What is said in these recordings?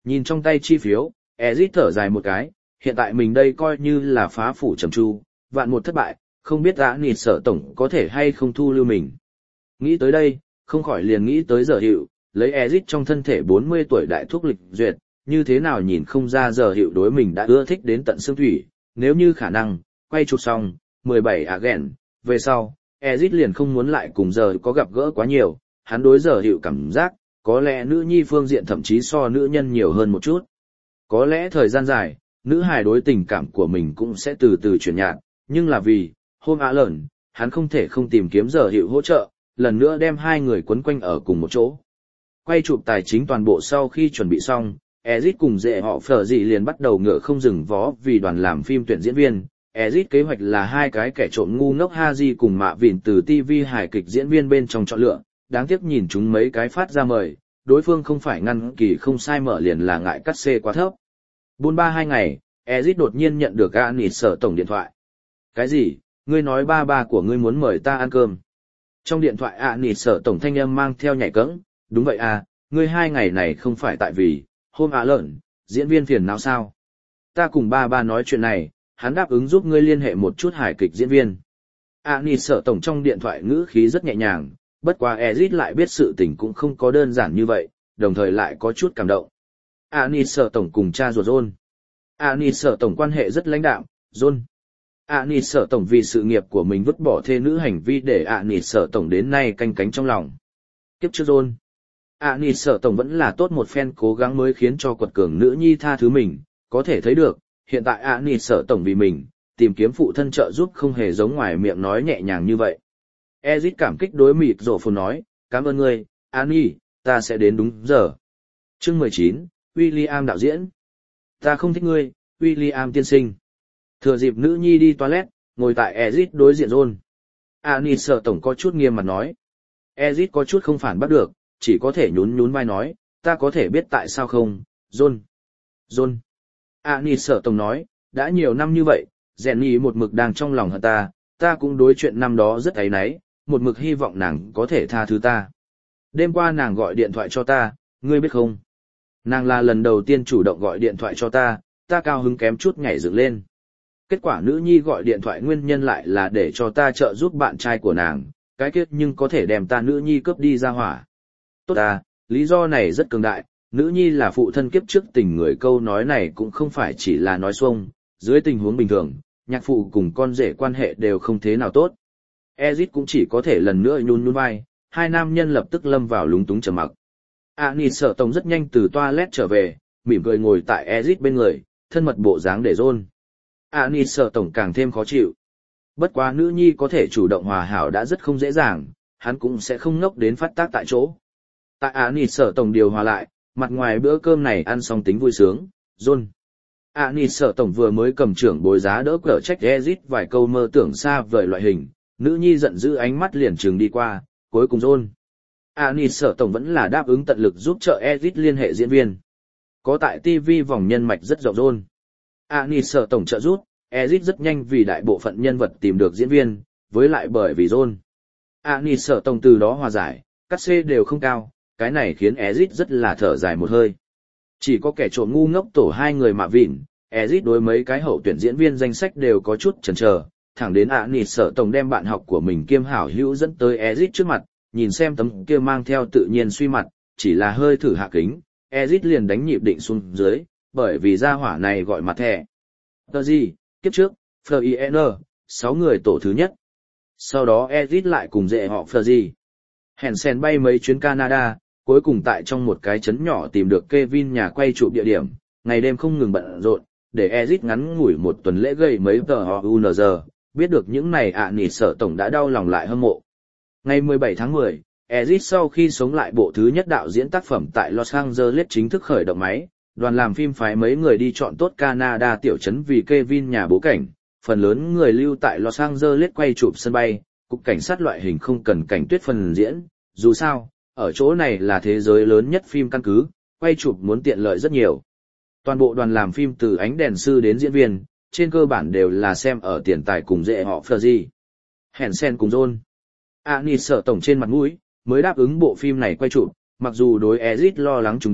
Nhìn trong tay chi phiếu, Ezit thở dài một cái, hiện tại mình đây coi như là phá phủ trầm tru, vạn một thất bại, không biết nịt sở tổng có thể hay không thu lưu mình. Nghĩ tới đây, không khỏi liền nghĩ tới giờ hiệu, lấy Ezit trong thân thể 40 tuổi đại thúc lịch duyệt, như thế nào nhìn không ra giờ hiệu đối mình đã ưa thích đến tận xương thủy, nếu như khả năng, quay chụp xong, 17 again, về sau, Ezit liền không muốn lại cùng giờ có gặp gỡ quá nhiều, hắn đối giờ hiệu cảm giác, có lẽ nữ nhi phương diện thậm chí so nữ nhân nhiều hơn một chút. Có lẽ thời gian dài, nữ hài đối tình cảm của mình cũng sẽ từ từ chuyển nhạt, nhưng là vì, hôm lợn, hắn không thể không tìm kiếm giờ hiệu hỗ trợ, lần nữa đem hai người quấn quanh ở cùng một chỗ. Quay chụp tài chính toàn bộ sau khi chuẩn bị xong, Ezit cùng dễ họ phở gì liền bắt đầu ngựa không dừng vó vì đoàn làm phim tuyển diễn viên. Ezit kế hoạch là hai cái kẻ trộm ngu ngốc Haji cùng Mạ Vịn từ TV hài kịch diễn viên bên trong chọn lựa, đáng tiếc nhìn chúng mấy cái phát ra mời, đối phương không phải ngăn kỳ không sai mở liền là ngại cắt xê quá thấp. Buôn ba 2 ngày, Ezit đột nhiên nhận được nịt sở tổng điện thoại. Cái gì? Ngươi nói ba của ngươi muốn mời ta ăn cơm. Trong điện thoại nịt sở tổng thanh âm mang theo nhảy cẫng, đúng vậy ngươi 2 ngày này không phải tại vì, hôm lợn, diễn viên phiền não sao? Ta cùng ba nói chuyện này, hắn đáp ứng giúp ngươi liên hệ một chút hài kịch diễn viên. Nịt sở tổng trong điện thoại ngữ khí rất nhẹ nhàng, bất quá Ezit lại biết sự tình cũng không có đơn giản như vậy, đồng thời lại có chút cảm động. Nịt sở tổng cùng cha ruột John. Nịt sở tổng quan hệ rất lãnh đạm, John. Nịt sở tổng vì sự nghiệp của mình vứt bỏ thê nữ hành vi để nịt sở tổng đến nay canh cánh trong lòng. Kiếp trước John. Nịt sở tổng vẫn là tốt một phen cố gắng mới khiến cho quật cường nữ nhi tha thứ mình, có thể thấy được, hiện tại nịt sở tổng vì mình, tìm kiếm phụ thân trợ giúp không hề giống ngoài miệng nói nhẹ nhàng như vậy. Ezit cảm kích đối mịt rổ phồn nói, cảm ơn ngươi, Annie, ta sẽ đến đúng giờ. Chương 19, William đạo diễn. Ta không thích ngươi, William tiên sinh. Thừa dịp nữ nhi đi toilet, ngồi tại Ezit đối diện John. Annie sợ tổng có chút nghiêm mặt nói. Ezit có chút không phản bắt được, chỉ có thể nhún vai nói, ta có thể biết tại sao không, John. Annie sợ tổng nói, đã nhiều năm như vậy, Jenny một mực đang trong lòng hận ta cũng đối chuyện năm đó rất áy náy, một mực hy vọng nàng có thể tha thứ ta. Đêm qua nàng gọi điện thoại cho ta, ngươi biết không? Nàng là lần đầu tiên chủ động gọi điện thoại cho ta cao hứng kém chút nhảy dựng lên. Kết quả nữ nhi gọi điện thoại nguyên nhân lại là để cho ta trợ giúp bạn trai của nàng, cái kết nhưng có thể đem ta nữ nhi cướp đi ra hỏa. Tốt lý do này rất cường đại, nữ nhi là phụ thân kiếp trước tình người câu nói này cũng không phải chỉ là nói xuông, dưới tình huống bình thường, nhạc phụ cùng con rể quan hệ đều không thế nào tốt. Ezit cũng chỉ có thể lần nữa nhún vai, hai nam nhân lập tức lâm vào lúng túng trầm mặc. Nịt sở tổng rất nhanh từ toilet trở về, mỉm cười ngồi tại Ezit bên người, thân mật bộ dáng để John. Nịt sở tổng càng thêm khó chịu. Bất quá nữ nhi có thể chủ động hòa hảo đã rất không dễ dàng, hắn cũng sẽ không ngốc đến phát tác tại chỗ. Tại Nịt sở tổng điều hòa lại, mặt ngoài bữa cơm này ăn xong tính vui sướng, John. Nịt sở tổng vừa mới cầm trưởng bối giá đỡ cở trách Ezit vài câu mơ tưởng xa vời loại hình, nữ nhi giận dữ ánh mắt liền trừng đi qua, cuối cùng John. Nịt sở tổng vẫn là đáp ứng tận lực giúp trợ Ezit liên hệ diễn viên. Có tại TV vòng nhân mạch rất rộng John. Nịt sở tổng trợ giúp, Ezit rất nhanh vì đại bộ phận nhân vật tìm được diễn viên, với lại bởi vì John. Nịt sở tổng từ đó hòa giải, cắt xê đều không cao, cái này khiến Ezit rất là thở dài một hơi. Chỉ có kẻ trộm ngu ngốc tổ hai người Mạ Vịn, Ezit đối mấy cái hậu tuyển diễn viên danh sách đều có chút chần chờ, thẳng đến Nịt sở tổng đem bạn học của mình kiêm hảo hữu dẫn tới Ezit trước mặt, nhìn xem tấm kia mang theo tự nhiên suy mặt, chỉ là hơi thử hạ kính, Ezit liền đánh nhịp định xuống dưới, bởi vì gia hỏa này gọi mặt thẻ. Tờ gì, kiếp trước, FIN, 6 người tổ thứ nhất. Sau đó Ezit lại cùng dễ họ Fergie. Hansen bay mấy chuyến Canada, cuối cùng tại trong một cái trấn nhỏ tìm được Kevin nhà quay chụp địa điểm, ngày đêm không ngừng bận rộn, để Ezit ngắn ngủi một tuần lễ gây mấy THUNZ, biết được những này Nịt sở tổng đã đau lòng lại hâm mộ. Ngày 17 tháng 10, Ezit sau khi sống lại bộ thứ nhất đạo diễn tác phẩm tại Los Angeles chính thức khởi động máy, đoàn làm phim phái mấy người đi chọn tốt Canada tiểu trấn vì Kevin nhà bố cảnh, phần lớn người lưu tại Los Angeles quay chụp sân bay, cục cảnh sát loại hình không cần cảnh tuyết phần diễn, dù sao, ở chỗ này là thế giới lớn nhất phim căn cứ, quay chụp muốn tiện lợi rất nhiều. Toàn bộ đoàn làm phim từ ánh đèn sư đến diễn viên, trên cơ bản đều là xem ở tiền tài cùng dễ họ Fergie. Hansen cùng John. Nịt sở tổng trên mặt mũi, mới đáp ứng bộ phim này quay chụp, mặc dù đối Ezit lo lắng trùng điệp,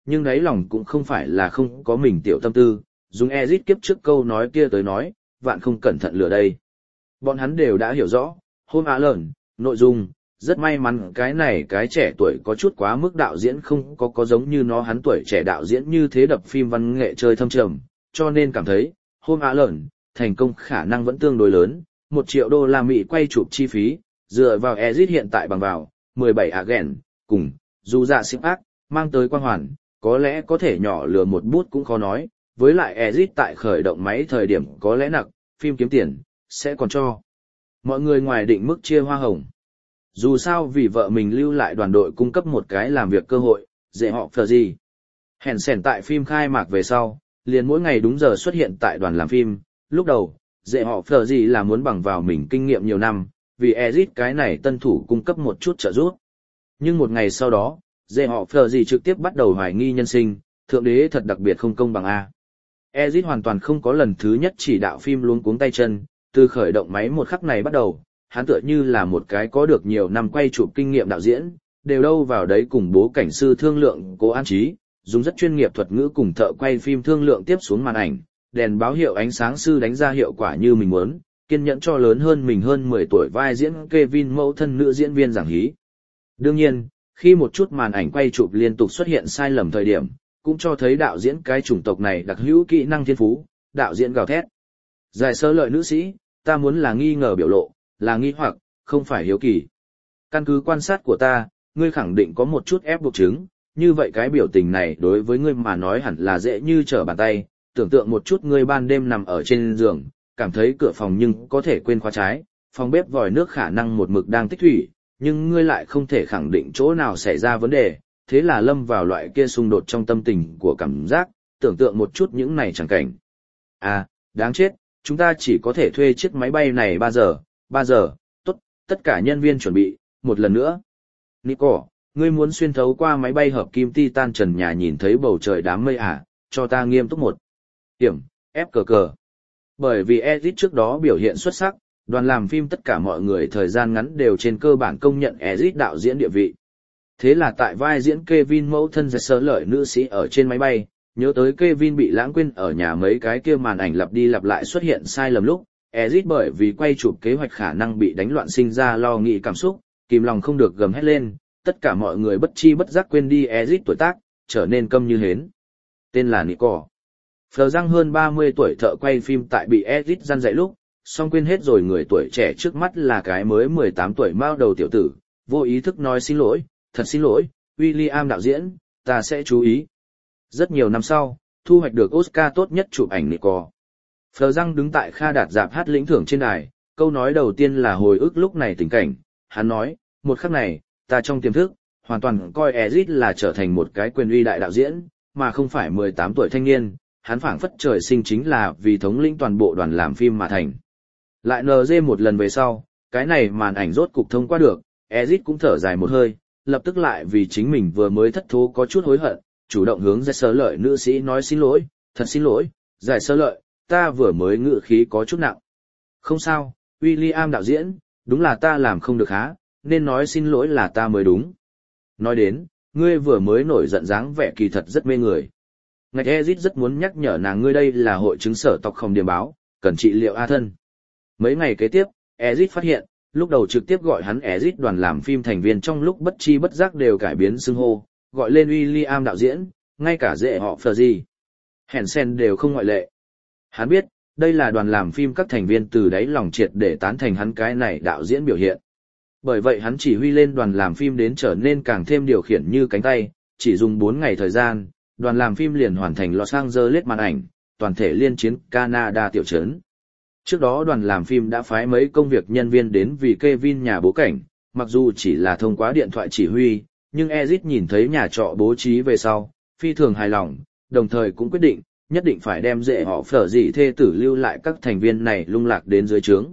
nhưng đáy lòng cũng không phải là không có mình tiểu tâm tư, dùng Ezit kiếp trước câu nói kia tới nói, vạn không cẩn thận lửa đây. Bọn hắn đều đã hiểu rõ, Home Alone, nội dung, rất may mắn cái này cái trẻ tuổi có chút quá mức đạo diễn không có giống như nó hắn tuổi trẻ đạo diễn như thế đập phim văn nghệ chơi thâm trầm, cho nên cảm thấy, Home Alone, thành công khả năng vẫn tương đối lớn, $1 triệu Mỹ quay chụp chi phí, dựa vào Ezit hiện tại bằng vào, 17 agent, cùng, dù dạ xịp ác, mang tới quang hoàn, có lẽ có thể nhỏ lừa một bút cũng khó nói, với lại Ezit tại khởi động máy thời điểm có lẽ nặng, phim kiếm tiền, sẽ còn cho mọi người ngoài định mức chia hoa hồng. Dù sao vì vợ mình lưu lại đoàn đội cung cấp một cái làm việc cơ hội, dễ họ phờ gì. Hèn sèn tại phim khai mạc về sau, liền mỗi ngày đúng giờ xuất hiện tại đoàn làm phim, lúc đầu, dễ họ phờ gì là muốn bằng vào mình kinh nghiệm nhiều năm, vì Ezit cái này tân thủ cung cấp một chút trợ giúp. Nhưng một ngày sau đó, dễ họ phờ gì trực tiếp bắt đầu hoài nghi nhân sinh, thượng đế thật đặc biệt không công bằng A. Ezit hoàn toàn không có lần thứ nhất chỉ đạo phim luống cuống tay chân, từ khởi động máy một khắc này bắt đầu, hắn tựa như là một cái có được nhiều năm quay chụp kinh nghiệm đạo diễn, đều đâu vào đấy cùng bố cảnh sư thương lượng Cố An Trí, dùng rất chuyên nghiệp thuật ngữ cùng thợ quay phim thương lượng tiếp xuống màn ảnh, đèn báo hiệu ánh sáng sư đánh ra hiệu quả như mình muốn, kiên nhẫn cho lớn hơn mình hơn 10 tuổi vai diễn Kevin mẫu thân nữ diễn viên giảng hí. Đương nhiên, khi một chút màn ảnh quay chụp liên tục xuất hiện sai lầm thời điểm, cũng cho thấy đạo diễn cái chủng tộc này đặc hữu kỹ năng thiên phú, đạo diễn gào thét. Giải sơ lợi nữ sĩ, ta muốn là nghi ngờ biểu lộ, là nghi hoặc, không phải hiếu kỳ. Căn cứ quan sát của ta, ngươi khẳng định có một chút ép buộc chứng, như vậy cái biểu tình này đối với ngươi mà nói hẳn là dễ như trở bàn tay, tưởng tượng một chút ngươi ban đêm nằm ở trên giường, cảm thấy cửa phòng nhưng có thể quên khóa trái, phòng bếp vòi nước khả năng một mực đang tích thủy, nhưng ngươi lại không thể khẳng định chỗ nào xảy ra vấn đề, thế là lâm vào loại kia xung đột trong tâm tình của cảm giác, tưởng tượng một chút những này chẳng cảnh. À, đáng chết, chúng ta chỉ có thể thuê chiếc máy bay này 3 giờ, tốt, tất cả nhân viên chuẩn bị, một lần nữa. Nico, ngươi muốn xuyên thấu qua máy bay hợp kim titan trần nhà nhìn thấy bầu trời đám mây à, cho ta nghiêm túc một. Điểm, ép cờ cờ. Bởi vì Ezit trước đó biểu hiện xuất sắc, đoàn làm phim tất cả mọi người thời gian ngắn đều trên cơ bản công nhận Ezit đạo diễn địa vị. Thế là tại vai diễn Kevin mẫu thân giải sơ lợi nữ sĩ ở trên máy bay, nhớ tới Kevin bị lãng quên ở nhà mấy cái kia màn ảnh lặp đi lặp lại xuất hiện sai lầm lúc, Ezit bởi vì quay chụp kế hoạch khả năng bị đánh loạn sinh ra lo nghĩ cảm xúc, kìm lòng không được gầm hét lên, tất cả mọi người bất chi bất giác quên đi Ezit tuổi tác, trở nên câm như hến. Tên là Nico. Phờ răng hơn 30 tuổi thợ quay phim tại bị Ezit răn dạy lúc, song quên hết rồi người tuổi trẻ trước mắt là cái mới 18 tuổi mao đầu tiểu tử, vô ý thức nói xin lỗi, thật xin lỗi, William đạo diễn, ta sẽ chú ý. Rất nhiều năm sau, thu hoạch được Oscar tốt nhất chụp ảnh Nico. Phờ răng đứng tại Kha Đạt dạp hát lĩnh thưởng trên đài, câu nói đầu tiên là hồi ức lúc này tình cảnh, hắn nói, một khắc này, ta trong tiềm thức, hoàn toàn coi Ezit là trở thành một cái quyền uy đại đạo diễn, mà không phải 18 tuổi thanh niên, hắn phảng phất trời sinh chính là vì thống lĩnh toàn bộ đoàn làm phim mà thành. Lại NG một lần về sau, cái này màn ảnh rốt cục thông qua được, Ezit cũng thở dài một hơi, lập tức lại vì chính mình vừa mới thất thố có chút hối hận, chủ động hướng giải sơ lợi nữ sĩ nói xin lỗi, thật xin lỗi, giải sơ lợi, ta vừa mới ngự khí có chút nặng. Không sao, William đạo diễn, đúng là ta làm không được há, nên nói xin lỗi là ta mới đúng. Nói đến, ngươi vừa mới nổi giận dáng vẻ kỳ thật rất mê người. Ngạch Ezit rất muốn nhắc nhở nàng ngươi đây là hội chứng sở tộc không điểm báo, cần trị liệu A thân. Mấy ngày kế tiếp, Ezit phát hiện, lúc đầu trực tiếp gọi hắn Ezit đoàn làm phim thành viên trong lúc bất chi bất giác đều cải biến xưng hô, gọi lên William đạo diễn, ngay cả dễ họ phờ gì. Hensen đều không ngoại lệ. Hắn biết, đây là đoàn làm phim các thành viên từ đáy lòng triệt để tán thành hắn cái này đạo diễn biểu hiện. Bởi vậy hắn chỉ huy lên đoàn làm phim đến trở nên càng thêm điều khiển như cánh tay, chỉ dùng 4 ngày thời gian, đoàn làm phim liền hoàn thành Los Angeles màn ảnh, toàn thể liên chiến Canada tiểu trấn. Trước đó đoàn làm phim đã phái mấy công việc nhân viên đến vì Kevin nhà bố cảnh, mặc dù chỉ là thông qua điện thoại chỉ huy, nhưng Ezit nhìn thấy nhà trọ bố trí về sau, phi thường hài lòng, đồng thời cũng quyết định, nhất định phải đem dễ họ phở dị thê tử lưu lại các thành viên này lung lạc đến dưới trướng.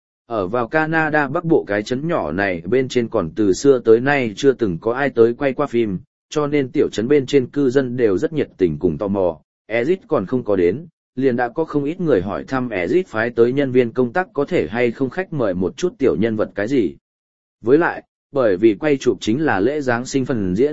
Ở vào Canada bắc bộ cái trấn nhỏ này bên trên còn từ xưa tới nay chưa từng có ai tới quay qua phim, cho nên tiểu trấn bên trên cư dân đều rất nhiệt tình cùng tò mò. Ezit còn không có đến, liền đã có không ít người hỏi thăm Ezit phái tới nhân viên công tác có thể hay không khách mời một chút tiểu nhân vật cái gì. Với lại, bởi vì quay chụp chính là lễ Giáng sinh phần diễn,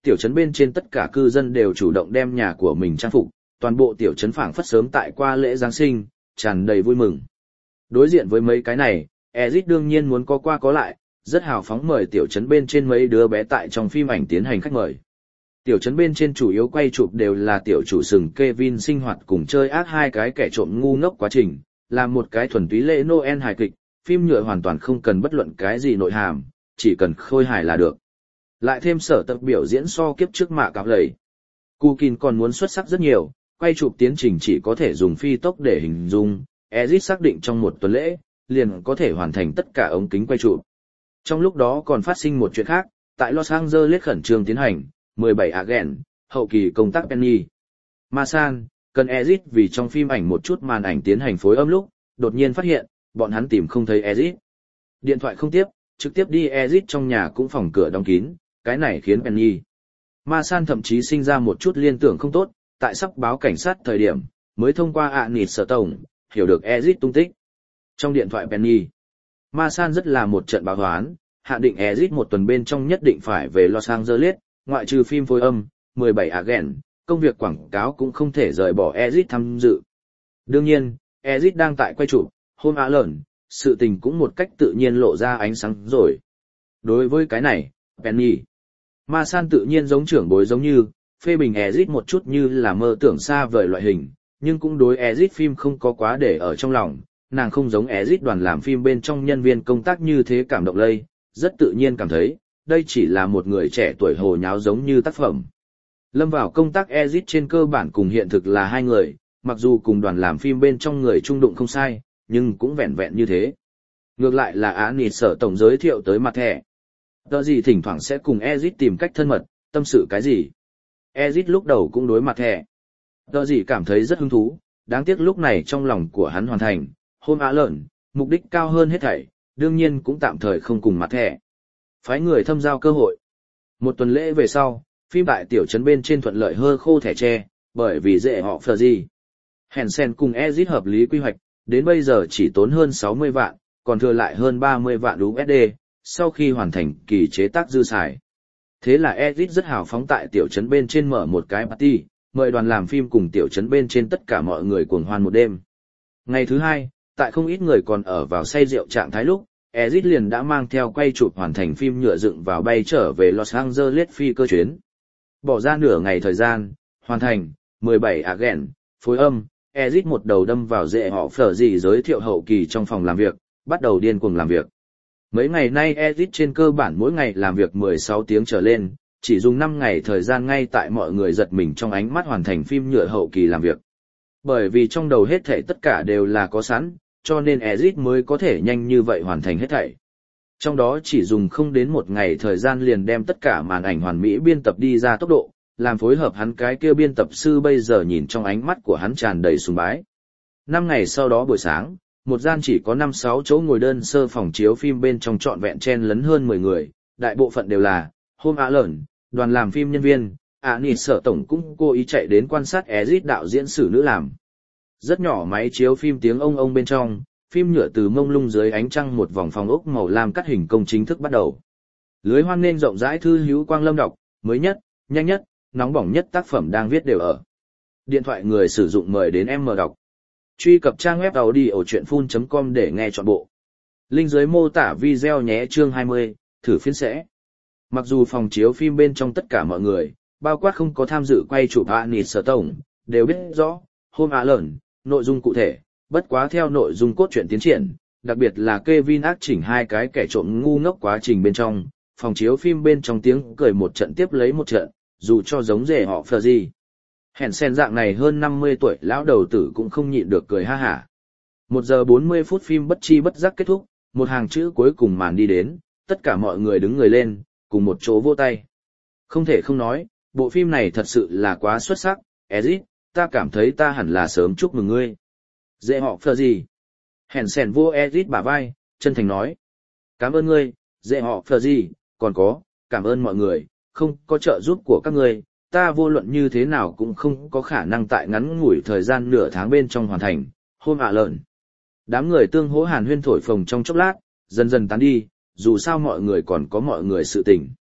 tiểu trấn bên trên tất cả cư dân đều chủ động đem nhà của mình trang phục, toàn bộ tiểu trấn phảng phất sớm tại qua lễ Giáng sinh, tràn đầy vui mừng. Đối diện với mấy cái này, Ezit đương nhiên muốn có qua có lại, rất hào phóng mời tiểu trấn bên trên mấy đứa bé tại trong phim ảnh tiến hành khách mời. Tiểu trấn bên trên chủ yếu quay chụp đều là tiểu chủ sừng Kevin sinh hoạt cùng chơi ác hai cái kẻ trộm ngu ngốc quá trình, làm một cái thuần túy lễ Noel hài kịch, phim nhựa hoàn toàn không cần bất luận cái gì nội hàm, chỉ cần khôi hài là được. Lại thêm sở tập biểu diễn so kiếp trước mạ cạp lầy. Cukin còn muốn xuất sắc rất nhiều, quay chụp tiến trình chỉ có thể dùng phi tốc để hình dung, Ezit xác định trong một tuần lễ, liền có thể hoàn thành tất cả ống kính quay chụp. Trong lúc đó còn phát sinh một chuyện khác, tại Los Angeles khẩn trương tiến hành, 17 agent, hậu kỳ công tác Penny. Masan, cần Ezit vì trong phim ảnh một chút màn ảnh tiến hành phối âm lúc, đột nhiên phát hiện, bọn hắn tìm không thấy Ezit. Điện thoại không tiếp, trực tiếp đi Ezit trong nhà cũng phòng cửa đóng kín, cái này khiến Penny. Masan thậm chí sinh ra một chút liên tưởng không tốt, tại sắp báo cảnh sát thời điểm, mới thông qua Anit sở tổng, hiểu được Ezit tung tích. Trong điện thoại Penny, Masan rất là một trận báo hoán, hạ định Ezit một tuần bên trong nhất định phải về Los Angeles, ngoại trừ phim phối âm, 17 agent, công việc quảng cáo cũng không thể rời bỏ Ezit tham dự. Đương nhiên, Ezit đang tại quay chụp, Home Alone, sự tình cũng một cách tự nhiên lộ ra ánh sáng rồi. Đối với cái này, Penny, Masan tự nhiên giống trưởng bối giống như, phê bình Ezit một chút như là mơ tưởng xa vời loại hình, nhưng cũng đối Ezit phim không có quá để ở trong lòng, nàng không giống Ezit đoàn làm phim bên trong nhân viên công tác như thế cảm động lây, rất tự nhiên cảm thấy, đây chỉ là một người trẻ tuổi hồ nháo giống như tác phẩm. Lâm vào công tác Ezit trên cơ bản cùng hiện thực là hai người, mặc dù cùng đoàn làm phim bên trong người trung đụng không sai, nhưng cũng vẹn vẹn như thế. Ngược lại là Anit sở tổng giới thiệu tới mặt thẻ. Tờ gì thỉnh thoảng sẽ cùng Ezit tìm cách thân mật, tâm sự cái gì. Ezit lúc đầu cũng đối mặt thẻ. Tờ gì cảm thấy rất hứng thú, đáng tiếc lúc này trong lòng của hắn hoàn thành, Home Alone, mục đích cao hơn hết thảy, đương nhiên cũng tạm thời không cùng mặt thẻ. Phái người thâm giao cơ hội. Một tuần lễ về sau, phim tại tiểu trấn bên trên thuận lợi hơ khô thẻ tre, bởi vì dễ họ phờ gì. Hensen cùng Ezit hợp lý quy hoạch, đến bây giờ chỉ tốn hơn 60 vạn, còn thừa lại hơn 30 vạn USD, sau khi hoàn thành kỳ chế tác dư xài. Thế là Ezit rất hào phóng tại tiểu trấn bên trên mở một cái party, mời đoàn làm phim cùng tiểu trấn bên trên tất cả mọi người cuồng hoan một đêm. Ngày thứ hai, tại không ít người còn ở vào say rượu trạng thái lúc, Ezit liền đã mang theo quay chụp hoàn thành phim nhựa dựng vào bay trở về Los Angeles phi cơ chuyến. Bỏ ra nửa ngày thời gian, hoàn thành, 17 agent, phối âm, Ezit một đầu đâm vào dễ họ phở gì giới thiệu hậu kỳ trong phòng làm việc, bắt đầu điên cuồng làm việc. Mấy ngày nay Ezit trên cơ bản mỗi ngày làm việc 16 tiếng trở lên, chỉ dùng 5 ngày thời gian ngay tại mọi người giật mình trong ánh mắt hoàn thành phim nhựa hậu kỳ làm việc. Bởi vì trong đầu hết thảy tất cả đều là có sẵn, cho nên Ezit mới có thể nhanh như vậy hoàn thành hết thảy. Trong đó chỉ dùng không đến một ngày thời gian liền đem tất cả màn ảnh hoàn mỹ biên tập đi ra tốc độ, làm phối hợp hắn cái kia biên tập sư bây giờ nhìn trong ánh mắt của hắn tràn đầy sùng bái. 5 ngày sau đó buổi sáng, một gian chỉ có 5-6 chỗ ngồi đơn sơ phòng chiếu phim bên trong trọn vẹn chen lấn hơn 10 người, đại bộ phận đều là Home Alone, đoàn làm phim nhân viên, Anit sở tổng cũng cố ý chạy đến quan sát Ezit đạo diễn sử nữ làm. Rất nhỏ máy chiếu phim tiếng ông bên trong, phim nhựa từ mông lung dưới ánh trăng một vòng phòng ốc màu lam cắt hình công chính thức bắt đầu. Lưới hoan nghênh rộng rãi thư hữu quang lâm đọc, mới nhất, nhanh nhất, nóng bỏng nhất tác phẩm đang viết đều ở. Điện thoại người sử dụng mời đến em mở đọc. Truy cập trang web audiochuyenphun.com để nghe trọn bộ. Link dưới mô tả video nhé. Chương 20, thử phiên sẽ. Mặc dù phòng chiếu phim bên trong tất cả mọi người, bao quát không có tham dự quay chụp Anit sở tổng, đều biết rõ, Home Alone, nội dung cụ thể, bất quá theo nội dung cốt truyện tiến triển, đặc biệt là Kevin ác chỉnh hai cái kẻ trộm ngu ngốc quá trình bên trong, phòng chiếu phim bên trong tiếng cười một trận tiếp lấy một trận, dù cho giống rể họ phờ gì. Hèn sen dạng này hơn 50 tuổi lão đầu tử cũng không nhịn được cười ha hả. 1 giờ 40 phút phim bất chi bất giác kết thúc, một hàng chữ cuối cùng màn đi đến, tất cả mọi người đứng người lên, cùng một chỗ vỗ tay. Không thể không nói, bộ phim này thật sự là quá xuất sắc, Ezit, ta cảm thấy ta hẳn là sớm chúc mừng ngươi. Dễ họ phờ gì? Hèn sen vô Ezit bả vai, chân thành nói. Cảm ơn ngươi, dễ họ phờ gì, còn có, cảm ơn mọi người, không có trợ giúp của các ngươi, ta vô luận như thế nào cũng không có khả năng tại ngắn ngủi thời gian nửa tháng bên trong hoàn thành, Home Alone. Đám người tương hỗ hàn huyên thổi phồng trong chốc lát, dần dần tán đi, dù sao mọi người còn có mọi người sự tình.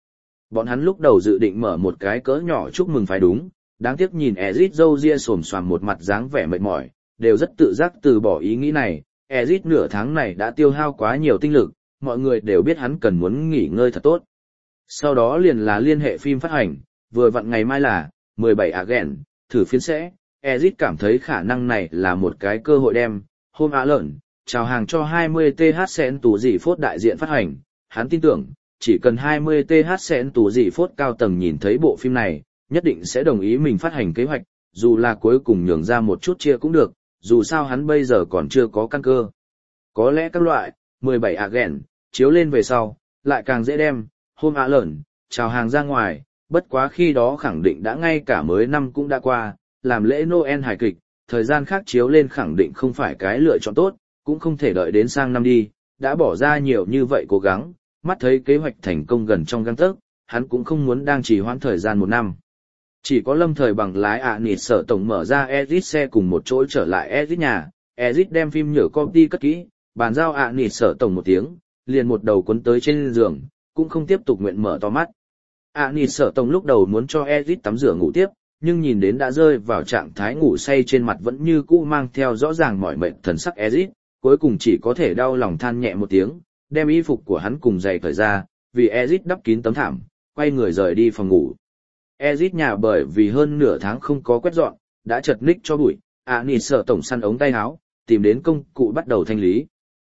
Bọn hắn lúc đầu dự định mở một cái cỡ nhỏ chúc mừng phải đúng, đáng tiếc nhìn Ezic râu ria xồm xoàm một mặt dáng vẻ mệt mỏi, đều rất tự giác từ bỏ ý nghĩ này. Ezic nửa tháng này đã tiêu hao quá nhiều tinh lực, mọi người đều biết hắn cần muốn nghỉ ngơi thật tốt. Sau đó liền là liên hệ phim phát hành, vừa vặn ngày mai là 17 Again, thử phiến sẽ. Ezic cảm thấy khả năng này là một cái cơ hội đem Home Alone chào hàng cho 20th Sen tù dị phốt đại diện phát hành. Hắn tin tưởng, chỉ cần 20th Sen tù dị phốt cao tầng nhìn thấy bộ phim này, nhất định sẽ đồng ý mình phát hành kế hoạch, dù là cuối cùng nhường ra một chút chia cũng được, dù sao hắn bây giờ còn chưa có căn cơ. Có lẽ các loại 17 Again chiếu lên về sau, lại càng dễ đem Home Alone chào hàng ra ngoài, bất quá khi đó khẳng định đã ngay cả mới năm cũng đã qua, làm lễ Noel hài kịch, thời gian khác chiếu lên khẳng định không phải cái lựa chọn tốt, cũng không thể đợi đến sang năm đi, đã bỏ ra nhiều như vậy cố gắng, mắt thấy kế hoạch thành công gần trong gang tấc, hắn cũng không muốn đang trì hoãn thời gian một năm. Chỉ có lâm thời bằng lái nịt sở tổng mở ra Ezic xe cùng một chỗ trở lại Ezic nhà, Ezic đem phim nhựa copy cất kỹ, bàn giao nịt sở tổng một tiếng, liền một đầu cuốn tới trên giường, cũng không tiếp tục nguyện mở to mắt. Nịt sở tổng lúc đầu muốn cho Ezic tắm rửa ngủ tiếp, nhưng nhìn đến đã rơi vào trạng thái ngủ say trên mặt vẫn như cũ mang theo rõ ràng mỏi mệt thần sắc Ezic, cuối cùng chỉ có thể đau lòng than nhẹ một tiếng, đem y phục của hắn cùng giày cởi ra, vì Ezic đắp kín tấm thảm, quay người rời đi phòng ngủ. Ezic nhà bởi vì hơn nửa tháng không có quét dọn, đã chật ních cho bụi, nịt sở tổng săn ống tay áo, tìm đến công cụ bắt đầu thanh lý.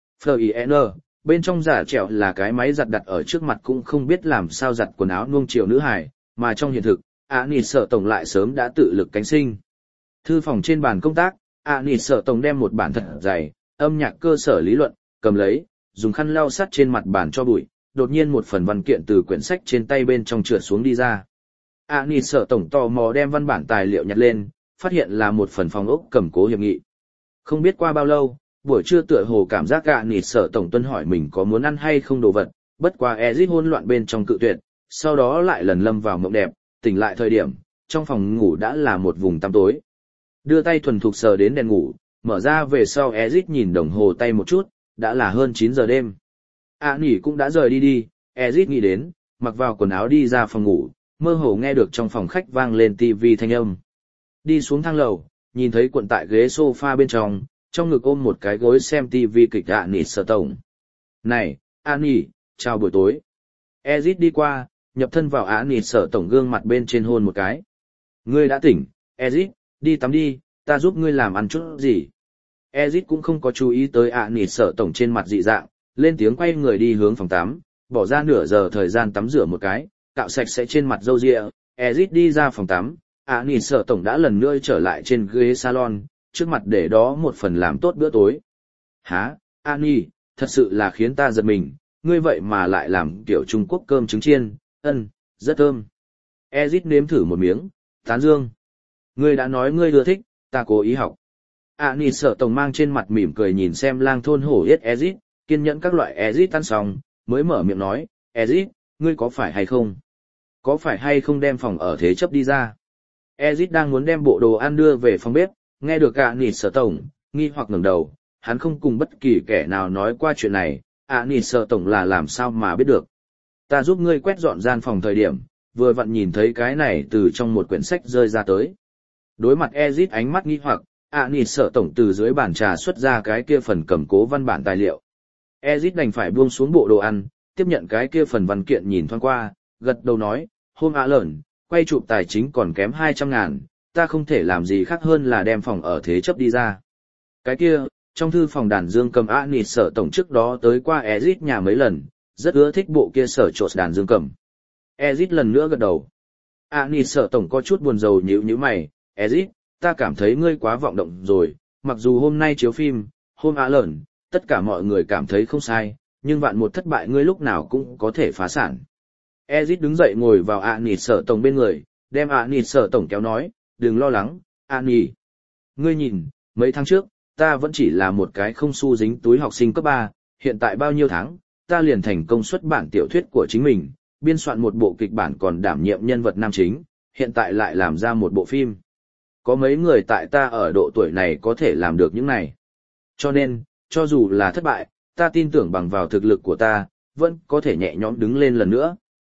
FIN, bên trong giả trẹo là cái máy giặt đặt ở trước mặt cũng không biết làm sao giặt quần áo nuông chiều nữ hài, mà trong hiện thực, nịt sở tổng lại sớm đã tự lực cánh sinh. Thư phòng trên bàn công tác, nịt sở tổng đem một bản thật dày, âm nhạc cơ sở lý luận, cầm lấy, dùng khăn lau sắt trên mặt bàn cho bụi, đột nhiên một phần văn kiện từ quyển sách trên tay bên trong trượt xuống đi ra. Nịt sở tổng tò mò đem văn bản tài liệu nhặt lên, phát hiện là một phần phòng ốc cầm cố hiệp nghị. Không biết qua bao lâu, buổi trưa tựa hồ cảm giác nịt sở tổng tuân hỏi mình có muốn ăn hay không đồ vật, bất quá Ezic hỗn loạn bên trong cự tuyệt, sau đó lại lần lâm vào mộng đẹp, tỉnh lại thời điểm, trong phòng ngủ đã là một vùng tăm tối. Đưa tay thuần thục sờ đến đèn ngủ, mở ra về sau Ezic nhìn đồng hồ tay một chút, đã là hơn 9 giờ đêm. Nỉ cũng đã rời đi, Ezic nghĩ đến, mặc vào quần áo đi ra phòng ngủ, mơ hồ nghe được trong phòng khách vang lên tivi thanh âm. Đi xuống thang lầu, nhìn thấy cuộn tại ghế sofa bên trong ngực ôm một cái gối xem tivi kịch nịt sở tổng. Này, Nỉ, chào buổi tối. Ezic đi qua, nhập thân vào nịt sở tổng gương mặt bên trên hôn một cái. Ngươi đã tỉnh, Ezic, đi tắm đi, ta giúp ngươi làm ăn chút gì. Ezic cũng không có chú ý tới nịt sở tổng trên mặt dị dạng, lên tiếng quay người đi hướng phòng tắm, bỏ ra nửa giờ thời gian tắm rửa một cái, cạo sạch sẽ trên mặt râu ria. Ezic đi ra phòng tắm, nịt sở tổng đã lần nữa trở lại trên ghế salon, trước mặt để đó một phần làm tốt bữa tối. Hả, Nỉ, thật sự là khiến ta giật mình, ngươi vậy mà lại làm kiểu Trung Quốc cơm trứng chiên, rất thơm. Ezic nếm thử một miếng, tán dương. Ngươi đã nói ngươi ưa thích, ta cố ý học. Nịt sở tổng mang trên mặt mỉm cười nhìn xem lang thôn hổ yết Ezic, kiên nhẫn các loại Ezic ăn xong, mới mở miệng nói, Ezic, ngươi có phải hay không? Có phải hay không đem phòng ở thế chấp đi ra? Ezic đang muốn đem bộ đồ ăn đưa về phòng bếp, nghe được nịt sở tổng, nghi hoặc ngẩng đầu, hắn không cùng bất kỳ kẻ nào nói qua chuyện này, nịt sở tổng là làm sao mà biết được. Ta giúp ngươi quét dọn gian phòng thời điểm, vừa vặn nhìn thấy cái này từ trong một quyển sách rơi ra tới. Đối mặt Ezic ánh mắt nghi hoặc, nịt sở tổng từ dưới bàn trà xuất ra cái kia phần cầm cố văn bản tài liệu. Ezic đành phải buông xuống bộ đồ ăn, tiếp nhận cái kia phần văn kiện nhìn thoáng qua, gật đầu nói, Home Alone, quay chụp tài chính còn kém 200.000, ta không thể làm gì khác hơn là đem phòng ở thế chấp đi ra. Cái kia, trong thư phòng đàn dương cầm nịt sở tổng trước đó tới qua Ezic nhà mấy lần, rất ưa thích bộ kia sở trộn đàn dương cầm. Ezic lần nữa gật đầu. Nịt sở tổng có chút buồn rầu nhíu mày, Ezic, ta cảm thấy ngươi quá vọng động rồi, mặc dù hôm nay chiếu phim, Home Alone, tất cả mọi người cảm thấy không sai, nhưng vạn một thất bại ngươi lúc nào cũng có thể phá sản. Ezic đứng dậy ngồi vào nịt sở tổng bên người, đem nịt sở tổng kéo nói, đừng lo lắng, Nỉ. Ngươi nhìn, mấy tháng trước, ta vẫn chỉ là một cái không xu dính túi học sinh cấp 3, hiện tại bao nhiêu tháng, ta liền thành công xuất bản tiểu thuyết của chính mình, biên soạn một bộ kịch bản còn đảm nhiệm nhân vật nam chính, hiện tại lại làm ra một bộ phim. Có mấy người tại ta ở độ tuổi này có thể làm được những này. Cho nên, cho dù là thất bại, ta tin tưởng bằng vào thực lực của ta, vẫn có thể nhẹ nhõm đứng lên lần nữa.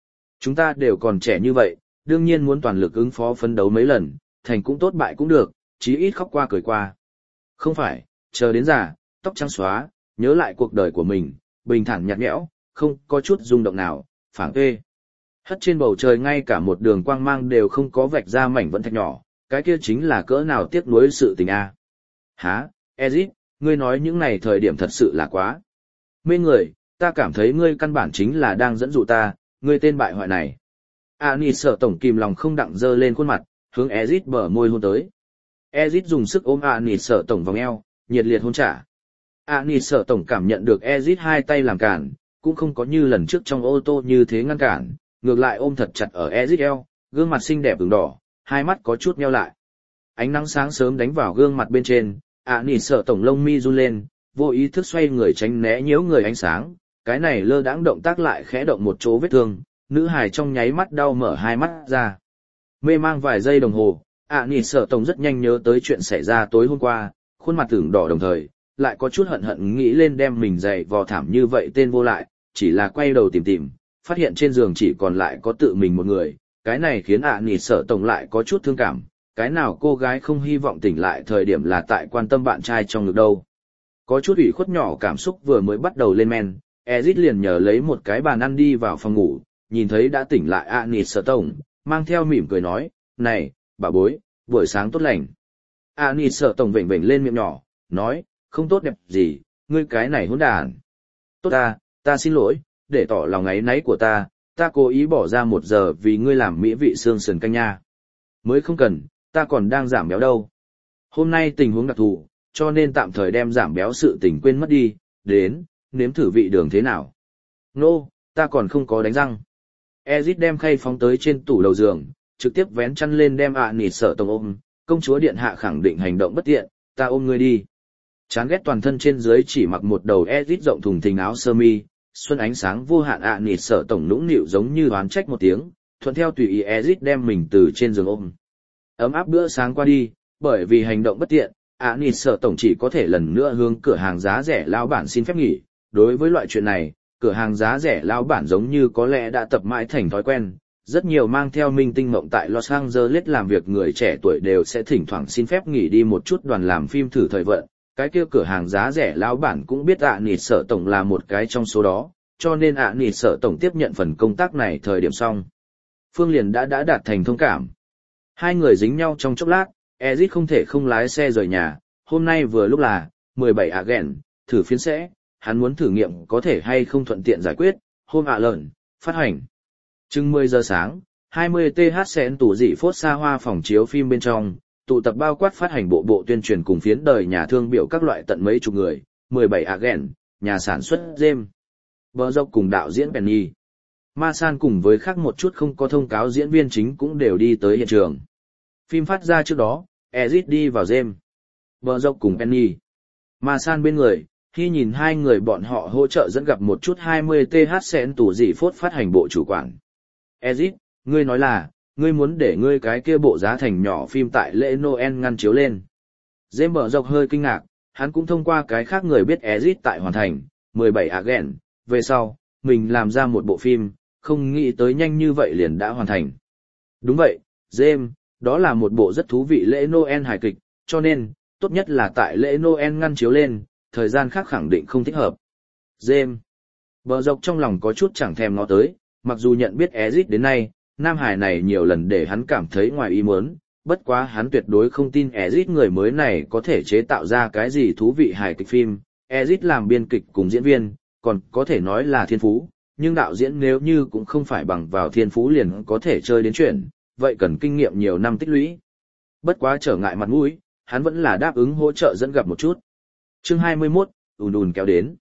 Chúng ta đều còn trẻ như vậy, đương nhiên muốn toàn lực ứng phó phấn đấu mấy lần, thành cũng tốt bại cũng được, chí ít khóc qua cười qua. Không phải, chờ đến già, tóc trắng xóa, nhớ lại cuộc đời của mình, bình thản nhạt nhẽo, không có chút rung động nào, phảng phê. Hất trên bầu trời ngay cả một đường quang mang đều không có vạch ra mảnh vẫn thạch nhỏ, cái kia chính là cỡ nào tiếc nuối sự tình a. Hả, Ezit, ngươi nói những này thời điểm thật sự là quá mê người, ta cảm thấy ngươi căn bản chính là đang dẫn dụ ta, ngươi tên bại hoại này. Anis sợ tổng kìm lòng không đặng dơ lên khuôn mặt, hướng Ezit bờ môi hôn tới. Ezit dùng sức ôm Anis sợ tổng vòng eo, nhiệt liệt hôn trả. Anis sợ tổng cảm nhận được Ezit hai tay làm cản, cũng không có như lần trước trong ô tô như thế ngăn cản, ngược lại ôm thật chặt ở Ezit eo, gương mặt xinh đẹp ửng đỏ, hai mắt có chút nheo lại. Ánh nắng sáng sớm đánh vào gương mặt bên trên, Anis sợ tổng lông mi run lên, vô ý thức xoay người tránh né nhiễu người ánh sáng, cái này lơ đãng động tác lại khẽ động một chỗ vết thương, nữ hài trong nháy mắt đau mở hai mắt ra. Mê mang vài giây đồng hồ, Anis sợ tổng rất nhanh nhớ tới chuyện xảy ra tối hôm qua, khuôn mặt ửng đỏ đồng thời, lại có chút hận hận nghĩ lên đem mình dày vò thảm như vậy tên vô lại, chỉ là quay đầu tìm tìm, phát hiện trên giường chỉ còn lại có tự mình một người, cái này khiến Anis sợ tổng lại có chút thương cảm, cái nào cô gái không hy vọng tỉnh lại thời điểm là tại quan tâm bạn trai trong ngực đâu. Có chút ủy khuất nhỏ cảm xúc vừa mới bắt đầu lên men, Ezit liền nhờ lấy một cái bàn ăn đi vào phòng ngủ, nhìn thấy đã tỉnh lại Anis sợ tổng, mang theo mỉm cười nói, này, bà bối, buổi sáng tốt lành. Anis sợ tổng vểnh vểnh lên miệng nhỏ, nói, không tốt đẹp gì, ngươi cái này hỗn đản. Tốt ta xin lỗi, để tỏ lòng áy náy của ta cố ý bỏ ra 1 giờ vì ngươi làm mỹ vị xương sườn canh nha. Mới không cần, ta còn đang giảm béo đâu. Hôm nay tình huống đặc thù, cho nên tạm thời đem giảm béo sự tình quên mất đi, đến, nếm thử vị đường thế nào. Nô, ta còn không có đánh răng. Ezit đem khay phóng tới trên tủ đầu giường, trực tiếp vén chăn lên đem Anis sợ tổng ôm, công chúa điện hạ khẳng định hành động bất tiện, ta ôm ngươi đi. Chán ghét toàn thân trên dưới chỉ mặc một đầu Ezit rộng thùng thình áo sơ mi, xuân ánh sáng vô hạn Anis sợ tổng nũng nịu giống như oán trách một tiếng, thuận theo tùy ý Ezit đem mình từ trên giường ôm. Ấm áp bữa sáng qua đi, bởi vì hành động bất tiện, Anis sợ tổng chỉ có thể lần nữa hướng cửa hàng giá rẻ lao bản xin phép nghỉ. Đối với loại chuyện này, cửa hàng giá rẻ lao bản giống như có lẽ đã tập mãi thành thói quen. Rất nhiều mang theo minh tinh mộng tại Los Angeles làm việc người trẻ tuổi đều sẽ thỉnh thoảng xin phép nghỉ đi một chút đoàn làm phim thử thời vận. Cái kia cửa hàng giá rẻ lao bản cũng biết Anis sợ tổng là một cái trong số đó, cho nên Anis sợ tổng tiếp nhận phần công tác này thời điểm xong. Phương liền đã đạt thành thông cảm. Hai người dính nhau trong chốc lát, Ezit không thể không lái xe rời nhà, hôm nay vừa lúc là 17 Agen, thử phiến sẽ, hắn muốn thử nghiệm có thể hay không thuận tiện giải quyết, hôm lợn, phát hành. Chừng 10 giờ sáng, 20th sen tủ dị phốt xa hoa phòng chiếu phim bên trong, tụ tập bao quát phát hành bộ tuyên truyền cùng phiến đời nhà thương biểu các loại tận mấy chục người, 17 Agen, nhà sản xuất James, Bờ Dốc cùng đạo diễn Penny. Ma San cùng với khác một chút không có thông cáo diễn viên chính cũng đều đi tới hiện trường. Phim phát ra trước đó, Ezit đi vào James, Bờ Dốc cùng Penny. Ma San bên người, khi nhìn hai người bọn họ hỗ trợ dẫn gặp một chút 20th sen tủ dị phốt phát hành bộ chủ quản. Ezit, ngươi nói là, ngươi muốn để ngươi cái kia bộ giá thành nhỏ phim tại lễ Noel ngăn chiếu lên. James Bờ Dốc hơi kinh ngạc, hắn cũng thông qua cái khác người biết Ezit tại hoàn thành, 17 Agen, về sau, mình làm ra một bộ phim, không nghĩ tới nhanh như vậy liền đã hoàn thành. Đúng vậy, James, đó là một bộ rất thú vị lễ Noel hài kịch, cho nên, tốt nhất là tại lễ Noel ngăn chiếu lên, thời gian khác khẳng định không thích hợp. James, Bờ Dốc trong lòng có chút chẳng thèm ngó tới, mặc dù nhận biết Ezit đến nay, nam hài này nhiều lần để hắn cảm thấy ngoài ý muốn, bất quá hắn tuyệt đối không tin Ezit người mới này có thể chế tạo ra cái gì thú vị hài kịch phim. Ezit làm biên kịch cùng diễn viên, còn có thể nói là thiên phú, nhưng đạo diễn nếu như cũng không phải bằng vào thiên phú liền có thể chơi đến chuyện, vậy cần kinh nghiệm nhiều năm tích lũy. Bất quá trở ngại mặt mũi, hắn vẫn là đáp ứng hỗ trợ dẫn gặp một chút. Chương 21, ùn kéo đến.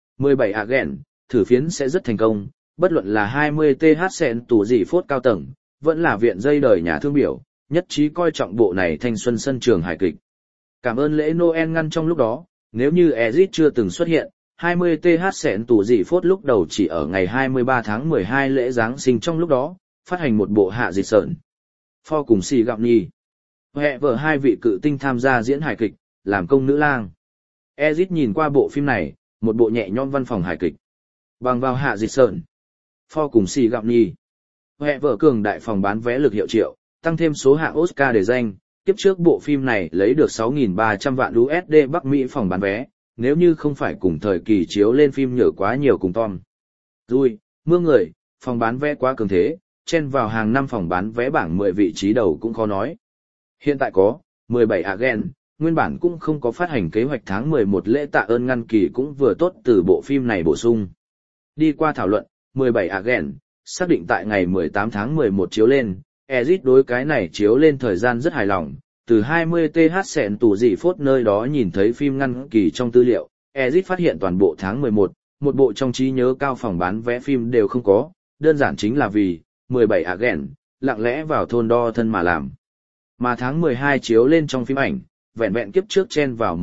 17 Agen, thử phiến sẽ rất thành công, bất luận là 20th sen tủ dị phốt cao tầng, vẫn là viện dây đời nhà thương biểu, nhất trí coi trọng bộ này thanh xuân sân trường hài kịch. Cảm ơn lễ Noel ngăn trong lúc đó, nếu như Ezit chưa từng xuất hiện, 20th sen tủ dị phốt lúc đầu chỉ ở ngày 23 tháng 12 lễ Giáng sinh trong lúc đó, phát hành một bộ hạ dịch sợn. Ford cùng Xì Gạo Nhi. Hệ vợ hai vị cự tinh tham gia diễn hài kịch, làm công nữ lang. Ezit nhìn qua bộ phim này, một bộ nhẹ nhõm văn phòng hài kịch. Bằng vào hạ dịch sợn. Ford cùng Xì Gạo Nhi. Hệ vở cường đại phòng bán vé lực hiệu triệu, tăng thêm số hạng Oscar để danh, tiếp trước bộ phim này lấy được 6.300 vạn USD Bắc Mỹ phòng bán vé, nếu như không phải cùng thời kỳ chiếu lên phim nhờ quá nhiều cùng Tom. Rồi, mưa người, phòng bán vé quá cường thế, chen vào hàng năm phòng bán vé bảng 10 vị trí đầu cũng khó nói. Hiện tại có 17 Agent, nguyên bản cũng không có phát hành kế hoạch tháng 11 lễ tạ ơn ngăn kỳ cũng vừa tốt từ bộ phim này bổ sung. Đi qua thảo luận, 17 Agent, xác định tại ngày 18 tháng 11 chiếu lên, Ezit đối cái này chiếu lên thời gian rất hài lòng, từ 20th sẹn tủ dị phốt nơi đó nhìn thấy phim ngăn kỳ trong tư liệu, Ezit phát hiện toàn bộ tháng 11, một bộ trong trí nhớ cao phòng bán vé phim đều không có, đơn giản chính là vì 17 Agent, lặng lẽ vào thôn đo thân mà làm. Mà tháng 12 chiếu lên trong phim ảnh, vẹn vẹn kiếp trước chen vào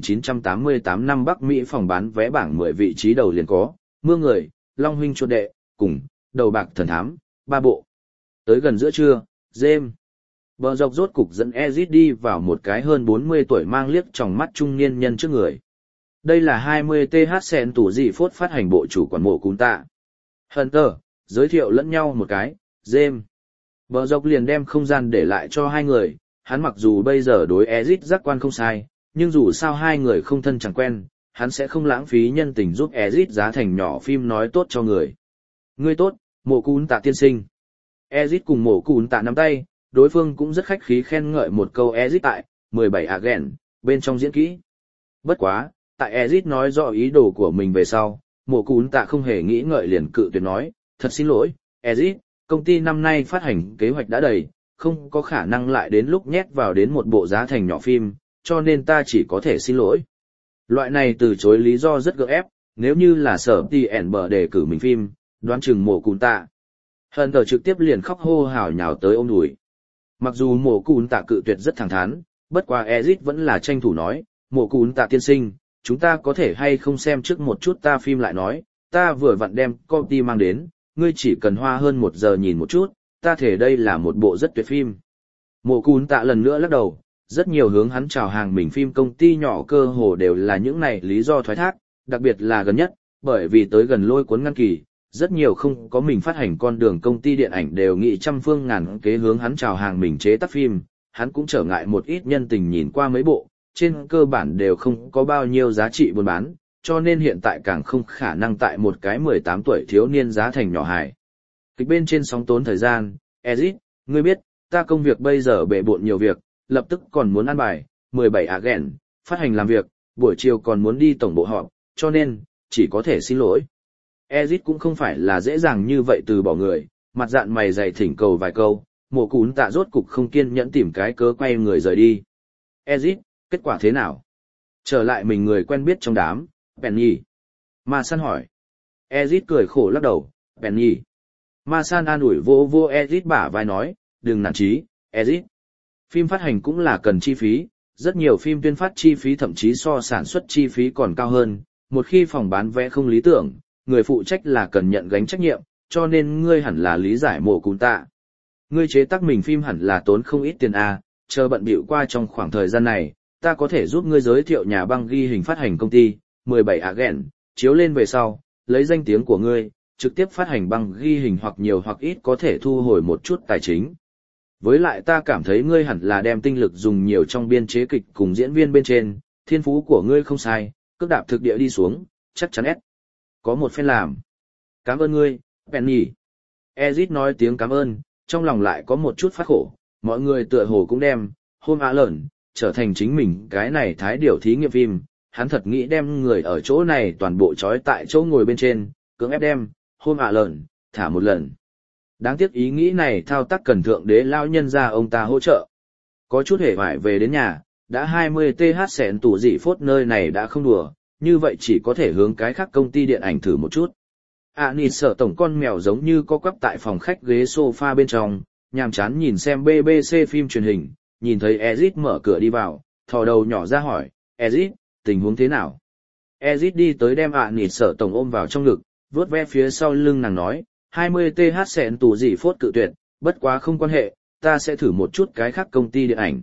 1988 năm Bắc Mỹ phòng bán vé bảng 10 vị trí đầu liền có, Mưa Người, Long Huynh Chuột Đệ, cùng Đầu Bạc Thần Thám, 3 bộ. Tới gần giữa trưa, James bờ dọc rốt cục dẫn Ezit đi vào một cái hơn 40 tuổi mang liếc tròng mắt trung niên nhân trước người. Đây là 20th sen tủ dị phốt phát hành bộ chủ quản mộ cún tạ. Hunter, giới thiệu lẫn nhau một cái, James. Bờ dọc liền đem không gian để lại cho hai người, hắn mặc dù bây giờ đối Ezit giác quan không sai, nhưng dù sao hai người không thân chẳng quen, hắn sẽ không lãng phí nhân tình giúp Ezit giá thành nhỏ phim nói tốt cho người. Ngươi tốt, mộ cún tạ tiên sinh. Ezit cùng mộ cún tạ nắm tay, đối phương cũng rất khách khí khen ngợi một câu Ezit tại 17 Agent bên trong diễn kỹ. Bất quá, tại Ezit nói rõ ý đồ của mình về sau, mộ cún tạ không hề nghĩ ngợi liền cự tuyệt nói, thật xin lỗi, Ezit, công ty năm nay phát hành kế hoạch đã đầy, không có khả năng lại đến lúc nhét vào đến một bộ giá thành nhỏ phim, cho nên ta chỉ có thể xin lỗi. Loại này từ chối lý do rất gượng ép, nếu như là sở TN bờ đề cử mình phim, đoán chừng mộ cún tạ. Hunter trực tiếp liền khóc hô hào nhào tới ôm đùi. Mặc dù mộ cún tạ cự tuyệt rất thẳng thắn, bất quá Ezit vẫn là tranh thủ nói, mộ cún tạ tiên sinh, chúng ta có thể hay không xem trước một chút ta phim lại nói, ta vừa vặn đem copy mang đến, ngươi chỉ cần hoa hơn 1 giờ nhìn một chút, ta thể đây là một bộ rất tuyệt phim. Mộ cún tạ lần nữa lắc đầu, rất nhiều hướng hắn chào hàng mình phim công ty nhỏ cơ hồ đều là những này lý do thoái thác, đặc biệt là gần nhất, bởi vì tới gần lôi cuốn ngăn kỳ, rất nhiều không có mình phát hành con đường công ty điện ảnh đều nghị trăm phương ngàn kế hướng hắn chào hàng mình chế tác phim, hắn cũng trở ngại một ít nhân tình nhìn qua mấy bộ, trên cơ bản đều không có bao nhiêu giá trị buôn bán, cho nên hiện tại càng không khả năng tại một cái 18 tuổi thiếu niên giá thành nhỏ hài. Kịch bên trên sóng tốn thời gian, Ezit, ngươi biết, ta công việc bây giờ bể bộn nhiều việc, lập tức còn muốn ăn bài, 17 Agent, phát hành làm việc, buổi chiều còn muốn đi tổng bộ họp, cho nên, chỉ có thể xin lỗi. Ezit cũng không phải là dễ dàng như vậy từ bỏ người, mặt dạn mày dày thỉnh cầu vài câu, mộ cún tạ rốt cục không kiên nhẫn tìm cái cớ quay người rời đi. Ezit, kết quả thế nào? Trở lại mình người quen biết trong đám, Penny. Ma San hỏi. Ezit cười khổ lắc đầu, Penny. Ma San an ủi vô Ezit bả vai nói, đừng nản chí, Ezit. Phim phát hành cũng là cần chi phí, rất nhiều phim tuyên phát chi phí thậm chí so sản xuất chi phí còn cao hơn, một khi phòng bán vé không lý tưởng, người phụ trách là cần nhận gánh trách nhiệm, cho nên ngươi hẳn là lý giải mộ cún tạ. Ngươi chế tác mình phim hẳn là tốn không ít tiền à, chờ bận bịu qua trong khoảng thời gian này, ta có thể giúp ngươi giới thiệu nhà băng ghi hình phát hành công ty, 17 Agent, chiếu lên về sau, lấy danh tiếng của ngươi, trực tiếp phát hành băng ghi hình hoặc nhiều hoặc ít có thể thu hồi một chút tài chính. Với lại ta cảm thấy ngươi hẳn là đem tinh lực dùng nhiều trong biên chế kịch cùng diễn viên bên trên, thiên phú của ngươi không sai, cước đạp thực địa đi xuống, chắc chắn có một phen làm. Cảm ơn ngươi, Penny. Ezit nói tiếng cảm ơn, trong lòng lại có một chút phát khổ, mọi người tựa hồ cũng đem, Home Alone, trở thành chính mình cái này thái điều thí nghiệm phim, hắn thật nghĩ đem người ở chỗ này toàn bộ trói tại chỗ ngồi bên trên, cưỡng ép đem, Home Alone, thả một lần. Đáng tiếc ý nghĩ này thao tác cần thượng đế lao nhân ra ông ta hỗ trợ. Có chút hề hoài về đến nhà, đã 20th sẹn tủ dị phốt nơi này đã không đùa, như vậy chỉ có thể hướng cái khác công ty điện ảnh thử một chút. Nịt sợ tổng con mèo giống như co quắp tại phòng khách ghế sofa bên trong, nhàm chán nhìn xem BBC phim truyền hình, nhìn thấy Ezit mở cửa đi vào, thò đầu nhỏ ra hỏi, Ezit, tình huống thế nào? Ezit đi tới đem Nịt sợ tổng ôm vào trong ngực, vuốt ve phía sau lưng nàng nói, 20th sẹn tủ dị phốt cự tuyệt, bất quá không quan hệ, ta sẽ thử một chút cái khác công ty điện ảnh.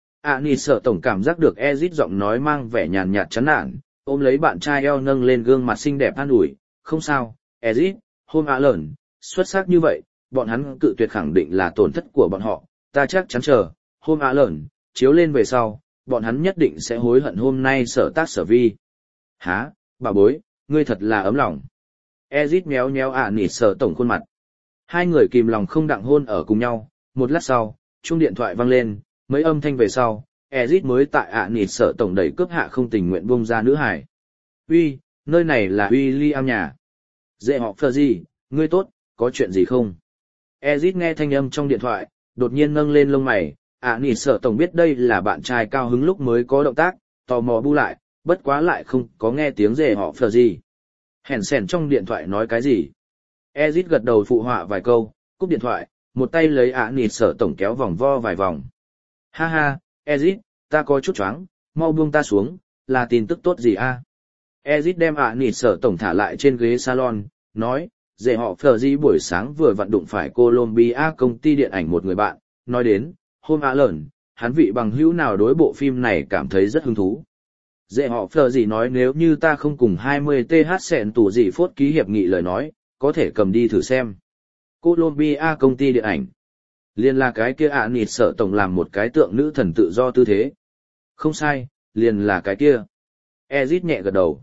Nịt sợ tổng cảm giác được Ezit giọng nói mang vẻ nhàn nhạt chán nản, ôm lấy bạn trai eo nâng lên gương mặt xinh đẹp an ủi, không sao, Ezit, Home Alone, xuất sắc như vậy, bọn hắn cự tuyệt khẳng định là tổn thất của bọn họ, ta chắc chắn chờ, hôm lợn, chiếu lên về sau, bọn hắn nhất định sẽ hối hận hôm nay sở tác sở vi. Hả, bà bối, ngươi thật là ấm lòng. Ezit méo méo nịt sở tổng khuôn mặt. Hai người kìm lòng không đặng hôn ở cùng nhau, một lát sau, chuông điện thoại vang lên, mấy âm thanh về sau, Ezit mới tại nịt sở tổng đẩy cướp hạ không tình nguyện buông ra nữ hải. Uy, nơi này là William nhà. Dễ họ phờ gì, ngươi tốt, có chuyện gì không? Ezit nghe thanh âm trong điện thoại, đột nhiên nâng lên lông mày, nịt sở tổng biết đây là bạn trai cao hứng lúc mới có động tác, tò mò bu lại, bất quá lại không có nghe tiếng dễ họ phờ gì. Hèn sèn trong điện thoại nói cái gì? Ezit gật đầu phụ họa vài câu, cúp điện thoại, một tay lấy nịt sở tổng kéo vòng vo vài vòng. Ha ha, Ezit, ta có chút choáng, mau buông ta xuống, là tin tức tốt gì a? Ezit đem nịt sở tổng thả lại trên ghế salon, nói, dễ họ phờ gì buổi sáng vừa vặn đụng phải Colombia công ty điện ảnh một người bạn, nói đến, hôm lợn, hắn vị bằng hữu nào đối bộ phim này cảm thấy rất hứng thú. Dễ họ phờ gì nói nếu như ta không cùng 20th sẹn tủ gì phốt ký hiệp nghị lời nói, có thể cầm đi thử xem. Colombia công ty điện ảnh. Liên là cái kia nịt sở tổng làm một cái tượng nữ thần tự do tư thế. Không sai, liền là cái kia. Ezit nhẹ gật đầu.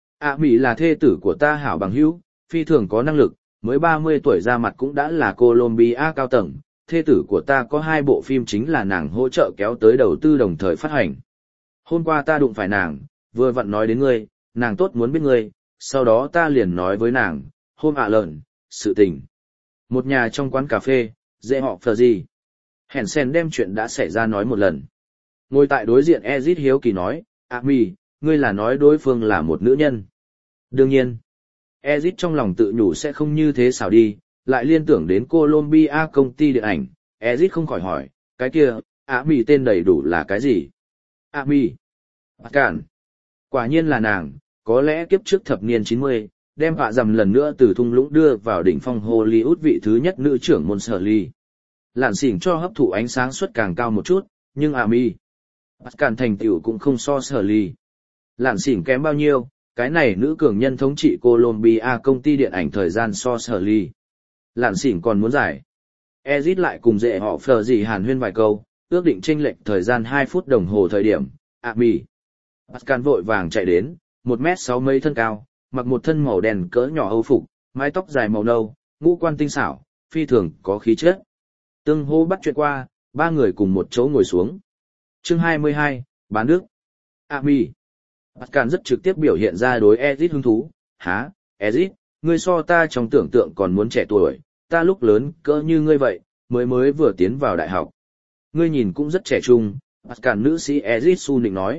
Mỹ là thê tử của ta hảo bằng hữu, phi thường có năng lực, mới 30 tuổi ra mặt cũng đã là Colombia cao tầng. Thê tử của ta có 2 bộ phim chính là nàng hỗ trợ kéo tới đầu tư đồng thời phát hành. Hôm qua ta đụng phải nàng, vừa vặn nói đến ngươi, nàng tốt muốn biết ngươi, sau đó ta liền nói với nàng, hôm lợn, sự tình. Một nhà trong quán cà phê, dễ họ phờ gì. Hèn sen đem chuyện đã xảy ra nói một lần. Ngồi tại đối diện Ezit hiếu kỳ nói, Mỹ, ngươi là nói đối phương là một nữ nhân. Đương nhiên, Ezit trong lòng tự nhủ sẽ không như thế xảo đi, lại liên tưởng đến Colombia công ty điện ảnh, Ezit không khỏi hỏi, cái kia, Mỹ tên đầy đủ là cái gì? Mỹ. Cản. Quả nhiên là nàng, có lẽ kiếp trước thập niên 90, đem họa dầm lần nữa từ thung lũng đưa vào đỉnh phong Hollywood vị thứ nhất nữ trưởng môn sở ly. Lạn xỉn cho hấp thụ ánh sáng suất càng cao một chút, nhưng Mỹ. Cản thành tựu cũng không so sở ly. Lạn xỉn kém bao nhiêu, cái này nữ cường nhân thống trị Colombia công ty điện ảnh thời gian so sở ly. Lạn xỉn còn muốn giải. Ezit lại cùng dễ họ phờ gì hàn huyên vài câu, ước định chênh lệch thời gian 2 phút đồng hồ thời điểm, Mỹ. Pascal vội vàng chạy đến, 1m6 mấy thân cao, mặc một thân màu đen cỡ nhỏ Âu phục, mái tóc dài màu nâu, ngũ quan tinh xảo, phi thường có khí chất. Tương hô bắt chuyện qua, 3 người cùng một chỗ ngồi xuống. Chương 22, bán nước. Mỹ. Pascal rất trực tiếp biểu hiện ra đối Ezit hứng thú. Hả, Ezit, ngươi so ta trong tưởng tượng còn muốn trẻ tuổi, ta lúc lớn cỡ như ngươi vậy, mới vừa tiến vào đại học. Ngươi nhìn cũng rất trẻ trung, Pascal nữ sĩ Ezit su nịnh nói.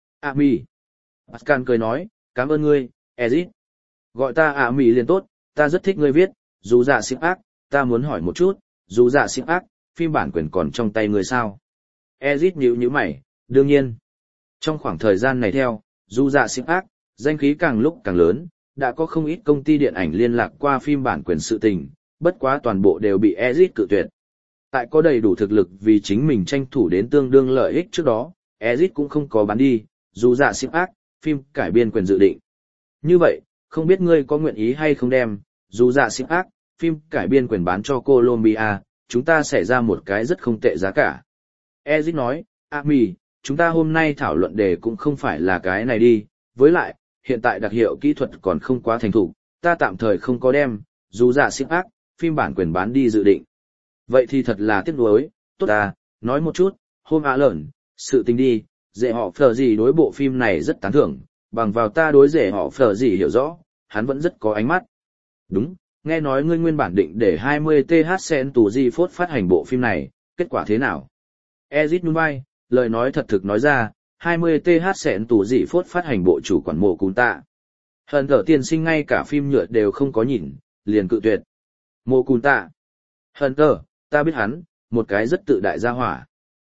Mỹ. Pascal cười nói, cảm ơn ngươi, Ezit. Gọi ta Mỹ liền tốt, ta rất thích ngươi viết, dù dạ xịn ác, ta muốn hỏi một chút, dù dạ xịn ác, phim bản quyền còn trong tay ngươi sao? Ezit nhíu mày, đương nhiên. Trong khoảng thời gian này theo, dù dạ xịn ác, danh khí càng lúc càng lớn, đã có không ít công ty điện ảnh liên lạc qua phim bản quyền sự tình, bất quá toàn bộ đều bị Ezit cự tuyệt. Tại có đầy đủ thực lực vì chính mình tranh thủ đến tương đương lợi ích trước đó, Ezit cũng không có bán đi, dù dạ xịn ác, phim cải biên quyền dự định. Như vậy, không biết ngươi có nguyện ý hay không đem, dù dạ xịn ác, phim cải biên quyền bán cho Colombia, chúng ta sẽ ra một cái rất không tệ giá cả. Ezit nói, Mỹ, chúng ta hôm nay thảo luận đề cũng không phải là cái này đi, với lại, hiện tại đặc hiệu kỹ thuật còn không quá thành thục, ta tạm thời không có đem, dù dạ xịn ác, phim bản quyền bán đi dự định. Vậy thì thật là tiếc nuối, tốt ta, nói một chút, hôm lợn, sự tình đi, dễ họ phờ gì đối bộ phim này rất tán thưởng, bằng vào ta đối dễ họ phờ gì hiểu rõ, hắn vẫn rất có ánh mắt. Đúng, nghe nói ngươi nguyên bản định để 20th sen tù di phốt phát hành bộ phim này, kết quả thế nào? Ezit nhún vai, lời nói thật thực nói ra, 20th sen tù di phốt phát hành bộ chủ quản mộ cún tạ. Hận thở tiên sinh ngay cả phim nhựa đều không có nhìn, liền cự tuyệt. Mộ cún tạ. Hận thở, ta biết hắn, một cái rất tự đại gia hỏa.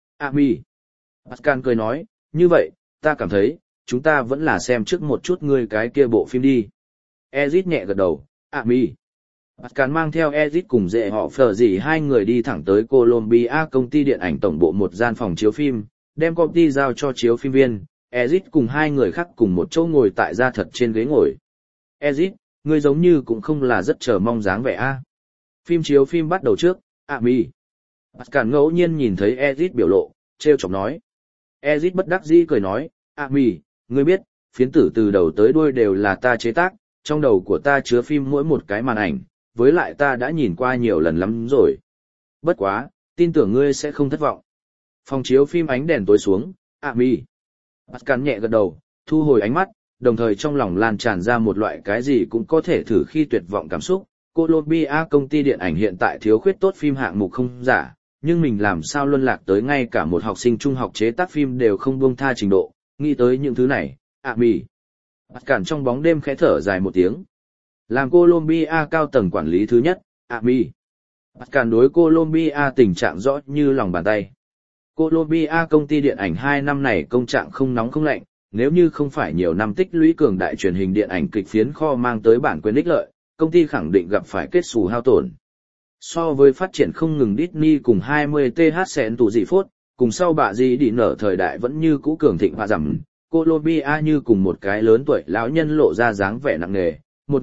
Mỹ. Pascal cười nói, như vậy, ta cảm thấy, chúng ta vẫn là xem trước một chút ngươi cái kia bộ phim đi. Ezit nhẹ gật đầu, Mỹ. Pascal mang theo Ezit cùng dễ họ phở gì hai người đi thẳng tới Colombia công ty điện ảnh tổng bộ một gian phòng chiếu phim, đem copy giao cho chiếu phim viên. Ezit cùng hai người khác cùng một chỗ ngồi tại da thật trên ghế ngồi. Ezit, ngươi giống như cũng không là rất chờ mong dáng vẻ a. Phim chiếu phim bắt đầu trước, Ami. Pascal ngẫu nhiên nhìn thấy Ezit biểu lộ, treo chọc nói. Ezit bất đắc dĩ cười nói, Ami, ngươi biết, phiến tử từ đầu tới đuôi đều là ta chế tác, trong đầu của ta chứa phim mỗi một cái màn ảnh, với lại ta đã nhìn qua nhiều lần lắm rồi. Bất quá, tin tưởng ngươi sẽ không thất vọng. Phòng chiếu phim ánh đèn tối xuống, Ami. Pascal nhẹ gật đầu, thu hồi ánh mắt, đồng thời trong lòng lan tràn ra một loại cái gì cũng có thể thử khi tuyệt vọng cảm xúc. Columbia công ty điện ảnh hiện tại thiếu khuyết tốt phim hạng mục không giả, nhưng mình làm sao luân lạc tới ngay cả một học sinh trung học chế tác phim đều không buông tha trình độ, nghĩ tới những thứ này, Ami. Pascal trong bóng đêm khẽ thở dài một tiếng. Làm Columbia cao tầng quản lý thứ nhất, Ami. Pascal đối Columbia tình trạng rõ như lòng bàn tay. Columbia công ty điện ảnh 2 năm này công trạng không nóng không lạnh, nếu như không phải nhiều năm tích lũy cường đại truyền hình điện ảnh kịch phiến kho mang tới bản quyền ích lợi, công ty khẳng định gặp phải kết xù hao tổn. So với phát triển không ngừng Disney cùng 20th Cent tù dị phốt, cùng sau bạ gì đi nở thời đại vẫn như cũ cường thịnh và giảm, Columbia như cùng một cái lớn tuổi lão nhân lộ ra dáng vẻ nặng nề.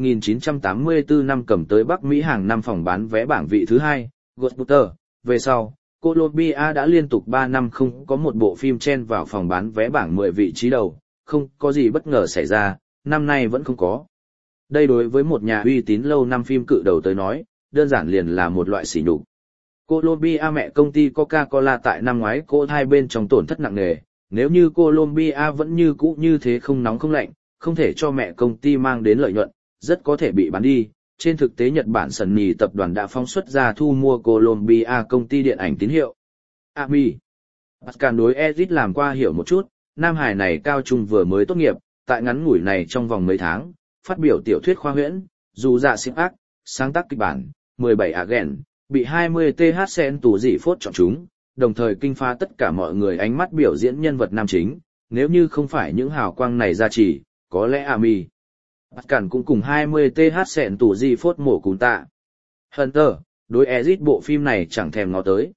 1984 năm cầm tới Bắc Mỹ hàng năm phòng bán vé bảng vị thứ 2, Ghostbuster. Về sau, Columbia đã liên tục 3 năm không có một bộ phim chen vào phòng bán vé bảng 10 vị trí đầu, không có gì bất ngờ xảy ra, năm nay vẫn không có. Đây đối với một nhà uy tín lâu năm phim cự đầu tới nói, đơn giản liền là một loại sỉ nhục. Columbia mẹ công ty Coca-Cola tại năm ngoái cô hai bên trong tổn thất nặng nề, nếu như Columbia vẫn như cũ như thế không nóng không lạnh, không thể cho mẹ công ty mang đến lợi nhuận, rất có thể bị bán đi. Trên thực tế Nhật Bản Sony tập đoàn đã phóng xuất ra thu mua Columbia công ty điện ảnh tín hiệu. Ami. Pascal đối Ezit làm qua hiểu một chút, nam hải này cao trung vừa mới tốt nghiệp, tại ngắn ngủi này trong vòng mấy tháng, phát biểu tiểu thuyết khoa huyễn, dù dạ xịp ác, sáng tác kịch bản, 17 agent, bị 20th Cent tù dị phốt chọn chúng, đồng thời kinh phá tất cả mọi người ánh mắt biểu diễn nhân vật nam chính, nếu như không phải những hào quang này gia trì, có lẽ Ami. Pascal cũng cùng 20th Cent tù dị phốt mổ cún tạ. Hunter, đối Ezit bộ phim này chẳng thèm ngó tới.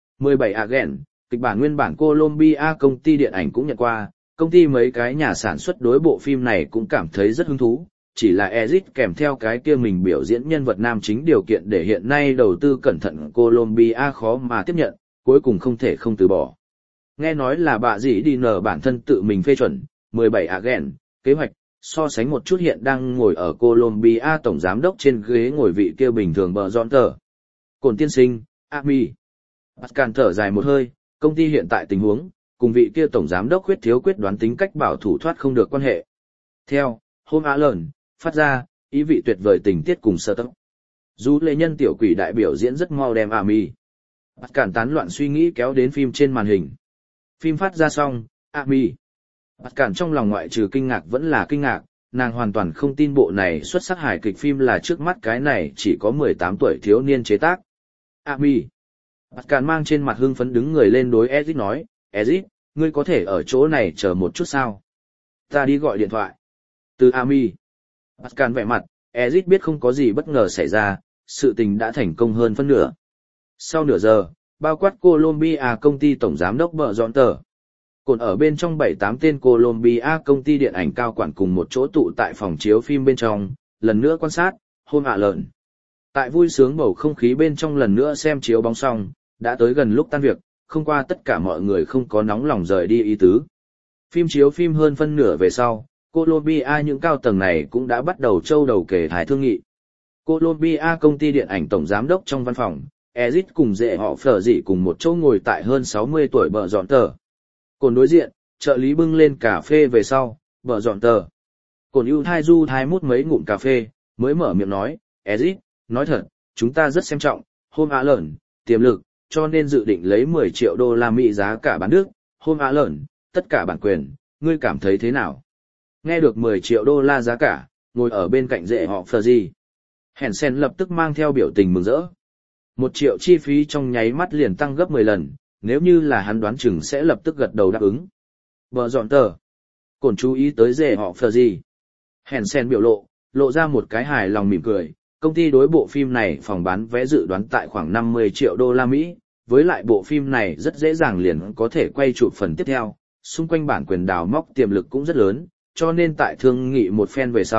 17 agent, kịch bản nguyên bản Columbia công ty điện ảnh cũng nhận qua, công ty mấy cái nhà sản xuất đối bộ phim này cũng cảm thấy rất hứng thú, chỉ là Ezit kèm theo cái kia mình biểu diễn nhân vật nam chính điều kiện để hiện nay đầu tư cẩn thận Columbia khó mà tiếp nhận, cuối cùng không thể không từ bỏ. Nghe nói là bà dĩ đi nở bản thân tự mình phê chuẩn, 17 agent, kế hoạch, so sánh một chút hiện đang ngồi ở Columbia tổng giám đốc trên ghế ngồi vị kia bình thường bờ dọn tờ. Cổn tiên sinh, Ami. Pascal thở dài một hơi, công ty hiện tại tình huống, cùng vị kia tổng giám đốc khuyết thiếu quyết đoán tính cách bảo thủ thoát không được quan hệ. Theo, hôm Allen, phát ra, ý vị tuyệt vời tình tiết cùng sơ tốc. Dù lệ nhân tiểu quỷ đại biểu diễn rất mau đem Ami. Pascal tán loạn suy nghĩ kéo đến phim trên màn hình. Phim phát ra xong, Ami. Pascal trong lòng ngoại trừ kinh ngạc vẫn là kinh ngạc, nàng hoàn toàn không tin bộ này xuất sắc hài kịch phim là trước mắt cái này chỉ có 18 tuổi thiếu niên chế tác. Ami. Pascal mang trên mặt hưng phấn đứng người lên đối Ezit nói, Ezit, ngươi có thể ở chỗ này chờ một chút sao? Ta đi gọi điện thoại. Từ Ami. Pascal vẻ mặt, Ezit biết không có gì bất ngờ xảy ra, sự tình đã thành công hơn phân nửa. Sau nửa giờ, bao quát Columbia công ty tổng giám đốc bợ dọn tờ. Còn ở bên trong 7-8 tên Columbia công ty điện ảnh cao quản cùng một chỗ tụ tại phòng chiếu phim bên trong, lần nữa quan sát, hôm ạ lợn. Tại vui sướng bầu không khí bên trong lần nữa xem chiếu bóng xong, đã tới gần lúc tan việc, không qua tất cả mọi người không có nóng lòng rời đi ý tứ. Phim chiếu phim hơn phân nửa về sau, Columbia những cao tầng này cũng đã bắt đầu châu đầu kể thái thương nghị. Columbia công ty điện ảnh tổng giám đốc trong văn phòng, Ezit cùng dễ họ phở dị cùng một chỗ ngồi tại hơn 60 tuổi bợ dọn tờ. Cồn đối diện, trợ lý bưng lên cà phê về sau, bợ dọn tờ. Cồn ưu thai du thai mút mấy ngụm cà phê, mới mở miệng nói, Ezit, nói thật, chúng ta rất xem trọng, hôm ạ lợn, tiềm lực, cho nên dự định lấy 10 triệu đô la Mỹ giá cả bán nước, hôm ạ lợn, tất cả bản quyền, ngươi cảm thấy thế nào? Nghe được 10 triệu đô la giá cả, ngồi ở bên cạnh dễ họ phờ gì. Hensen lập tức mang theo biểu tình mừng rỡ. 1 triệu chi phí trong nháy mắt liền tăng gấp 10 lần, nếu như là hắn đoán chừng sẽ lập tức gật đầu đáp ứng. Bờ dọn tờ. Cổn chú ý tới dễ họ phờ gì. Hensen biểu lộ ra một cái hài lòng mỉm cười. Công ty đối bộ phim này phòng bán vé dự đoán tại khoảng 50 triệu đô la Mỹ, với lại bộ phim này rất dễ dàng liền có thể quay chụp phần tiếp theo, xung quanh bản quyền đào móc tiềm lực cũng rất lớn, cho nên tại thương nghị một phen về sau,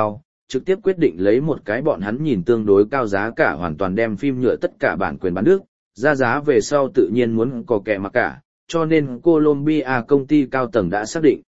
trực tiếp quyết định lấy một cái bọn hắn nhìn tương đối cao giá cả hoàn toàn đem phim nhựa tất cả bản quyền bán nước, ra giá về sau tự nhiên muốn có kẻ mặc cả, cho nên Colombia công ty cao tầng đã xác định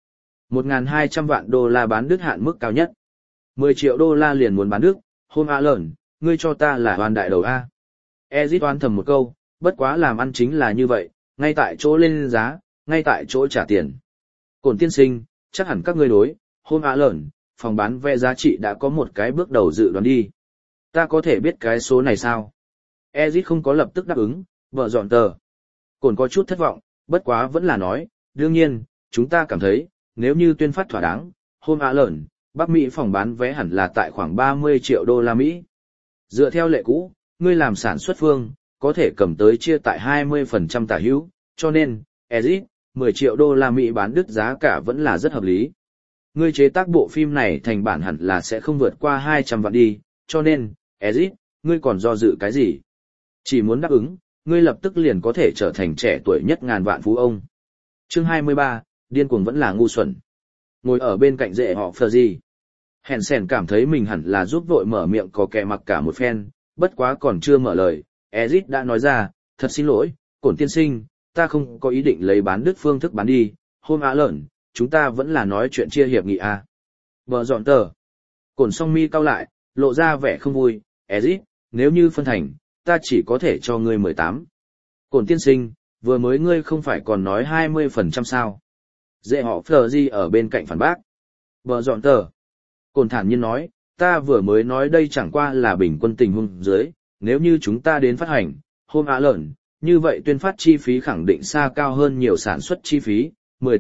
1.200 vạn đô la bán đứt hạn mức cao nhất. 10 triệu đô la liền muốn bán đứt, Home Alone, ngươi cho ta là hoàn đại đầu A. Ezit oán thầm một câu, bất quá làm ăn chính là như vậy, ngay tại chỗ lên giá, ngay tại chỗ trả tiền. Cổn tiên sinh, chắc hẳn các ngươi đối, Home Alone, phòng bán vé giá trị đã có một cái bước đầu dự đoán đi. Ta có thể biết cái số này sao? Ezit không có lập tức đáp ứng, vợ dọn tờ. Cổn có chút thất vọng, bất quá vẫn là nói, đương nhiên, chúng ta cảm thấy, nếu như tuyên phát thỏa đáng, Home Alone, Bắc Mỹ phòng bán vé hẳn là tại khoảng 30 triệu đô la Mỹ. Dựa theo lệ cũ, ngươi làm sản xuất phương, có thể cầm tới chia tại 20% tả hữu, cho nên, Ezit, 10 triệu đô la Mỹ bán đứt giá cả vẫn là rất hợp lý. Ngươi chế tác bộ phim này thành bản hẳn là sẽ không vượt qua 200 vạn đi, cho nên, Ezit, ngươi còn do dự cái gì? Chỉ muốn đáp ứng, ngươi lập tức liền có thể trở thành trẻ tuổi nhất ngàn vạn phú ông. Chương 23, điên cuồng vẫn là ngu xuẩn. Ngồi ở bên cạnh rể họ Fergie. Hansen cảm thấy mình hẳn là giúp vội mở miệng có kẻ mặc cả một phen, bất quá còn chưa mở lời, Ezit đã nói ra, thật xin lỗi, Cổn tiên sinh, ta không có ý định lấy bán đứt phương thức bán đi, Home Alone, chúng ta vẫn là nói chuyện chia hiệp nghị à. Bờ dọn tờ. Cổn song mi cau lại, lộ ra vẻ không vui, Ezit, nếu như phân thành, ta chỉ có thể cho ngươi 18. Cổn tiên sinh, vừa mới ngươi không phải còn nói 20% sao. Dễ họ Fergie ở bên cạnh phản bác. Bờ dọn tờ. Cổn thản nhiên nói, ta vừa mới nói đây chẳng qua là bình quân tình huống dưới, nếu như chúng ta đến phát hành, Home Alone, như vậy tuyên phát chi phí khẳng định xa cao hơn nhiều sản xuất chi phí,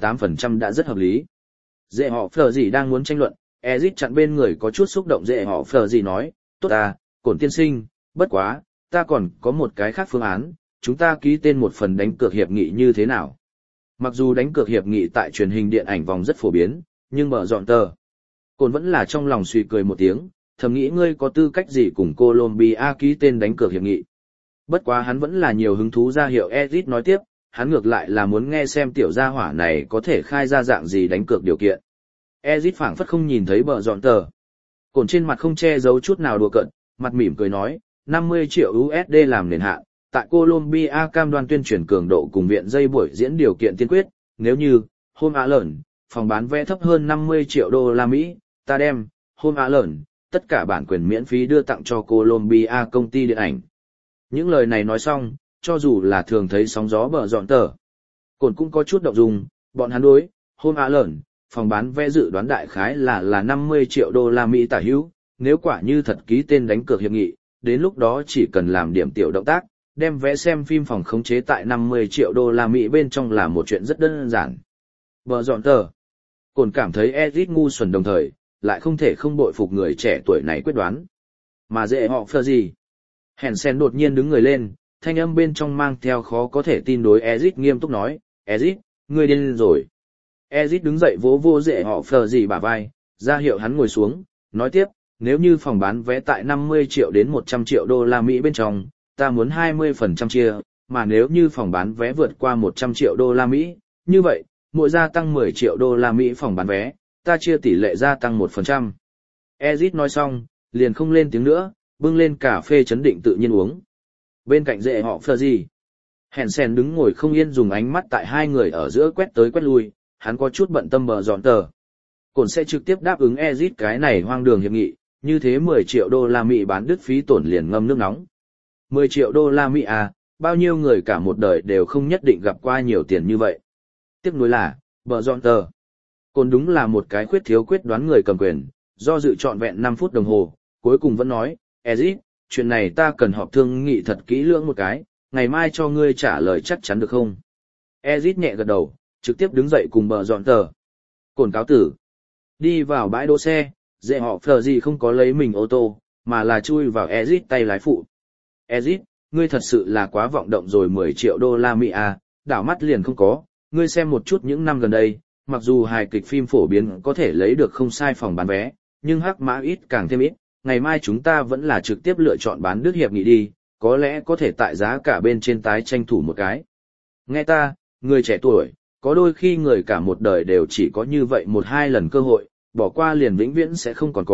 18% đã rất hợp lý. Dễ họ Fergie đang muốn tranh luận, Ezit chặn bên người có chút xúc động dễ họ Fergie nói, tốt à, Cổn tiên sinh, bất quá, ta còn có một cái khác phương án, chúng ta ký tên một phần đánh cược hiệp nghị như thế nào. Mặc dù đánh cược hiệp nghị tại truyền hình điện ảnh vòng rất phổ biến, nhưng mở dọn tờ. Cổn vẫn là trong lòng suy cười một tiếng, thầm nghĩ ngươi có tư cách gì cùng Colombia ký tên đánh cược hiệp nghị. Bất quá hắn vẫn là nhiều hứng thú ra hiệu Ezit nói tiếp, hắn ngược lại là muốn nghe xem tiểu gia hỏa này có thể khai ra dạng gì đánh cược điều kiện. Ezit phảng phất không nhìn thấy bờ dọn tờ. Cổn trên mặt không che giấu chút nào đùa cợt, mặt mỉm cười nói, 50 triệu USD làm nền hạn, tại Colombia cam đoan tuyên truyền cường độ cùng viện dây buổi diễn điều kiện tiên quyết, nếu như, Home Alone, phòng bán vé thấp hơn 50 triệu đô la Mỹ, ta đem, Home Alone, tất cả bản quyền miễn phí đưa tặng cho Colombia công ty điện ảnh. Những lời này nói xong, cho dù là thường thấy sóng gió bờ dọn tờ. Cổn cũng có chút động dung, bọn hắn đối, Home Alone, phòng bán vé dự đoán đại khái là 50 triệu đô la Mỹ tả hữu, nếu quả như thật ký tên đánh cược hiệp nghị, đến lúc đó chỉ cần làm điểm tiểu động tác, đem vé xem phim phòng khống chế tại 50 triệu đô la Mỹ bên trong là một chuyện rất đơn giản. Bờ dọn tờ. Cổn cảm thấy Ezit ngu xuẩn đồng thời, lại không thể không bội phục người trẻ tuổi này quyết đoán. Mà dễ họ Fergie. Hansen đột nhiên đứng người lên, thanh âm bên trong mang theo khó có thể tin đối Ezit nghiêm túc nói, Ezit, ngươi điên rồi. Ezit đứng dậy vỗ vô dễ họ Fergie bả vai, ra hiệu hắn ngồi xuống, nói tiếp, nếu như phòng bán vé tại 50 triệu đến 100 triệu đô la Mỹ bên trong, ta muốn 20% chia, mà nếu như phòng bán vé vượt qua 100 triệu đô la Mỹ, như vậy, mỗi gia tăng 10 triệu đô la Mỹ phòng bán vé, ta chia tỷ lệ gia tăng 1%. Ezit nói xong, liền không lên tiếng nữa, bưng lên cà phê chấn định tự nhiên uống. Bên cạnh dễ họ Fergie, Hansen đứng ngồi không yên dùng ánh mắt tại hai người ở giữa quét tới quét lui, hắn có chút bận tâm bờ dọn tờ. Cổn sẽ trực tiếp đáp ứng Ezit cái này hoang đường hiệp nghị, như thế 10 triệu đô la Mỹ bán đứt phí tổn liền ngâm nước nóng. 10 triệu đô la Mỹ à, bao nhiêu người cả một đời đều không nhất định gặp qua nhiều tiền như vậy. Tiếc nuối là, bờ dọn tờ. Cổn đúng là một cái khuyết thiếu quyết đoán người cầm quyền, do dự trọn vẹn 5 phút đồng hồ, cuối cùng vẫn nói, Ezit, chuyện này ta cần họp thương nghị thật kỹ lưỡng một cái, ngày mai cho ngươi trả lời chắc chắn được không? Ezit nhẹ gật đầu, trực tiếp đứng dậy cùng bờ dọn tờ. Cổn cáo tử. Đi vào bãi đỗ xe, dễ họ Fergie không có lấy mình ô tô, mà là chui vào Ezit tay lái phụ. Ezit, ngươi thật sự là quá vọng động rồi 10 triệu đô la Mỹ à, đảo mắt liền không có, ngươi xem một chút những năm gần đây, mặc dù hài kịch phim phổ biến có thể lấy được không sai phòng bán vé, nhưng hắc mã ít càng thêm ít, ngày mai chúng ta vẫn là trực tiếp lựa chọn bán đứt hiệp nghị đi, có lẽ có thể tại giá cả bên trên tái tranh thủ một cái. Nghe ta, người trẻ tuổi, có đôi khi người cả một đời đều chỉ có như vậy một hai lần cơ hội, bỏ qua liền vĩnh viễn sẽ không còn có,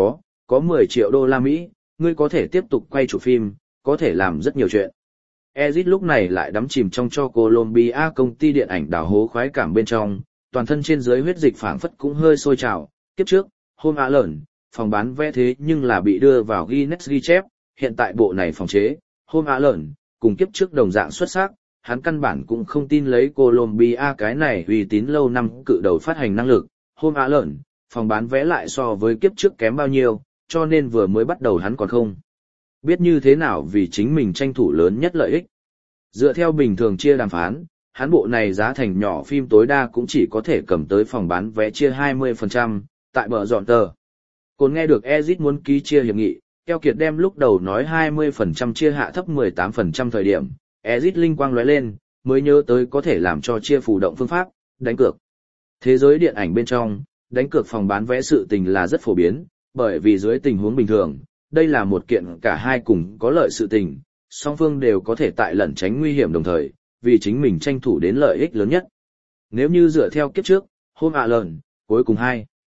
có 10 triệu đô la Mỹ, ngươi có thể tiếp tục quay chụp phim, có thể làm rất nhiều chuyện. Ezit lúc này lại đắm chìm trong cho Columbia công ty điện ảnh đào hố khoái cảm bên trong, toàn thân trên dưới huyết dịch phảng phất cũng hơi sôi trào. Kiếp trước, Home Alone, phòng bán vé thế nhưng là bị đưa vào Guinness ghi chép, hiện tại bộ này phòng chế, Home Alone, cùng kiếp trước đồng dạng xuất sắc, hắn căn bản cũng không tin lấy Columbia cái này uy tín lâu năm cự đầu phát hành năng lực. Home Alone, phòng bán vé lại so với kiếp trước kém bao nhiêu, cho nên vừa mới bắt đầu hắn còn không biết như thế nào vì chính mình tranh thủ lớn nhất lợi ích. Dựa theo bình thường chia đàm phán, hắn bộ này giá thành nhỏ phim tối đa cũng chỉ có thể cầm tới phòng bán vé chia 20%, tại bờ dọn tờ. Cồn nghe được Ezit muốn ký chia hiệp nghị, Keo Kiệt đem lúc đầu nói 20% chia hạ thấp 18% thời điểm, Ezit linh quang lóe lên, mới nhớ tới có thể làm cho chia phù động phương pháp, đánh cược. Thế giới điện ảnh bên trong, đánh cược phòng bán vé sự tình là rất phổ biến, bởi vì dưới tình huống bình thường, đây là một kiện cả hai cùng có lợi sự tình, song phương đều có thể tại lẩn tránh nguy hiểm đồng thời, vì chính mình tranh thủ đến lợi ích lớn nhất. Nếu như dựa theo kiếp trước, Home Alone, cuối cùng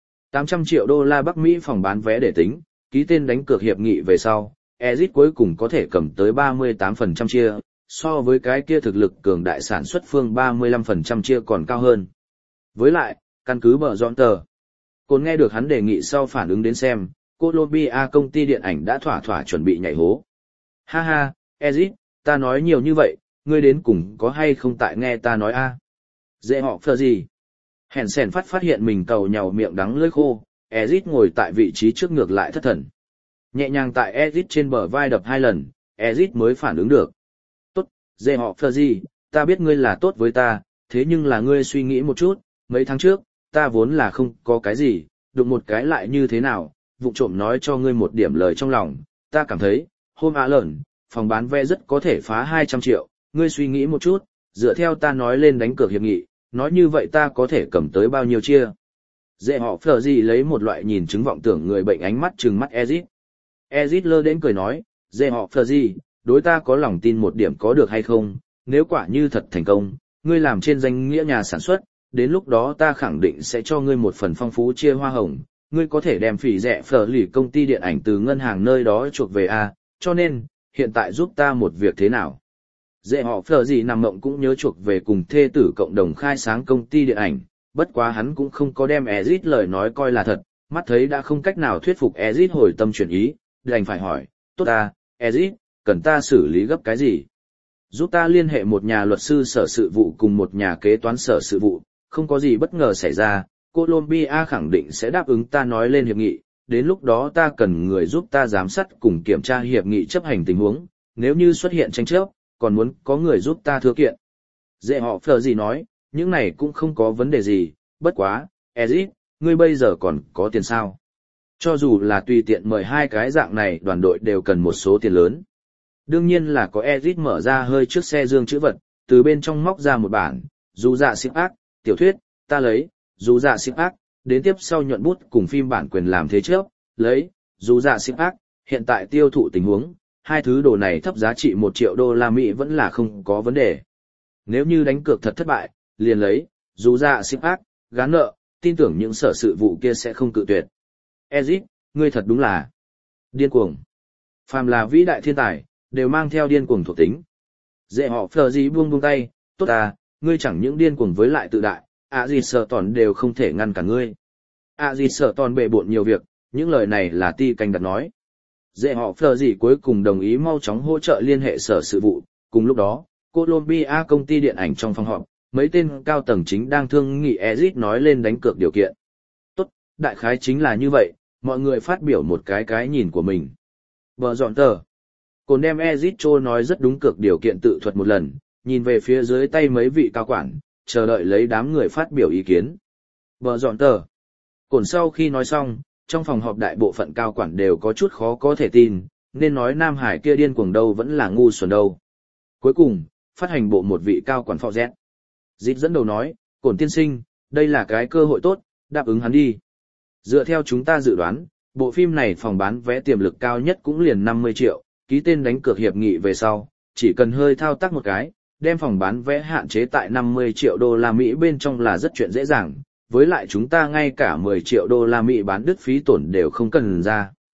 800 triệu đô la Bắc Mỹ phòng bán vé để tính, ký tên đánh cược hiệp nghị về sau, Ezit cuối cùng có thể cầm tới 38% chia, so với cái kia thực lực cường đại sản xuất phương 35% chia còn cao hơn. Với lại, căn cứ bờ dọn tờ, Cồn nghe được hắn đề nghị sau phản ứng đến xem, Columbia công ty điện ảnh đã thỏa thỏa chuẩn bị nhảy hố. Ha ha, Ezit, ta nói nhiều như vậy, ngươi đến cùng có hay không tại nghe ta nói a? Dễ họ phờ gì? Hèn sèn phát hiện mình cầu nhàu miệng đắng lưỡi khô, Ezit ngồi tại vị trí trước ngược lại thất thần. Nhẹ nhàng tại Ezit trên bờ vai đập 2 lần, Ezit mới phản ứng được. Tốt, dễ họ phờ gì, ta biết ngươi là tốt với ta, thế nhưng là ngươi suy nghĩ một chút, mấy tháng trước, ta vốn là không có cái gì, đụng một cái lại như thế nào, vụng trộm nói cho ngươi một điểm lời trong lòng, ta cảm thấy, Home Alone, phòng bán vé rất có thể phá 200 triệu, ngươi suy nghĩ một chút, dựa theo ta nói lên đánh cược hiệp nghị, nói như vậy ta có thể cầm tới bao nhiêu chia. Dễ họ phở gì lấy một loại nhìn chứng vọng tưởng người bệnh ánh mắt trừng mắt Ezit. Ezit lơ đến cười nói, dễ họ phở gì, đối ta có lòng tin một điểm có được hay không, nếu quả như thật thành công, ngươi làm trên danh nghĩa nhà sản xuất, đến lúc đó ta khẳng định sẽ cho ngươi một phần phong phú chia hoa hồng, ngươi có thể đem phỉ rẻ phở lì công ty điện ảnh từ ngân hàng nơi đó chuộc về a, cho nên, hiện tại giúp ta một việc thế nào. Dễ họ phở gì nằm mộng cũng nhớ chuộc về cùng thê tử cộng đồng khai sáng công ty điện ảnh, bất quá hắn cũng không có đem Ezit lời nói coi là thật, mắt thấy đã không cách nào thuyết phục Ezit hồi tâm chuyển ý, đành phải hỏi, tốt ta, Ezit, cần ta xử lý gấp cái gì? Giúp ta liên hệ một nhà luật sư sở sự vụ cùng một nhà kế toán sở sự vụ, không có gì bất ngờ xảy ra, Columbia khẳng định sẽ đáp ứng ta nói lên hiệp nghị, đến lúc đó ta cần người giúp ta giám sát cùng kiểm tra hiệp nghị chấp hành tình huống, nếu như xuất hiện tranh chấp, còn muốn có người giúp ta thừa kiện. Dễ họ phờ gì nói, những này cũng không có vấn đề gì, bất quá, Ezit, ngươi bây giờ còn có tiền sao? Cho dù là tùy tiện mời 2 cái dạng này đoàn đội đều cần một số tiền lớn. Đương nhiên là có. Ezit mở ra hơi trước xe dương chữ vật, từ bên trong móc ra một bản, dù dạ xịp ác, tiểu thuyết, ta lấy, dù dạ xịp ác, đến tiếp sau nhuận bút cùng phim bản quyền làm thế trước, lấy, dù dạ xịp ác, hiện tại tiêu thụ tình huống, 2 thứ đồ này thấp giá trị 1 triệu đô la Mỹ vẫn là không có vấn đề. Nếu như đánh cược thật thất bại, liền lấy, dù dạ xịp ác, gán nợ, tin tưởng những sở sự vụ kia sẽ không cự tuyệt. Ezit, ngươi thật đúng là điên cuồng. Phàm là vĩ đại thiên tài, đều mang theo điên cuồng thuộc tính. Dễ họ phờ gì buông tay, tốt à, ngươi chẳng những điên cuồng với lại tự đại, gì sợ tòn đều không thể ngăn cả ngươi. Gì sợ tòn bề bộn nhiều việc, những lời này là ti canh đặt nói. Dễ họ phờ gì cuối cùng đồng ý mau chóng hỗ trợ liên hệ sở sự vụ, cùng lúc đó, Columbia công ty điện ảnh trong phòng họp, mấy tên cao tầng chính đang thương nghị Ezit nói lên đánh cược điều kiện. Tốt, đại khái chính là như vậy, mọi người phát biểu một cái nhìn của mình. Bờ dọn tờ. Cồn đem Ezit Cho nói rất đúng cược điều kiện tự thuật một lần, nhìn về phía dưới tay mấy vị cao quản, chờ đợi lấy đám người phát biểu ý kiến. Bờ dọn tờ. Cồn sau khi nói xong, trong phòng họp đại bộ phận cao quản đều có chút khó có thể tin, nên nói Nam Hải kia điên cuồng đâu vẫn là ngu xuẩn đâu. Cuối cùng, phát hành bộ một vị cao quản phò rét. Dịp dẫn đầu nói, Cồn tiên sinh, đây là cái cơ hội tốt, đáp ứng hắn đi. Dựa theo chúng ta dự đoán, bộ phim này phòng bán vé tiềm lực cao nhất cũng liền 50 triệu, ký tên đánh cược hiệp nghị về sau, chỉ cần hơi thao tác một cái, đem phòng bán vé hạn chế tại 50 triệu đô la Mỹ bên trong là rất chuyện dễ dàng, với lại chúng ta ngay cả 10 triệu đô la Mỹ bán đứt phí tổn đều không cần ra.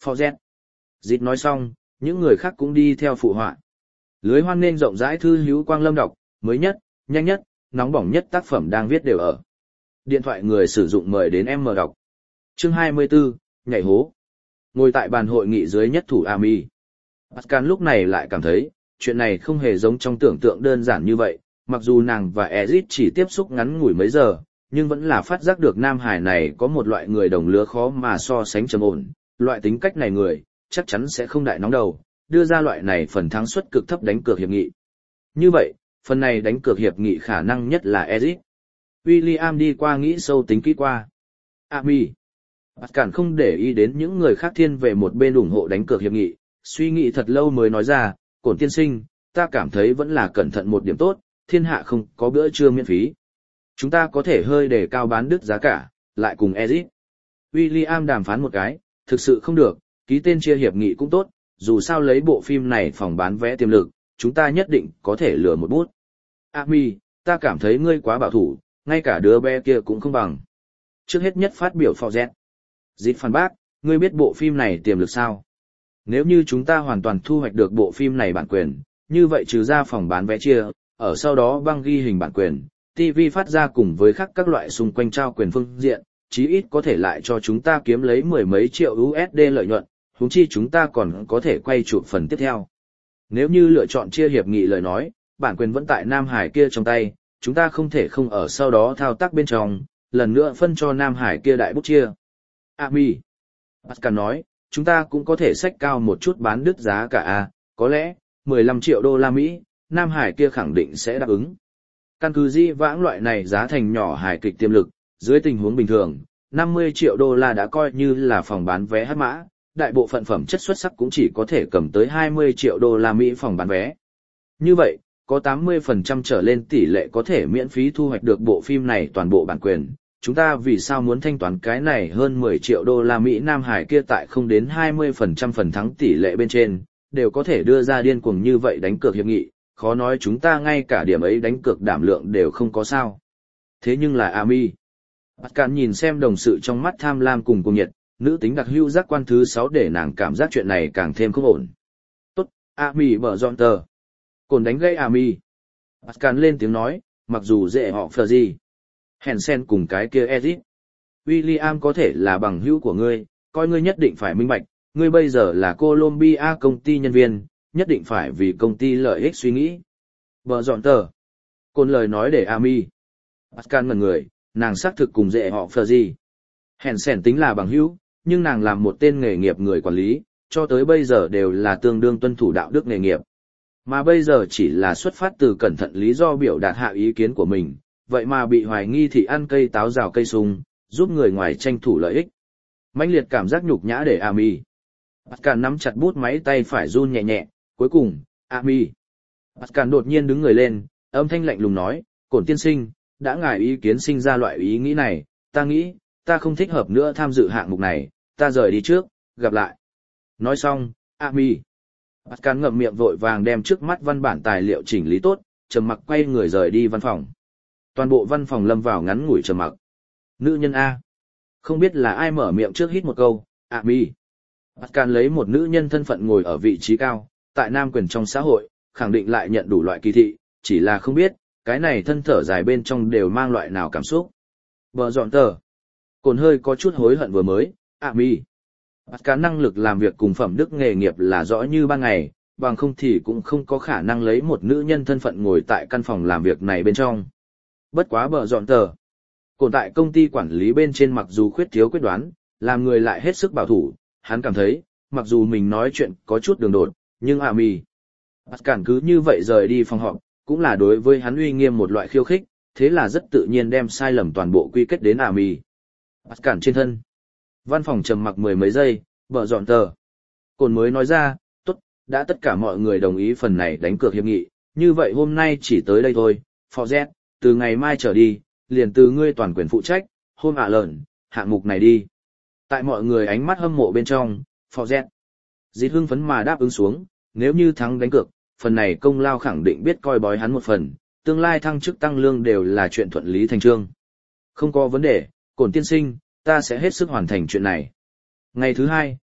Forget. Dịch nói xong, những người khác cũng đi theo phụ họa. Lưới hoan nghênh rộng rãi thư hữu quang lâm đọc, mới nhất, nhanh nhất, nóng bỏng nhất tác phẩm đang viết đều ở. Điện thoại người sử dụng mời đến em mở đọc. Chương 24, nhảy hố. Ngồi tại bàn hội nghị dưới nhất thủ Ami. Pascal lúc này lại cảm thấy, chuyện này không hề giống trong tưởng tượng đơn giản như vậy, mặc dù nàng và Ezit chỉ tiếp xúc ngắn ngủi mấy giờ, nhưng vẫn là phát giác được Nam Hải này có một loại người đồng lứa khó mà so sánh trầm ổn, loại tính cách này người, chắc chắn sẽ không đại nóng đầu, đưa ra loại này phần thắng suất cực thấp đánh cược hiệp nghị. Như vậy, phần này đánh cược hiệp nghị khả năng nhất là Ezit. William đi qua nghĩ sâu tính kỹ qua. Ami. Pascal không để ý đến những người khác thiên về một bên ủng hộ đánh cược hiệp nghị, suy nghĩ thật lâu mới nói ra, Cổn tiên sinh, ta cảm thấy vẫn là cẩn thận một điểm tốt, thiên hạ không có bữa trưa miễn phí. Chúng ta có thể hơi đề cao bán đứt giá cả, lại cùng Ezit. William đàm phán một cái, thực sự không được, ký tên chia hiệp nghị cũng tốt, dù sao lấy bộ phim này phòng bán vé tiềm lực, chúng ta nhất định có thể lừa một bút. Ami, ta cảm thấy ngươi quá bảo thủ, ngay cả đứa bé kia cũng không bằng. Trước hết nhất phát biểu Forget. Dịch phản bác, ngươi biết bộ phim này tiềm lực sao? Nếu như chúng ta hoàn toàn thu hoạch được bộ phim này bản quyền, như vậy trừ ra phòng bán vé chia, ở sau đó băng ghi hình bản quyền, TV phát ra cùng với khác các loại xung quanh trao quyền phương diện, chí ít có thể lại cho chúng ta kiếm lấy mười mấy triệu USD lợi nhuận, huống chi chúng ta còn có thể quay chụp phần tiếp theo. Nếu như lựa chọn chia hiệp nghị lời nói, bản quyền vẫn tại Nam Hải kia trong tay, chúng ta không thể không ở sau đó thao tác bên trong, lần nữa phân cho Nam Hải kia đại bút chia. Ami. Pascal nói, chúng ta cũng có thể xách cao một chút bán đứt giá cả a, có lẽ 15 triệu đô la Mỹ, Nam Hải kia khẳng định sẽ đáp ứng. Căn cứ di vãng loại này giá thành nhỏ hài kịch tiềm lực, dưới tình huống bình thường, 50 triệu đô la đã coi như là phòng bán vé hắc mã, đại bộ phận phẩm chất xuất sắc cũng chỉ có thể cầm tới 20 triệu đô la Mỹ phòng bán vé. Như vậy, có 80% trở lên tỷ lệ có thể miễn phí thu hoạch được bộ phim này toàn bộ bản quyền. Chúng ta vì sao muốn thanh toán cái này hơn 10 triệu đô la Mỹ Nam Hải kia tại không đến 20% phần thắng tỷ lệ bên trên, đều có thể đưa ra điên cuồng như vậy đánh cược hiệp nghị, khó nói chúng ta ngay cả điểm ấy đánh cược đảm lượng đều không có sao. Thế nhưng là Ami. Pascal nhìn xem đồng sự trong mắt tham lam cùng cuồng nhiệt, nữ tính đặc hữu giác quan thứ 6 để nàng cảm giác chuyện này càng thêm không ổn. Tốt, Ami bở dọn tờ. Cồn đánh gây Ami. Pascal lên tiếng nói, mặc dù dễ họ phờ gì. Hansen cùng cái kia Ezit. William có thể là bằng hữu của ngươi, coi ngươi nhất định phải minh bạch, ngươi bây giờ là Colombia công ty nhân viên, nhất định phải vì công ty lợi ích suy nghĩ. Bờ dọn tờ. Côn lời nói để Ami. Pascal ngẩn người, nàng xác thực cùng dễ họ phờ gì. Hansen tính là bằng hữu, nhưng nàng làm một tên nghề nghiệp người quản lý, cho tới bây giờ đều là tương đương tuân thủ đạo đức nghề nghiệp. Mà bây giờ chỉ là xuất phát từ cẩn thận lý do biểu đạt hạ ý kiến của mình, vậy mà bị hoài nghi thì ăn cây táo rào cây sung, giúp người ngoài tranh thủ lợi ích. Mãnh liệt cảm giác nhục nhã để Ami. Pascal nắm chặt bút máy tay phải run nhẹ nhẹ, cuối cùng, Ami. Pascal đột nhiên đứng người lên, âm thanh lạnh lùng nói, Cổn tiên sinh, đã ngài ý kiến sinh ra loại ý nghĩ này, ta nghĩ, ta không thích hợp nữa tham dự hạng mục này, ta rời đi trước, gặp lại. Nói xong, Ami. Pascal ngậm miệng vội vàng đem trước mắt văn bản tài liệu chỉnh lý tốt, trầm mặc quay người rời đi văn phòng. Toàn bộ văn phòng lâm vào ngắn ngủi trầm mặc. Nữ nhân A. Không biết là ai mở miệng trước hít một câu, Ami. Pascal lấy một nữ nhân thân phận ngồi ở vị trí cao, tại nam quyền trong xã hội, khẳng định lại nhận đủ loại kỳ thị, chỉ là không biết, cái này thân thở dài bên trong đều mang loại nào cảm xúc. Bờ dọn tờ. Cồn hơi có chút hối hận vừa mới, Ami. Pascal năng lực làm việc cùng phẩm đức nghề nghiệp là rõ như ban ngày, bằng không thì cũng không có khả năng lấy một nữ nhân thân phận ngồi tại căn phòng làm việc này bên trong. Bất quá bờ dọn tờ. Cồn tại công ty quản lý bên trên mặc dù khuyết thiếu quyết đoán, làm người lại hết sức bảo thủ, hắn cảm thấy, mặc dù mình nói chuyện có chút đường đột, nhưng Ami. Pascal cứ như vậy rời đi phòng họp, cũng là đối với hắn uy nghiêm một loại khiêu khích, thế là rất tự nhiên đem sai lầm toàn bộ quy kết đến Ami. Pascal trên thân. Văn phòng trầm mặc mười mấy giây, bờ dọn tờ. Cồn mới nói ra, tốt, đã tất cả mọi người đồng ý phần này đánh cược hiệp nghị, như vậy hôm nay chỉ tới đây thôi, Forget, từ ngày mai trở đi, liền từ ngươi toàn quyền phụ trách, hôm lợn, hạng mục này đi. Tại mọi người ánh mắt hâm mộ bên trong, Forget. Dít hưng phấn mà đáp ứng xuống, nếu như thắng đánh cược, phần này công lao khẳng định biết coi bói hắn một phần, tương lai thăng chức tăng lương đều là chuyện thuận lý thành trương. Không có vấn đề, Cổn tiên sinh, ta sẽ hết sức hoàn thành chuyện này. Ngày thứ hai,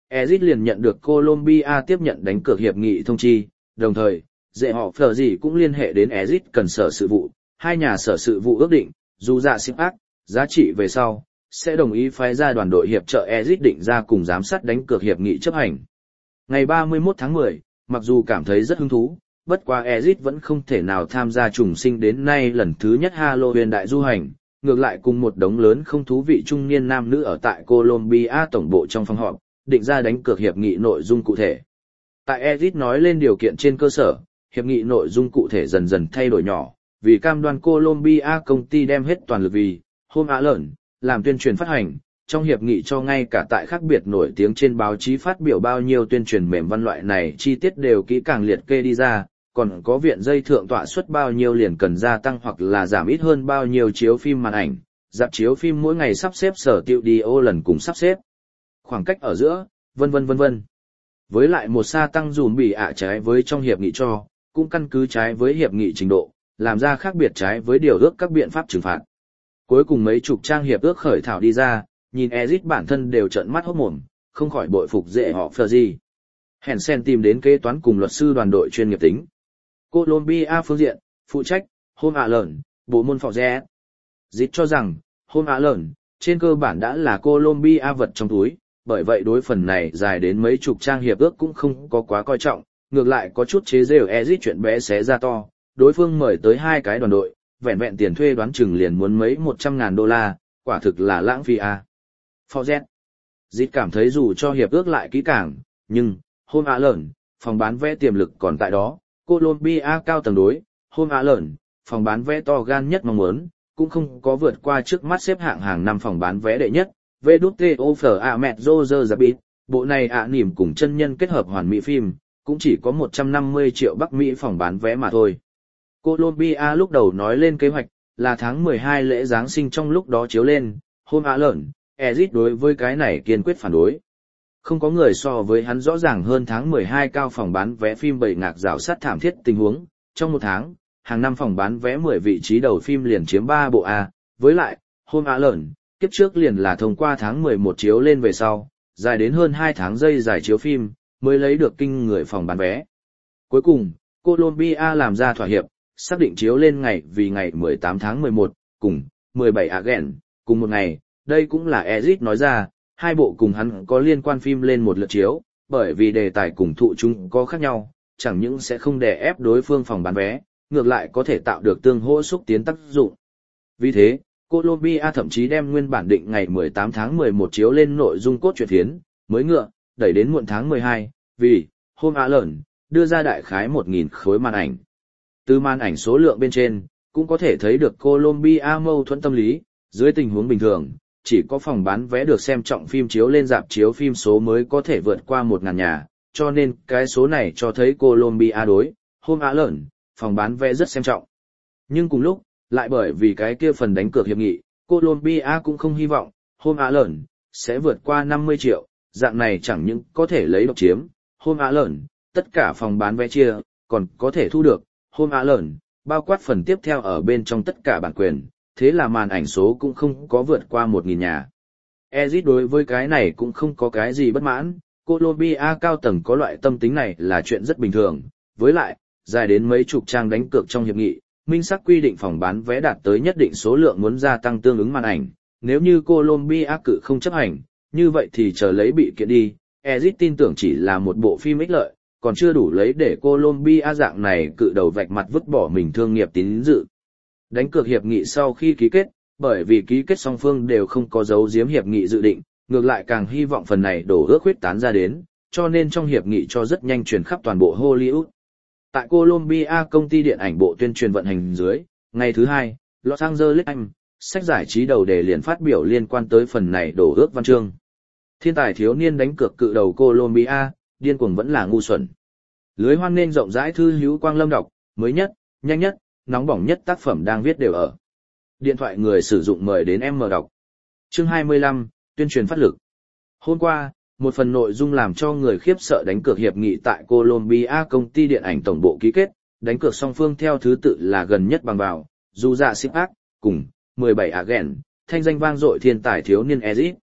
Ezit liền nhận được Colombia tiếp nhận đánh cược hiệp nghị thông chi, đồng thời, dễ họ phở gì cũng liên hệ đến Ezit cần sở sự vụ, hai nhà sở sự vụ ước định, dù dạ xịp ác, giá trị về sau, sẽ đồng ý phái ra đoàn đội hiệp trợ Ezit định ra cùng giám sát đánh cược hiệp nghị chấp hành. Ngày 31 tháng 10, mặc dù cảm thấy rất hứng thú, bất quá Ezit vẫn không thể nào tham gia trùng sinh đến nay lần thứ nhất Halloween đại du hành, ngược lại cùng một đống lớn không thú vị trung niên nam nữ ở tại Colombia tổng bộ trong phòng họp, định ra đánh cược hiệp nghị nội dung cụ thể. Tại Ezit nói lên điều kiện trên cơ sở, hiệp nghị nội dung cụ thể dần dần thay đổi nhỏ, vì cam đoan Colombia công ty đem hết toàn lực vì Home Alone làm tuyên truyền phát hành, trong hiệp nghị cho ngay cả tại khác biệt nổi tiếng trên báo chí phát biểu bao nhiêu tuyên truyền mềm văn loại này chi tiết đều kỹ càng liệt kê đi ra, còn có viện dây thượng tọa suất bao nhiêu liền cần gia tăng hoặc là giảm ít hơn bao nhiêu chiếu phim màn ảnh, dạp chiếu phim mỗi ngày sắp xếp sở tiệu đi ô lần cùng sắp xếp, khoảng cách ở giữa, vân vân vân vân. Với lại một sa tăng dùm bị trái với trong hiệp nghị cho, cũng căn cứ trái với hiệp nghị trình độ, làm ra khác biệt trái với điều ước các biện pháp trừng phạt. Cuối cùng mấy chục trang hiệp ước khởi thảo đi ra, nhìn Ezit bản thân đều trợn mắt hốt mồm, không khỏi bội phục dễ họ phờ gì. Hensen tìm đến kế toán cùng luật sư đoàn đội chuyên nghiệp tính. Colombia phương diện, phụ trách, Home Alone, bộ môn phò rẽ. Dịch cho rằng, Home Alone, trên cơ bản đã là Colombia vật trong túi, bởi vậy đối phần này dài đến mấy chục trang hiệp ước cũng không có quá coi trọng, ngược lại có chút chế giễu Ezit chuyện bé xé ra to, đối phương mời tới hai cái đoàn đội, vẹn vẹn tiền thuê đoán chừng liền muốn mấy $100,000, quả thực là lãng phí à. Forget. Dịch cảm thấy dù cho hiệp ước lại kỹ càng, nhưng, Home Alone, phòng bán vé tiềm lực còn tại đó, Colombia cao tầng đối, Home Alone, phòng bán vé to gan nhất mong muốn, cũng không có vượt qua trước mắt xếp hạng hàng năm phòng bán vé đệ nhất, VWTO Phở Ahmed Roger Zabit, bộ này nỉm cùng chân nhân kết hợp hoàn mỹ phim, cũng chỉ có 150 triệu Bắc Mỹ phòng bán vé mà thôi. Colombia lúc đầu nói lên kế hoạch, là tháng 12 lễ Giáng sinh trong lúc đó chiếu lên, Home Alone, Ezit đối với cái này kiên quyết phản đối. Không có người so với hắn rõ ràng hơn tháng 12 cao phòng bán vé phim bầy ngạc rào sát thảm thiết tình huống, trong một tháng, hàng năm phòng bán vé 10 vị trí đầu phim liền chiếm 3 bộ A, với lại, Home Alone, kiếp trước liền là thông qua tháng 11 chiếu lên về sau, dài đến hơn 2 tháng dây dài chiếu phim, mới lấy được kinh người phòng bán vé. Cuối cùng, Colombia làm ra thỏa hiệp, xác định chiếu lên ngày vì ngày 18 tháng 11, cùng 17 Again, cùng một ngày, đây cũng là Ezit nói ra, hai bộ cùng hắn có liên quan phim lên một lượt chiếu, bởi vì đề tài cùng thụ chúng có khác nhau, chẳng những sẽ không đè ép đối phương phòng bán vé, ngược lại có thể tạo được tương hỗ xúc tiến tác dụng. Vì thế, Colombia thậm chí đem nguyên bản định ngày 18 tháng 11 chiếu lên nội dung cốt truyện phiến, mới ngựa, đẩy đến muộn tháng 12, vì Home Alone đưa ra đại khái 1.000 khối màn ảnh. Từ màn ảnh số lượng bên trên, cũng có thể thấy được Colombia mâu thuẫn tâm lý, dưới tình huống bình thường, chỉ có phòng bán vé được xem trọng phim chiếu lên rạp chiếu phim số mới có thể vượt qua 1.000 nhà, cho nên cái số này cho thấy Colombia đối Home Alone phòng bán vé rất xem trọng. Nhưng cùng lúc, lại bởi vì cái kia phần đánh cược hiệp nghị, Colombia cũng không hy vọng Home Alone sẽ vượt qua 50 triệu, dạng này chẳng những có thể lấy độc chiếm Home Alone, tất cả phòng bán vé chia, còn có thể thu được Home Alone, bao quát phần tiếp theo ở bên trong tất cả bản quyền, thế là màn ảnh số cũng không có vượt qua 1.000 nhà. Ezit đối với cái này cũng không có cái gì bất mãn, Colombia cao tầng có loại tâm tính này là chuyện rất bình thường, với lại, dài đến mấy chục trang đánh cược trong hiệp nghị, minh xác quy định phòng bán vé đạt tới nhất định số lượng muốn gia tăng tương ứng màn ảnh, nếu như Colombia cự không chấp hành, như vậy thì chờ lấy bị kiện đi, Ezit tin tưởng chỉ là một bộ phim ích lợi, còn chưa đủ lấy để Colombia dạng này cự đầu vạch mặt vứt bỏ mình thương nghiệp tín dự. Đánh cược hiệp nghị sau khi ký kết, bởi vì ký kết song phương đều không có dấu giếm hiệp nghị dự định, ngược lại càng hy vọng phần này đổ ước huyết tán ra đến, cho nên trong hiệp nghị cho rất nhanh truyền khắp toàn bộ Hollywood. Tại Colombia công ty điện ảnh bộ tuyên truyền vận hành dưới, ngày thứ hai, Los Angeles Anh, sách giải trí đầu đề liền phát biểu liên quan tới phần này đổ ước văn chương. Thiên tài thiếu niên đánh cược cự đầu Colombia, điên cuồng vẫn là ngu xuẩn. Lưới hoan nghênh rộng rãi thư hữu quang lâm đọc, mới nhất, nhanh nhất, nóng bỏng nhất tác phẩm đang viết đều ở. Điện thoại người sử dụng mời đến em mở đọc. Chương 25, tuyên truyền phát lực. Hôm qua, một phần nội dung làm cho người khiếp sợ đánh cược hiệp nghị tại Colombia công ty điện ảnh tổng bộ ký kết, đánh cược song phương theo thứ tự là gần nhất bằng vào, dù dạ xịp ác, cùng 17 Again, thanh danh vang dội thiên tài thiếu niên Ezit.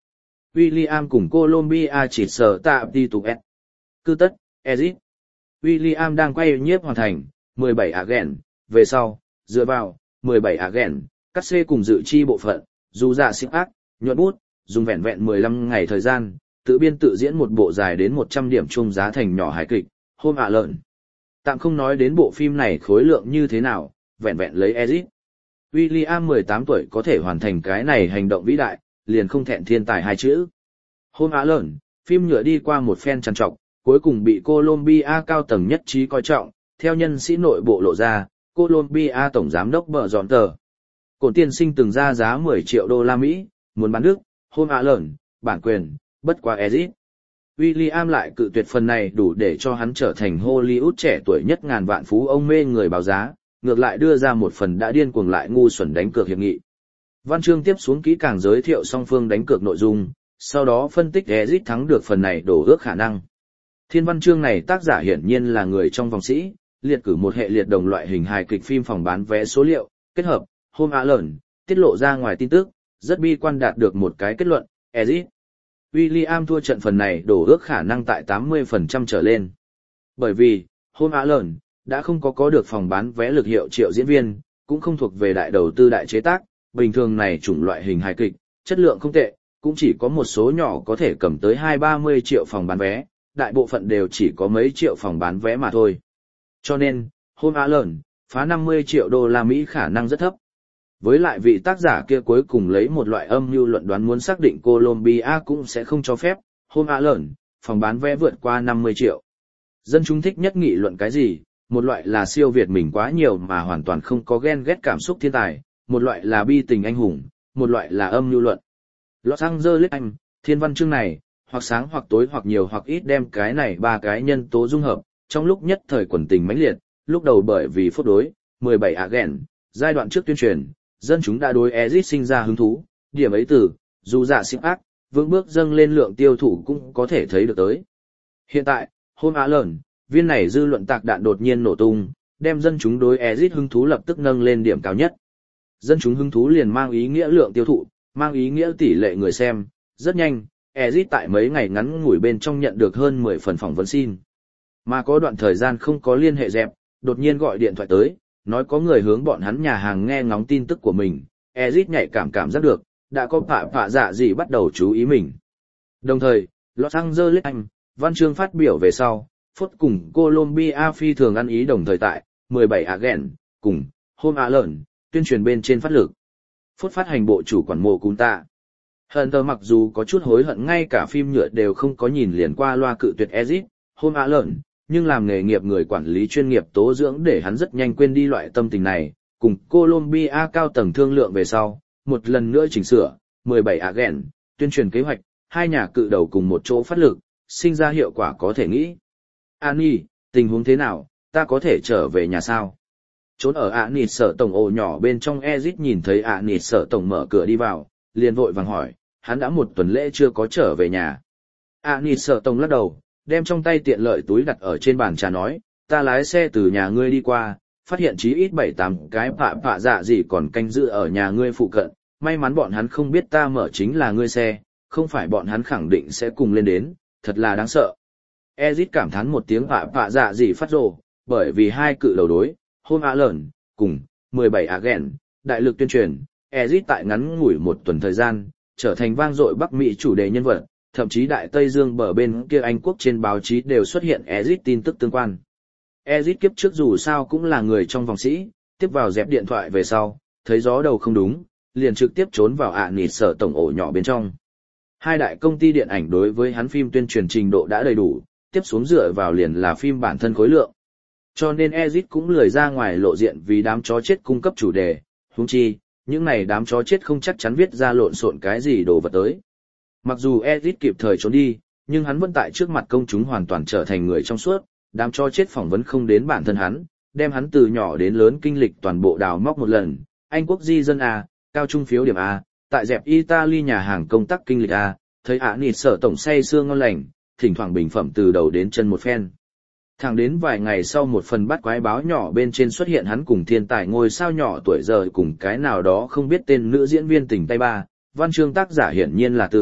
William cùng Colombia chỉ sở tạm đi tục S. Cư tất, Ezit. William đang quay nhiếp hoàn thành, 17 agent, về sau, dựa vào, 17 agent, cắt xê cùng dự chi bộ phận, dù dạ siếc ác, nhuận bút, dùng vẹn vẹn 15 ngày thời gian, tự biên tự diễn một bộ dài đến 100 điểm chung giá thành nhỏ hài kịch, hôm ạ lợn. Tạm không nói đến bộ phim này khối lượng như thế nào, vẹn vẹn lấy Ezit. William 18 tuổi có thể hoàn thành cái này hành động vĩ đại, liền không thẹn thiên tài hai chữ. Hôm ạ lợn, phim nhựa đi qua một phen trằn trọc, cuối cùng bị Colombia cao tầng nhất trí coi trọng, theo nhân sĩ nội bộ lộ ra, Colombia tổng giám đốc bờ dọn tờ. Cổn tiên sinh từng ra giá 10 triệu đô la Mỹ, muốn bán nước, hôm ạ lợn, bản quyền, bất quá Ezit. William lại cự tuyệt phần này đủ để cho hắn trở thành Hollywood trẻ tuổi nhất ngàn vạn phú ông mê người báo giá, ngược lại đưa ra một phần đã điên cuồng lại ngu xuẩn đánh cược hiệp nghị. Văn chương tiếp xuống kỹ càng giới thiệu song phương đánh cược nội dung, sau đó phân tích Ezit thắng được phần này đổ ước khả năng. Thiên văn chương này tác giả hiển nhiên là người trong vòng sĩ, liệt cử một hệ liệt đồng loại hình hài kịch phim phòng bán vé số liệu, kết hợp, hôm ạ lợn, tiết lộ ra ngoài tin tức, rất bi quan đạt được một cái kết luận, Ezit. William thua trận phần này đổ ước khả năng tại 80% trở lên. Bởi vì, hôm ạ lợn, đã không có được phòng bán vé lực hiệu triệu diễn viên, cũng không thuộc về đại đầu tư đại chế tác, bình thường này chủng loại hình hài kịch, chất lượng không tệ, cũng chỉ có một số nhỏ có thể cầm tới 2-30 triệu phòng bán vé, đại bộ phận đều chỉ có mấy triệu phòng bán vé mà thôi. Cho nên, hôm ạ lợn, phá 50 triệu đô la Mỹ khả năng rất thấp. Với lại vị tác giả kia cuối cùng lấy một loại âm mưu luận đoán muốn xác định Colombia cũng sẽ không cho phép, hôm ạ lợn, phòng bán vé vượt qua 50 triệu. Dân chúng thích nhất nghị luận cái gì, một loại là siêu việt mình quá nhiều mà hoàn toàn không có ghen ghét cảm xúc thiên tài, một loại là bi tình anh hùng, một loại là âm mưu luận. Los Angeles Anh, thiên văn chương này, hoặc sáng hoặc tối hoặc nhiều hoặc ít đem cái này ba cái nhân tố dung hợp, trong lúc nhất thời quần tình mãnh liệt, lúc đầu bởi vì phốt đối, 17 agent, giai đoạn trước tuyên truyền, dân chúng đã đối Ezit sinh ra hứng thú, điểm ấy từ, dù dạ siếc ác, vững bước dâng lên lượng tiêu thụ cũng có thể thấy được tới. Hiện tại, hôm ạ lợn, viên này dư luận tạc đạn đột nhiên nổ tung, đem dân chúng đối Ezit hứng thú lập tức nâng lên điểm cao nhất. Dân chúng hứng thú liền mang ý nghĩa lượng tiêu thụ, mang ý nghĩa tỷ lệ người xem, rất nhanh, Ezit tại mấy ngày ngắn ngủi bên trong nhận được hơn 10 phần phỏng vấn xin. Mà có đoạn thời gian không có liên hệ dẹp, đột nhiên gọi điện thoại tới, nói có người hướng bọn hắn nhà hàng nghe ngóng tin tức của mình, Ezit nhạy cảm giác được, đã có phạ dạ gì bắt đầu chú ý mình. Đồng thời, Los Angeles Anh, văn chương phát biểu về sau, phút cùng Colombia phi thường ăn ý đồng thời tại, 17 agent, cùng, hôm ạ lợn, tuyên truyền bên trên phát lực. Phút phát hành bộ chủ quản mộ cung tạ. Hunter mặc dù có chút hối hận ngay cả phim nhựa đều không có nhìn liền qua loa cự tuyệt Ezit, hôm ạ lợn, nhưng làm nghề nghiệp người quản lý chuyên nghiệp tố dưỡng để hắn rất nhanh quên đi loại tâm tình này, cùng Colombia cao tầng thương lượng về sau, một lần nữa chỉnh sửa, 17 agent, tuyên truyền kế hoạch, hai nhà cự đầu cùng một chỗ phát lực, sinh ra hiệu quả có thể nghĩ. Annie, tình huống thế nào, ta có thể trở về nhà sao? Trốn ở Annie sở tổng ổ nhỏ bên trong Ezit nhìn thấy Annie sở tổng mở cửa đi vào, liền vội vàng hỏi, hắn đã một tuần lễ chưa có trở về nhà. Annie sở tổng lắc đầu, đem trong tay tiện lợi túi đặt ở trên bàn trà nói, ta lái xe từ nhà ngươi đi qua, phát hiện chí ít 7-8 cái phạ dạ gì còn canh giữ ở nhà ngươi phụ cận, may mắn bọn hắn không biết ta mở chính là ngươi xe, không phải bọn hắn khẳng định sẽ cùng lên đến, thật là đáng sợ. Ezit cảm thán một tiếng phạ dạ gì phát rồ, bởi vì hai cự đầu đối, hôm ạ lợn, cùng, 17 agent, đại lực tuyên truyền, Ezit tại ngắn ngủi một tuần thời gian, trở thành vang dội Bắc Mỹ chủ đề nhân vật, thậm chí Đại Tây Dương bờ bên kia Anh quốc trên báo chí đều xuất hiện Ezit tin tức tương quan. Ezit kiếp trước dù sao cũng là người trong vòng sĩ, tiếp vào dẹp điện thoại về sau, thấy gió đầu không đúng, liền trực tiếp trốn vào Annie sở tổng ổ nhỏ bên trong. Hai đại công ty điện ảnh đối với hắn phim tuyên truyền trình độ đã đầy đủ, tiếp xuống dựa vào liền là phim bản thân khối lượng. Cho nên Ezit cũng lười ra ngoài lộ diện vì đám chó chết cung cấp chủ đề, huống chi, những này đám chó chết không chắc chắn viết ra lộn xộn cái gì đồ vật tới. Mặc dù Ezit kịp thời trốn đi, nhưng hắn vẫn tại trước mặt công chúng hoàn toàn trở thành người trong suốt, đám chó chết phỏng vấn không đến bản thân hắn, đem hắn từ nhỏ đến lớn kinh lịch toàn bộ đào móc một lần, Anh quốc di dân A, cao trung phiếu điểm A, tại dẹp Italy nhà hàng công tác kinh lịch A, thấy Annie sở tổng say sưa ngon lành, thỉnh thoảng bình phẩm từ đầu đến chân một phen. Thẳng đến vài ngày sau một phần bắt quái báo nhỏ bên trên xuất hiện hắn cùng thiên tài ngôi sao nhỏ tuổi giờ cùng cái nào đó không biết tên nữ diễn viên tình tay ba, văn chương tác giả hiển nhiên là từ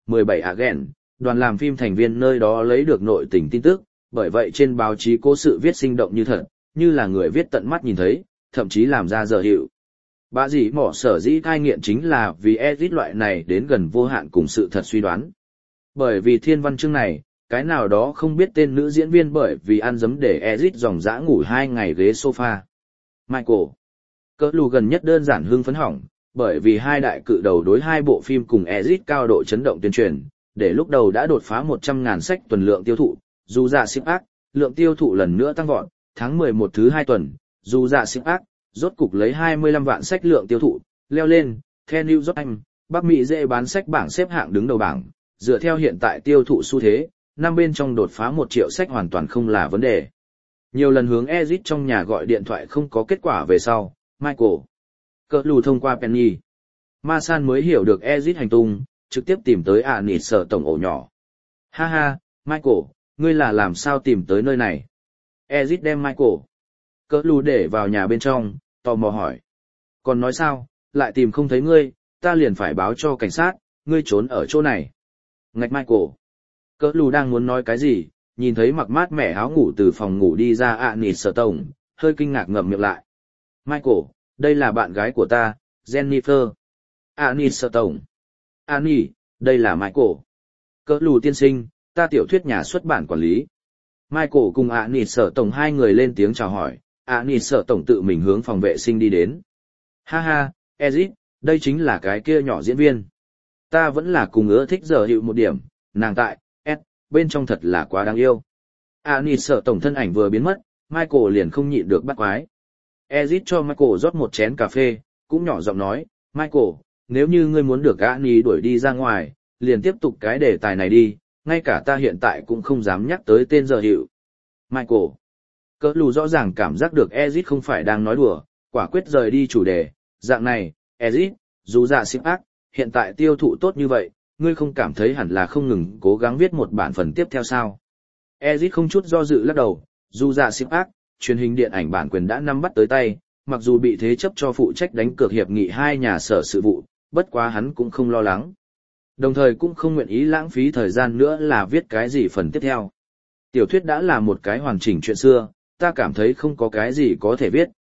17 Agen, đoàn làm phim thành viên nơi đó lấy được nội tình tin tức, bởi vậy trên báo chí cố sự viết sinh động như thật, như là người viết tận mắt nhìn thấy, thậm chí làm ra dở hiệu. Bà dì mỏ sở dĩ cai nghiện chính là vì Ezit loại này đến gần vô hạn cùng sự thật suy đoán. Bởi vì thiên văn chương này, cái nào đó không biết tên nữ diễn viên bởi vì ăn dấm để Ezit dòng dã ngủ 2 ngày ghế sofa. Michael. Cỡ lù gần nhất đơn giản hưng phấn hỏng, bởi vì hai đại cự đầu đối hai bộ phim cùng Ezit cao độ chấn động tuyên truyền, để lúc đầu đã đột phá 100.000 sách tuần lượng tiêu thụ, dù dạ ship ác, lượng tiêu thụ lần nữa tăng vọt, tháng 11 thứ 2 tuần, dù dạ ship ác, rốt cục lấy 25 vạn sách lượng tiêu thụ, leo lên, theo New York Times, Bắc Mỹ dễ bán sách bảng xếp hạng đứng đầu bảng, dựa theo hiện tại tiêu thụ xu thế, năm bên trong đột phá 1 triệu sách hoàn toàn không là vấn đề. Nhiều lần hướng Ezit trong nhà gọi điện thoại không có kết quả về sau, Michael. Cỡ lù thông qua Penny. Ma San mới hiểu được Ezit hành tung, trực tiếp tìm tới Nịt sở tổng ổ nhỏ. Ha ha, Michael, ngươi là làm sao tìm tới nơi này? Ezit đem Michael. Cỡ lù để vào nhà bên trong, tò mò hỏi. Còn nói sao, lại tìm không thấy ngươi, ta liền phải báo cho cảnh sát, ngươi trốn ở chỗ này. Ngạch Michael. Cỡ lù đang muốn nói cái gì, nhìn thấy mặc mát mẻ áo ngủ từ phòng ngủ đi ra Nịt sở tổng, hơi kinh ngạc ngậm miệng lại. Michael, đây là bạn gái của ta, Jennifer. Nịt sở tổng. Annie, đây là Michael. Cỡ lù tiên sinh, ta tiểu thuyết nhà xuất bản quản lý. Michael cùng Nịt sở tổng hai người lên tiếng chào hỏi, Nịt sở tổng tự mình hướng phòng vệ sinh đi đến. Ha ha, Ezit, đây chính là cái kia nhỏ diễn viên. Ta vẫn là cùng ưa thích giờ hiệu một điểm, nàng tại, bên trong thật là quá đáng yêu. Nịt sở tổng thân ảnh vừa biến mất, Michael liền không nhịn được bắt quái. Ezit cho Michael rót một chén cà phê, cũng nhỏ giọng nói, Michael, nếu như ngươi muốn được Annie đuổi đi ra ngoài, liền tiếp tục cái đề tài này đi, ngay cả ta hiện tại cũng không dám nhắc tới tên giờ hiệu. Michael. Cỡ lù rõ ràng cảm giác được Ezit không phải đang nói đùa, quả quyết rời đi chủ đề, dạng này, Ezit, dù dạ ship ác, hiện tại tiêu thụ tốt như vậy, ngươi không cảm thấy hẳn là không ngừng cố gắng viết một bản phần tiếp theo sao? Ezit không chút do dự lắc đầu, dù dạ ship ác, truyền hình điện ảnh bản quyền đã nắm bắt tới tay, mặc dù bị thế chấp cho phụ trách đánh cược hiệp nghị hai nhà sở sự vụ, bất quá hắn cũng không lo lắng. Đồng thời cũng không nguyện ý lãng phí thời gian nữa là viết cái gì phần tiếp theo. Tiểu thuyết đã là một cái hoàn chỉnh chuyện xưa, ta cảm thấy không có cái gì có thể viết,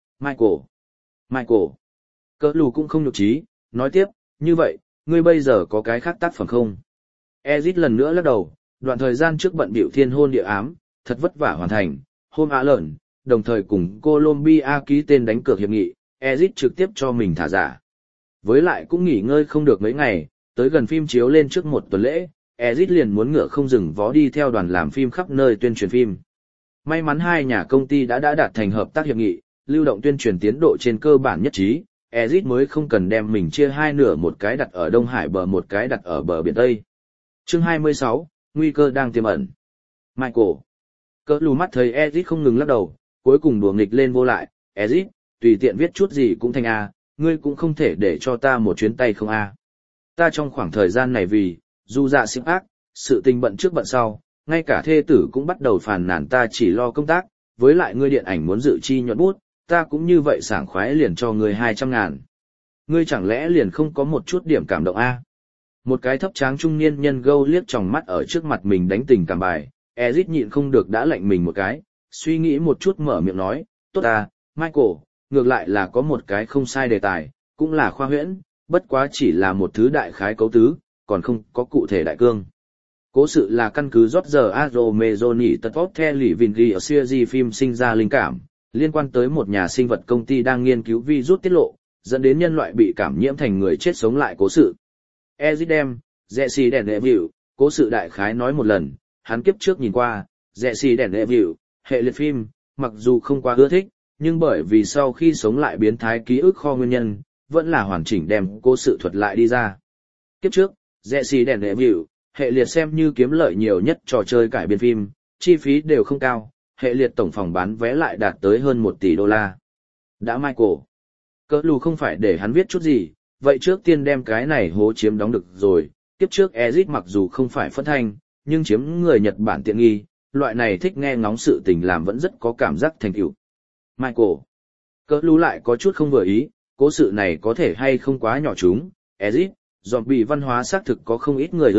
Michael. Cỡ lù cũng không nhục trí, nói tiếp, như vậy, ngươi bây giờ có cái khác tác phẩm không? Ezit lần nữa lắc đầu, đoạn thời gian trước bận bịu thiên hôn địa ám, thật vất vả hoàn thành, hôm lợn, đồng thời cùng Colombia ký tên đánh cược hiệp nghị, Ezit trực tiếp cho mình thả giả. Với lại cũng nghỉ ngơi không được mấy ngày, tới gần phim chiếu lên trước một tuần lễ, Ezit liền muốn ngựa không dừng vó đi theo đoàn làm phim khắp nơi tuyên truyền phim. May mắn hai nhà công ty đã đạt thành hợp tác hiệp nghị, lưu động tuyên truyền tiến độ trên cơ bản nhất trí, Ezit mới không cần đem mình chia hai nửa, một cái đặt ở Đông Hải bờ một cái đặt ở bờ biển Tây. Chương 26, nguy cơ đang tiềm ẩn. Michael. Cỡ lù mắt thấy Ezit không ngừng lắc đầu, cuối cùng đùa nghịch lên vô lại, Ezit, tùy tiện viết chút gì cũng thành A, ngươi cũng không thể để cho ta một chuyến tay không A. Ta trong khoảng thời gian này vì, dù dạ ship ác, sự tình bận trước bận sau, ngay cả thê tử cũng bắt đầu phàn nàn ta chỉ lo công tác, với lại ngươi điện ảnh muốn dự chi nhuận bút, ta cũng như vậy sảng khoái liền cho ngươi 200.000. Ngươi chẳng lẽ liền không có một chút điểm cảm động A? Một cái thấp tráng trung niên nhân gâu liếc tròng mắt ở trước mặt mình đánh tình cảm bài, Ezit nhịn không được đã lạnh mình một cái, suy nghĩ một chút mở miệng nói, tốt à, Michael, ngược lại là có một cái không sai đề tài, cũng là khoa huyễn, bất quá chỉ là một thứ đại khái cấu tứ, còn không có cụ thể đại cương. Cố sự là căn cứ George A. Romero tật tốt theo lì vinh ghi ở series phim sinh ra linh cảm, liên quan tới một nhà sinh vật công ty đang nghiên cứu virus tiết lộ, dẫn đến nhân loại bị cảm nhiễm thành người chết sống lại cố sự. Ezidem, Jesse đèn đệ vịu, cố sự đại khái nói một lần, hắn kiếp trước nhìn qua, Jesse đèn đệ vịu, hệ liệt phim, mặc dù không quá ưa thích, nhưng bởi vì sau khi sống lại biến thái ký ức kho nguyên nhân, vẫn là hoàn chỉnh đem cố sự thuật lại đi ra. Kiếp trước, Jesse đèn đệ vịu, hệ liệt xem như kiếm lợi nhiều nhất trò chơi cải biên phim, chi phí đều không cao, hệ liệt tổng phòng bán vé lại đạt tới hơn 1 tỷ đô la. Đã Michael, cỡ lù không phải để hắn viết chút gì, vậy trước tiên đem cái này hố chiếm đóng được rồi. Tiếp trước Ezit mặc dù không phải phân thanh, nhưng chiếm người Nhật Bản tiện nghi, loại này thích nghe ngóng sự tình làm vẫn rất có cảm giác thành tựu. Michael, cỡ lù lại có chút không vừa ý, cố sự này có thể hay không quá nhỏ chúng. Ezit, zombie văn hóa xác thực có không ít người ưa thích,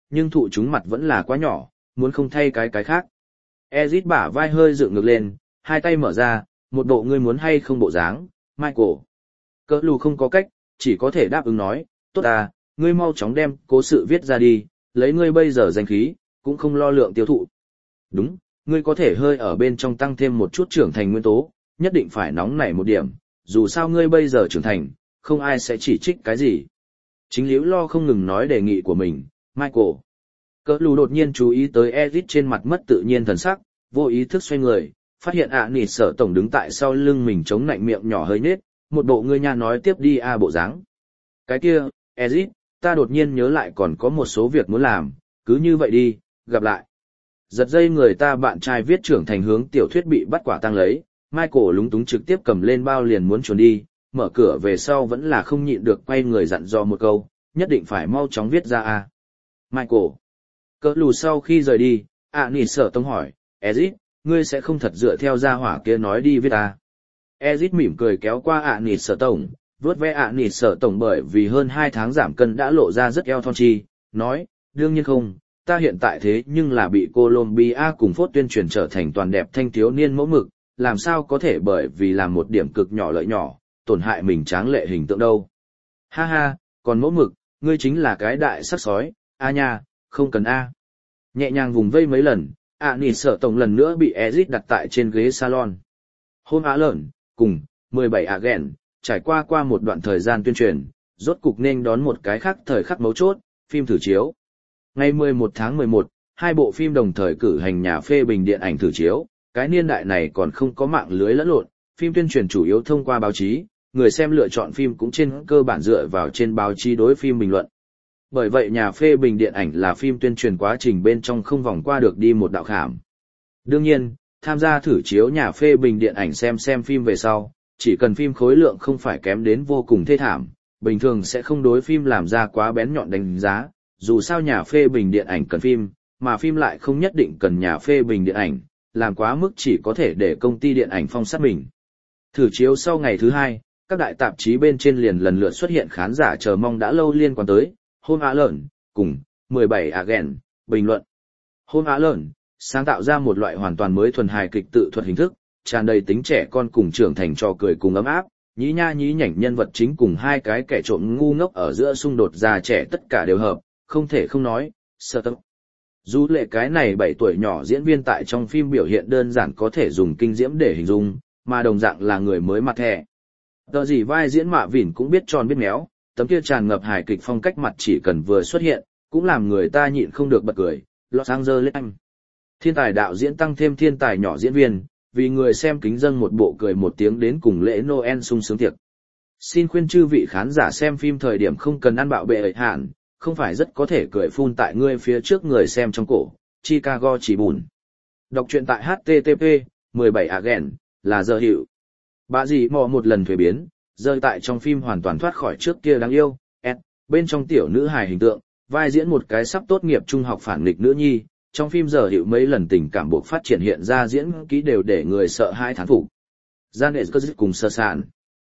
nhưng thụ chúng mặt vẫn là quá nhỏ, muốn không thay cái khác. Ezit bả vai hơi dựng ngược lên, hai tay mở ra, một bộ ngươi muốn hay không bộ dáng, Michael. Cỡ lù không có cách, chỉ có thể đáp ứng nói, tốt à, ngươi mau chóng đem cố sự viết ra đi, lấy ngươi bây giờ danh khí, cũng không lo lượng tiêu thụ. Đúng, ngươi có thể hơi ở bên trong tăng thêm một chút trưởng thành nguyên tố, nhất định phải nóng nảy một điểm, dù sao ngươi bây giờ trưởng thành, không ai sẽ chỉ trích cái gì. Chính Liễu Lo không ngừng nói đề nghị của mình, Michael. Cỡ lù đột nhiên chú ý tới Ezit trên mặt mất tự nhiên thần sắc, vô ý thức xoay người, phát hiện nịt sợ tổng đứng tại sau lưng mình chống nạnh miệng nhỏ hơi nết, một bộ ngươi nha nói tiếp đi bộ dáng. Cái kia, Ezit, ta đột nhiên nhớ lại còn có một số việc muốn làm, cứ như vậy đi, gặp lại. Giật dây người ta bạn trai viết trưởng thành hướng tiểu thuyết bị bắt quả tang lấy, Michael lúng túng trực tiếp cầm lên bao liền muốn trốn đi, mở cửa về sau vẫn là không nhịn được quay người dặn dò một câu, nhất định phải mau chóng viết ra Michael. Cỡ lù sau khi rời đi, nịt sợ tông hỏi, Ezit, ngươi sẽ không thật dựa theo gia hỏa kia nói đi viết Ezit mỉm cười kéo qua nịt sợ tổng, vuốt ve nịt sợ tổng bởi vì hơn 2 tháng giảm cân đã lộ ra rất eo thon chi, nói, đương nhiên không, ta hiện tại thế nhưng là bị Colombia cùng phốt tuyên truyền trở thành toàn đẹp thanh thiếu niên mẫu mực, làm sao có thể bởi vì làm một điểm cực nhỏ lợi nhỏ, tổn hại mình tráng lệ hình tượng đâu. Ha ha, còn mẫu mực, ngươi chính là cái đại sắc sói, nha, không cần Nhẹ nhàng vùng vây mấy lần, nịt sợ tổng lần nữa bị Ezit đặt tại trên ghế salon. Hôm lợn, cùng, 17 agent, trải qua một đoạn thời gian tuyên truyền, rốt cục nên đón một cái khác thời khắc mấu chốt, phim thử chiếu. Ngày 11 tháng 11, hai bộ phim đồng thời cử hành nhà phê bình điện ảnh thử chiếu, cái niên đại này còn không có mạng lưới lẫn lộn, phim tuyên truyền chủ yếu thông qua báo chí, người xem lựa chọn phim cũng trên cơ bản dựa vào trên báo chí đối phim bình luận. Bởi vậy nhà phê bình điện ảnh là phim tuyên truyền quá trình bên trong không vòng qua được đi một đạo khảm. Đương nhiên, tham gia thử chiếu nhà phê bình điện ảnh xem phim về sau, chỉ cần phim khối lượng không phải kém đến vô cùng thê thảm, bình thường sẽ không đối phim làm ra quá bén nhọn đánh giá, dù sao nhà phê bình điện ảnh cần phim, mà phim lại không nhất định cần nhà phê bình điện ảnh, làm quá mức chỉ có thể để công ty điện ảnh phong sát mình. Thử chiếu sau ngày thứ 2, các đại tạp chí bên trên liền lần lượt xuất hiện khán giả chờ mong đã lâu liên quan tới Hôm lợn, cùng 17 agent, bình luận. Hôm lợn, sáng tạo ra một loại hoàn toàn mới thuần hài kịch tự thuật hình thức, tràn đầy tính trẻ con cùng trưởng thành trò cười cùng ấm áp, nhí nha nhí nhảnh nhân vật chính cùng hai cái kẻ trộm ngu ngốc ở giữa xung đột già trẻ tất cả đều hợp, không thể không nói, sợ tâm. Dù lệ cái này 7 tuổi nhỏ diễn viên tại trong phim biểu hiện đơn giản có thể dùng kinh diễm để hình dung, mà đồng dạng là người mới mặt thẻ. Tờ gì vai diễn Mạ Vỉn cũng biết tròn biết méo, tấm kia tràn ngập hài kịch phong cách mặt chỉ cần vừa xuất hiện, cũng làm người ta nhịn không được bật cười. Los Angeles anh. Thiên tài đạo diễn tăng thêm thiên tài nhỏ diễn viên, vì người xem kính dâng một bộ cười một tiếng đến cùng lễ Noel sung sướng tiệc. Xin khuyên chư vị khán giả xem phim thời điểm không cần ăn bạo bệ ẩy hạn, không phải rất có thể cười phun tại ngươi phía trước người xem trong cổ, Chicago chỉ bùn. Đọc truyện tại HTTP, 17 agent, là giờ hiệu. Bà dì mò một lần thuế biến, rơi tại trong phim hoàn toàn thoát khỏi trước kia đáng yêu, bên trong tiểu nữ hài hình tượng, vai diễn một cái sắp tốt nghiệp trung học phản nghịch nữ nhi, trong phim giờ hiệu mấy lần tình cảm buộc phát triển hiện ra diễn kỹ đều để người sợ hãi thán phục. Janet Cuzit cùng sơ sạn.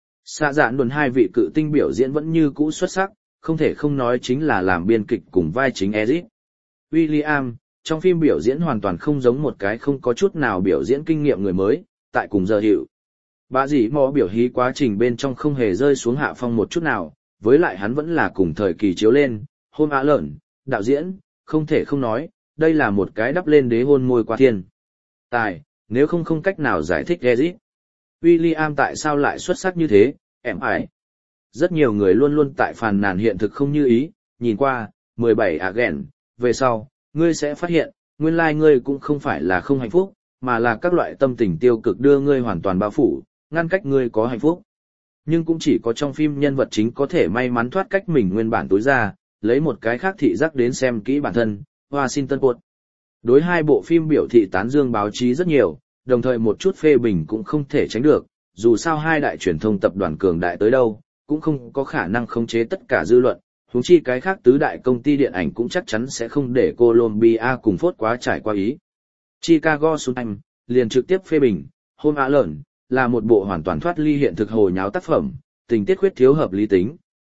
Xạ dạn đồn hai vị cự tinh biểu diễn vẫn như cũ xuất sắc, không thể không nói chính là làm biên kịch cùng vai chính Ezit. William, trong phim biểu diễn hoàn toàn không giống một cái không có chút nào biểu diễn kinh nghiệm người mới, tại cùng giờ hiệu. Bà dì mò biểu hí quá trình bên trong không hề rơi xuống hạ phong một chút nào, với lại hắn vẫn là cùng thời kỳ chiếu lên, Hôm lợn, đạo diễn, không thể không nói, đây là một cái đắp lên đế hôn môi qua thiên. Tài, nếu không cách nào giải thích Ezit. William tại sao lại xuất sắc như thế, em ải. Rất nhiều người luôn luôn tại phàn nàn hiện thực không như ý, nhìn qua, 17 agent, về sau, ngươi sẽ phát hiện, nguyên lai ngươi cũng không phải là không hạnh phúc, mà là các loại tâm tình tiêu cực đưa ngươi hoàn toàn bao phủ, ngăn cách ngươi có hạnh phúc. Nhưng cũng chỉ có trong phim nhân vật chính có thể may mắn thoát cách mình nguyên bản tối ra, lấy một cái khác thị giác đến xem kỹ bản thân, Washington Post. Đối hai bộ phim biểu thị tán dương báo chí rất nhiều, đồng thời một chút phê bình cũng không thể tránh được, dù sao hai đại truyền thông tập đoàn cường đại tới đâu, cũng không có khả năng khống chế tất cả dư luận, huống chi cái khác tứ đại công ty điện ảnh cũng chắc chắn sẽ không để Colombia cùng phốt quá trải qua ý. Chicago Sun liền trực tiếp phê bình, Hôm lợn, là một bộ hoàn toàn thoát ly hiện thực hồ nháo tác phẩm, tình tiết khuyết thiếu hợp lý tính,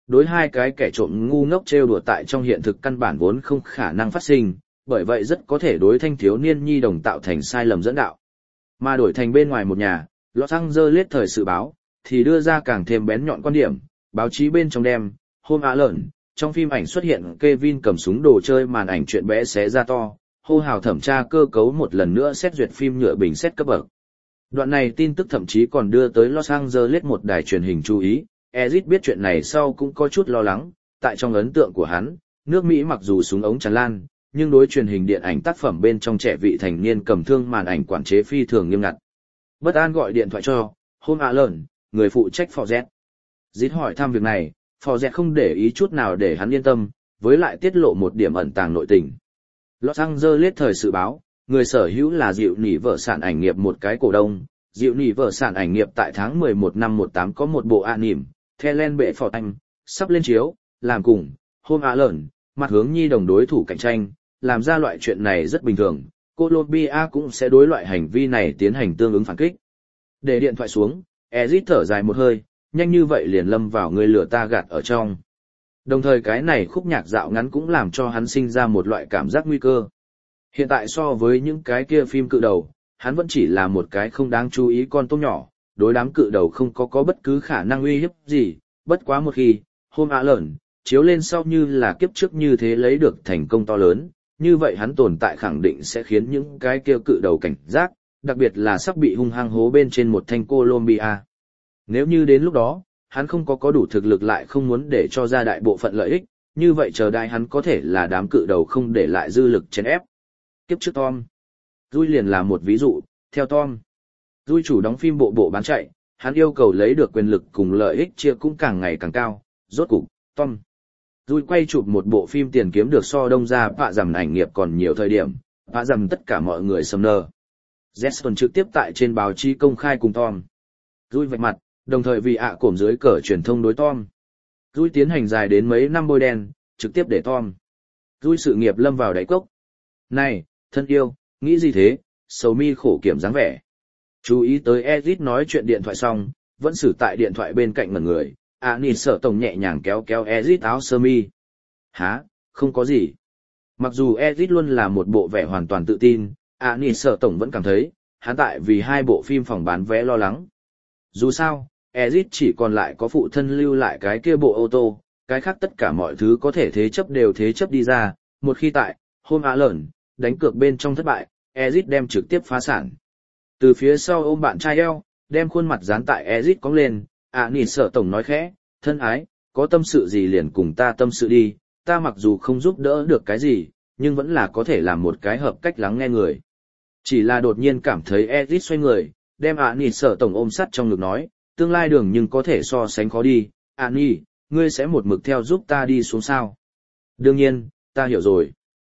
đối hai cái kẻ trộm ngu ngốc trêu đùa tại trong hiện thực căn bản vốn không khả năng phát sinh, bởi vậy rất có thể đối thanh thiếu niên nhi đồng tạo thành sai lầm dẫn đạo. Mà đổi thành bên ngoài một nhà, Los Angeles thời sự báo, thì đưa ra càng thêm bén nhọn quan điểm, báo chí bên trong đem, Home Alone, trong phim ảnh xuất hiện Kevin cầm súng đồ chơi màn ảnh chuyện bé xé ra to, hô hào thẩm tra cơ cấu một lần nữa xét duyệt phim nhựa bình xét cấp bậc. Đoạn này tin tức thậm chí còn đưa tới Los Angeles một đài truyền hình chú ý, Ezit biết chuyện này sau cũng có chút lo lắng, tại trong ấn tượng của hắn, nước Mỹ mặc dù súng ống tràn lan, nhưng đối truyền hình điện ảnh tác phẩm bên trong trẻ vị thành niên cầm thương màn ảnh quản chế phi thường nghiêm ngặt. Bất an gọi điện thoại cho Home Alone, người phụ trách Forget. Dít hỏi thăm việc này, Forget không để ý chút nào để hắn yên tâm, với lại tiết lộ một điểm ẩn tàng nội tình. Los Angeles thời sự báo, người sở hữu là Dịu Nỉ vợ sản ảnh nghiệp một cái cổ đông. Dịu Nỉ vợ sản ảnh nghiệp tại tháng 11 năm 18 có một bộ anime, Thelen bệ phò anh, sắp lên chiếu, làm cùng, Home Alone, mặt hướng nhi đồng đối thủ cạnh tranh, làm ra loại chuyện này rất bình thường, Colombia cũng sẽ đối loại hành vi này tiến hành tương ứng phản kích. Để điện thoại xuống, Ezit thở dài một hơi, nhanh như vậy liền lâm vào người lửa ta gạt ở trong. Đồng thời cái này khúc nhạc dạo ngắn cũng làm cho hắn sinh ra một loại cảm giác nguy cơ. Hiện tại so với những cái kia phim cự đầu, hắn vẫn chỉ là một cái không đáng chú ý con tôm nhỏ, đối đám cự đầu không có bất cứ khả năng uy hiếp gì, bất quá một khi, Home Alone, chiếu lên sau như là kiếp trước như thế lấy được thành công to lớn, như vậy hắn tồn tại khẳng định sẽ khiến những cái kia cự đầu cảnh giác, đặc biệt là sắp bị hung hăng hố bên trên một thanh Colombia. Nếu như đến lúc đó, hắn không có đủ thực lực lại không muốn để cho ra đại bộ phận lợi ích, như vậy chờ đại hắn có thể là đám cự đầu không để lại dư lực chèn ép. Kiếp trước Tom. Dui liền là một ví dụ, theo Tom. Dui chủ đóng phim bộ bán chạy, hắn yêu cầu lấy được quyền lực cùng lợi ích chia cũng càng ngày càng cao, rốt cục, Tom. Dui quay chụp một bộ phim tiền kiếm được so đông ra vạ rằm ảnh nghiệp còn nhiều thời điểm, vạ rằm tất cả mọi người sầm nơ. Jetson trực tiếp tại trên báo chí công khai cùng Tom. Dui vạch mặt, đồng thời vì cổm dưới cờ truyền thông đối Tom. Dui tiến hành dài đến mấy năm bôi đen, trực tiếp để Tom. Dui sự nghiệp lâm vào đáy cốc. Này, thân yêu, nghĩ gì thế, sầu mi khổ kiểm dáng vẻ. Chú ý tới Ezit nói chuyện điện thoại xong, vẫn xử tại điện thoại bên cạnh ngẩn người, Nì sợ tổng nhẹ nhàng kéo Ezit áo sơ mi. Hả, không có gì. Mặc dù Ezit luôn là một bộ vẻ hoàn toàn tự tin, Nì sợ tổng vẫn cảm thấy, hắn tại vì hai bộ phim phòng bán vé lo lắng. Dù sao, Ezit chỉ còn lại có phụ thân lưu lại cái kia bộ ô tô, cái khác tất cả mọi thứ có thể thế chấp đều thế chấp đi ra, một khi tại, Home Alone, đánh cược bên trong thất bại, Ezit đem trực tiếp phá sản. Từ phía sau ôm bạn trai eo, đem khuôn mặt dán tại Ezit cong lên, Nì sợ tổng nói khẽ, thân ái, có tâm sự gì liền cùng ta tâm sự đi, ta mặc dù không giúp đỡ được cái gì, nhưng vẫn là có thể làm một cái hợp cách lắng nghe người. Chỉ là đột nhiên cảm thấy Ezit xoay người, đem Nì sợ tổng ôm sắt trong ngực nói, tương lai đường nhưng có thể so sánh khó đi, Nì, ngươi sẽ một mực theo giúp ta đi xuống sao? Đương nhiên, ta hiểu rồi.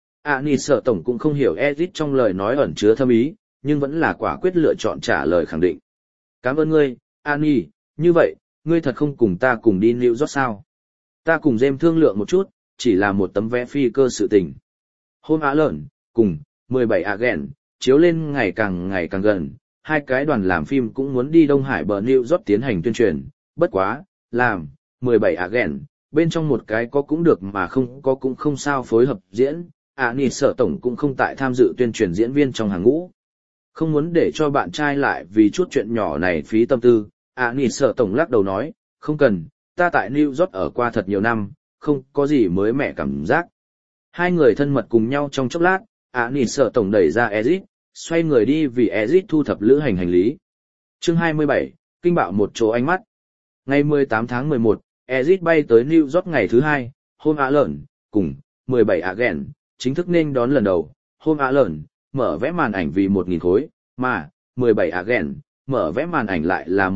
Nì sợ tổng cũng không hiểu Ezit trong lời nói ẩn chứa thâm ý, nhưng vẫn là quả quyết lựa chọn trả lời khẳng định. Cảm ơn ngươi, Nì, như vậy, ngươi thật không cùng ta cùng đi New York sao? Ta cùng James thương lượng một chút, chỉ là một tấm vé phi cơ sự tình. Home Alone, cùng, 17 Agent, chiếu lên ngày càng gần, hai cái đoàn làm phim cũng muốn đi Đông Hải bờ New York tiến hành tuyên truyền, bất quá, làm, 17 Agent, bên trong một cái có cũng được mà không có cũng không sao phối hợp diễn, Nì sợ tổng cũng không tại tham dự tuyên truyền diễn viên trong hàng ngũ. Không muốn để cho bạn trai lại vì chút chuyện nhỏ này phí tâm tư, Nì sợ tổng lắc đầu nói, không cần, ta tại New York ở qua thật nhiều năm, không có gì mới mẻ cảm giác. Hai người thân mật cùng nhau trong chốc lát, Nì sợ tổng đẩy ra Ezit, xoay người đi vì Ezit thu thập lữ hành hành lý. Chương 27, kinh bạo một chỗ ánh mắt. Ngày 18 tháng 11, Ezit bay tới New York ngày thứ hai, Home Alone, cùng, 17 Agent, chính thức nên đón lần đầu, Home Alone, mở vẽ màn ảnh vì 1.000 khối, mà, 17 Agent, mở vẽ màn ảnh lại là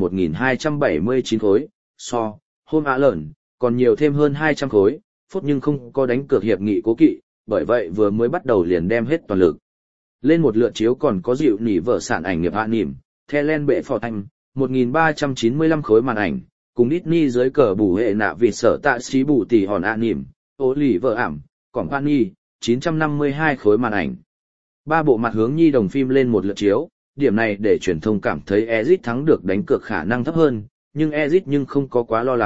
1.279 khối, Home Alone, còn nhiều thêm hơn 200 khối, phút nhưng không có đánh cược hiệp nghị cố kỵ, bởi vậy vừa mới bắt đầu liền đem hết toàn lực. Lên một lượt chiếu còn có Dịu Nỉ vợ sản ảnh nghiệp anime, Thelen bệ phò anh, 1.395 khối màn ảnh, cùng Disney dưới cờ bù hệ nạ vì sở tạ xí bù tỷ hòn anime, ô lì vợ ảm, Company, 952 khối màn ảnh. Ba bộ mặt hướng nhi đồng phim lên một lượt chiếu, điểm này để truyền thông cảm thấy Ezit thắng được đánh cược khả năng thấp hơn, nhưng Ezit nhưng không có quá lo lắng,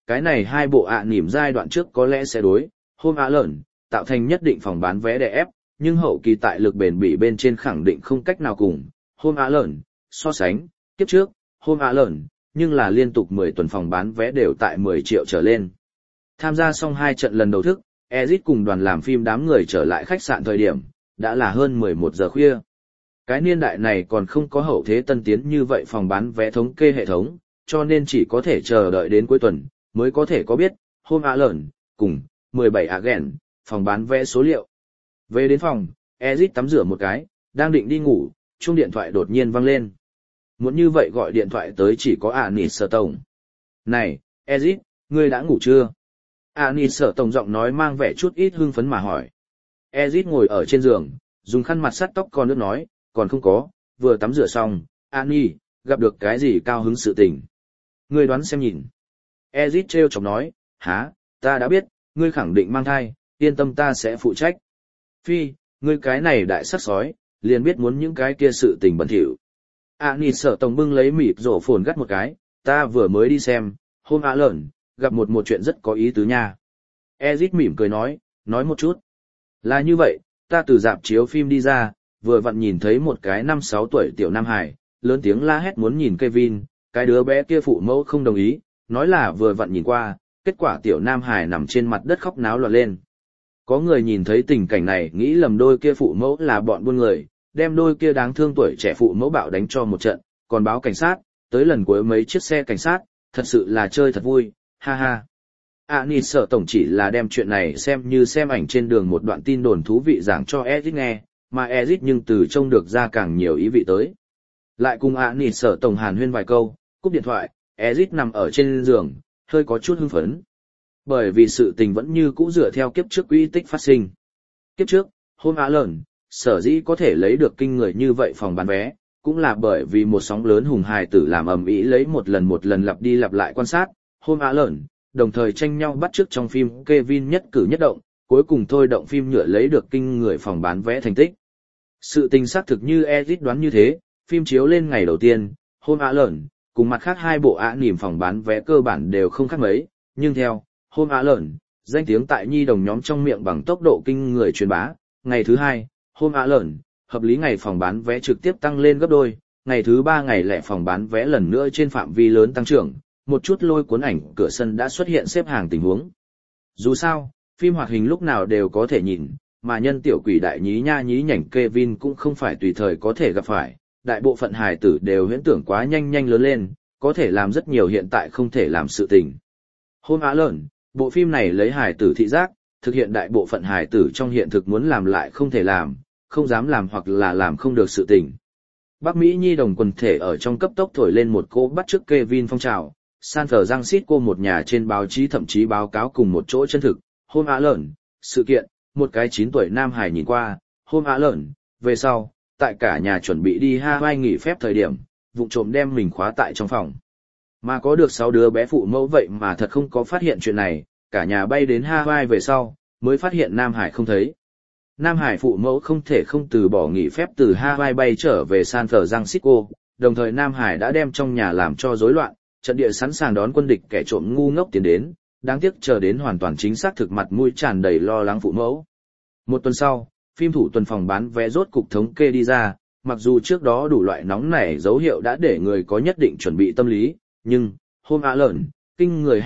cái này hai bộ nỉm giai đoạn trước có lẽ sẽ đối, Home Alone, tạo thành nhất định phòng bán vé đè ép, nhưng hậu kỳ tại lực bền bỉ bên trên khẳng định không cách nào cùng Home Alone so sánh. Kiếp trước, Home Alone, nhưng là liên tục 10 tuần phòng bán vé đều tại 10 triệu trở lên. Tham gia xong 2 trận lần đầu thức, Ezit cùng đoàn làm phim đám người trở lại khách sạn thời điểm, đã là hơn 11 giờ khuya. Cái niên đại này còn không có hậu thế tân tiến như vậy phòng bán vé thống kê hệ thống, cho nên chỉ có thể chờ đợi đến cuối tuần, mới có thể có biết, Home Alone, cùng 17 Again, phòng bán vé số liệu. Về đến phòng, Ezit tắm rửa một cái, đang định đi ngủ, chuông điện thoại đột nhiên vang lên. Muốn như vậy gọi điện thoại tới chỉ có Anis Sở Tổng. Này, Ezit, ngươi đã ngủ chưa? Anis Sở Tổng giọng nói mang vẻ chút ít hưng phấn mà hỏi. Ezit ngồi ở trên giường, dùng khăn mặt sát tóc con nước nói, còn không có, vừa tắm rửa xong, Ani, gặp được cái gì cao hứng sự tình. Ngươi đoán xem nhìn. Ezit trêu chọc nói, há, ta đã biết, ngươi khẳng định mang thai, yên tâm ta sẽ phụ trách. Phi, ngươi cái này đại sắc sói, liền biết muốn những cái kia sự tình bẩn thỉu. Ani Sở Tổng bưng lấy mịt rổ phồn gắt một cái, ta vừa mới đi xem, Home Alone, gặp một chuyện rất có ý tứ nha. Ezit mỉm cười nói một chút. Là như vậy, ta từ dạp chiếu phim đi ra, vừa vặn nhìn thấy một cái 5-6 tuổi tiểu Nam Hải, lớn tiếng la hét muốn nhìn Kevin, cái đứa bé kia phụ mẫu không đồng ý, nói là vừa vặn nhìn qua, kết quả tiểu Nam Hải nằm trên mặt đất khóc náo loạn lên. Có người nhìn thấy tình cảnh này nghĩ lầm đôi kia phụ mẫu là bọn buôn người, đem đôi kia đáng thương tuổi trẻ phụ mẫu bạo đánh cho một trận, còn báo cảnh sát, tới lần cuối mấy chiếc xe cảnh sát, thật sự là chơi thật vui, ha ha. Anis Sở Tổng chỉ là đem chuyện này xem như xem ảnh trên đường một đoạn tin đồn thú vị giảng cho Ezit nghe, mà Ezit nhưng từ trông được ra càng nhiều ý vị tới. Lại cùng Anis Sở Tổng hàn huyên vài câu, cúp điện thoại, Ezit nằm ở trên giường, hơi có chút hưng phấn. Bởi vì sự tình vẫn như cũ dựa theo kiếp trước quy tích phát sinh. Kiếp trước, Home Alone, sở dĩ có thể lấy được kinh người như vậy phòng bán vé, cũng là bởi vì một sóng lớn hùng hài tử làm ầm ĩ lấy một lần lặp đi lặp lại quan sát, Home Alone, đồng thời tranh nhau bắt chước trong phim Kevin nhất cử nhất động, cuối cùng thôi động phim nhựa lấy được kinh người phòng bán vé thành tích. Sự tình xác thực như Ezit đoán như thế, phim chiếu lên ngày đầu tiên, Home Alone, cùng mặt khác hai bộ nỉm phòng bán vé cơ bản đều không khác mấy, nhưng theo Home Alone, danh tiếng tại nhi đồng nhóm trong miệng bằng tốc độ kinh người truyền bá, ngày thứ hai, Home Alone, hợp lý ngày phòng bán vé trực tiếp tăng lên gấp đôi, ngày thứ 3 ngày lẻ phòng bán vé lần nữa trên phạm vi lớn tăng trưởng, một chút lôi cuốn ảnh cửa sân đã xuất hiện xếp hàng tình huống. Dù sao, phim hoạt hình lúc nào đều có thể nhìn, mà nhân tiểu quỷ đại nhí nha nhí nhảnh Kevin cũng không phải tùy thời có thể gặp phải, đại bộ phận hài tử đều huyễn tưởng quá nhanh lớn lên, có thể làm rất nhiều hiện tại không thể làm sự tình. Home Alone, bộ phim này lấy hài tử thị giác, thực hiện đại bộ phận hài tử trong hiện thực muốn làm lại không thể làm, không dám làm hoặc là làm không được sự tình. Bắc Mỹ nhi đồng quần thể ở trong cấp tốc thổi lên một cô bắt chước Kevin phong trào, San Francisco một nhà trên báo chí thậm chí báo cáo cùng một chỗ chân thực, Home Alone, sự kiện, một cái 9 tuổi nam hài nhìn qua, Home Alone, về sau, tại cả nhà chuẩn bị đi Hawaii nghỉ phép thời điểm, vụng trộm đem mình khóa tại trong phòng. Mà có được 6 đứa bé phụ mẫu vậy mà thật không có phát hiện chuyện này, cả nhà bay đến Hawaii về sau, mới phát hiện Nam Hải không thấy. Nam Hải phụ mẫu không thể không từ bỏ nghỉ phép từ Hawaii bay trở về San Francisco, đồng thời Nam Hải đã đem trong nhà làm cho rối loạn, trận địa sẵn sàng đón quân địch kẻ trộm ngu ngốc tiến đến, đáng tiếc chờ đến hoàn toàn chính xác thực mặt mũi tràn đầy lo lắng phụ mẫu. Một tuần sau, phim thủ tuần phòng bán vé rốt cục thống kê đi ra, mặc dù trước đó đủ loại nóng nảy dấu hiệu đã để người có nhất định chuẩn bị tâm lý, nhưng Home Alone, kinh người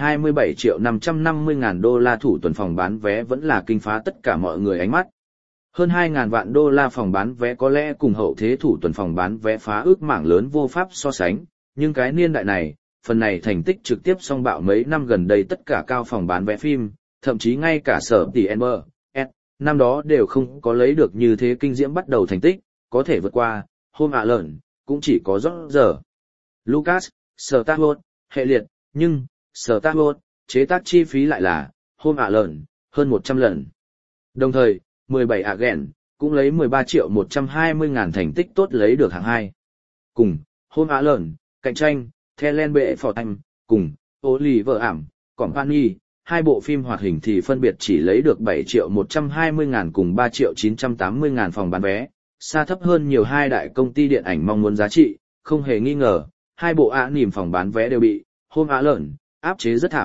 27.550.000 đô la thủ tuần phòng bán vé vẫn là kinh phá tất cả mọi người ánh mắt. Hơn 2.000 vạn đô la phòng bán vé có lẽ cùng hậu thế thủ tuần phòng bán vé phá ước mảng lớn vô pháp so sánh, nhưng cái niên đại này, phần này thành tích trực tiếp song bạo mấy năm gần đây tất cả cao phòng bán vé phim, thậm chí ngay cả sở tỷ NBS, năm đó đều không có lấy được như thế kinh diễm bắt đầu thành tích, có thể vượt qua, Home Alone, cũng chỉ có George Lucas, Star Wars, hệ liệt, nhưng, Star Wars, chế tác chi phí lại là, Home Alone, hơn 100 lần. Đồng thời, 17 Again, cũng lấy 13.120.000 thành tích tốt lấy được hạng 2. Cùng, Home Alone, cạnh tranh, Helen Bệ Phò Anh, cùng, Oliver Ảm, Company, hai bộ phim hoạt hình thì phân biệt chỉ lấy được 7.120.000 cùng 3.980.000 phòng bán vé, xa thấp hơn nhiều hai đại công ty điện ảnh mong muốn giá trị, không hề nghi ngờ, hai bộ nỉm phòng bán vé đều bị Home Alone áp chế rất thảm,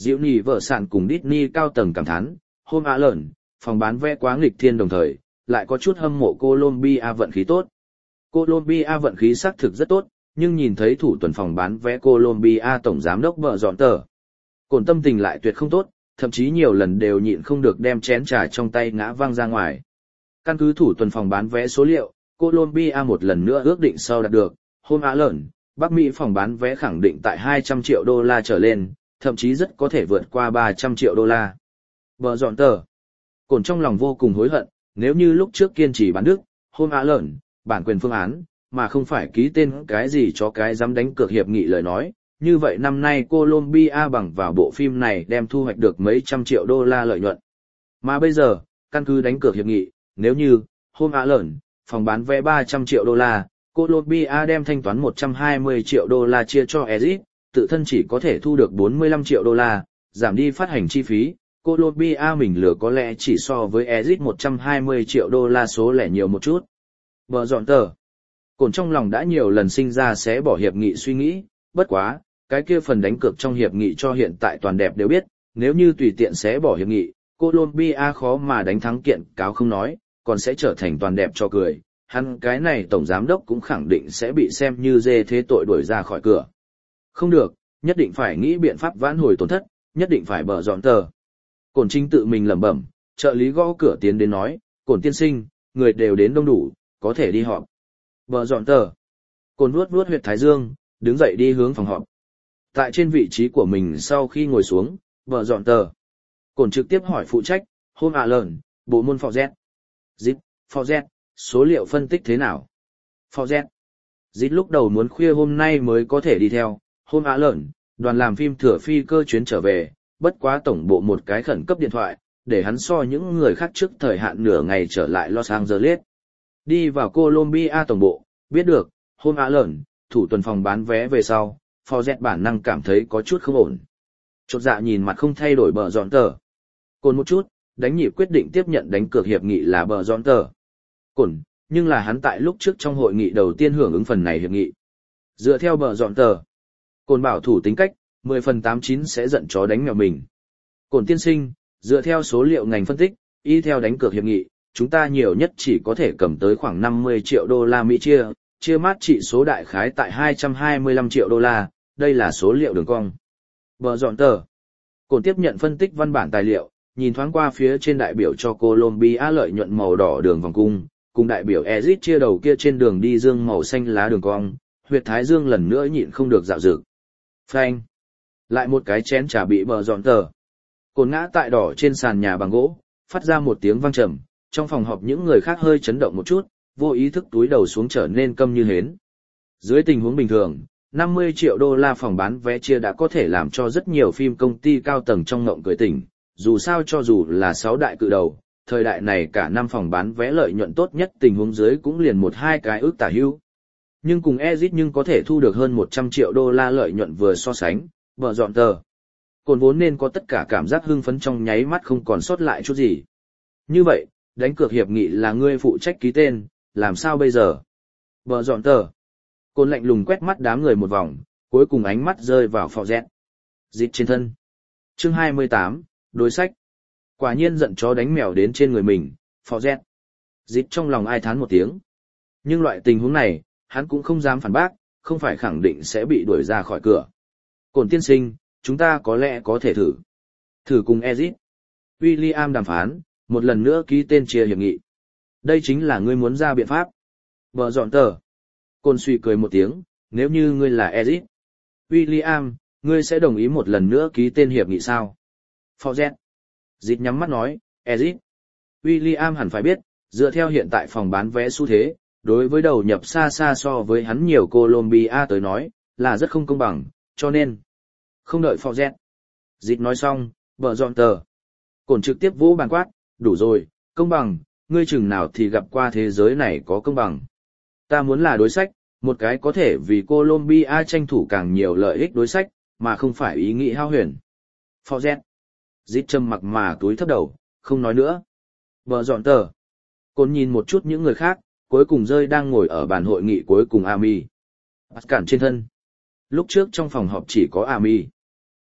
Diệu Nỉ vợ sạn cùng Disney cao tầng cảm thán, hôm á lợn, phòng bán vé quá nghịch thiên đồng thời, lại có chút hâm mộ Colombia vận khí tốt. Colombia vận khí xác thực rất tốt, nhưng nhìn thấy thủ tuần phòng bán vé Colombia tổng giám đốc bợ dọn tờ. Cổn tâm tình lại tuyệt không tốt, thậm chí nhiều lần đều nhịn không được đem chén trà trong tay ngã văng ra ngoài. Căn cứ thủ tuần phòng bán vé số liệu, Colombia một lần nữa ước định sau đạt được, hôm á lợn, Bắc Mỹ phòng bán vé khẳng định tại 200 triệu đô la trở lên, thậm chí rất có thể vượt qua 300 triệu đô la. Bợ dọn tờ. Cổn trong lòng vô cùng hối hận, nếu như lúc trước kiên trì bán Đức, hôm á lợn, bản quyền phương án, mà không phải ký tên cái gì cho cái dám đánh cược hiệp nghị lời nói, như vậy năm nay Colombia bằng vào bộ phim này đem thu hoạch được mấy trăm triệu đô la lợi nhuận. Mà bây giờ, căn cứ đánh cược hiệp nghị, nếu như, hôm á lợn, phòng bán vé 300 triệu đô la, Colombia đem thanh toán 120 triệu đô la chia cho Ezit, tự thân chỉ có thể thu được 45 triệu đô la, giảm đi phát hành chi phí, Colombia mình lừa có lẽ chỉ so với Ezit 120 triệu đô la số lẻ nhiều một chút. Bợ dọn tờ. Cổn trong lòng đã nhiều lần sinh ra sẽ bỏ hiệp nghị suy nghĩ, bất quá, cái kia phần đánh cược trong hiệp nghị cho hiện tại toàn đẹp đều biết, nếu như tùy tiện sẽ bỏ hiệp nghị, Colombia khó mà đánh thắng kiện cáo không nói, còn sẽ trở thành toàn đẹp cho cười, hắn cái này tổng giám đốc cũng khẳng định sẽ bị xem như dê thế tội đuổi ra khỏi cửa. Không được, nhất định phải nghĩ biện pháp vãn hồi tổn thất, nhất định phải bợ dọn tờ. Cổn Chính tự mình lẩm bẩm, trợ lý gõ cửa tiến đến nói, Cổn tiên sinh, người đều đến đông đủ, có thể đi họp. Bợ dọn tờ. Cổn vuốt vuốt huyệt thái dương, đứng dậy đi hướng phòng họp. Tại trên vị trí của mình sau khi ngồi xuống, bợ dọn tờ. Cổn trực tiếp hỏi phụ trách, hôm ạ lợn, bộ môn phò Z. Zip, phò Z, số liệu phân tích thế nào? Phò Z. Zip lúc đầu muốn khuya hôm nay mới có thể đi theo, hôm ạ lợn, đoàn làm phim thừa phi cơ chuyến trở về, bất quá tổng bộ một cái khẩn cấp điện thoại, để hắn so những người khác trước thời hạn nửa ngày trở lại Los Angeles. Đi vào Colombia tổng bộ, biết được, hôm á lợn, thủ tuần phòng bán vé về sau, phò Z bản năng cảm thấy có chút không ổn. Chột dạ nhìn mặt không thay đổi bợ dọn tờ. Cồn một chút, đánh nhịp quyết định tiếp nhận đánh cược hiệp nghị là bợ dọn tờ. Cồn, nhưng là hắn tại lúc trước trong hội nghị đầu tiên hưởng ứng phần này hiệp nghị. Dựa theo bợ dọn tờ, Cồn bảo thủ tính cách, 10 phần 89 sẽ giận chó đánh mèo mình. Cồn tiên sinh, dựa theo số liệu ngành phân tích, y theo đánh cược hiệp nghị, chúng ta nhiều nhất chỉ có thể cầm tới khoảng 50 triệu đô la Mỹ chia mát trị số đại khái tại 225 triệu đô la, đây là số liệu đường cong. Bợ dọn tờ. Cồn tiếp nhận phân tích văn bản tài liệu, nhìn thoáng qua phía trên đại biểu cho Colombia lợi nhuận màu đỏ đường vòng cung, cùng đại biểu Ezit chia đầu kia trên đường đi dương màu xanh lá đường cong, huyệt thái dương lần nữa nhịn không được dạo dực. Phanh. Lại một cái chén trà bị bợ dọn tờ. Cồn ngã tại đỏ trên sàn nhà bằng gỗ, phát ra một tiếng vang trầm, trong phòng họp những người khác hơi chấn động một chút, vô ý thức túi đầu xuống trở nên câm như hến. Dưới tình huống bình thường, 50 triệu đô la phòng bán vé chia đã có thể làm cho rất nhiều phim công ty cao tầng trong ngộng cười tỉnh, dù sao cho dù là 6 đại cự đầu, thời đại này cả năm phòng bán vé lợi nhuận tốt nhất tình huống dưới cũng liền 1-2 cái ước tả hữu. Nhưng cùng Ezit nhưng có thể thu được hơn 100 triệu đô la lợi nhuận vừa so sánh, bợ dọn tờ. Cồn vốn nên có tất cả cảm giác hưng phấn trong nháy mắt không còn sót lại chút gì. Như vậy, đánh cược hiệp nghị là ngươi phụ trách ký tên, làm sao bây giờ? Bợ dọn tờ. Cồn lạnh lùng quét mắt đám người một vòng, cuối cùng ánh mắt rơi vào phò Z. Dịch trên thân. Chương 28, đối sách. Quả nhiên giận chó đánh mèo đến trên người mình, phò Z. Dịch trong lòng ai thán một tiếng. Nhưng loại tình huống này, hắn cũng không dám phản bác, không phải khẳng định sẽ bị đuổi ra khỏi cửa. Cồn tiên sinh, chúng ta có lẽ có thể thử. Thử cùng Ezit. William đàm phán, một lần nữa ký tên chia hiệp nghị. Đây chính là ngươi muốn ra biện pháp. Bợ dọn tờ. Cồn suy cười một tiếng, nếu như ngươi là Ezit. William, ngươi sẽ đồng ý một lần nữa ký tên hiệp nghị sao? Phò Z. Dịch nhắm mắt nói, Ezit. William hẳn phải biết, dựa theo hiện tại phòng bán vé xu thế, đối với đầu nhập xa xa so với hắn nhiều Colombia tới nói, là rất không công bằng, cho nên. Không đợi phò Z. Dịch nói xong, bợ dọn tờ. Cồn trực tiếp vỗ bàn quát, đủ rồi, công bằng, ngươi chừng nào thì gặp qua thế giới này có công bằng. Ta muốn là đối sách, một cái có thể vì Colombia tranh thủ càng nhiều lợi ích đối sách, mà không phải ý nghĩ hao huyền. Phò Z. Dịch trầm mặc mà túi thấp đầu, không nói nữa. Bợ dọn tờ. Cồn nhìn một chút những người khác, cuối cùng rơi đang ngồi ở bàn hội nghị cuối cùng Ami. Bắt cản trên thân. Lúc trước trong phòng họp chỉ có Ami.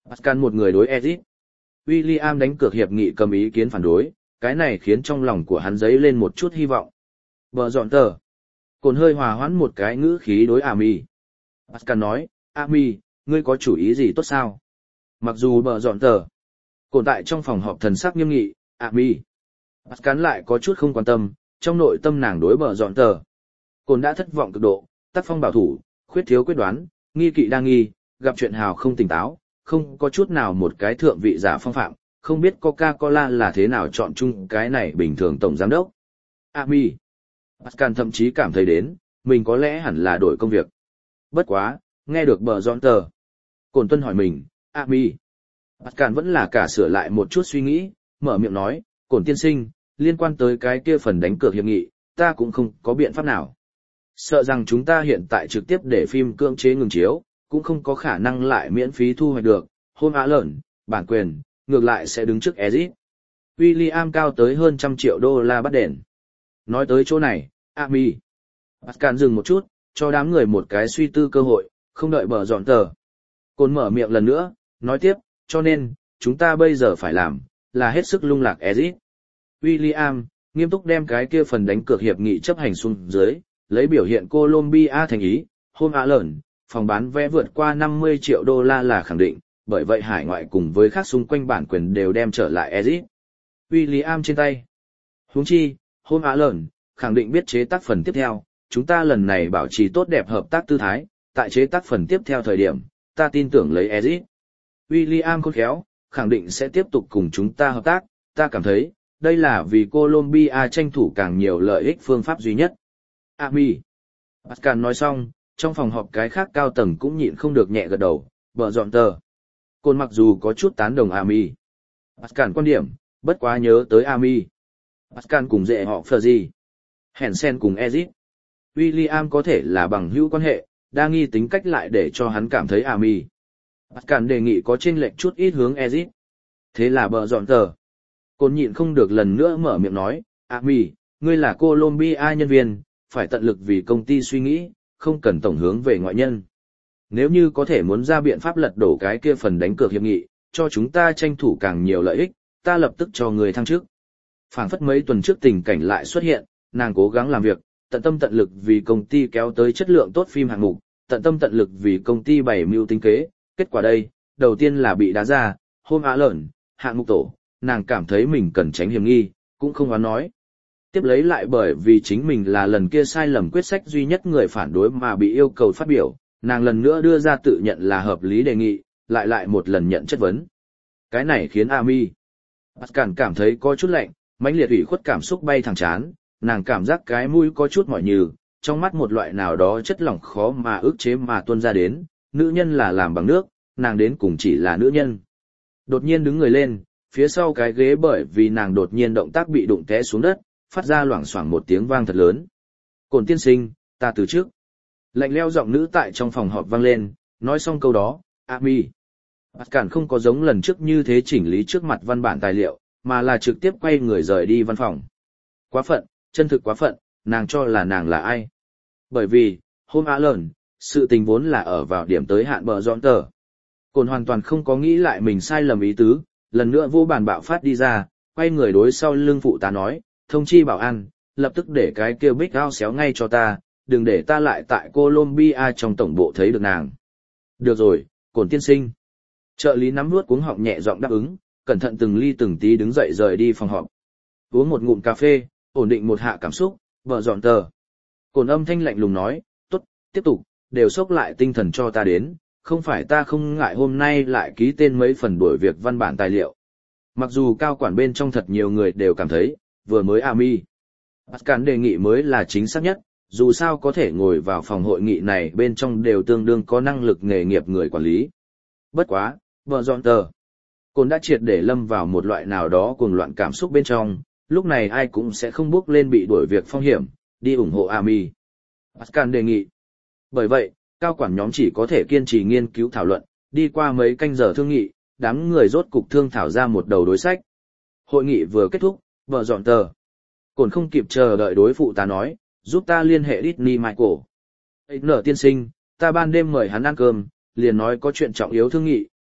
Pascal một người đối Ezit. William đánh cược hiệp nghị cầm ý kiến phản đối, cái này khiến trong lòng của hắn dấy lên một chút hy vọng. Bờ dọn tờ. Cồn hơi hòa hoãn một cái ngữ khí đối Ami. Pascal nói, Ami, ngươi có chủ ý gì tốt sao? Mặc dù bờ dọn tờ. Cồn tại trong phòng họp thần sắc nghiêm nghị, Ami. Pascal lại có chút không quan tâm, trong nội tâm nàng đối bờ dọn tờ. Cồn đã thất vọng cực độ, tác phong bảo thủ, khuyết thiếu quyết đoán, nghi kỵ đa nghi, gặp chuyện hào không tỉnh táo, không có chút nào một cái thượng vị giả phong phạm, không biết Coca-Cola là thế nào chọn chung cái này bình thường tổng giám đốc. Ami. Pascal thậm chí cảm thấy đến, mình có lẽ hẳn là đổi công việc. Bất quá, nghe được bờ dọn tờ. Cồn tuân hỏi mình, Ami. Pascal vẫn là cả sửa lại một chút suy nghĩ, mở miệng nói, Cồn tiên sinh, liên quan tới cái kia phần đánh cược hiệp nghị, ta cũng không có biện pháp nào. Sợ rằng chúng ta hiện tại trực tiếp để phim cưỡng chế ngừng chiếu, cũng không có khả năng lại miễn phí thu hoạch được, hôn á lợn, bản quyền, ngược lại sẽ đứng trước Ezit. William cao tới hơn $100 triệu bắt đền. Nói tới chỗ này, Ami. Pascal dừng một chút, cho đám người một cái suy tư cơ hội, không đợi bờ dọn tờ. Cồn mở miệng lần nữa, nói tiếp, cho nên, chúng ta bây giờ phải làm, là hết sức lung lạc Ezit. William, nghiêm túc đem cái kia phần đánh cược hiệp nghị chấp hành xuống dưới, lấy biểu hiện Colombia thành ý, hôn á lợn, phòng bán vé vượt qua $50 triệu là khẳng định, bởi vậy hải ngoại cùng với khác xung quanh bản quyền đều đem trở lại Ezit. William trên tay. Huống chi, hôn á lợn, khẳng định biết chế tác phần tiếp theo, chúng ta lần này bảo trì tốt đẹp hợp tác tư thái, tại chế tác phần tiếp theo thời điểm, ta tin tưởng lấy Ezit. William khôn khéo, khẳng định sẽ tiếp tục cùng chúng ta hợp tác, ta cảm thấy, đây là vì Colombia tranh thủ càng nhiều lợi ích phương pháp duy nhất. Ami. Pascal nói xong, trong phòng họp cái khác cao tầng cũng nhịn không được nhẹ gật đầu, bờ dọn tờ. Cồn mặc dù có chút tán đồng Ami. Pascal quan điểm, bất quá nhớ tới Ami. Pascal cùng dễ họ phờ gì. Hensen cùng Ezit. William có thể là bằng hữu quan hệ, đa nghi tính cách lại để cho hắn cảm thấy Ami. Pascal đề nghị có chênh lệch chút ít hướng Ezit. Thế là bờ dọn tờ. Cồn nhịn không được lần nữa mở miệng nói, Ami, ngươi là Colombia nhân viên, phải tận lực vì công ty suy nghĩ, không cần tổng hướng về ngoại nhân. Nếu như có thể muốn ra biện pháp lật đổ cái kia phần đánh cược hiệp nghị, cho chúng ta tranh thủ càng nhiều lợi ích, ta lập tức cho người thăng chức. Phảng phất mấy tuần trước tình cảnh lại xuất hiện, nàng cố gắng làm việc, tận tâm tận lực vì công ty kéo tới chất lượng tốt phim hạng mục, tận tâm tận lực vì công ty bày mưu tính kế, kết quả đây, đầu tiên là bị đá ra, hôm á lợn, hạng mục tổ, nàng cảm thấy mình cần tránh hiểm nghi, cũng không oán nói. Tiếp lấy lại bởi vì chính mình là lần kia sai lầm quyết sách duy nhất người phản đối mà bị yêu cầu phát biểu, nàng lần nữa đưa ra tự nhận là hợp lý đề nghị, lại một lần nhận chất vấn. Cái này khiến Ami Pascal cảm thấy có chút lạnh, mãnh liệt ủy khuất cảm xúc bay thẳng chán, nàng cảm giác cái mũi có chút mỏi nhừ, trong mắt một loại nào đó chất lỏng khó mà ức chế mà tuôn ra đến, nữ nhân là làm bằng nước, nàng đến cùng chỉ là nữ nhân. Đột nhiên đứng người lên, phía sau cái ghế bởi vì nàng đột nhiên động tác bị đụng té xuống đất, phát ra loảng xoảng một tiếng vang thật lớn. Cồn tiên sinh, ta từ trước. Lạnh leo giọng nữ tại trong phòng họp vang lên, nói xong câu đó, Ami. Pascal không có giống lần trước như thế chỉnh lý trước mặt văn bản tài liệu, mà là trực tiếp quay người rời đi văn phòng. Quá phận, chân thực quá phận, nàng cho là nàng là ai. Bởi vì, hôm á lợn, sự tình vốn là ở vào điểm tới hạn bờ dọn tờ. Cồn hoàn toàn không có nghĩ lại mình sai lầm ý tứ, lần nữa vô bản bạo phát đi ra, quay người đối sau lưng phụ tá nói, thông chi bảo an, lập tức để cái kia Big Ao xéo ngay cho ta, đừng để ta lại tại Colombia trong tổng bộ thấy được nàng. Được rồi, Cồn tiên sinh. Trợ lý nắm nuốt cuống họng nhẹ giọng đáp ứng, cẩn thận từng ly từng tí đứng dậy rời đi phòng họp. Uống một ngụm cà phê, ổn định một hạ cảm xúc, vợ dọn tờ. Cồn âm thanh lạnh lùng nói, tốt, tiếp tục, đều xốc lại tinh thần cho ta đến, không phải ta không ngại hôm nay lại ký tên mấy phần đuổi việc văn bản tài liệu. Mặc dù cao quản bên trong thật nhiều người đều cảm thấy, vừa mới Ami Pascal đề nghị mới là chính xác nhất, dù sao có thể ngồi vào phòng hội nghị này bên trong đều tương đương có năng lực nghề nghiệp người quản lý. Bất quá, vợ dọn tờ. Cồn đã triệt để lâm vào một loại nào đó cuồng loạn cảm xúc bên trong, lúc này ai cũng sẽ không bước lên bị đuổi việc phong hiểm, đi ủng hộ Ami Pascal đề nghị. Bởi vậy, cao quản nhóm chỉ có thể kiên trì nghiên cứu thảo luận, đi qua mấy canh giờ thương nghị, đám người rốt cục thương thảo ra một đầu đối sách. Hội nghị vừa kết thúc, vợ dọn tờ. Cồn không kịp chờ đợi đối phụ ta nói, giúp ta liên hệ Disney Michael. Nở tiên sinh, ta ban đêm mời hắn ăn cơm, liền nói có chuyện trọng yếu thương nghị,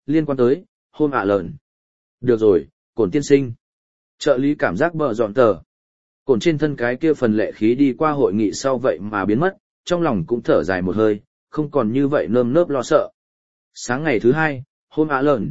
liên quan tới, hôn ạ lợn. Được rồi, Cổn tiên sinh. Trợ lý cảm giác bờ dọn tờ. Cổn trên thân cái kia phần lệ khí đi qua hội nghị sau vậy mà biến mất, trong lòng cũng thở dài một hơi, không còn như vậy nơm nớp lo sợ. Sáng ngày thứ hai, hôn ạ lợn,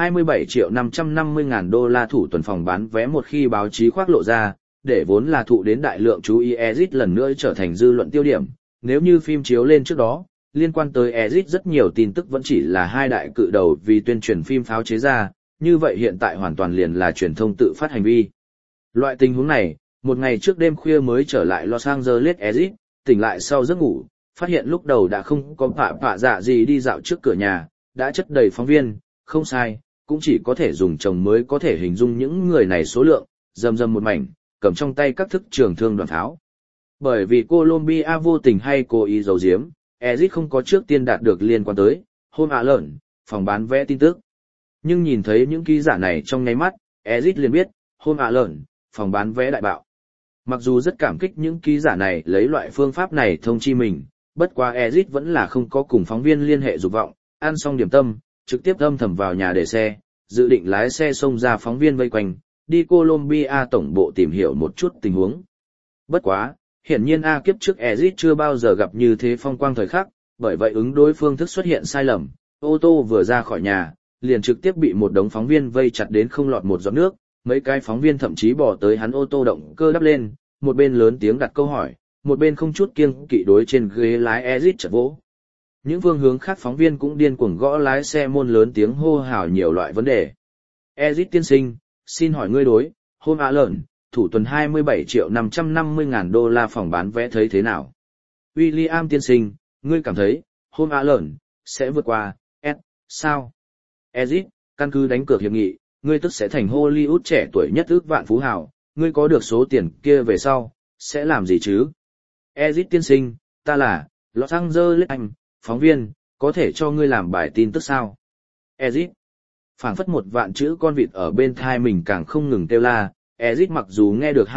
27.550.000 đô la thủ tuần phòng bán vé một khi báo chí khoác lộ ra, để vốn là thụ đến đại lượng chú ý Ezic lần nữa trở thành dư luận tiêu điểm. Nếu như phim chiếu lên trước đó, liên quan tới Ezic rất nhiều tin tức vẫn chỉ là hai đại cự đầu vì tuyên truyền phim pháo chế ra, như vậy hiện tại hoàn toàn liền là truyền thông tự phát hành vi. Loại tình huống này, một ngày trước đêm khuya mới trở lại Los Angeles Ezic, tỉnh lại sau giấc ngủ, phát hiện lúc đầu đã không có phạ dạ gì đi dạo trước cửa nhà, đã chất đầy phóng viên, không sai, cũng chỉ có thể dùng chồng mới có thể hình dung những người này số lượng, rầm rầm một mảnh, cầm trong tay các thức trường thương đoàn pháo. Bởi vì Colombia vô tình hay cố ý giấu giếm, Ezic không có trước tiên đạt được liên quan tới, hôn ạ lợn, phòng bán vé tin tức. Nhưng nhìn thấy những ký giả này trong nháy mắt, Ezic liền biết, hôn ạ lợn, phòng bán vé đại bạo. Mặc dù rất cảm kích những ký giả này lấy loại phương pháp này thông chi mình, bất quá Ezic vẫn là không có cùng phóng viên liên hệ dục vọng, ăn xong điểm tâm, trực tiếp âm thầm vào nhà để xe, dự định lái xe xông ra phóng viên vây quanh, đi Colombia tổng bộ tìm hiểu một chút tình huống. Bất quá, hiển nhiên A kiếp trước Ezic chưa bao giờ gặp như thế phong quang thời khắc, bởi vậy ứng đối phương thức xuất hiện sai lầm, ô tô vừa ra khỏi nhà, liền trực tiếp bị một đống phóng viên vây chặt đến không lọt một giọt nước, mấy cái phóng viên thậm chí bỏ tới hắn ô tô động cơ đắp lên, một bên lớn tiếng đặt câu hỏi, một bên không chút kiêng kỵ đối trên ghế lái Ezic chật vỗ. Những phương hướng khác phóng viên cũng điên cuồng gõ lái xe môn lớn tiếng hô hào nhiều loại vấn đề. Ezic tiên sinh, xin hỏi ngươi đối, hôn ạ lợn, thủ tuần 27.550.000 đô la phòng bán vé thấy thế nào? William tiên sinh, ngươi cảm thấy, hôn ạ lợn, sẽ vượt qua, sao? Ezic, căn cứ đánh cược hiệp nghị, ngươi tức sẽ thành Hollywood trẻ tuổi nhất ước vạn phú hào, ngươi có được số tiền kia về sau, sẽ làm gì chứ? Ezic tiên sinh, ta là, Los Angeles Anh, phóng viên, có thể cho ngươi làm bài tin tức sao? Ezic, phảng phất một vạn chữ con vịt ở bên thai mình càng không ngừng kêu la. Ezic mặc dù nghe được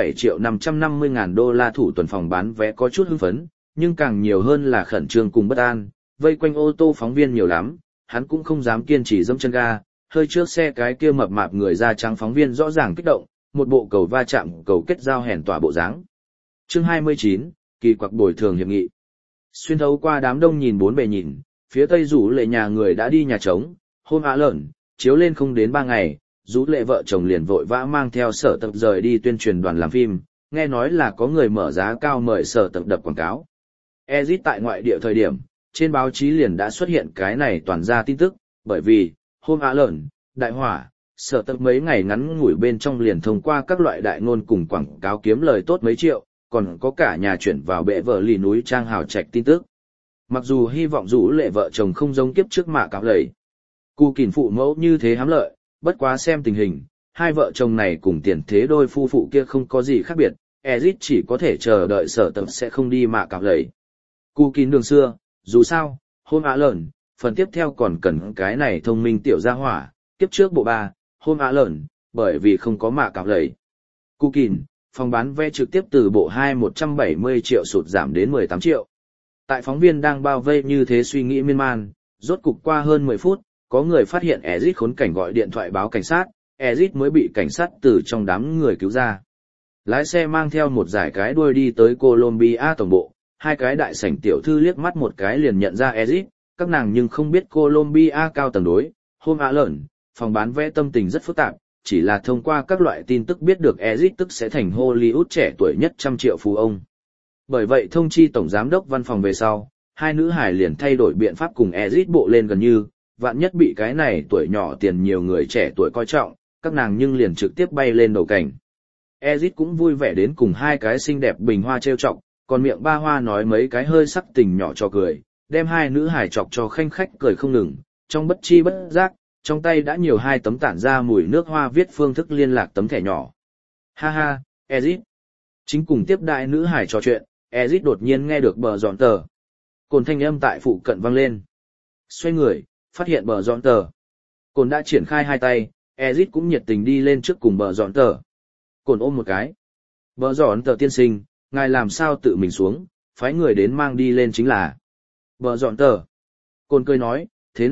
27.550.000 đô la thủ tuần phòng bán vé có chút hưng phấn, nhưng càng nhiều hơn là khẩn trương cùng bất an, vây quanh ô tô phóng viên nhiều lắm, hắn cũng không dám kiên trì dẫm chân ga, hơi trước xe cái kia mập mạp người da trắng phóng viên rõ ràng kích động, một bộ cầu va chạm cầu kết giao hèn tỏa bộ dáng. Chương 29, kỳ quặc bồi thường hiệp nghị. Xuyên thấu qua đám đông nhìn bốn bề nhìn, phía tây rủ lệ nhà người đã đi nhà trống, hôn ạ lợn, chiếu lên không đến 3 ngày, rủ lệ vợ chồng liền vội vã mang theo Sở Tập rời đi tuyên truyền đoàn làm phim, nghe nói là có người mở giá cao mời Sở Tập đập quảng cáo. Ezic tại ngoại địa thời điểm, trên báo chí liền đã xuất hiện cái này toàn ra tin tức, bởi vì, hôn ạ lợn, đại hỏa, Sở Tập mấy ngày ngắn ngủi bên trong liền thông qua các loại đại ngôn cùng quảng cáo kiếm lời tốt mấy triệu, còn có cả nhà chuyển vào bệ vợ lì núi trang hào trạch tin tức. Mặc dù hy vọng rủ lệ vợ chồng không giống kiếp trước mạ cáo lầy, Cù Kìn phụ mẫu như thế hám lợi, bất quá xem tình hình, hai vợ chồng này cùng tiền thế đôi phu phụ kia không có gì khác biệt, Ezic chỉ có thể chờ đợi Sở Tập sẽ không đi mạ cáo lầy. Cù Kìn đường xưa, dù sao, hôn ạ lợn, phần tiếp theo còn cần cái này thông minh tiểu gia hỏa, kiếp trước bộ 3, hôn ạ lợn, bởi vì không có mạ cáo lầy. Cù Kìn, phòng bán vé trực tiếp từ bộ 2 170 triệu sụt giảm đến 18 triệu. Tại phóng viên đang bao vây như thế suy nghĩ miên man, rốt cục qua hơn 10 phút, có người phát hiện Ezic khốn cảnh gọi điện thoại báo cảnh sát, Ezic mới bị cảnh sát từ trong đám người cứu ra. Lái xe mang theo một dải cái đuôi đi tới Colombia tổng bộ, hai cái đại sảnh tiểu thư liếc mắt một cái liền nhận ra Ezic, các nàng nhưng không biết Colombia cao tầng đối, hôn ạ lợn, phòng bán vé tâm tình rất phức tạp, chỉ là thông qua các loại tin tức biết được Ezic tức sẽ thành Hollywood trẻ tuổi nhất 100 triệu phú ông. Bởi vậy thông chi tổng giám đốc văn phòng về sau, hai nữ hải liền thay đổi biện pháp cùng Ezic bộ lên gần như, vạn nhất bị cái này tuổi nhỏ tiền nhiều người trẻ tuổi coi trọng, các nàng nhưng liền trực tiếp bay lên đầu cảnh. Ezic cũng vui vẻ đến cùng hai cái xinh đẹp bình hoa trêu chọc, còn miệng ba hoa nói mấy cái hơi sắc tình nhỏ cho cười, đem hai nữ hải chọc cho khanh khách cười không ngừng, trong bất chi bất giác, trong tay đã nhiều hai tấm tản ra mùi nước hoa viết phương thức liên lạc tấm thẻ nhỏ. Ha ha, Ezic. Chính cùng tiếp đại nữ hải trò chuyện, Ezic đột nhiên nghe được bờ dọn tờ. Cồn thanh âm tại phụ cận vang lên. Xoay người, phát hiện bờ dọn tờ. Cồn đã triển khai hai tay, Ezic cũng nhiệt tình đi lên trước cùng bờ dọn tờ. Cồn ôm một cái. Bờ dọn tờ tiên sinh, ngài làm sao tự mình xuống, phái người đến mang đi lên chính là. Bờ dọn tờ. Cồn cười nói, thế nào,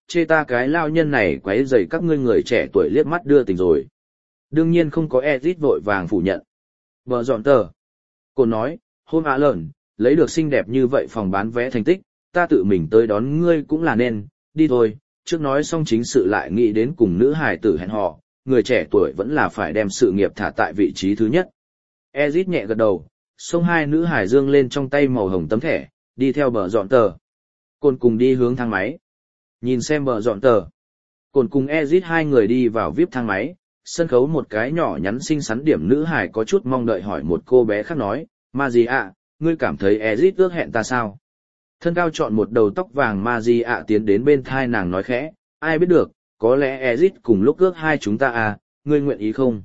chê ta cái lao nhân này quấy rầy các ngươi người trẻ tuổi liếc mắt đưa tình rồi. Đương nhiên không có Ezit vội vàng phủ nhận. Bờ dọn tờ. Cô nói, hôm lợn, lấy được xinh đẹp như vậy phòng bán vé thành tích, ta tự mình tới đón ngươi cũng là nên, đi thôi, trước nói xong chính sự lại nghĩ đến cùng nữ hài tử hẹn hò, người trẻ tuổi vẫn là phải đem sự nghiệp thả tại vị trí thứ nhất. Ezit nhẹ gật đầu, xông hai nữ hài dương lên trong tay màu hồng tấm thẻ, đi theo bờ dọn tờ. Cồn cùng đi hướng thang máy. Nhìn xem bờ dọn tờ. Cồn cùng Ezit hai người đi vào VIP thang máy, sân khấu một cái nhỏ nhắn xinh xắn điểm nữ hài có chút mong đợi hỏi một cô bé khác nói, Ma gì ạ, ngươi cảm thấy Ezit ước hẹn ta sao? Thân cao chọn một đầu tóc vàng Ma gì ạ tiến đến bên thai nàng nói khẽ, ai biết được, có lẽ Ezit cùng lúc ước hai chúng ta à, ngươi nguyện ý không?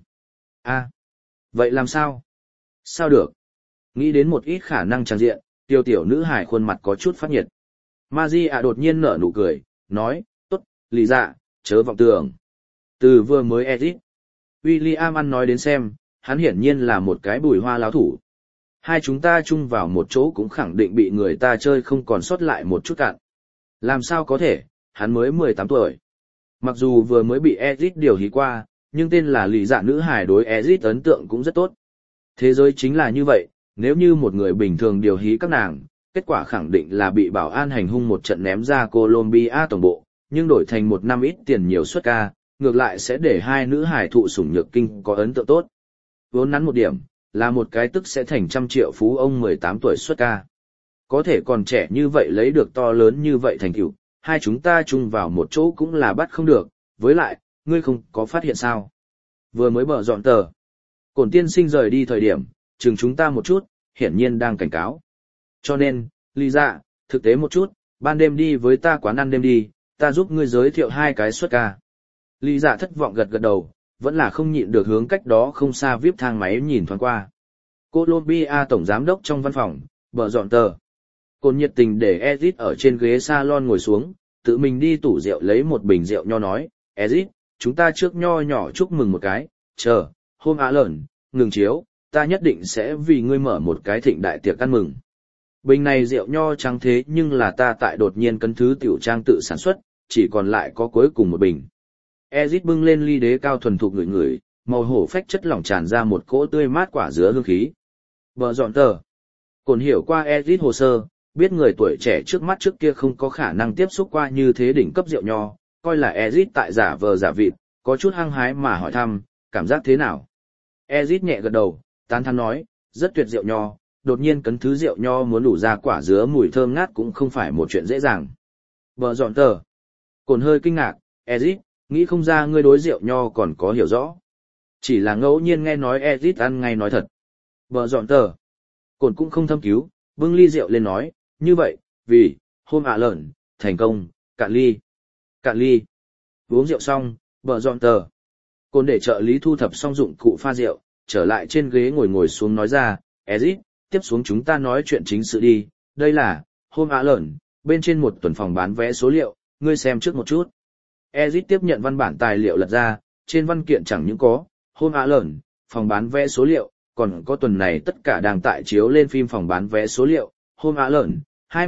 Vậy làm sao? Sao được? Nghĩ đến một ít khả năng trang diện, tiểu nữ hài khuôn mặt có chút phát nhiệt. Ma di ạ đột nhiên nở nụ cười, nói, tốt, lì dạ, chớ vọng tưởng. Từ vừa mới Ezit, William ăn nói đến xem, hắn hiển nhiên là một cái bùi hoa láo thủ. Hai chúng ta chung vào một chỗ cũng khẳng định bị người ta chơi không còn sót lại một chút cạn. Làm sao có thể, hắn mới 18 tuổi. Mặc dù vừa mới bị Ezit điều hí qua, nhưng tên là lì dạ nữ hài đối Ezit ấn tượng cũng rất tốt. Thế giới chính là như vậy, nếu như một người bình thường điều hí các nàng, kết quả khẳng định là bị bảo an hành hung một trận ném ra Colombia tổng bộ, nhưng đổi thành một năm ít tiền nhiều suất ca, ngược lại sẽ để hai nữ hài thụ sủng nhược kinh có ấn tượng tốt. Vốn nắn một điểm, là một cái tức sẽ thành 100 triệu phú ông 18 tuổi suất ca. Có thể còn trẻ như vậy lấy được to lớn như vậy thành tựu, hai chúng ta chung vào một chỗ cũng là bắt không được, với lại, ngươi không có phát hiện sao. Vừa mới bờ dọn tờ. Cổn tiên sinh rời đi thời điểm, chừng chúng ta một chút, hiển nhiên đang cảnh cáo. Cho nên, Lý dạ, thực tế một chút, ban đêm đi với ta quán ăn đêm đi, ta giúp ngươi giới thiệu hai cái suất ca. Lý dạ thất vọng gật gật đầu, vẫn là không nhịn được hướng cách đó không xa VIP thang máy nhìn thoáng qua. Colombia tổng giám đốc trong văn phòng, bờ dọn tờ. Cồn nhiệt tình để Ezit ở trên ghế salon ngồi xuống, tự mình đi tủ rượu lấy một bình rượu nho nói, Ezit, chúng ta trước nho nhỏ chúc mừng một cái, chờ, hôm lợn, ngừng chiếu, ta nhất định sẽ vì ngươi mở một cái thịnh đại tiệc ăn mừng. Bình này rượu nho trắng thế nhưng là ta tại đột nhiên cấn thứ tiểu trang tự sản xuất, chỉ còn lại có cuối cùng một bình. Ezit bưng lên ly đế cao thuần thục ngửi ngửi, màu hổ phách chất lỏng tràn ra một cỗ tươi mát quả dứa hương khí. Bờ dọn tờ. Cồn hiểu qua Ezit hồ sơ, biết người tuổi trẻ trước mắt trước kia không có khả năng tiếp xúc qua như thế đỉnh cấp rượu nho, coi là Ezit tại giả vờ giả vịt, có chút hăng hái mà hỏi thăm, cảm giác thế nào? Ezit nhẹ gật đầu, tán thán nói, rất tuyệt rượu nho, đột nhiên cấn thứ rượu nho muốn đủ ra quả dứa mùi thơm ngát cũng không phải một chuyện dễ dàng. Bờ dọn tờ. Cồn hơi kinh ngạc, Ezit, nghĩ không ra ngươi đối rượu nho còn có hiểu rõ. Chỉ là ngẫu nhiên nghe nói Ezit ăn ngay nói thật. Bờ dọn tờ. Cồn cũng không thâm cứu, bưng ly rượu lên nói, như vậy, vì, hôm lợn, thành công, cạn ly. Cạn ly. Uống rượu xong, bờ dọn tờ. Cồn để trợ lý thu thập xong dụng cụ pha rượu, trở lại trên ghế ngồi xuống nói ra, Ezit, tiếp xuống chúng ta nói chuyện chính sự đi, đây là, hôm lợn, bên trên một tuần phòng bán vé số liệu, ngươi xem trước một chút. Ezit tiếp nhận văn bản tài liệu lật ra, trên văn kiện chẳng những có, hôm lợn, phòng bán vé số liệu, còn có tuần này tất cả đang tại chiếu lên phim phòng bán vé số liệu, hôm lợn,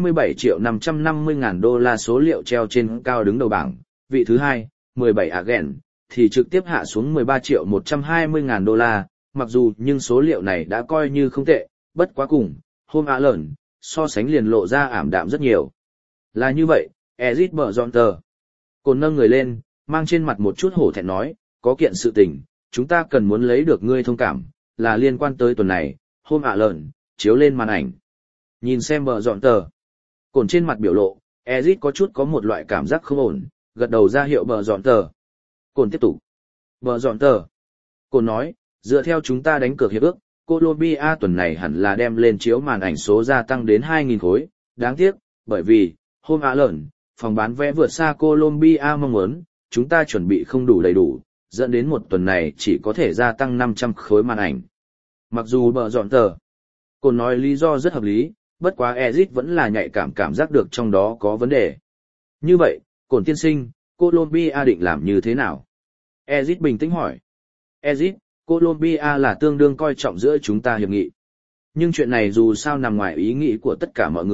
27.550.000 đô la số liệu treo trên cao đứng đầu bảng, vị thứ hai, 17 agent, thì trực tiếp hạ xuống 13.120.000 đô la, mặc dù nhưng số liệu này đã coi như không tệ, bất quá cùng, hôm lợn, so sánh liền lộ ra ảm đạm rất nhiều. Là như vậy, Ezit bở dọn tờ. Cồn nâng người lên, mang trên mặt một chút hổ thẹn nói, có kiện sự tình, chúng ta cần muốn lấy được ngươi thông cảm, là liên quan tới tuần này, hôm lợn, chiếu lên màn ảnh. Nhìn xem bờ dọn tờ. Cồn trên mặt biểu lộ, Ezit có chút có một loại cảm giác không ổn, gật đầu ra hiệu bờ dọn tờ. Cồn tiếp tục. Bờ dọn tờ. Cồn nói, dựa theo chúng ta đánh cược hiệp ước, Colombia tuần này hẳn là đem lên chiếu màn ảnh số gia tăng đến 2.000 khối. Đáng tiếc, bởi vì, hôm lợn, phòng bán vé vượt xa Colombia mong muốn, chúng ta chuẩn bị không đủ đầy đủ, dẫn đến một tuần này chỉ có thể gia tăng 500 khối màn ảnh. Mặc dù bờ dọn tờ. Cồn nói lý do rất hợp lý, bất quá Ezit vẫn là nhạy cảm giác được trong đó có vấn đề. Như vậy, Cồn tiên sinh, Colombia định làm như thế nào? Ezit bình tĩnh hỏi. Ezit, Colombia là tương đương coi trọng giữa chúng ta hiệp nghị. Nhưng chuyện này dù sao nằm ngoài ý nghĩ của tất cả mọi người,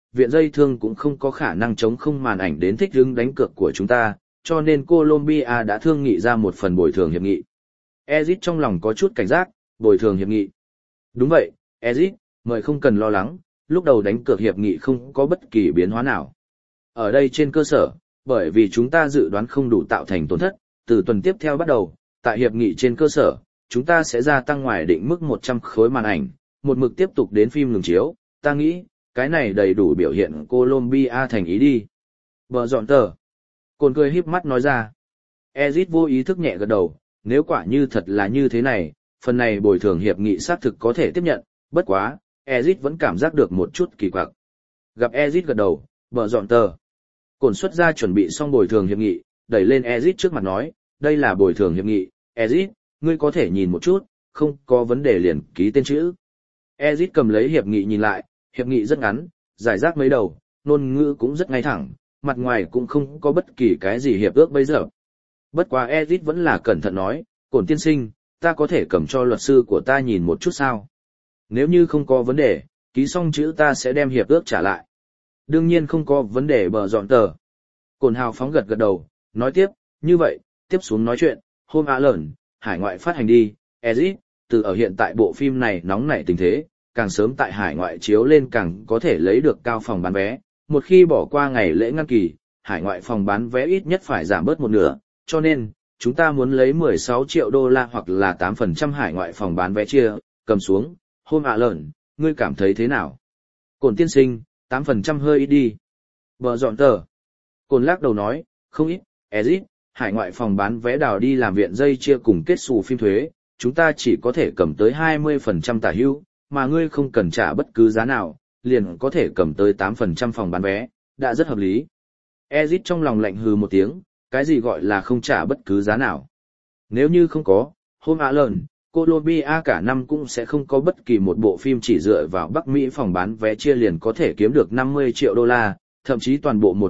viện dây thương cũng không có khả năng chống không màn ảnh đến thích ứng đánh cược của chúng ta, cho nên Colombia đã thương nghị ra một phần bồi thường hiệp nghị. Ezit trong lòng có chút cảnh giác, bồi thường hiệp nghị. Đúng vậy, Ezit, mời không cần lo lắng, lúc đầu đánh cược hiệp nghị không có bất kỳ biến hóa nào. Ở đây trên cơ sở, bởi vì chúng ta dự đoán không đủ tạo thành tổn thất, từ tuần tiếp theo bắt đầu, tại hiệp nghị trên cơ sở, chúng ta sẽ gia tăng ngoài định mức 100 khối màn ảnh, một mực tiếp tục đến phim ngừng chiếu, ta nghĩ, cái này đầy đủ biểu hiện Colombia thành ý đi. Bờ dọn tờ. Cồn cười híp mắt nói ra. Ezit vô ý thức nhẹ gật đầu, nếu quả như thật là như thế này, phần này bồi thường hiệp nghị xác thực có thể tiếp nhận, bất quá, Ezit vẫn cảm giác được một chút kỳ quặc. Gặp Ezit gật đầu, bờ dọn tờ. Cồn xuất ra chuẩn bị xong bồi thường hiệp nghị, đẩy lên Ezit trước mặt nói, đây là bồi thường hiệp nghị, Ezit, ngươi có thể nhìn một chút, không có vấn đề liền ký tên chữ. Ezit cầm lấy hiệp nghị nhìn lại, hiệp nghị rất ngắn, giải rác mấy đầu, ngôn ngữ cũng rất ngay thẳng, mặt ngoài cũng không có bất kỳ cái gì hiệp ước bây giờ. Bất quá Ezit vẫn là cẩn thận nói, Cổn tiên sinh, ta có thể cầm cho luật sư của ta nhìn một chút sao? Nếu như không có vấn đề, ký xong chữ ta sẽ đem hiệp ước trả lại. Đương nhiên không có vấn đề bờ dọn tờ. Cổn hào phóng gật gật đầu, nói tiếp, như vậy, tiếp xuống nói chuyện, hôm lởn, hải ngoại phát hành đi, Ezit, từ ở hiện tại bộ phim này nóng nảy tình thế, càng sớm tại hải ngoại chiếu lên càng có thể lấy được cao phòng bán vé, một khi bỏ qua ngày lễ ngăn kỳ, hải ngoại phòng bán vé ít nhất phải giảm bớt một nửa, cho nên, chúng ta muốn lấy 16 triệu đô la hoặc là 8% hải ngoại phòng bán vé chia, cầm xuống, hôm lởn, ngươi cảm thấy thế nào? Cổn tiên sinh, 8% hơi ít đi. Bờ dọn tờ. Cổn lắc đầu nói, không ít, Ezit, hải ngoại phòng bán vé đào đi làm viện dây chia cùng kết xù phim thuế, chúng ta chỉ có thể cầm tới 20% tả hữu, mà ngươi không cần trả bất cứ giá nào, liền có thể cầm tới 8% phòng bán vé, đã rất hợp lý. Ezit trong lòng lạnh hừ một tiếng, cái gì gọi là không trả bất cứ giá nào? Nếu như không có, hôm lởn, Colombia cả năm cũng sẽ không có bất kỳ một bộ phim chỉ dựa vào Bắc Mỹ phòng bán vé chia liền có thể kiếm được 50 triệu đô la, thậm chí toàn bộ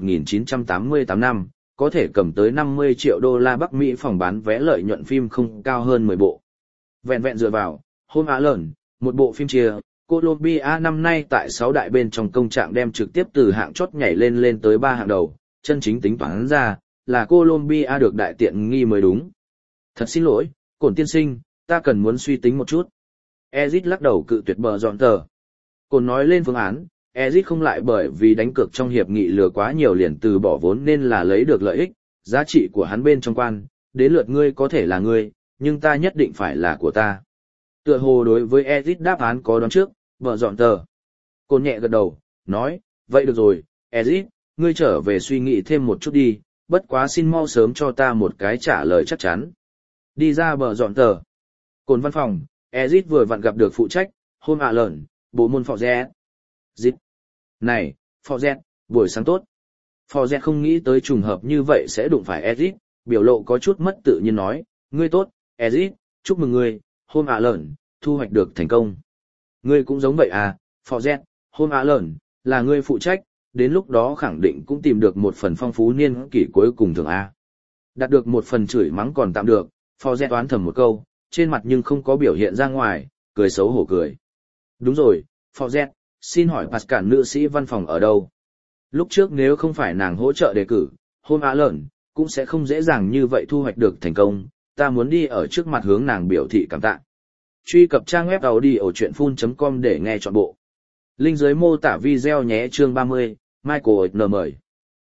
1988 năm, có thể cầm tới 50 triệu đô la Bắc Mỹ phòng bán vé lợi nhuận phim không cao hơn 10 bộ. Vẹn vẹn dựa vào, hôm lởn, một bộ phim chia, Colombia năm nay tại 6 đại bên trong công trạng đem trực tiếp từ hạng chót nhảy lên tới 3 hạng đầu, chân chính tính toán ra, là Colombia được đại tiện nghi mới đúng. Thật xin lỗi, Cổn tiên sinh, ta cần muốn suy tính một chút. Ezit lắc đầu cự tuyệt bờ dọn tờ. Cổn nói lên phương án, Ezit không lại bởi vì đánh cược trong hiệp nghị lừa quá nhiều liền từ bỏ vốn nên là lấy được lợi ích, giá trị của hắn bên trong quan, đến lượt ngươi có thể là ngươi, nhưng ta nhất định phải là của ta. Tựa hồ đối với Ezit đáp án có đoán trước, bờ dọn tờ. Cổn nhẹ gật đầu, nói, vậy được rồi, Ezit, ngươi trở về suy nghĩ thêm một chút đi, bất quá xin mau sớm cho ta một cái trả lời chắc chắn. Đi ra bờ dọn tờ. Cồn văn phòng, Ezit vừa vặn gặp được phụ trách, hôm lởn, bộ môn phò rẽ. Dịch. Này, phò rẽ, buổi sáng tốt. Phò rẽ không nghĩ tới trùng hợp như vậy sẽ đụng phải Ezit, biểu lộ có chút mất tự nhiên nói, ngươi tốt, Ezit, chúc mừng ngươi, hôm lởn, thu hoạch được thành công. Ngươi cũng giống vậy à, phò rẽ, hôm lởn, là ngươi phụ trách, đến lúc đó khẳng định cũng tìm được một phần phong phú niên kỷ cuối cùng thường A. Đạt được một phần chửi mắng còn tạm được, phò rẽ toán thầm một câu, trên mặt nhưng không có biểu hiện ra ngoài, cười xấu hổ cười. Đúng rồi, phò rẽ, xin hỏi Pascal nữ sĩ văn phòng ở đâu? Lúc trước nếu không phải nàng hỗ trợ đề cử, hôm lởn, cũng sẽ không dễ dàng như vậy thu hoạch được thành công, ta muốn đi ở trước mặt hướng nàng biểu thị cảm tạ. Truy cập trang web audiochuyenphun.com để nghe trọn bộ. Link dưới mô tả video nhé chương 30, Michael N mời.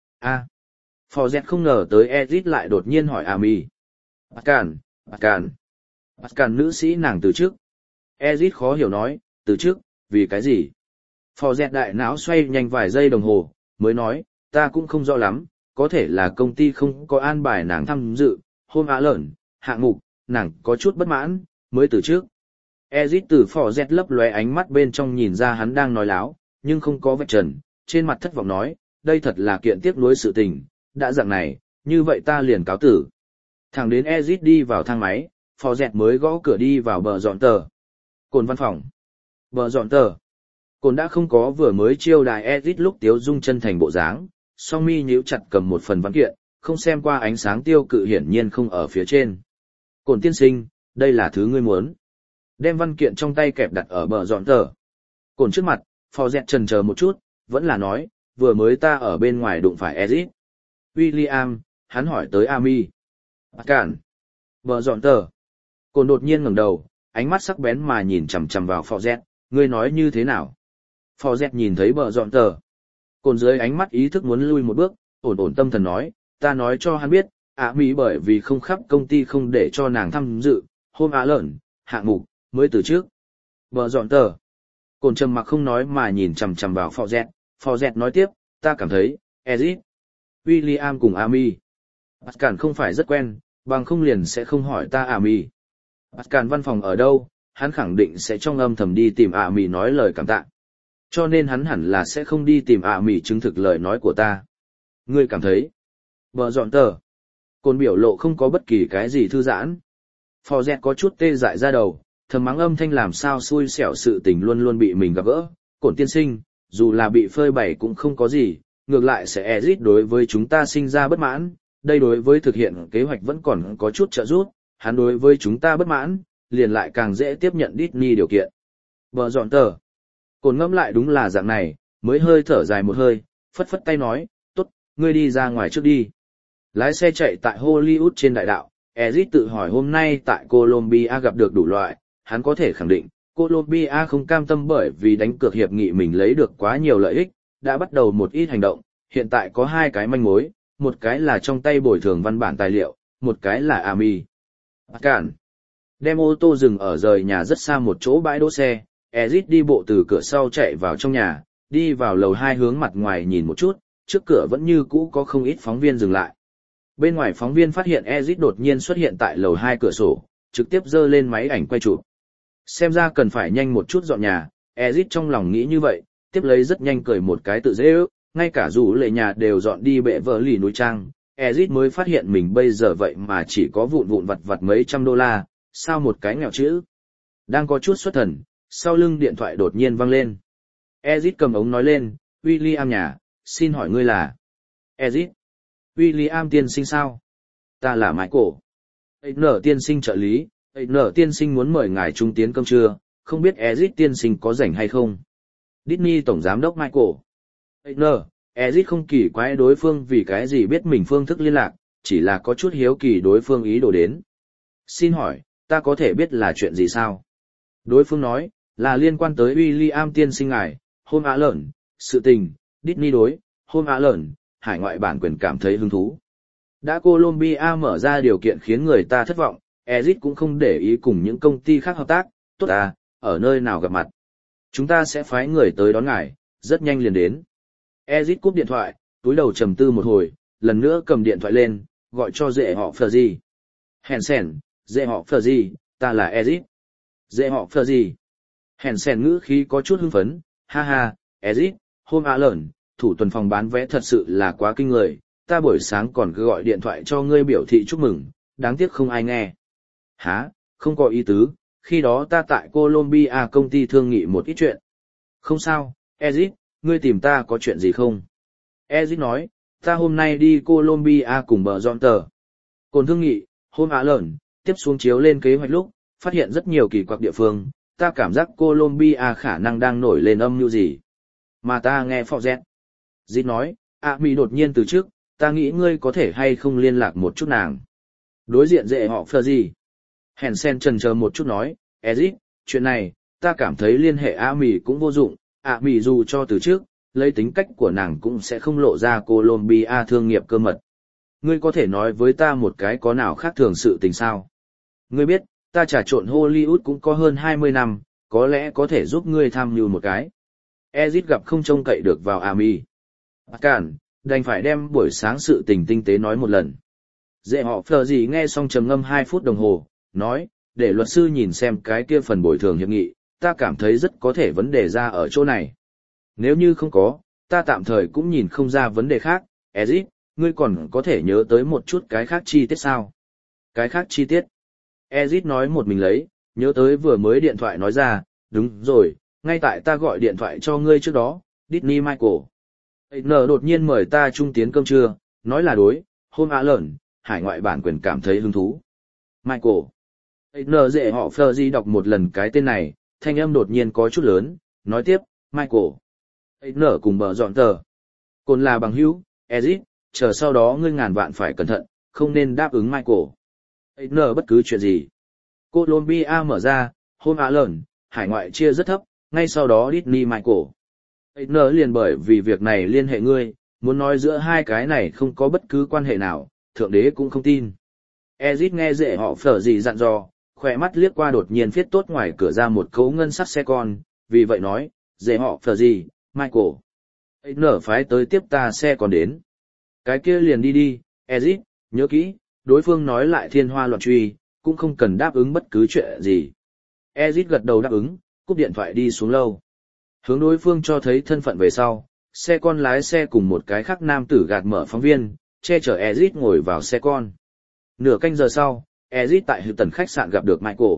Phò dẹt không ngờ tới Ezit lại đột nhiên hỏi Ami. Pascal nữ sĩ nàng từ trước. Ezit khó hiểu nói, từ trước, vì cái gì? Phò dẹt đại não xoay nhanh vài giây đồng hồ, mới nói, ta cũng không rõ lắm, có thể là công ty không có an bài nàng tham dự, hôm lởn, hạng mục, nàng có chút bất mãn, mới từ trước. Ezit từ phò dẹt lấp lóe ánh mắt bên trong nhìn ra hắn đang nói láo, nhưng không có vạch trần, trên mặt thất vọng nói, đây thật là kiện tiếc nuối sự tình, đã dạng này, như vậy ta liền cáo tử. Thẳng đến Ezit đi vào thang máy, phò dẹt mới gõ cửa đi vào bờ dọn tờ. Cồn văn phòng. Bờ dọn tờ. Cồn đã không có vừa mới chiêu đài Ezit lúc tiếu dung chân thành bộ dáng, song mi nhíu chặt cầm một phần văn kiện, không xem qua ánh sáng tiêu cự hiển nhiên không ở phía trên. Cồn tiên sinh, đây là thứ ngươi muốn. Đem văn kiện trong tay kẹp đặt ở bờ dọn tờ. Cồn trước mặt, phò dẹt chần chờ một chút, vẫn là nói, vừa mới ta ở bên ngoài đụng phải Ezit. William, hắn hỏi tới Ami. Cản. Bờ dọn tờ. Cồn đột nhiên ngẩng đầu, ánh mắt sắc bén mà nhìn chằm chằm vào Fawzet, ngươi nói như thế nào? Fawzet nhìn thấy bờ dọn tờ. Cồn dưới ánh mắt ý thức muốn lui một bước, ổn ổn tâm thần nói, ta nói cho hắn biết, Mỹ bởi vì không khắp công ty không để cho nàng tham dự, hôm lợn, hạng mục, mới từ trước. Bờ dọn tờ. Cồn trầm mặc không nói mà nhìn chằm chằm vào Fawzet nói tiếp, ta cảm thấy, Ezit, William cùng Ami. Pascal không phải rất quen, bằng không liền sẽ không hỏi ta Ami. Pascal văn phòng ở đâu, hắn khẳng định sẽ trong âm thầm đi tìm Ami nói lời cảm tạ. Cho nên hắn hẳn là sẽ không đi tìm Ami chứng thực lời nói của ta. Ngươi cảm thấy, bờ dọn tờ. Cồn biểu lộ không có bất kỳ cái gì thư giãn. Fawzet có chút tê dại ra đầu, thầm mắng âm thanh làm sao xui xẻo sự tình luôn luôn bị mình gặp gỡ. Cổn tiên sinh, dù là bị phơi bày cũng không có gì, ngược lại sẽ Ezit đối với chúng ta sinh ra bất mãn, đây đối với thực hiện kế hoạch vẫn còn có chút trợ giúp, hắn đối với chúng ta bất mãn, liền lại càng dễ tiếp nhận Disney điều kiện. Bờ dọn tờ. Cồn ngẫm lại đúng là dạng này, mới hơi thở dài một hơi, phất phất tay nói, tốt, ngươi đi ra ngoài trước đi. Lái xe chạy tại Hollywood trên đại đạo, Ezit tự hỏi hôm nay tại Colombia gặp được đủ loại, hắn có thể khẳng định, Colombia không cam tâm bởi vì đánh cược hiệp nghị mình lấy được quá nhiều lợi ích, đã bắt đầu một ít hành động, hiện tại có hai cái manh mối, một cái là trong tay bồi thường văn bản tài liệu, một cái là Ami. Cản. Đem ô tô dừng ở rời nhà rất xa một chỗ bãi đỗ xe, Ezit đi bộ từ cửa sau chạy vào trong nhà, đi vào lầu 2 hướng mặt ngoài nhìn một chút, trước cửa vẫn như cũ có không ít phóng viên dừng lại. Bên ngoài phóng viên phát hiện Ezit đột nhiên xuất hiện tại lầu 2 cửa sổ, trực tiếp giơ lên máy ảnh quay chụp. Xem ra cần phải nhanh một chút dọn nhà, Ezit trong lòng nghĩ như vậy, tiếp lấy rất nhanh cười một cái tự dễ ước, ngay cả dù lệ nhà đều dọn đi bệ vợ lì núi trang, Ezit mới phát hiện mình bây giờ vậy mà chỉ có vụn vụn vặt vặt mấy trăm đô la, sao một cái nghèo chữ. Đang có chút xuất thần, sau lưng điện thoại đột nhiên vang lên. Ezit cầm ống nói lên, William nhà, xin hỏi ngươi là... Ezit. William tiên sinh sao? Ta là Michael. Nở tiên sinh trợ lý, nở tiên sinh muốn mời ngài trung tiến cơm trưa, không biết Ezit tiên sinh có rảnh hay không? Disney tổng giám đốc Michael. Ezit không kỳ quái đối phương vì cái gì biết mình phương thức liên lạc, chỉ là có chút hiếu kỳ đối phương ý đồ đến. Xin hỏi, ta có thể biết là chuyện gì sao? Đối phương nói, là liên quan tới William tiên sinh ngài, hôm lợn, sự tình, Disney đối, hôm lợn, hải ngoại bản quyền cảm thấy hứng thú. Đã Colombia mở ra điều kiện khiến người ta thất vọng, Ezit cũng không để ý cùng những công ty khác hợp tác, tốt à, ở nơi nào gặp mặt. Chúng ta sẽ phái người tới đón ngài, rất nhanh liền đến. Ezit cúp điện thoại, túi đầu trầm tư một hồi, lần nữa cầm điện thoại lên, gọi cho dễ họ Fergie. Hansen, dễ họ Fergie, ta là Ezit. Dễ họ Fergie. Hansen ngữ khí có chút hưng phấn, ha ha, Ezit, hôm lợn, thủ tuần phòng bán vé thật sự là quá kinh người, ta buổi sáng còn cứ gọi điện thoại cho ngươi biểu thị chúc mừng, đáng tiếc không ai nghe. Hả, không có ý tứ, khi đó ta tại Colombia công ty thương nghị một ít chuyện. Không sao, Ezit, ngươi tìm ta có chuyện gì không? Ezit nói, ta hôm nay đi Colombia cùng bờ dọn tờ. Cồn thương nghị, hôm lợn, tiếp xuống chiếu lên kế hoạch lúc, phát hiện rất nhiều kỳ quặc địa phương, ta cảm giác Colombia khả năng đang nổi lên âm mưu gì. Mà ta nghe Fawzet. Dít nói, Mỹ đột nhiên từ trước, ta nghĩ ngươi có thể hay không liên lạc một chút nàng. Đối diện dễ họ Fergie. Hansen chần chờ một chút nói, Ezit, chuyện này, ta cảm thấy liên hệ Mỹ cũng vô dụng, Mỹ dù cho từ trước, lấy tính cách của nàng cũng sẽ không lộ ra Colombia thương nghiệp cơ mật. Ngươi có thể nói với ta một cái có nào khác thường sự tình sao? Ngươi biết, ta trà trộn Hollywood cũng có hơn 20 năm, có lẽ có thể giúp ngươi tham mưu một cái. Ezit gặp không trông cậy được vào Mỹ. Cản, đành phải đem buổi sáng sự tình tinh tế nói một lần. Dễ họ Fergie nghe xong trầm ngâm 2 phút đồng hồ, nói, để luật sư nhìn xem cái kia phần bồi thường hiệp nghị, ta cảm thấy rất có thể vấn đề ra ở chỗ này. Nếu như không có, ta tạm thời cũng nhìn không ra vấn đề khác, Ezit, ngươi còn có thể nhớ tới một chút cái khác chi tiết sao? Cái khác chi tiết? Ezit nói một mình lấy, nhớ tới vừa mới điện thoại nói ra, đúng rồi, ngay tại ta gọi điện thoại cho ngươi trước đó, Disney Michael. N đột nhiên mời ta trung tiến cơm trưa, nói là đối, hôm lợn, hải ngoại bản quyền cảm thấy hứng thú. Michael. N dễ họ Fergie đọc một lần cái tên này, thanh âm đột nhiên có chút lớn, nói tiếp, Michael. Nở cùng bờ dọn tờ. Cồn là bằng hữu, Ezit, chờ sau đó ngươi ngàn vạn phải cẩn thận, không nên đáp ứng Michael. Nở bất cứ chuyện gì. Colombia mở ra, Home Alone, hải ngoại chia rất thấp, ngay sau đó Disney Michael. Nở liền bởi vì việc này liên hệ ngươi, muốn nói giữa hai cái này không có bất cứ quan hệ nào, thượng đế cũng không tin. Ezit nghe dễ họ phở gì dặn dò, khỏe mắt liếc qua đột nhiên viết tốt ngoài cửa ra một cấu ngân sắc xe con, vì vậy nói, dễ họ phở gì, Michael. Nở phái tới tiếp ta xe còn đến. Cái kia liền đi đi, Ezit, nhớ kỹ, đối phương nói lại thiên hoa loạn truy, cũng không cần đáp ứng bất cứ chuyện gì. Ezit gật đầu đáp ứng, cúp điện thoại đi xuống lâu. Hướng đối phương cho thấy thân phận về sau, xe con lái xe cùng một cái khác nam tử gạt mở phóng viên, che chở Ezit ngồi vào xe con. Nửa canh giờ sau, Ezit tại Hilton khách sạn gặp được Michael.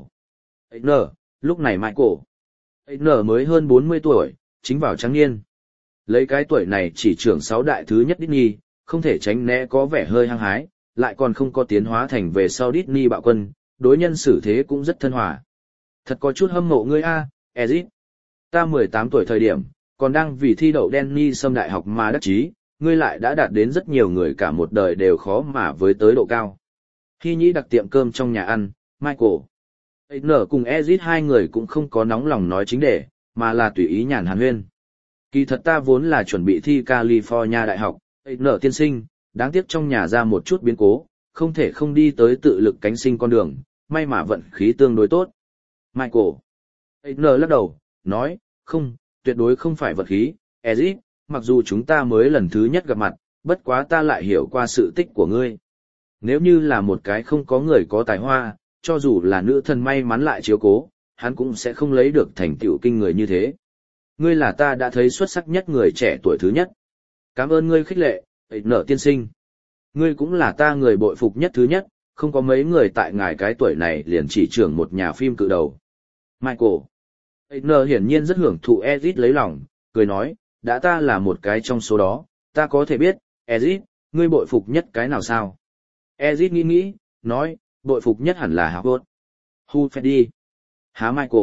Lúc này Michael mới hơn 40 tuổi, chính vào trắng niên. Lấy cái tuổi này chỉ trưởng 6 đại thứ nhất Disney, không thể tránh né có vẻ hơi hăng hái, lại còn không có tiến hóa thành về sau Disney bạo quân, đối nhân xử thế cũng rất thân hòa. Thật có chút hâm mộ ngươi a, Ezit. Ta 18 tuổi thời điểm, còn đang vì thi đậu Danny Sâm đại học mà đắc chí, ngươi lại đã đạt đến rất nhiều người cả một đời đều khó mà với tới độ cao. Hy Nhĩ đặt tiệm cơm trong nhà ăn, Michael. Nở cùng Ezit hai người cũng không có nóng lòng nói chính đề, mà là tùy ý nhàn hàn huyên. Kỳ thật ta vốn là chuẩn bị thi California đại học, Nở tiên sinh, đáng tiếc trong nhà ra một chút biến cố, không thể không đi tới tự lực cánh sinh con đường, may mà vận khí tương đối tốt. Michael. Nở lắc đầu, nói, không, tuyệt đối không phải vận khí, Ezit, mặc dù chúng ta mới lần thứ nhất gặp mặt, bất quá ta lại hiểu qua sự tích của ngươi. Nếu như là một cái không có người có tài hoa, cho dù là nữ thần may mắn lại chiếu cố, hắn cũng sẽ không lấy được thành tựu kinh người như thế. Ngươi là ta đã thấy xuất sắc nhất người trẻ tuổi thứ nhất. Cảm ơn ngươi khích lệ, Nở tiên sinh. Ngươi cũng là ta người bội phục nhất thứ nhất, không có mấy người tại ngài cái tuổi này liền chỉ trưởng một nhà phim cự đầu. Michael. Nở hiển nhiên rất hưởng thụ Ezit lấy lòng, cười nói, đã ta là một cái trong số đó, ta có thể biết, Ezit, ngươi bội phục nhất cái nào sao? Ezit nghĩ, nói, bội phục nhất hẳn là Howard. Hu phải đi. Há Michael.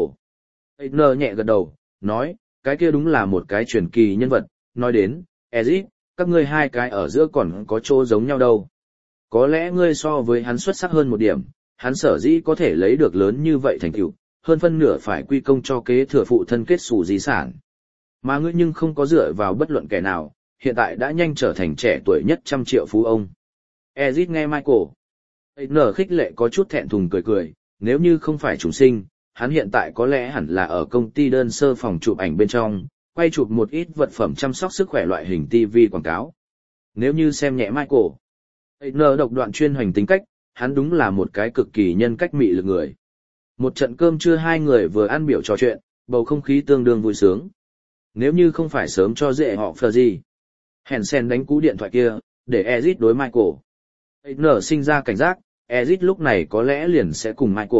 Nở nhẹ gật đầu, nói, cái kia đúng là một cái truyền kỳ nhân vật, nói đến, Ezit, các ngươi hai cái ở giữa còn có chỗ giống nhau đâu. Có lẽ ngươi so với hắn xuất sắc hơn một điểm, hắn sở dĩ có thể lấy được lớn như vậy thành tựu, hơn phân nửa phải quy công cho kế thừa phụ thân kết xù di sản. Mà ngươi nhưng không có dựa vào bất luận kẻ nào, hiện tại đã nhanh trở thành trẻ tuổi nhất 100 triệu phú ông. Ezit nghe Michael. Nở khích lệ có chút thẹn thùng cười, nếu như không phải trùng sinh, hắn hiện tại có lẽ hẳn là ở công ty đơn sơ phòng chụp ảnh bên trong, quay chụp một ít vật phẩm chăm sóc sức khỏe loại hình TV quảng cáo. Nếu như xem nhẹ Michael, Nở độc đoạn chuyên hoành tính cách, hắn đúng là một cái cực kỳ nhân cách mị lực người. Một trận cơm trưa hai người vừa ăn biểu trò chuyện, bầu không khí tương đương vui sướng. Nếu như không phải sớm cho dễ họ phờ gì. Hansen đánh cú điện thoại kia, để Ezit đối Michael. Nở sinh ra cảnh giác, Ezit lúc này có lẽ liền sẽ cùng Michael.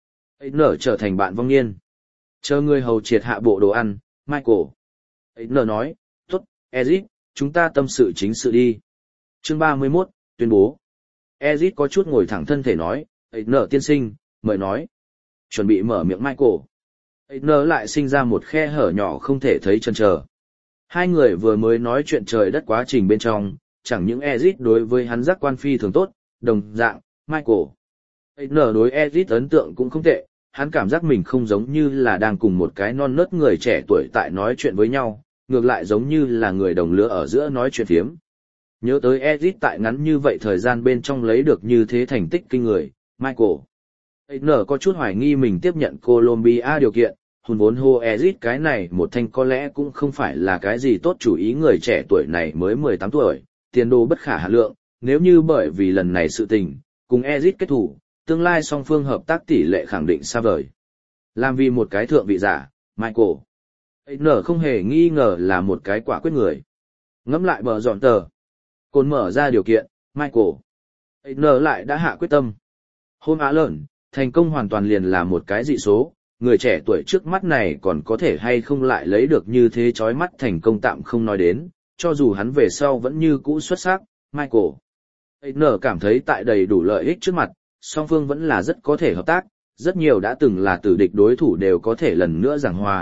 Nở trở thành bạn vong niên. Chờ người hầu triệt hạ bộ đồ ăn, Michael. Nở nói, tốt, Ezit, chúng ta tâm sự chính sự đi. Chương 31, tuyên bố. Ezit có chút ngồi thẳng thân thể nói, Nở tiên sinh, mời nói. Chuẩn bị mở miệng Michael. Nở lại sinh ra một khe hở nhỏ không thể thấy chân chờ. Hai người vừa mới nói chuyện trời đất quá trình bên trong, chẳng những Ezit đối với hắn giác quan phi thường tốt, đồng dạng, Michael. Nở đối Ezit ấn tượng cũng không tệ, hắn cảm giác mình không giống như là đang cùng một cái non nớt người trẻ tuổi tại nói chuyện với nhau, ngược lại giống như là người đồng lứa ở giữa nói chuyện phiếm. Nhớ tới Ezit tại ngắn như vậy thời gian bên trong lấy được như thế thành tích kinh người, Michael. Nở có chút hoài nghi mình tiếp nhận Colombia điều kiện, hùn vốn hô Ezit cái này một thanh có lẽ cũng không phải là cái gì tốt chủ ý, người trẻ tuổi này mới 18 tuổi, tiền đồ bất khả hạn lượng, nếu như bởi vì lần này sự tình, cùng Ezit kết thủ, tương lai song phương hợp tác tỷ lệ khẳng định xa vời. Làm vì một cái thượng vị giả, Michael. Nở không hề nghi ngờ là một cái quả quyết người. Ngẫm lại bờ dọn tờ. Cồn mở ra điều kiện, Michael. Nở lại đã hạ quyết tâm. Home Alone, thành công hoàn toàn liền là một cái dị số, người trẻ tuổi trước mắt này còn có thể hay không lại lấy được như thế chói mắt thành công tạm không nói đến, cho dù hắn về sau vẫn như cũ xuất sắc, Michael. Nở cảm thấy tại đầy đủ lợi ích trước mặt, song phương vẫn là rất có thể hợp tác, rất nhiều đã từng là tử địch đối thủ đều có thể lần nữa giảng hòa,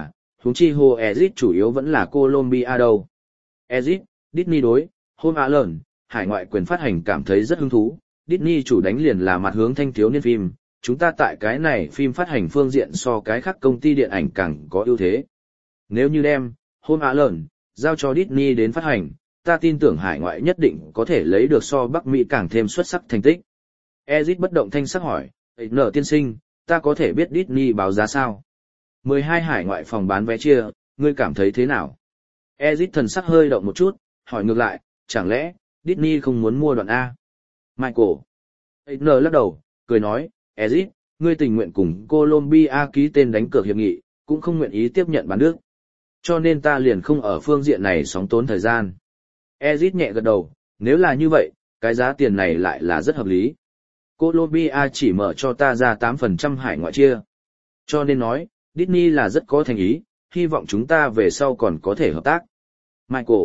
Huống chi hồ Ezit chủ yếu vẫn là Colombia đâu. Ezit, Disney đối, Home Alone, hải ngoại quyền phát hành cảm thấy rất hứng thú. Disney chủ đánh liền là mặt hướng thanh thiếu niên phim, chúng ta tại cái này phim phát hành phương diện so cái khác công ty điện ảnh càng có ưu thế. Nếu như đem Home Alone giao cho Disney đến phát hành, ta tin tưởng hải ngoại nhất định có thể lấy được so Bắc Mỹ càng thêm xuất sắc thành tích. Ezit bất động thanh sắc hỏi, nở tiên sinh, ta có thể biết Disney báo giá sao? 12 hải ngoại phòng bán vé chia, ngươi cảm thấy thế nào? Ezit thần sắc hơi động một chút, hỏi ngược lại, chẳng lẽ Disney không muốn mua đoạn A? Michael. Nở lắc đầu, cười nói, Ezit, ngươi tình nguyện cùng Colombia ký tên đánh cược hiệp nghị, cũng không nguyện ý tiếp nhận bán nước. Cho nên ta liền không ở phương diện này sóng tốn thời gian. Ezit nhẹ gật đầu, nếu là như vậy, cái giá tiền này lại là rất hợp lý. Colombia chỉ mở cho ta ra 8% hải ngoại chia. Cho nên nói, Disney là rất có thành ý, hy vọng chúng ta về sau còn có thể hợp tác. Michael.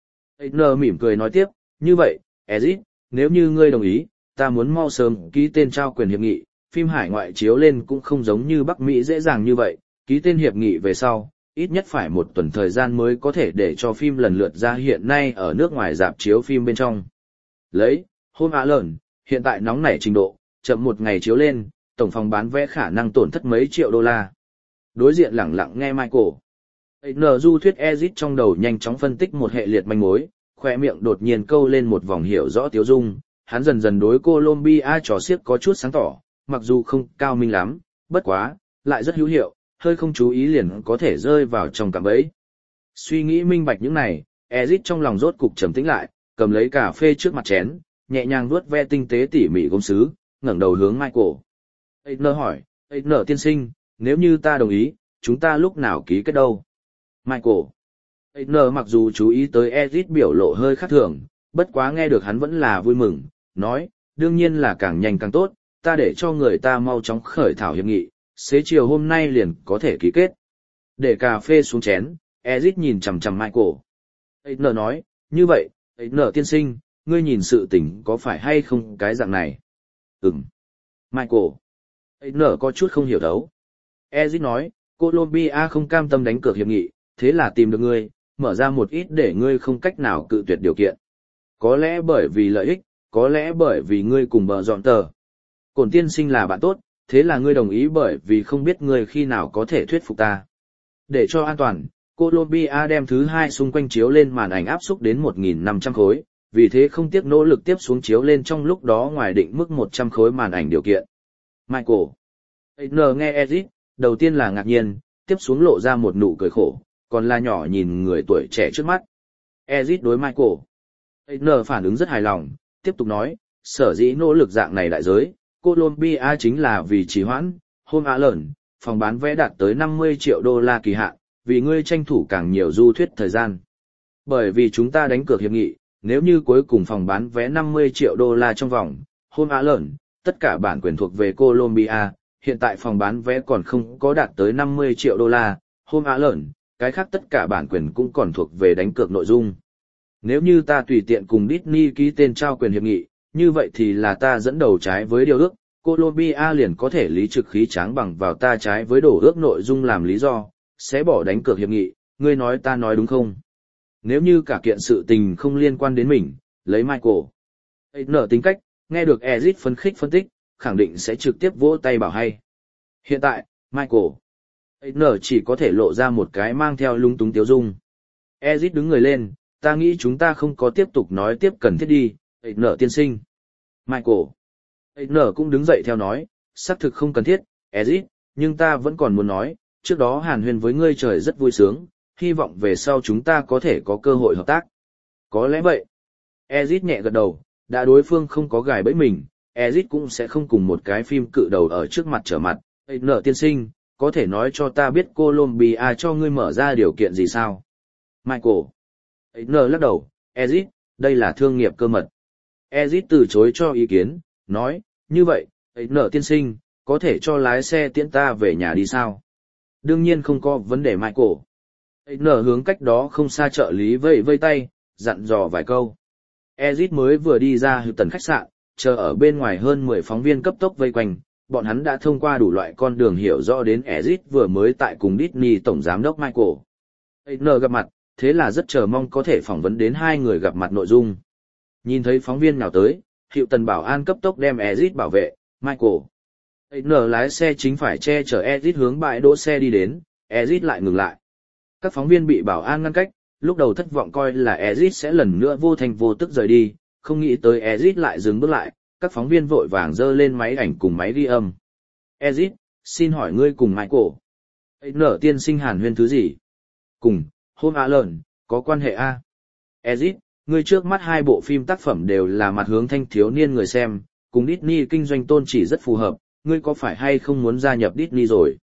N mỉm cười nói tiếp, như vậy, Ezit, nếu như ngươi đồng ý, ta muốn mau sớm ký tên trao quyền hiệp nghị, phim hải ngoại chiếu lên cũng không giống như Bắc Mỹ dễ dàng như vậy, ký tên hiệp nghị về sau, ít nhất phải một tuần thời gian mới có thể để cho phim lần lượt ra hiện nay ở nước ngoài rạp chiếu phim bên trong. Lấy, Home Alone, hiện tại nóng nảy trình độ, chậm một ngày chiếu lên, tổng phòng bán vé khả năng tổn thất mấy triệu đô la. Đối diện lẳng lặng nghe Michael. N du thuyết Ezit trong đầu nhanh chóng phân tích một hệ liệt manh mối, khoe miệng đột nhiên câu lên một vòng hiểu rõ tiếu dung, hắn dần dần đối Colombia trò xiếc có chút sáng tỏ, mặc dù không cao minh lắm, bất quá, lại rất hữu hiệu, hơi không chú ý liền có thể rơi vào trong cạm bẫy. Suy nghĩ minh bạch những này, Ezit trong lòng rốt cục trầm tĩnh lại, cầm lấy cà phê trước mặt chén, nhẹ nhàng vuốt ve tinh tế tỉ mỉ gốm sứ, ngẩng đầu hướng Michael. N hỏi, N tiên sinh, nếu như ta đồng ý, chúng ta lúc nào ký kết đâu? Michael. N mặc dù chú ý tới Ezit biểu lộ hơi khác thường, bất quá nghe được hắn vẫn là vui mừng, nói, đương nhiên là càng nhanh càng tốt, ta để cho người ta mau chóng khởi thảo hiệp nghị, xế chiều hôm nay liền có thể ký kết. Để cà phê xuống chén, Ezit nhìn chằm chằm Michael. N nói, như vậy, N tiên sinh, ngươi nhìn sự tình có phải hay không cái dạng này? Michael. N có chút không hiểu đấu. Ezit nói, Colombia không cam tâm đánh cược hiệp nghị, thế là tìm được ngươi, mở ra một ít để ngươi không cách nào cự tuyệt điều kiện. Có lẽ bởi vì lợi ích, có lẽ bởi vì ngươi cùng bờ dọn tờ. Cổn tiên sinh là bạn tốt, thế là ngươi đồng ý bởi vì không biết ngươi khi nào có thể thuyết phục ta. Để cho an toàn, Colombia đem thứ hai xung quanh chiếu lên màn ảnh áp xúc đến 1.500 khối, vì thế không tiếc nỗ lực tiếp xuống chiếu lên trong lúc đó ngoài định mức 100 khối màn ảnh điều kiện. Michael. N nghe Ezit, đầu tiên là ngạc nhiên, tiếp xuống lộ ra một nụ cười khổ, còn là nhỏ nhìn người tuổi trẻ trước mắt. Ezit đối Michael. N phản ứng rất hài lòng, tiếp tục nói, sở dĩ nỗ lực dạng này đại giới, Colombia chính là vì trì hoãn, Home Alone, phòng bán vé đạt tới 50 triệu đô la kỳ hạn, vì ngươi tranh thủ càng nhiều du thuyết thời gian. Bởi vì chúng ta đánh cược hiệp nghị, nếu như cuối cùng phòng bán vé 50 triệu đô la trong vòng, Home Alone, tất cả bản quyền thuộc về Colombia, hiện tại phòng bán vé còn không có đạt tới 50 triệu đô la, Home Alone, cái khác tất cả bản quyền cũng còn thuộc về đánh cược nội dung. Nếu như ta tùy tiện cùng Disney ký tên trao quyền hiệp nghị, như vậy thì là ta dẫn đầu trái với điều ước, Colombia liền có thể lý trực khí tráng bằng vào ta trái với đổ ước nội dung làm lý do, sẽ bỏ đánh cược hiệp nghị, ngươi nói ta nói đúng không? Nếu như cả kiện sự tình không liên quan đến mình, lấy Michael. Nở tính cách, nghe được Ezit phân tích, khẳng định sẽ trực tiếp vỗ tay bảo hay. Hiện tại, Michael. Nở chỉ có thể lộ ra một cái mang theo lung túng tiếu dung. Ezit đứng người lên, ta nghĩ chúng ta không có tiếp tục nói tiếp cần thiết đi, Nở tiên sinh. Michael. Nở cũng đứng dậy theo nói, xác thực không cần thiết, Ezit, nhưng ta vẫn còn muốn nói, trước đó hàn huyên với ngươi trời rất vui sướng, hy vọng về sau chúng ta có thể có cơ hội hợp tác. Có lẽ vậy. Ezit nhẹ gật đầu, đã đối phương không có gài bẫy mình, Ezit cũng sẽ không cùng một cái phim cự đầu ở trước mặt trở mặt. Nở tiên sinh, có thể nói cho ta biết Colombia cho ngươi mở ra điều kiện gì sao? Michael. Nở lắc đầu, Ezit, đây là thương nghiệp cơ mật. Ezit từ chối cho ý kiến, nói, như vậy, Nở tiên sinh, có thể cho lái xe tiễn ta về nhà đi sao? Đương nhiên không có vấn đề Michael. Nở hướng cách đó không xa trợ lý vây tay, dặn dò vài câu. Ezit mới vừa đi ra Hilton khách sạn, chờ ở bên ngoài hơn 10 phóng viên cấp tốc vây quanh, bọn hắn đã thông qua đủ loại con đường hiểu rõ đến Ezic vừa mới tại cùng Disney tổng giám đốc Michael Eisner gặp mặt, thế là rất chờ mong có thể phỏng vấn đến hai người gặp mặt nội dung. Nhìn thấy phóng viên nào tới, hiệu tần bảo an cấp tốc đem Ezic bảo vệ, Michael Eisner lái xe chính phải che chở Ezic hướng bãi đỗ xe đi đến, Ezic lại ngừng lại. Các phóng viên bị bảo an ngăn cách, lúc đầu thất vọng coi là Ezic sẽ lần nữa vô thành vô tức rời đi, không nghĩ tới Ezic lại dừng bước lại, các phóng viên vội vàng giơ lên máy ảnh cùng máy ghi âm. Ezic, xin hỏi ngươi cùng Michael Eisner tiên sinh hàn huyên thứ gì? Cùng, Home Alone, có quan hệ a? Ezic, ngươi trước mắt hai bộ phim tác phẩm đều là mặt hướng thanh thiếu niên người xem, cùng Disney kinh doanh tôn chỉ rất phù hợp, ngươi có phải hay không muốn gia nhập Disney rồi?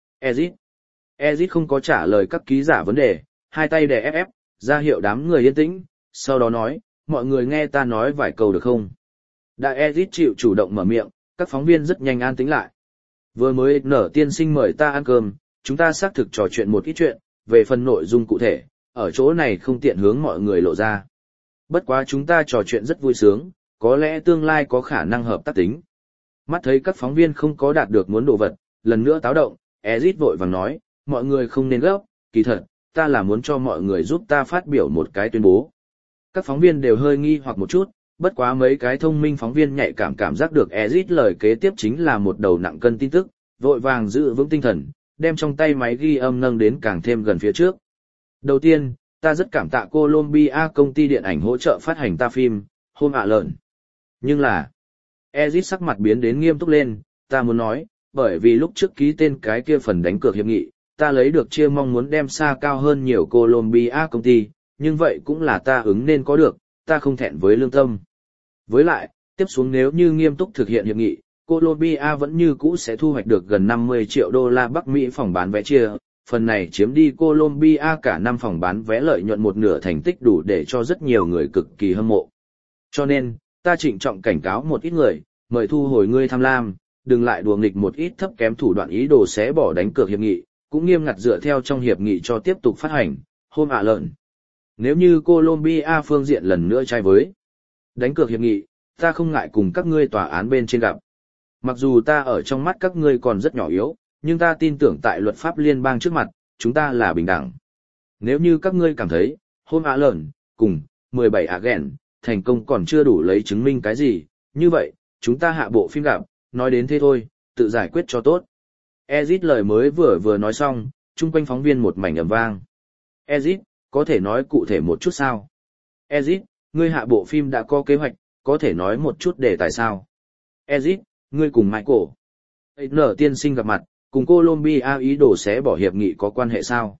Ezic không có trả lời các ký giả vấn đề, hai tay đè ép, ra hiệu đám người yên tĩnh, sau đó nói, mọi người nghe ta nói vài câu được không? Đã Ezic chịu chủ động mở miệng, các phóng viên rất nhanh an tĩnh lại. Vừa mới nở tiên sinh mời ta ăn cơm, chúng ta xác thực trò chuyện một ít chuyện, về phần nội dung cụ thể, ở chỗ này không tiện hướng mọi người lộ ra. Bất quá chúng ta trò chuyện rất vui sướng, có lẽ tương lai có khả năng hợp tác tính. Mắt thấy các phóng viên không có đạt được muốn đồ vật, lần nữa táo động, Ezic vội vàng nói, mọi người không nên gấp, kỳ thật, ta là muốn cho mọi người giúp ta phát biểu một cái tuyên bố. Các phóng viên đều hơi nghi hoặc một chút, bất quá mấy cái thông minh phóng viên nhạy cảm giác được Ezic lời kế tiếp chính là một đầu nặng cân tin tức, vội vàng giữ vững tinh thần, đem trong tay máy ghi âm nâng đến càng thêm gần phía trước. Đầu tiên, ta rất cảm tạ Columbia công ty điện ảnh hỗ trợ phát hành ta phim, Home Alone. Nhưng là, Ezic sắc mặt biến đến nghiêm túc lên, ta muốn nói, bởi vì lúc trước ký tên cái kia phần đánh cược hiệp nghị, ta lấy được chia mong muốn đem xa cao hơn nhiều Columbia công ty, nhưng vậy cũng là ta ứng nên có được, ta không thẹn với lương tâm. Với lại, tiếp xuống nếu như nghiêm túc thực hiện hiệp nghị, Columbia vẫn như cũ sẽ thu hoạch được gần 50 triệu đô la Bắc Mỹ phòng bán vé chia, phần này chiếm đi Columbia cả năm phòng bán vé lợi nhuận một nửa, thành tích đủ để cho rất nhiều người cực kỳ hâm mộ. Cho nên, ta trịnh trọng cảnh cáo một ít người, mời thu hồi ngươi tham lam, đừng lại đùa nghịch một ít thấp kém thủ đoạn ý đồ xé bỏ đánh cược hiệp nghị, cũng nghiêm ngặt dựa theo trong hiệp nghị cho tiếp tục phát hành, Home Alone. Nếu như Columbia phương diện lần nữa trai với đánh cược hiệp nghị, ta không ngại cùng các ngươi tòa án bên trên gặp. Mặc dù ta ở trong mắt các ngươi còn rất nhỏ yếu, nhưng ta tin tưởng tại luật pháp liên bang trước mặt, chúng ta là bình đẳng. Nếu như các ngươi cảm thấy, Home Alone, cùng 17 Again, thành công còn chưa đủ lấy chứng minh cái gì, như vậy, chúng ta hạ bộ phim gặp, nói đến thế thôi, tự giải quyết cho tốt. Ezic lời mới vừa nói xong, chung quanh phóng viên một mảnh ầm vang. Ezic, có thể nói cụ thể một chút sao? Ezic, ngươi hạ bộ phim đã có kế hoạch, có thể nói một chút đề tài sao? Ezic, ngươi cùng Michael Eisner tiên sinh gặp mặt, cùng Columbia ý đồ xé bỏ hiệp nghị có quan hệ sao?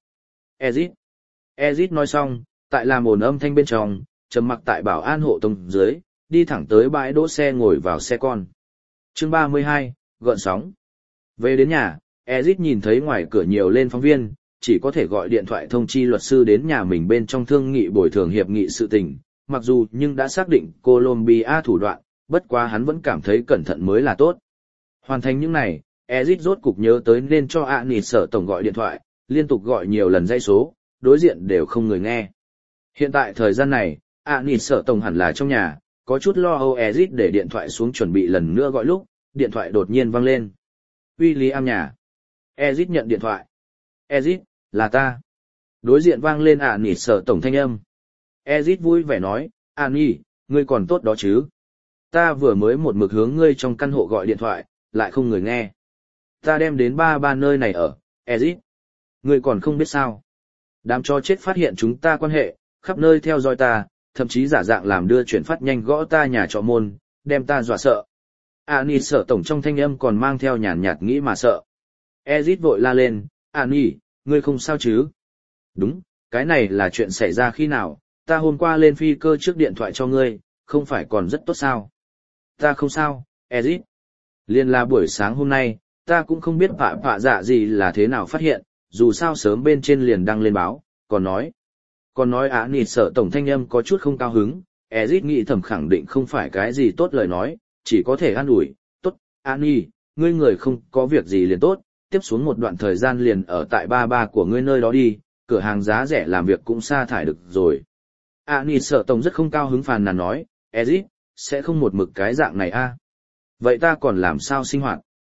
Ezic nói xong, tại làm ồn âm thanh bên trong, trầm mặc tại bảo an hộ tông dưới, đi thẳng tới bãi đỗ xe ngồi vào xe con. Chương 32, gợn sóng. Về đến nhà, Ezic nhìn thấy ngoài cửa nhiều lên phóng viên, chỉ có thể gọi điện thoại thông chi luật sư đến nhà mình bên trong thương nghị bồi thường hiệp nghị sự tình, mặc dù nhưng đã xác định Columbia thủ đoạn, bất quá hắn vẫn cảm thấy cẩn thận mới là tốt. Hoàn thành những này, Ezic rốt cục nhớ tới nên cho Anis sở tổng gọi điện thoại, liên tục gọi nhiều lần dây số, đối diện đều không người nghe. Hiện tại thời gian này, Anis sở tổng hẳn là trong nhà, có chút lo âu. Ezic để điện thoại xuống chuẩn bị lần nữa gọi lúc, điện thoại đột nhiên vang lên. William nhà. Ezic nhận điện thoại. Ezic, là ta. Đối diện vang lên Anis sở tổng thanh âm. Ezic vui vẻ nói, Anis, ngươi còn tốt đó chứ? Ta vừa mới một mực hướng ngươi trong căn hộ gọi điện thoại, lại không người nghe. Ta đem đến ba nơi này ở, Ezic. Ngươi còn không biết sao? Đám chó chết phát hiện chúng ta quan hệ, khắp nơi theo dõi ta, thậm chí giả dạng làm đưa chuyển phát nhanh gõ ta nhà trọ môn, đem ta dọa sợ. Anis sở tổng trong thanh âm còn mang theo nhàn nhạt nghĩ mà sợ. Ezic vội la lên, Anis, ngươi không sao chứ? Đúng, cái này là chuyện xảy ra khi nào, ta hôm qua lên phi cơ trước điện thoại cho ngươi, không phải còn rất tốt sao? Ta không sao, Ezic. Liên là buổi sáng hôm nay, ta cũng không biết vạ dạ gì là thế nào phát hiện, dù sao sớm bên trên liền đăng lên báo, còn nói Anis sở tổng thanh âm có chút không cao hứng. Ezic nghĩ thầm khẳng định không phải cái gì tốt lời nói, chỉ có thể an ủi, tốt, Anis, ngươi người không có việc gì liền tốt, tiếp xuống một đoạn thời gian liền ở tại ba của ngươi nơi đó đi, cửa hàng giá rẻ làm việc cũng sa thải được rồi. Anis sở tổng rất không cao hứng phàn nàn nói, Ezic, sẽ không một mực cái dạng này a? Vậy ta còn làm sao sinh hoạt?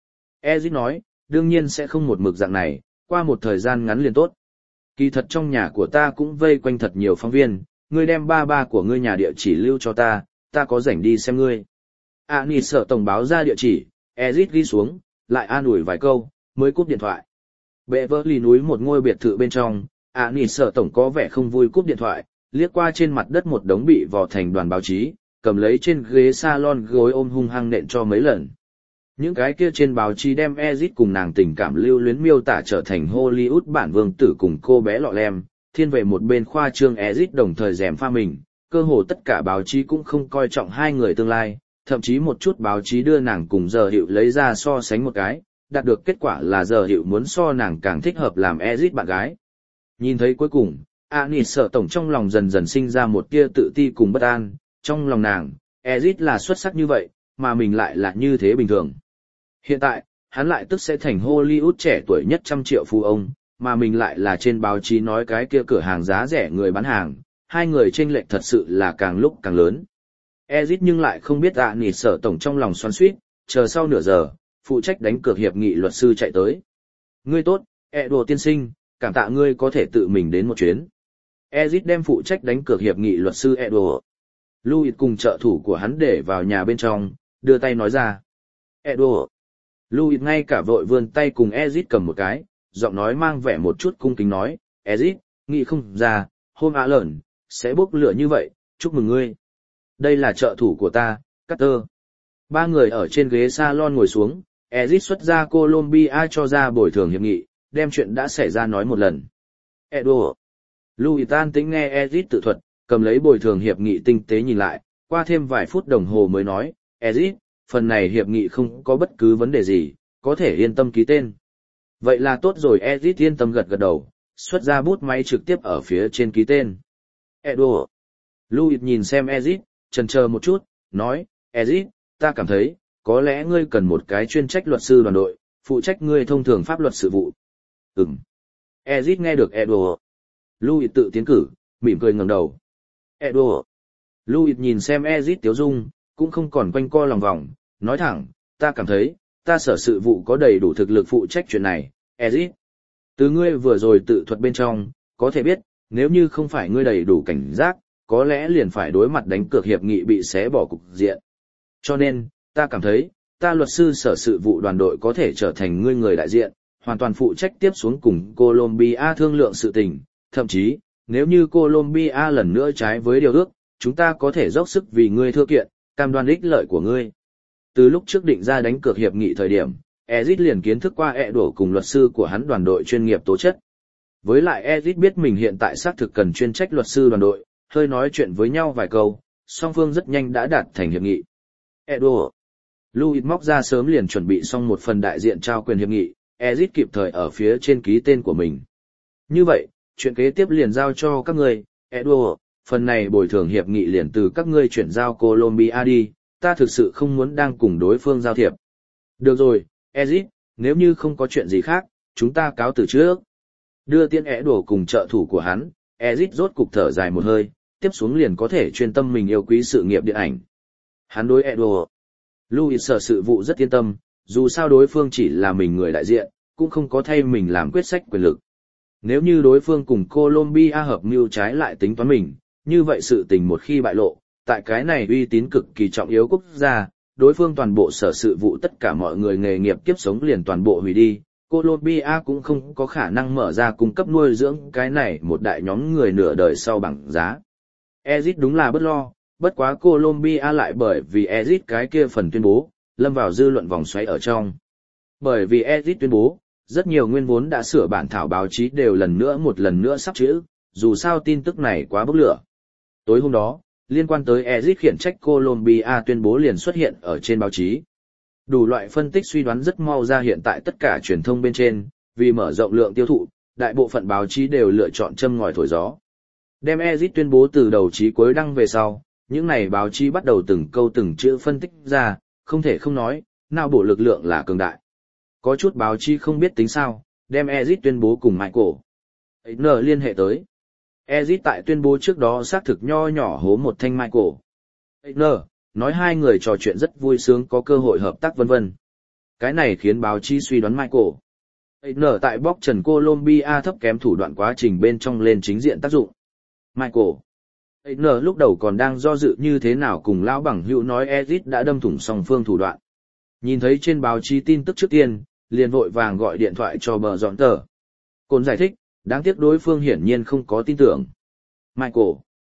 Ezit nói, đương nhiên sẽ không một mực dạng này, qua một thời gian ngắn liền tốt. Kỳ thật trong nhà của ta cũng vây quanh thật nhiều phóng viên, ngươi đem ba của ngươi nhà địa chỉ lưu cho ta có rảnh đi xem ngươi. Nịt sợ tổng báo ra địa chỉ, Ezit ghi xuống, lại an ủi vài câu, mới cúp điện thoại. Bệ vỡ lì núi một ngôi biệt thự bên trong, Nịt sợ tổng có vẻ không vui cúp điện thoại, liếc qua trên mặt đất một đống bị vò thành đoàn báo chí, cầm lấy trên ghế salon gối ôm hung hăng nện cho mấy lần. Những cái kia trên báo chí đem Ezit cùng nàng tình cảm lưu luyến miêu tả trở thành Hollywood bản vương tử cùng cô bé lọ lem, thiên về một bên khoa trương Ezit đồng thời rèm pha mình, cơ hồ tất cả báo chí cũng không coi trọng hai người tương lai, thậm chí một chút báo chí đưa nàng cùng giờ hiệu lấy ra so sánh một cái, đạt được kết quả là giờ hiệu muốn so nàng càng thích hợp làm Ezit bạn gái. Nhìn thấy cuối cùng, Nịt sợ tổng trong lòng dần dần sinh ra một tia tự ti cùng bất an, trong lòng nàng, Ezit là xuất sắc như vậy, mà mình lại là như thế bình thường. Hiện tại, hắn lại tức sẽ thành Hollywood trẻ tuổi nhất 100 triệu phú ông, mà mình lại là trên báo chí nói cái kia cửa hàng giá rẻ người bán hàng, hai người chênh lệch thật sự là càng lúc càng lớn. Ezit nhưng lại không biết Nịt sợ tổng trong lòng xoắn xuýt, chờ sau nửa giờ, phụ trách đánh cược hiệp nghị luật sư chạy tới. Ngươi tốt, Edward tiên sinh, cảm tạ ngươi có thể tự mình đến một chuyến. Ezit đem phụ trách đánh cược hiệp nghị luật sư Edward. Louis cùng trợ thủ của hắn để vào nhà bên trong, đưa tay nói ra. Edward. Louis ngay cả vội vươn tay cùng Ezit cầm một cái, giọng nói mang vẻ một chút cung kính nói, Ezit, nghĩ không ra, hôm lợn sẽ bốc lửa như vậy, chúc mừng ngươi. Đây là trợ thủ của ta, Carter. Ba người ở trên ghế salon ngồi xuống, Ezit xuất ra Colombia cho ra bồi thường hiệp nghị, đem chuyện đã xảy ra nói một lần. Edward. Louis tan tĩnh nghe Ezit tự thuật, cầm lấy bồi thường hiệp nghị tinh tế nhìn lại, qua thêm vài phút đồng hồ mới nói, Ezit, phần này hiệp nghị không có bất cứ vấn đề gì, có thể yên tâm ký tên. Vậy là tốt rồi, Ezit yên tâm gật gật đầu, xuất ra bút máy trực tiếp ở phía trên ký tên. Edward. Louis nhìn xem Ezit, chần chờ một chút, nói, Ezit, ta cảm thấy, có lẽ ngươi cần một cái chuyên trách luật sư đoàn đội, phụ trách ngươi thông thường pháp luật sự vụ. Ezit nghe được Edward. Louis tự tiến cử, mỉm cười ngẩng đầu. Edward. Louis nhìn xem Ezit tiếu dung, cũng không còn quanh co lòng vòng, nói thẳng, ta cảm thấy, ta sở sự vụ có đầy đủ thực lực phụ trách chuyện này, Ezit. Từ ngươi vừa rồi tự thuật bên trong, có thể biết, nếu như không phải ngươi đầy đủ cảnh giác, có lẽ liền phải đối mặt đánh cược hiệp nghị bị xé bỏ cục diện. Cho nên, ta cảm thấy, ta luật sư sở sự vụ đoàn đội có thể trở thành ngươi người đại diện, hoàn toàn phụ trách tiếp xuống cùng Colombia thương lượng sự tình, thậm chí, nếu như Colombia lần nữa trái với điều ước, chúng ta có thể dốc sức vì ngươi thưa kiện, cam đoan ích lợi của ngươi. Từ lúc trước định ra đánh cược hiệp nghị thời điểm, Ezit liền kiến thức qua Edward cùng luật sư của hắn đoàn đội chuyên nghiệp tố chất. Với lại Ezit biết mình hiện tại xác thực cần chuyên trách luật sư đoàn đội, hơi nói chuyện với nhau vài câu, song phương rất nhanh đã đạt thành hiệp nghị. Edward. Louis móc ra sớm liền chuẩn bị xong một phần đại diện trao quyền hiệp nghị, Ezit kịp thời ở phía trên ký tên của mình. Như vậy, chuyện kế tiếp liền giao cho các ngươi, Edward, phần này bồi thường hiệp nghị liền từ các ngươi chuyển giao Colombia đi, ta thực sự không muốn đang cùng đối phương giao thiệp. Được rồi, Ezit, nếu như không có chuyện gì khác, chúng ta cáo từ trước. Đưa tiễn Edward cùng trợ thủ của hắn, Ezit rốt cục thở dài một hơi, tiếp xuống liền có thể chuyên tâm mình yêu quý sự nghiệp điện ảnh. Hắn đối Edward. Louis sở sự vụ rất yên tâm, dù sao đối phương chỉ là mình người đại diện, cũng không có thay mình làm quyết sách quyền lực. Nếu như đối phương cùng Colombia hợp mưu trái lại tính toán mình, như vậy sự tình một khi bại lộ, tại cái này uy tín cực kỳ trọng yếu quốc gia, đối phương toàn bộ sở sự vụ tất cả mọi người nghề nghiệp kiếp sống liền toàn bộ hủy đi, Colombia cũng không có khả năng mở ra cung cấp nuôi dưỡng cái này một đại nhóm người nửa đời sau bằng giá. Ezit đúng là bất lo, bất quá Colombia lại bởi vì Ezit cái kia phần tuyên bố, lâm vào dư luận vòng xoáy ở trong. Bởi vì Ezit tuyên bố, rất nhiều nguyên vốn đã sửa bản thảo báo chí đều một lần nữa sắp chữ, dù sao tin tức này quá bốc lửa. Tối hôm đó, liên quan tới Ezit khiển trách Colombia tuyên bố liền xuất hiện ở trên báo chí. Đủ loại phân tích suy đoán rất mau ra hiện tại tất cả truyền thông bên trên, vì mở rộng lượng tiêu thụ, đại bộ phận báo chí đều lựa chọn châm ngòi thổi gió. Đem Ezit tuyên bố từ đầu chí cuối đăng về sau, những này báo chí bắt đầu từng câu từng chữ phân tích ra, không thể không nói, não bộ lực lượng là cường đại. Có chút báo chí không biết tính sao, đem Ezit tuyên bố cùng Michael N liên hệ tới. Ezit tại tuyên bố trước đó xác thực nho nhỏ hố một thanh Michael N, nói hai người trò chuyện rất vui sướng có cơ hội hợp tác vân vân. Cái này khiến báo chí suy đoán Michael nở tại bóc trần Colombia thấp kém thủ đoạn quá trình bên trong lên chính diện tác dụng. Michael nở lúc đầu còn đang do dự như thế nào cùng lão bằng hữu nói Ezit đã đâm thủng song phương thủ đoạn. Nhìn thấy trên báo chí tin tức trước tiên, liền vội vàng gọi điện thoại cho bờ dọn tờ. Cồn giải thích, đáng tiếc đối phương hiển nhiên không có tin tưởng. Michael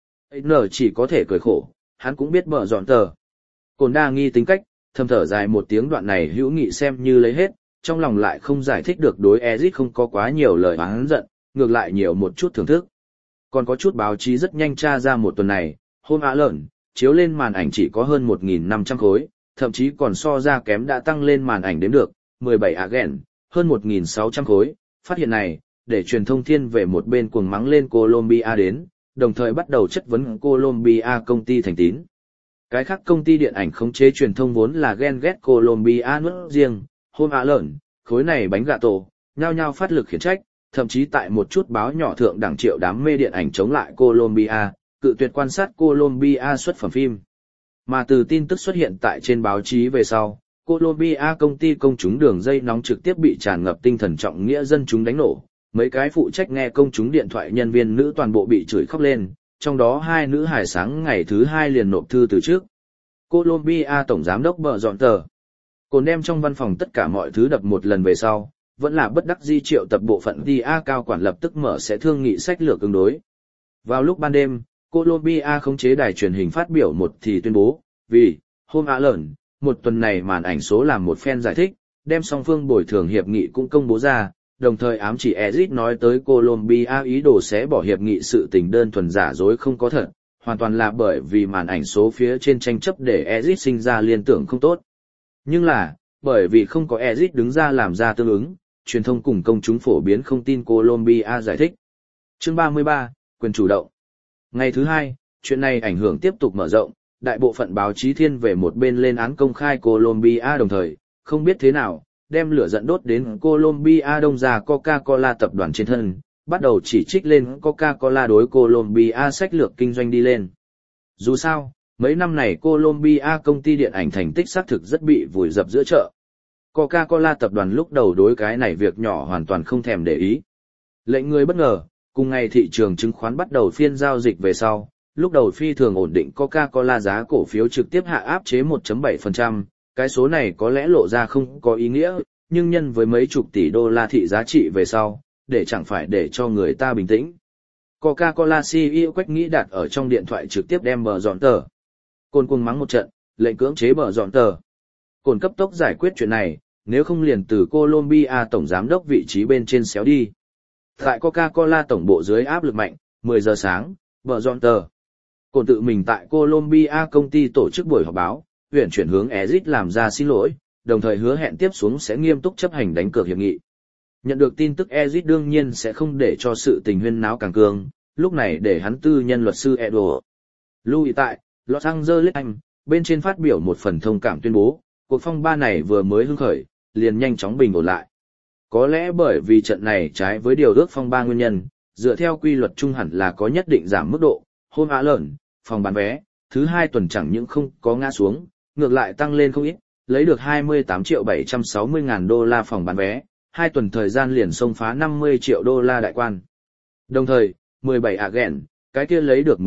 nở chỉ có thể cười khổ, hắn cũng biết bờ dọn tờ. Cồn đa nghi tính cách, thầm thở dài một tiếng, đoạn này hữu nghị xem như lấy hết, trong lòng lại không giải thích được đối Ezit không có quá nhiều lời oán giận, ngược lại nhiều một chút thưởng thức. Còn có chút báo chí rất nhanh tra ra một tuần này, hôm lợn chiếu lên màn ảnh chỉ có hơn 1.500 khối, thậm chí còn so ra kém đã tăng lên màn ảnh đếm được, 17 agent, hơn 1.600 khối. Phát hiện này, để truyền thông thiên về một bên cuồng mắng lên Colombia đến, đồng thời bắt đầu chất vấn Colombia công ty thành tín. Cái khác công ty điện ảnh khống chế truyền thông vốn là ghen ghét Colombia nước riêng, hôm lợn khối này bánh gà tổ, nhao nhao phát lực khiển trách, thậm chí tại một chút báo nhỏ thượng đẳng triệu đám mê điện ảnh chống lại Colombia, cự tuyệt quan sát Colombia xuất phẩm phim. Mà từ tin tức xuất hiện tại trên báo chí về sau, Colombia công ty công chúng đường dây nóng trực tiếp bị tràn ngập tinh thần trọng nghĩa dân chúng đánh nổ, mấy cái phụ trách nghe công chúng điện thoại nhân viên nữ toàn bộ bị chửi khóc lên, trong đó 2 nữ hài sáng ngày thứ 2 liền nộp thư từ trước. Colombia tổng giám đốc bờ dọn tờ. Cồn đem trong văn phòng tất cả mọi thứ đập một lần về sau, vẫn là bất đắc di triệu tập bộ phận DA cao quản lập tức mở sẽ thương nghị sách lược ứng đối. Vào lúc ban đêm, Colombia khống chế đài truyền hình phát biểu một thì tuyên bố, vì, hôm lợn một tuần này màn ảnh số làm một phen giải thích, đem song phương bồi thường hiệp nghị cũng công bố ra, đồng thời ám chỉ Ezit nói tới Colombia ý đồ sẽ bỏ hiệp nghị sự tình đơn thuần giả dối không có thật, hoàn toàn là bởi vì màn ảnh số phía trên tranh chấp để Ezit sinh ra liên tưởng không tốt. Nhưng là, bởi vì không có Ezit đứng ra làm ra tương ứng, truyền thông cùng công chúng phổ biến không tin Colombia giải thích. Chương 33, quyền chủ động. Ngày thứ 2, chuyện này ảnh hưởng tiếp tục mở rộng, đại bộ phận báo chí thiên về một bên lên án công khai Colombia, đồng thời, không biết thế nào, đem lửa giận đốt đến Colombia đông ra Coca-Cola tập đoàn trên thân, bắt đầu chỉ trích lên Coca-Cola đối Colombia sách lược kinh doanh đi lên. Dù sao, mấy năm này Colombia công ty điện ảnh thành tích xác thực rất bị vùi dập giữa chợ. Coca-Cola tập đoàn lúc đầu đối cái này việc nhỏ hoàn toàn không thèm để ý. Lệnh người bất ngờ, cùng ngày thị trường chứng khoán bắt đầu phiên giao dịch về sau, lúc đầu phi thường ổn định Coca-Cola giá cổ phiếu trực tiếp hạ áp chế 1.7%, cái số này có lẽ lộ ra không có ý nghĩa, nhưng nhân với mấy chục tỷ đô la thị giá trị về sau, để chẳng phải để cho người ta bình tĩnh. Coca-Cola CEO Quách Nghĩ Đạt ở trong điện thoại trực tiếp đem bờ dọn tờ. Cồn cuồng mắng một trận, lệnh cưỡng chế bờ dọn tờ. Cồn cấp tốc giải quyết chuyện này, nếu không liền từ Colombia tổng giám đốc vị trí bên trên xéo đi. Tại Coca-Cola tổng bộ dưới áp lực mạnh, 10 giờ sáng, bờ dọn tờ. Cồn tự mình tại Colombia công ty tổ chức buổi họp báo, huyện chuyển hướng Ezit làm ra xin lỗi, đồng thời hứa hẹn tiếp xuống sẽ nghiêm túc chấp hành đánh cược hiệp nghị. Nhận được tin tức Ezit đương nhiên sẽ không để cho sự tình huyên náo càng cương, lúc này để hắn tư nhân luật sư Edo Louis tại Los Angeles Anh, bên trên phát biểu một phần thông cảm tuyên bố, cuộc phong ba này vừa mới hưng khởi, liền nhanh chóng bình ổn lại. Có lẽ bởi vì trận này trái với điều ước phong ba nguyên nhân, dựa theo quy luật chung hẳn là có nhất định giảm mức độ, hôm lợn phòng bán vé, thứ 2 tuần chẳng những không có ngã xuống, ngược lại tăng lên không ít, lấy được 28.760.000 đô la phòng bán vé, 2 tuần thời gian liền xông phá 50 triệu đô la đại quan. Đồng thời, 17 agent, cái kia lấy được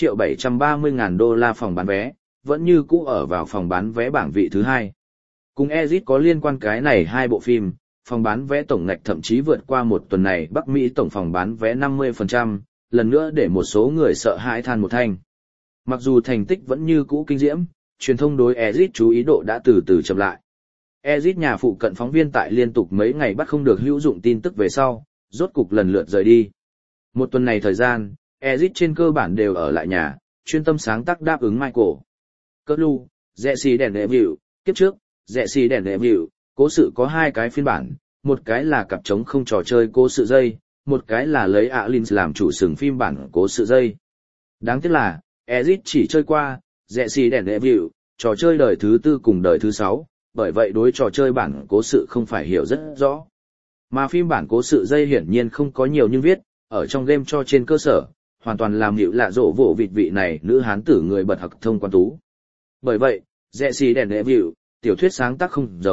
14.730.000 đô la phòng bán vé, vẫn như cũ ở vào phòng bán vé bảng vị thứ 2. Cùng Ezit có liên quan cái này 2 bộ phim, phòng bán vé tổng ngạch thậm chí vượt qua một tuần này Bắc Mỹ tổng phòng bán vé 50%, lần nữa để một số người sợ hãi than một thanh. Mặc dù thành tích vẫn như cũ kinh diễm, truyền thông đối Ezit chú ý độ đã từ từ chậm lại. Ezit nhà phụ cận phóng viên tại liên tục mấy ngày bắt không được hữu dụng tin tức về sau, rốt cục lần lượt rời đi. Một tuần này thời gian, Ezit trên cơ bản đều ở lại nhà, chuyên tâm sáng tác đáp ứng Michael. Cỡ lưu, Jesse đèn đệ vịu, kiếp trước, Jesse đèn đệ vịu, cố sự có 2 cái phiên bản, một cái là cặp trống không trò chơi cố sự dây, một cái là lấy Alins làm chủ sừng phim bản cố sự dây. Đáng tiếc là, Ezit chỉ chơi qua, Jesse đèn đệ vịu, trò chơi đời thứ 4 cùng đời thứ 6, bởi vậy đối trò chơi bản cố sự không phải hiểu rất rõ. Mà phim bản cố sự dây hiển nhiên không có nhiều nhưng viết, ở trong game cho trên cơ sở, hoàn toàn làm hiệu lạ rộ vỗ vịt vị này nữ hán tử người bật học thông quan tú. Bởi vậy, Jesse đèn đệ vịu, tiểu thuyết sáng tác không giống,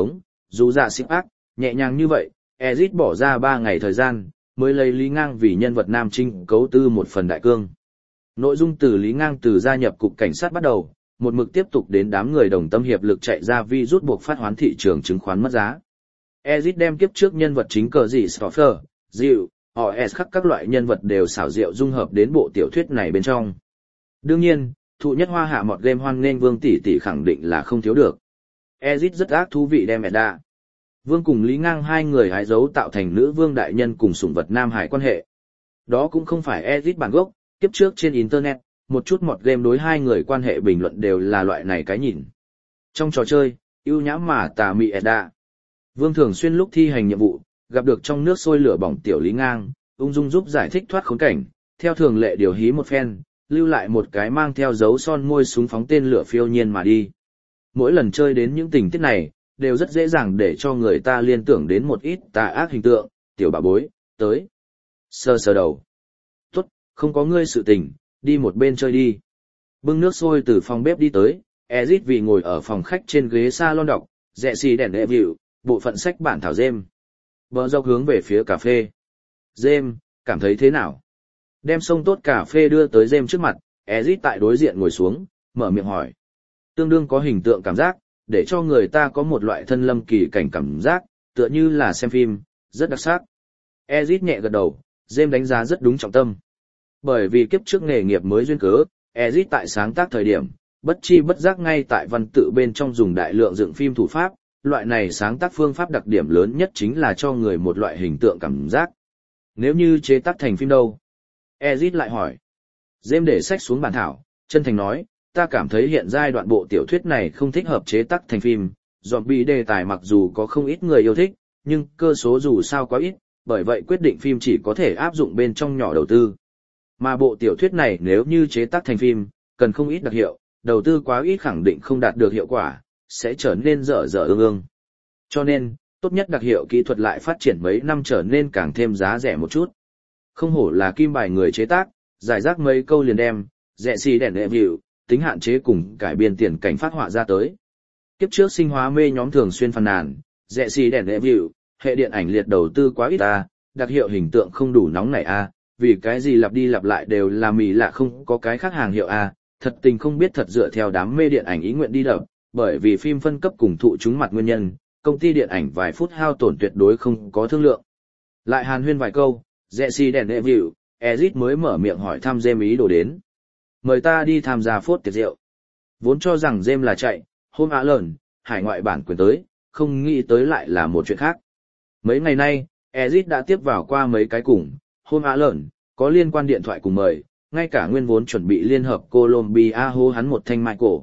dù dạ xịp ác, nhẹ nhàng như vậy, Ezit bỏ ra 3 ngày thời gian, mới lấy Lý Ngang vì nhân vật nam chính cấu tư một phần đại cương. Nội dung từ Lý Ngang từ gia nhập cục cảnh sát bắt đầu, một mực tiếp tục đến đám người đồng tâm hiệp lực chạy ra vi rút buộc phát hoán thị trường chứng khoán mất giá. Ezit đem kiếp trước nhân vật chính cờ dị Stoffer, Dịu, OS khắc các loại nhân vật đều xảo diệu dung hợp đến bộ tiểu thuyết này bên trong. Đương nhiên, thụ nhất hoa hạ mọt game hoan nghênh Vương tỷ tỷ khẳng định là không thiếu được. Ezit rất ác thú vị đem Edda. Vương cùng Lý Ngang hai người hái dấu tạo thành nữ vương đại nhân cùng sủng vật Nam Hải quan hệ. Đó cũng không phải Ezit bản gốc, kiếp trước trên Internet, một chút mọt game đối hai người quan hệ bình luận đều là loại này cái nhìn. Trong trò chơi, ưu nhã mà tà mị Edda. Vương thường xuyên lúc thi hành nhiệm vụ, gặp được trong nước sôi lửa bỏng tiểu Lý Ngang, ung dung giúp giải thích thoát khốn cảnh, theo thường lệ điều hí một phen, lưu lại một cái mang theo dấu son môi súng phóng tên lửa phiêu nhiên mà đi. Mỗi lần chơi đến những tình tiết này, đều rất dễ dàng để cho người ta liên tưởng đến một ít tà ác hình tượng, tiểu bà bối, tới. Sờ sờ đầu. Tốt, không có ngươi sự tình, đi một bên chơi đi. Bưng nước sôi từ phòng bếp đi tới, Ezit vì ngồi ở phòng khách trên ghế salon đọc, rẽ xì đèn đệ vịu, bộ phận sách bản thảo Dêm. Bờ dọc hướng về phía cà phê. Dêm, cảm thấy thế nào? Đem xông tốt cà phê đưa tới Dêm trước mặt, Ezit tại đối diện ngồi xuống, mở miệng hỏi. Tương đương có hình tượng cảm giác, để cho người ta có một loại thân lâm kỳ cảnh cảm giác, tựa như là xem phim, rất đặc sắc. Ezit nhẹ gật đầu, Dêm đánh giá rất đúng trọng tâm. Bởi vì kiếp trước nghề nghiệp mới duyên cớ, Ezit tại sáng tác thời điểm, bất chi bất giác ngay tại văn tự bên trong dùng đại lượng dựng phim thủ pháp, loại này sáng tác phương pháp đặc điểm lớn nhất chính là cho người một loại hình tượng cảm giác. Nếu như chế tác thành phim đâu? Ezit lại hỏi. Dêm để sách xuống bản thảo, chân thành nói, ta cảm thấy hiện giai đoạn bộ tiểu thuyết này không thích hợp chế tác thành phim, zombie đề tài mặc dù có không ít người yêu thích, nhưng cơ số dù sao quá ít, bởi vậy quyết định phim chỉ có thể áp dụng bên trong nhỏ đầu tư. Mà bộ tiểu thuyết này nếu như chế tác thành phim, cần không ít đặc hiệu, đầu tư quá ít khẳng định không đạt được hiệu quả, sẽ trở nên dở dở ương ương. Cho nên, tốt nhất đặc hiệu kỹ thuật lại phát triển mấy năm trở nên càng thêm giá rẻ một chút. Không hổ là kim bài người chế tác, giải rác mấy câu liền đem, rẻ xì đèn đệ vịu, tính hạn chế cùng cải biên tiền cảnh phát họa ra tới. Kiếp trước sinh hóa mê nhóm thường xuyên phàn nàn, rẻ xì đèn đệ vịu, hệ điện ảnh liệt đầu tư quá ít a, đặc hiệu hình tượng không đủ nóng nảy a, vì cái gì lặp đi lặp lại đều là mì lạ không có cái khác hàng hiệu a, thật tình không biết thật dựa theo đám mê điện ảnh ý nguyện đi đập, bởi vì phim phân cấp cùng thụ chúng mặt nguyên nhân, công ty điện ảnh vài phút hao tổn tuyệt đối không có thương lượng. Lại hàn huyên vài câu, rẽ xì đèn đệ vịu, Ezit mới mở miệng hỏi thăm James ý đồ đến. Mời ta đi tham gia phốt tiệc rượu. Vốn cho rằng James là chạy, hôm ạ lợn, hải ngoại bản quyền tới, không nghĩ tới lại là một chuyện khác. Mấy ngày nay, Ezit đã tiếp vào qua mấy cái cùng, hôm ạ lợn, có liên quan điện thoại cùng mời, ngay cả nguyên vốn chuẩn bị liên hợp Colombia hô hắn một thanh Michael.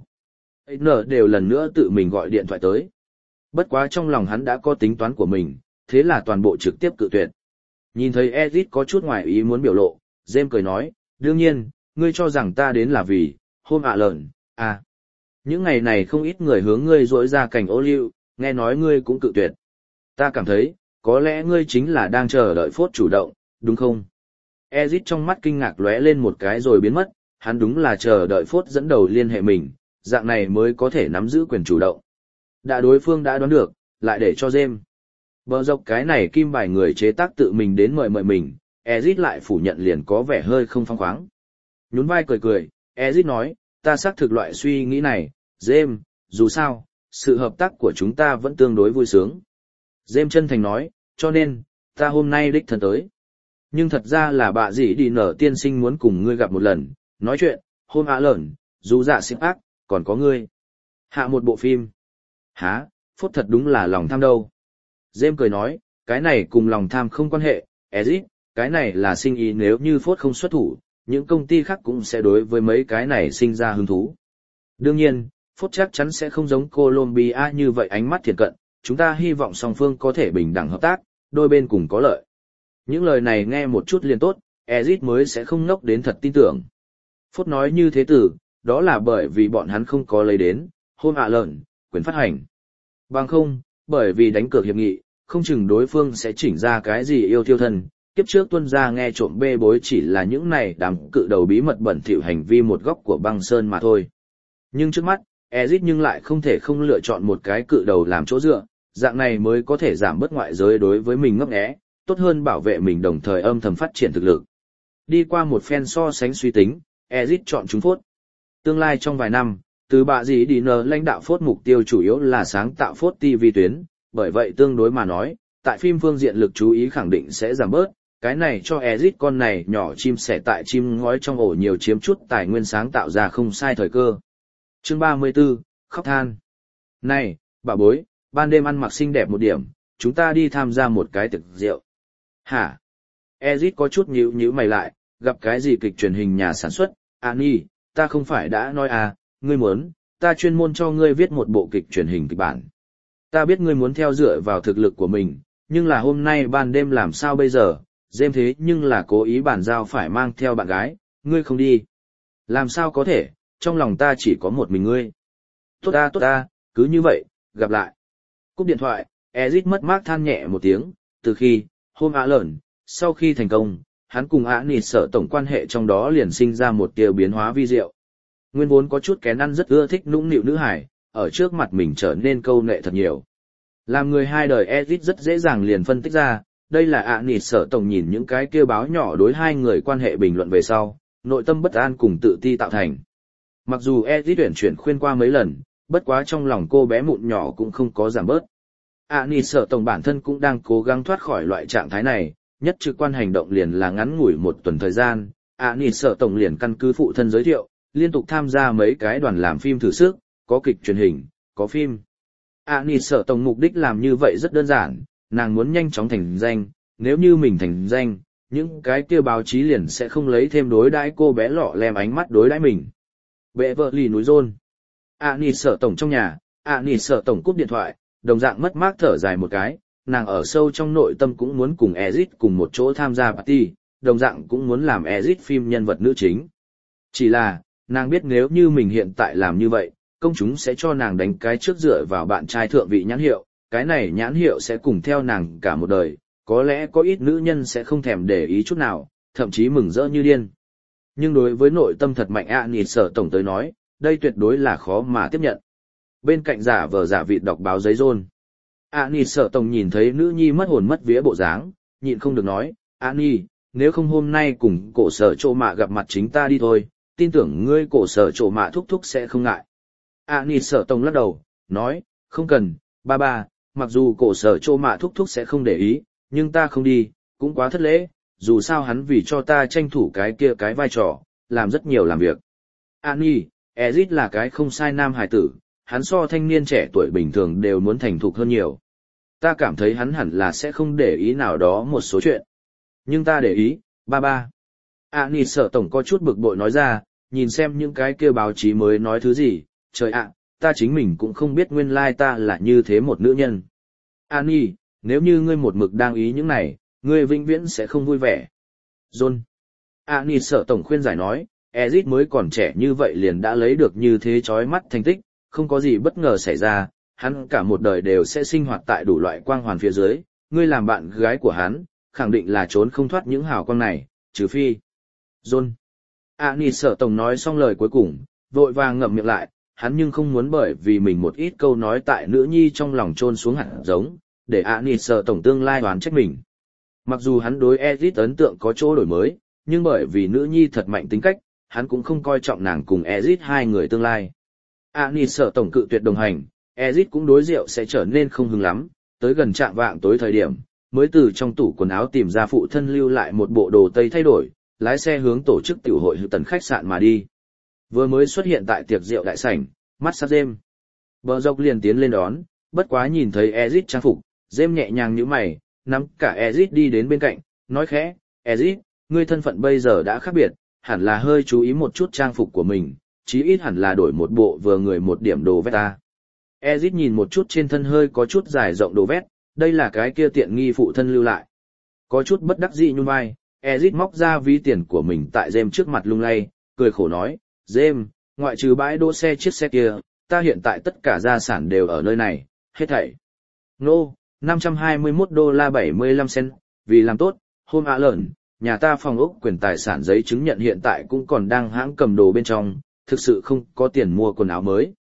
N đều lần nữa tự mình gọi điện thoại tới. Bất quá trong lòng hắn đã có tính toán của mình, thế là toàn bộ trực tiếp cự tuyệt. Nhìn thấy Ezit có chút ngoài ý muốn biểu lộ, James cười nói, đương nhiên, ngươi cho rằng ta đến là vì, hôm ạ lợn, à. Những ngày này không ít người hướng ngươi rỗi ra cảnh ô liu, nghe nói ngươi cũng cự tuyệt. Ta cảm thấy, có lẽ ngươi chính là đang chờ đợi phốt chủ động, đúng không? Ezit trong mắt kinh ngạc lóe lên một cái rồi biến mất, hắn đúng là chờ đợi phốt dẫn đầu liên hệ mình, dạng này mới có thể nắm giữ quyền chủ động. Đã đối phương đã đoán được, lại để cho James. Bờ dọc cái này kim bài người chế tác tự mình đến mời mình, Ezit lại phủ nhận liền có vẻ hơi không phóng khoáng. Nhún vai cười cười, Ezit nói, ta xác thực loại suy nghĩ này, James, dù sao, sự hợp tác của chúng ta vẫn tương đối vui sướng. James chân thành nói, cho nên, ta hôm nay đích thân tới. Nhưng thật ra là bà dì đi nở tiên sinh muốn cùng ngươi gặp một lần, nói chuyện, hôm ạ lợn, dù dạ xịt ác, còn có ngươi. Hạ một bộ phim. Hả, phốt thật đúng là lòng tham đâu. James cười nói, cái này cùng lòng tham không quan hệ, Ezit, cái này là sinh ý nếu như phốt không xuất thủ, những công ty khác cũng sẽ đối với mấy cái này sinh ra hứng thú. Đương nhiên, phốt chắc chắn sẽ không giống Colombia như vậy ánh mắt thiệt cận, chúng ta hy vọng song phương có thể bình đẳng hợp tác, đôi bên cùng có lợi. Những lời này nghe một chút liền tốt, Ezit mới sẽ không ngốc đến thật tin tưởng. Phốt nói như thế tử, đó là bởi vì bọn hắn không có lấy đến, hôm ạ lợn, quyền phát hành. Bằng không, bởi vì đánh cược hiệp nghị, không chừng đối phương sẽ chỉnh ra cái gì yêu thiêu thân, kiếp trước tuân ra nghe trộm bê bối chỉ là những này đám cự đầu bí mật bẩn thỉu hành vi một góc của băng sơn mà thôi. Nhưng trước mắt, Ezit nhưng lại không thể không lựa chọn một cái cự đầu làm chỗ dựa, dạng này mới có thể giảm bớt ngoại giới đối với mình ngấp nghé, tốt hơn bảo vệ mình đồng thời âm thầm phát triển thực lực. Đi qua một phen so sánh suy tính, Ezic chọn trúng phốt. Tương lai trong vài năm, từ bạ gì đi nờ lãnh đạo phốt mục tiêu chủ yếu là sáng tạo phốt TV tuyến, bởi vậy tương đối mà nói, tại phim phương diện lực chú ý khẳng định sẽ giảm bớt, cái này cho Ezic con này nhỏ chim sẻ tại chim ngói trong ổ nhiều chiếm chút tài nguyên sáng tạo ra không sai thời cơ. Chương 34, khóc than. Này, bà bối, ban đêm ăn mặc xinh đẹp một điểm, chúng ta đi tham gia một cái tiệc rượu. Hả? Ezic có chút nhíu mày lại, gặp cái gì kịch truyền hình nhà sản xuất, Annie, ta không phải đã nói à, ngươi muốn, ta chuyên môn cho ngươi viết một bộ kịch truyền hình kịch bản. Ta biết ngươi muốn theo dựa vào thực lực của mình, nhưng là hôm nay ban đêm làm sao bây giờ, James thế nhưng là cố ý bản giao phải mang theo bạn gái, ngươi không đi. Làm sao có thể, trong lòng ta chỉ có một mình ngươi. Tốt ta, cứ như vậy, gặp lại. Cúp điện thoại, Ezic mất mát than nhẹ một tiếng, từ khi, hôm Alan, sau khi thành công, hắn cùng Annie sợ tổng quan hệ trong đó liền sinh ra một tia biến hóa vi diệu. Nguyên vốn có chút kén ăn rất ưa thích nũng nịu nữ hải, ở trước mặt mình trở nên câu nệ thật nhiều. Làm người hai đời Ezic rất dễ dàng liền phân tích ra, đây là Annie sợ tổng nhìn những cái kêu báo nhỏ đối hai người quan hệ bình luận về sau, nội tâm bất an cùng tự ti tạo thành. Mặc dù Ezic chuyển khuyên qua mấy lần, bất quá trong lòng cô bé mụn nhỏ cũng không có giảm bớt. Annie sợ tổng bản thân cũng đang cố gắng thoát khỏi loại trạng thái này, nhất trực quan hành động liền là ngắn ngủi một tuần thời gian, Annie sợ tổng liền căn cứ phụ thân giới thiệu, liên tục tham gia mấy cái đoàn làm phim thử sức, có kịch truyền hình, có phim. Annie sợ tổng mục đích làm như vậy rất đơn giản, nàng muốn nhanh chóng thành danh, nếu như mình thành danh, những cái kia báo chí liền sẽ không lấy thêm đối đãi cô bé lọ lem ánh mắt đối đãi mình. Bệ vợ lì núi rôn. Annie sợ tổng trong nhà, Annie sợ tổng cúp điện thoại, đồng dạng mất mát thở dài một cái, nàng ở sâu trong nội tâm cũng muốn cùng Ezic cùng một chỗ tham gia party, đồng dạng cũng muốn làm Ezic phim nhân vật nữ chính. Chỉ là, nàng biết nếu như mình hiện tại làm như vậy, công chúng sẽ cho nàng đánh cái trước dựa vào bạn trai thượng vị nhãn hiệu, cái này nhãn hiệu sẽ cùng theo nàng cả một đời, có lẽ có ít nữ nhân sẽ không thèm để ý chút nào, thậm chí mừng rỡ như điên. Nhưng đối với nội tâm thật mạnh Annie sợ tổng tới nói, đây tuyệt đối là khó mà tiếp nhận. Bên cạnh giả vờ giả vịt đọc báo giấy rôn. Annie sợ tổng nhìn thấy nữ nhi mất hồn mất vía bộ dáng, nhịn không được nói, Annie, nếu không hôm nay cùng cổ sở trộ mạ gặp mặt chính ta đi thôi, tin tưởng ngươi cổ sở trộ mạ thúc thúc sẽ không ngại. Annie sợ tổng lắc đầu, nói, không cần, ba, mặc dù cổ sở trộ mạ thúc thúc sẽ không để ý, nhưng ta không đi, cũng quá thất lễ, dù sao hắn vì cho ta tranh thủ cái kia cái vai trò, làm rất nhiều làm việc. Annie, Ezic là cái không sai nam hài tử, hắn so thanh niên trẻ tuổi bình thường đều muốn thành thục hơn nhiều. Ta cảm thấy hắn hẳn là sẽ không để ý nào đó một số chuyện. Nhưng ta để ý, ba. Annie sợ tổng có chút bực bội nói ra, nhìn xem những cái kia báo chí mới nói thứ gì, trời ạ, ta chính mình cũng không biết nguyên lai ta là như thế một nữ nhân. Annie, nếu như ngươi một mực đang ý những này, ngươi vĩnh viễn sẽ không vui vẻ. John. Annie sợ tổng khuyên giải nói, Ezic mới còn trẻ như vậy liền đã lấy được như thế chói mắt thành tích, không có gì bất ngờ xảy ra, hắn cả một đời đều sẽ sinh hoạt tại đủ loại quang hoàn phía dưới, ngươi làm bạn gái của hắn, khẳng định là trốn không thoát những hào quang này, trừ phi. John. Annie sợ tổng nói xong lời cuối cùng, vội vàng ngậm miệng lại, hắn nhưng không muốn bởi vì mình một ít câu nói tại nữ nhi trong lòng trôn xuống hẳn giống, để Annie sợ tổng tương lai đoán trách mình. Mặc dù hắn đối Ezic ấn tượng có chỗ đổi mới, nhưng bởi vì nữ nhi thật mạnh tính cách, hắn cũng không coi trọng nàng cùng Ezic hai người tương lai. Annie sợ tổng cự tuyệt đồng hành, Ezic cũng đối rượu sẽ trở nên không hứng lắm, tới gần trạm vạng tối thời điểm, mới từ trong tủ quần áo tìm ra phụ thân lưu lại một bộ đồ tây thay đổi, lái xe hướng tổ chức tiểu hội hữu tần khách sạn mà đi. Vừa mới xuất hiện tại tiệc rượu đại sảnh, mắt sát James. Bờ dọc liền tiến lên đón, bất quá nhìn thấy Ezic trang phục, James nhẹ nhàng nhíu mày, nắm cả Ezic đi đến bên cạnh, nói khẽ, Ezic, ngươi thân phận bây giờ đã khác biệt, hẳn là hơi chú ý một chút trang phục của mình, chí ít hẳn là đổi một bộ vừa người một điểm đồ vest ta. Ezic nhìn một chút trên thân hơi có chút dài rộng đồ vest, đây là cái kia tiện nghi phụ thân lưu lại. Có chút bất đắc dĩ nhún vai, Ezic móc ra ví tiền của mình tại James trước mặt lung lay, cười khổ nói, James, ngoại trừ bãi đỗ xe chiếc xe kia, ta hiện tại tất cả gia sản đều ở nơi này, hết thảy. Nô, $521.75, vì làm tốt, hôm ạ lợn, nhà ta phòng ốc quyền tài sản giấy chứng nhận hiện tại cũng còn đang hãng cầm đồ bên trong, thực sự không có tiền mua quần áo mới.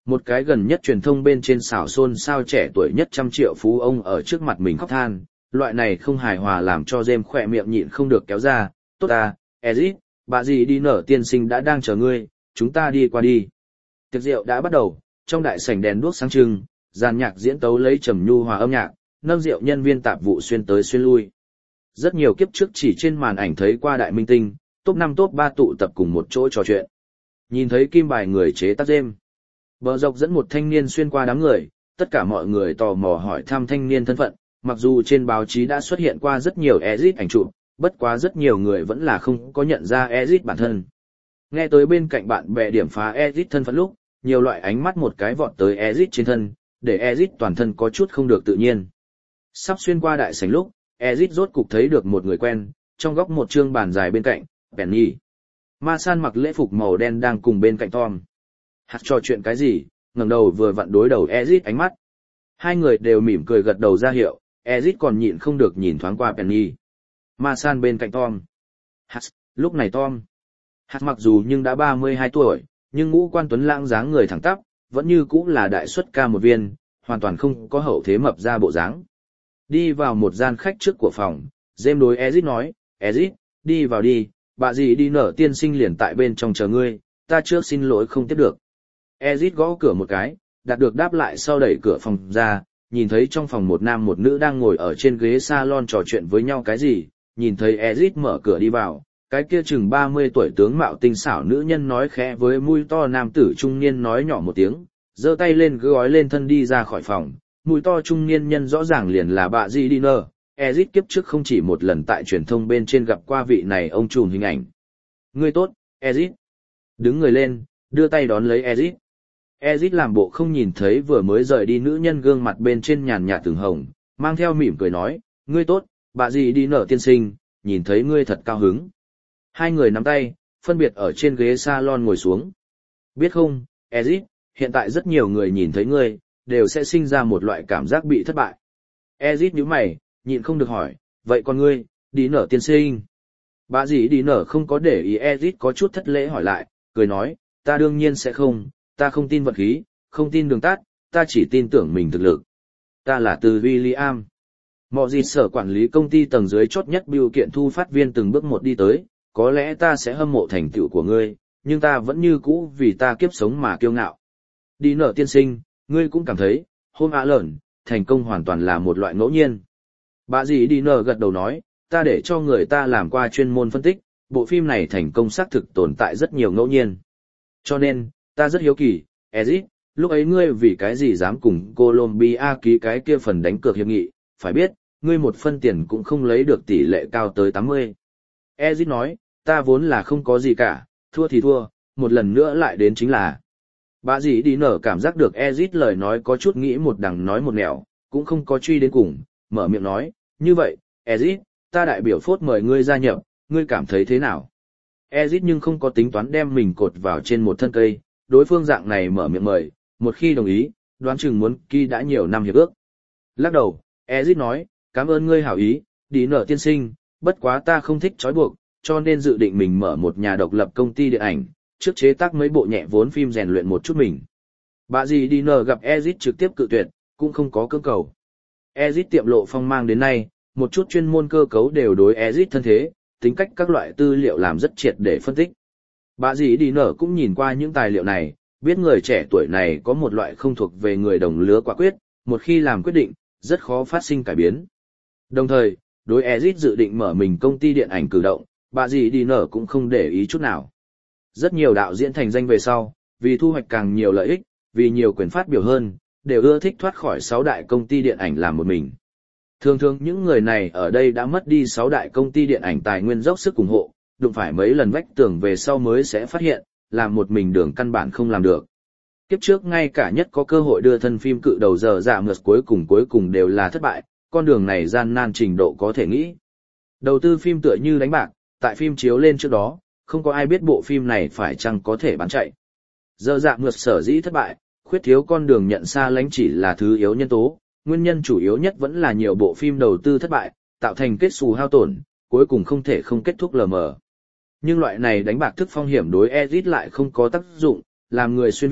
Một cái gần nhất truyền thông bên trên xảo xôn sao trẻ tuổi nhất 100 triệu phú ông ở trước mặt mình khóc than, loại này không hài hòa làm cho James khỏe miệng nhịn không được kéo ra, tốt à, Ezit, bà gì đi nở tiên sinh đã đang chờ ngươi, chúng ta đi qua đi. Tiệc rượu đã bắt đầu, trong đại sảnh đèn đuốc sáng trưng, dàn nhạc diễn tấu lấy trầm nhu hòa âm nhạc, nâng rượu nhân viên tạp vụ xuyên tới xuyên lui. Rất nhiều kiếp trước chỉ trên màn ảnh thấy qua đại minh tinh, top 5 top 3 tụ tập cùng một chỗ trò chuyện. Nhìn thấy kim bài người chế tác James. Bờ dọc dẫn một thanh niên xuyên qua đám người, tất cả mọi người tò mò hỏi thăm thanh niên thân phận, mặc dù trên báo chí đã xuất hiện qua rất nhiều Ezit ảnh chụp, bất quá rất nhiều người vẫn là không có nhận ra Ezit bản thân. Nghe tới bên cạnh bạn bè điểm phá Ezit thân phận lúc, nhiều loại ánh mắt một cái vọt tới Ezit trên thân, để Ezit toàn thân có chút không được tự nhiên. Sắp xuyên qua đại sảnh lúc, Ezit rốt cục thấy được một người quen, trong góc một trương bàn dài bên cạnh, Penny. Ma San mặc lễ phục màu đen đang cùng bên cạnh Tom. Hạt trò chuyện cái gì, ngẩng đầu vừa vặn đối đầu Ezit ánh mắt. Hai người đều mỉm cười gật đầu ra hiệu, Ezit còn nhịn không được nhìn thoáng qua Penny. Ma San bên cạnh Tom. Hạt, lúc này Tom. Hạt mặc dù nhưng đã 32 tuổi, nhưng ngũ quan tuấn lãng dáng người thẳng tắp, vẫn như cũ là đại xuất ca một viên, hoàn toàn không có hậu thế mập ra bộ dáng. Đi vào một gian khách trước của phòng, James đối Ezit nói, Ezit, đi vào đi, bà dì đi nở tiên sinh liền tại bên trong chờ ngươi, ta trước xin lỗi không tiếp được. Ezit gõ cửa một cái, đạt được đáp lại sau đẩy cửa phòng ra, nhìn thấy trong phòng một nam một nữ đang ngồi ở trên ghế salon trò chuyện với nhau cái gì, nhìn thấy Ezit mở cửa đi vào, cái kia chừng 30 tuổi tướng mạo tinh xảo nữ nhân nói khẽ với mũi to nam tử trung niên nói nhỏ một tiếng, giơ tay lên gói lên thân đi ra khỏi phòng, mũi to trung niên nhân rõ ràng liền là bà Di Diner. Ezit kiếp trước không chỉ một lần tại truyền thông bên trên gặp qua vị này ông trùm hình ảnh. Ngươi tốt, Ezit. Đứng người lên, đưa tay đón lấy Ezit. Ezit làm bộ không nhìn thấy vừa mới rời đi nữ nhân gương mặt bên trên nhàn nhạt từng hồng, mang theo mỉm cười nói, ngươi tốt, bà gì đi nở tiên sinh, nhìn thấy ngươi thật cao hứng. Hai người nắm tay, phân biệt ở trên ghế salon ngồi xuống. Biết không, Ezit, hiện tại rất nhiều người nhìn thấy ngươi, đều sẽ sinh ra một loại cảm giác bị thất bại. Ezit nhíu mày, nhịn không được hỏi, vậy còn ngươi, đi nở tiên sinh? Bà gì đi nở không có để ý Ezit có chút thất lễ hỏi lại, cười nói, ta đương nhiên sẽ không, ta không tin vật khí, không tin đường tắt, ta chỉ tin tưởng mình thực lực. Ta là từ William. Mọi gì sở quản lý công ty tầng dưới chốt nhất biểu kiện thu phát viên từng bước một đi tới, có lẽ ta sẽ hâm mộ thành tựu của ngươi, nhưng ta vẫn như cũ vì ta kiếp sống mà kiêu ngạo. Đi nở tiên sinh, ngươi cũng cảm thấy, hôm ạ lởn, thành công hoàn toàn là một loại ngẫu nhiên. Bà dì đi nở gật đầu nói, ta để cho người ta làm qua chuyên môn phân tích, bộ phim này thành công xác thực tồn tại rất nhiều ngẫu nhiên. Cho nên, ta rất hiếu kỳ, Ezit, lúc ấy ngươi vì cái gì dám cùng Colombia ký cái kia phần đánh cược hiệp nghị, phải biết, ngươi một phân tiền cũng không lấy được tỷ lệ cao tới 80. Ezit nói, ta vốn là không có gì cả, thua thì thua, một lần nữa lại đến chính là. Bà dì đi nở cảm giác được Ezit lời nói có chút nghĩ một đằng nói một nẻo, cũng không có truy đến cùng, mở miệng nói, như vậy, Ezit, ta đại biểu phốt mời ngươi gia nhập, ngươi cảm thấy thế nào? Ezit nhưng không có tính toán đem mình cột vào trên một thân cây, đối phương dạng này mở miệng mời, một khi đồng ý, đoán chừng muốn ký đã nhiều năm hiệp ước. Lắc đầu, Ezit nói, cảm ơn ngươi hảo ý, đi nở tiên sinh, bất quá ta không thích trói buộc, cho nên dự định mình mở một nhà độc lập công ty điện ảnh, trước chế tác mấy bộ nhẹ vốn phim rèn luyện một chút mình. Bà dì đi nở gặp Ezit trực tiếp cự tuyệt, cũng không có cưỡng cầu. Ezit tiệm lộ phong mang đến nay, một chút chuyên môn cơ cấu đều đối Ezit thân thế, tính cách các loại tư liệu làm rất triệt để phân tích. Bà dì đi nở cũng nhìn qua những tài liệu này, biết người trẻ tuổi này có một loại không thuộc về người đồng lứa quả quyết, một khi làm quyết định, rất khó phát sinh cải biến. Đồng thời, đối Ezit dự định mở mình công ty điện ảnh cử động, bà dì đi nở cũng không để ý chút nào. Rất nhiều đạo diễn thành danh về sau, vì thu hoạch càng nhiều lợi ích, vì nhiều quyền phát biểu hơn, đều ưa thích thoát khỏi 6 đại công ty điện ảnh làm một mình. Thường thường những người này ở đây đã mất đi 6 đại công ty điện ảnh tài nguyên dốc sức ủng hộ, đụng phải mấy lần vách tường về sau mới sẽ phát hiện, làm một mình đường căn bản không làm được. Kiếp trước ngay cả nhất có cơ hội đưa thân phim cự đầu giờ dạ ngược cuối cùng đều là thất bại, con đường này gian nan trình độ có thể nghĩ. Đầu tư phim tựa như đánh bạc, tại phim chiếu lên trước đó, không có ai biết bộ phim này phải chăng có thể bán chạy. Giờ dạ ngược sở dĩ thất bại, khuyết thiếu con đường nhận xa lánh chỉ là thứ yếu nhân tố, nguyên nhân chủ yếu nhất vẫn là nhiều bộ phim đầu tư thất bại, tạo thành kết xù hao tổn, cuối cùng không thể không kết thúc lờ mờ. Nhưng loại này đánh bạc thức phong hiểm đối Ezit lại không có tác dụng, làm người xuyên Việt,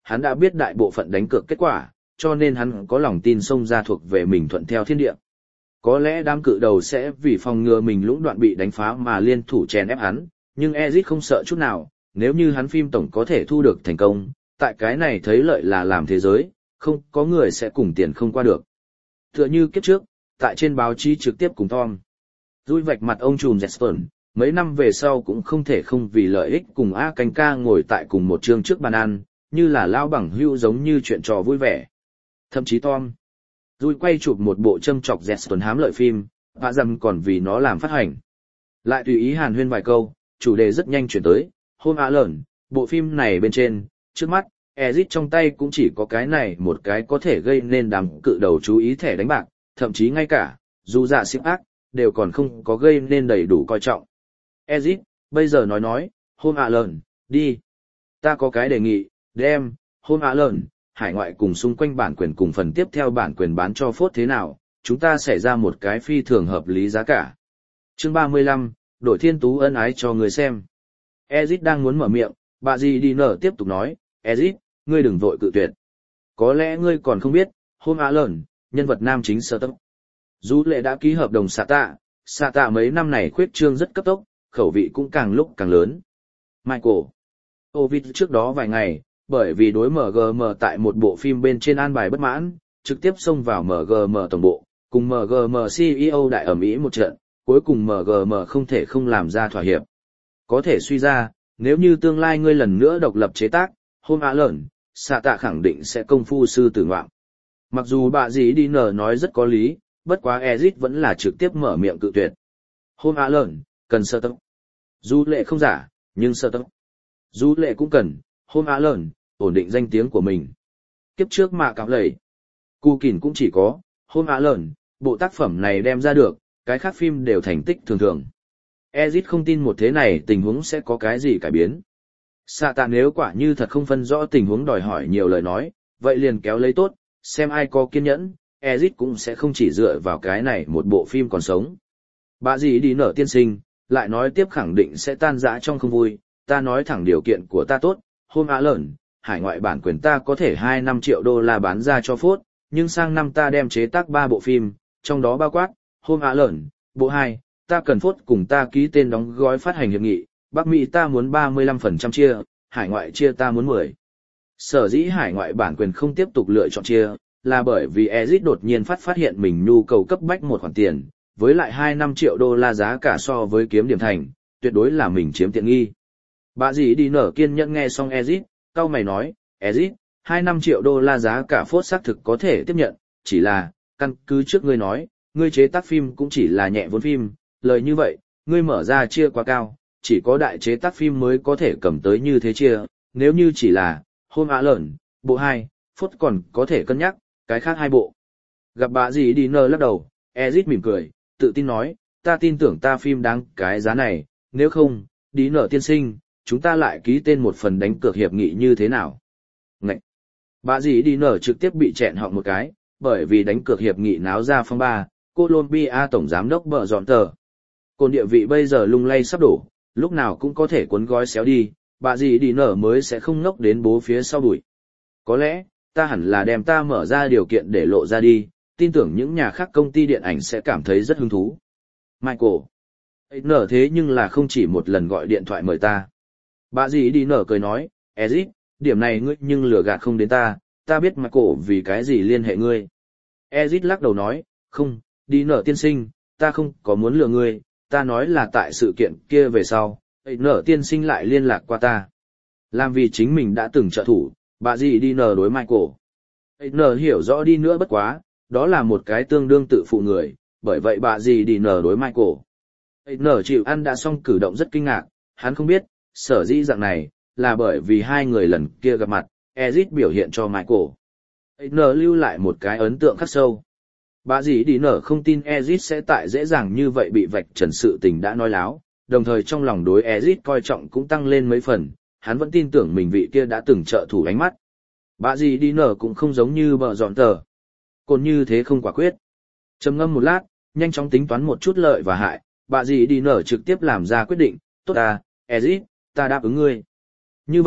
hắn đã biết đại bộ phận đánh cược kết quả, cho nên hắn có lòng tin xông ra thuộc về mình thuận theo thiên địa. Có lẽ đám cự đầu sẽ vì phòng ngừa mình lũng đoạn bị đánh phá mà liên thủ chèn ép hắn, nhưng Ezic không sợ chút nào, nếu như hắn phim tổng có thể thu được thành công, tại cái này thấy lợi là làm thế giới, không có người sẽ cùng tiền không qua được. Tựa như kiếp trước, tại trên báo chí trực tiếp cùng Tom. Rui vạch mặt ông trùm Jesper, mấy năm về sau cũng không thể không vì lợi ích cùng A Canh Ca ngồi tại cùng một chương trước bàn ăn, như là lao bằng hữu giống như chuyện trò vui vẻ. Thậm chí Tom. Rui quay chụp một bộ châm chọc Jesper hám lợi phim, và dầm còn vì nó làm phát hành. Lại tùy ý hàn huyên vài câu, chủ đề rất nhanh chuyển tới, Home Alone, bộ phim này bên trên, trước mắt, Ezic trong tay cũng chỉ có cái này một cái có thể gây nên đám cự đầu chú ý thẻ đánh bạc, thậm chí ngay cả, dù dạ siếc ác, đều còn không có gây nên đầy đủ coi trọng. Ezic, bây giờ nói, Home Alone, đi. Ta có cái đề nghị, đem, Home Alone, hải ngoại cùng xung quanh bản quyền cùng phần tiếp theo bản quyền bán cho phốt thế nào, chúng ta sẽ ra một cái phi thường hợp lý giá cả. Chương 35, đổi thiên tú ân ái cho người xem. Ezic đang muốn mở miệng, bà dì đi nở tiếp tục nói, Ezic, ngươi đừng vội cự tuyệt. Có lẽ ngươi còn không biết, Home Alone, nhân vật nam chính sơ tốc. Dù lệ đã ký hợp đồng xạ tạ mấy năm này khuyết trương rất cấp tốc, khẩu vị cũng càng lúc càng lớn. Michael Ovid trước đó vài ngày, bởi vì đối MGM tại một bộ phim bên trên an bài bất mãn, trực tiếp xông vào MGM tổng bộ, cùng MGM CEO đại ầm ĩ một trận, cuối cùng MGM không thể không làm ra thỏa hiệp. Có thể suy ra, nếu như tương lai ngươi lần nữa độc lập chế tác, Home Alone, xạ tạ khẳng định sẽ công phu sư tử ngoạm. Mặc dù bà dì đi nở nói rất có lý, bất quá Ezic vẫn là trực tiếp mở miệng cự tuyệt. Home Alone, cần sơ tốc. Du lệ không giả, nhưng sơ tốc. Du lệ cũng cần, Home Alone, ổn định danh tiếng của mình. Kiếp trước mà cáo lầy. Cu Kỳn cũng chỉ có, Home Alone, bộ tác phẩm này đem ra được, cái khác phim đều thành tích thường thường. Ezic không tin một thế này tình huống sẽ có cái gì cải biến. Xạ tạ nếu quả như thật không phân rõ tình huống đòi hỏi nhiều lời nói, vậy liền kéo lấy tốt, xem ai có kiên nhẫn, Ezic cũng sẽ không chỉ dựa vào cái này một bộ phim còn sống. Bà dì đi nở tiên sinh, lại nói tiếp khẳng định sẽ tan rã trong không vui, ta nói thẳng điều kiện của ta tốt, Home Alone, hải ngoại bản quyền ta có thể 2-5 triệu đô la bán ra cho phốt, nhưng sang năm ta đem chế tác 3 bộ phim, trong đó bao quát, Home Alone, bộ 2, ta cần phốt cùng ta ký tên đóng gói phát hành hiệp nghị, Bắc Mỹ ta muốn 35% chia, hải ngoại chia ta muốn 10. Sở dĩ hải ngoại bản quyền không tiếp tục lựa chọn chia, là bởi vì Ezic đột nhiên phát hiện mình nhu cầu cấp bách một khoản tiền, với lại 2-5 triệu đô la giá cả so với kiếm điểm thành, tuyệt đối là mình chiếm tiện nghi. Bà dì đi nở kiên nhẫn nghe xong Ezic, cau mày nói, Ezic, 2-5 triệu đô la giá cả phốt xác thực có thể tiếp nhận, chỉ là, căn cứ trước ngươi nói, ngươi chế tác phim cũng chỉ là nhẹ vốn phim, lời như vậy, ngươi mở ra chia quá cao, chỉ có đại chế tác phim mới có thể cầm tới như thế chia, nếu như chỉ là, Home Alone, bộ 2, phốt còn có thể cân nhắc, cái khác 2 bộ. Gặp bà dì đi nở lắc đầu, Ezic mỉm cười, tự tin nói, ta tin tưởng ta phim đáng cái giá này, nếu không, đi nở tiên sinh, chúng ta lại ký tên một phần đánh cược hiệp nghị như thế nào. Ngậy! Bà dì đi nở trực tiếp bị chẹn họng một cái, bởi vì đánh cược hiệp nghị náo ra phong ba, Colombia tổng giám đốc bợ dọn tờ. Cồn địa vị bây giờ lung lay sắp đổ, lúc nào cũng có thể cuốn gói xéo đi, bà dì đi nở mới sẽ không ngốc đến bố phía sau bụi. Có lẽ, ta hẳn là đem ta mở ra điều kiện để lộ ra đi, tin tưởng những nhà khác công ty điện ảnh sẽ cảm thấy rất hứng thú. Michael. Nở thế nhưng là không chỉ một lần gọi điện thoại mời ta. Bà dì đi nở cười nói, Ezic, điểm này ngươi nhưng lừa gạt không đến ta biết Michael vì cái gì liên hệ ngươi. Ezic lắc đầu nói, không, đi nở tiên sinh, ta không có muốn lừa ngươi, ta nói là tại sự kiện kia về sau, nở tiên sinh lại liên lạc qua ta. Làm vì chính mình đã từng trợ thủ, bà dì đi nở đối Michael. Nở hiểu rõ đi nữa bất quá, đó là một cái tương đương tự phụ người, bởi vậy bà dì đi nở đối Michael. Nở chịu ăn đã xong cử động rất kinh ngạc, hắn không biết, sở dĩ dạng này, là bởi vì hai người lần kia gặp mặt, Ezic biểu hiện cho Michael. Nở lưu lại một cái ấn tượng khắc sâu. Bà dì đi nở không tin Ezic sẽ tại dễ dàng như vậy bị vạch trần sự tình đã nói láo, đồng thời trong lòng đối Ezic coi trọng cũng tăng lên mấy phần, hắn vẫn tin tưởng mình vị kia đã từng trợ thủ ánh mắt. Bà dì đi nở cũng không giống như bợ dọn tờ. Còn như thế không quả quyết. Trầm ngâm một lát, nhanh chóng tính toán một chút lợi và hại, bà dì đi nở trực tiếp làm ra quyết định, tốt à, Ezic, ta đáp ứng ngươi. Như vậy,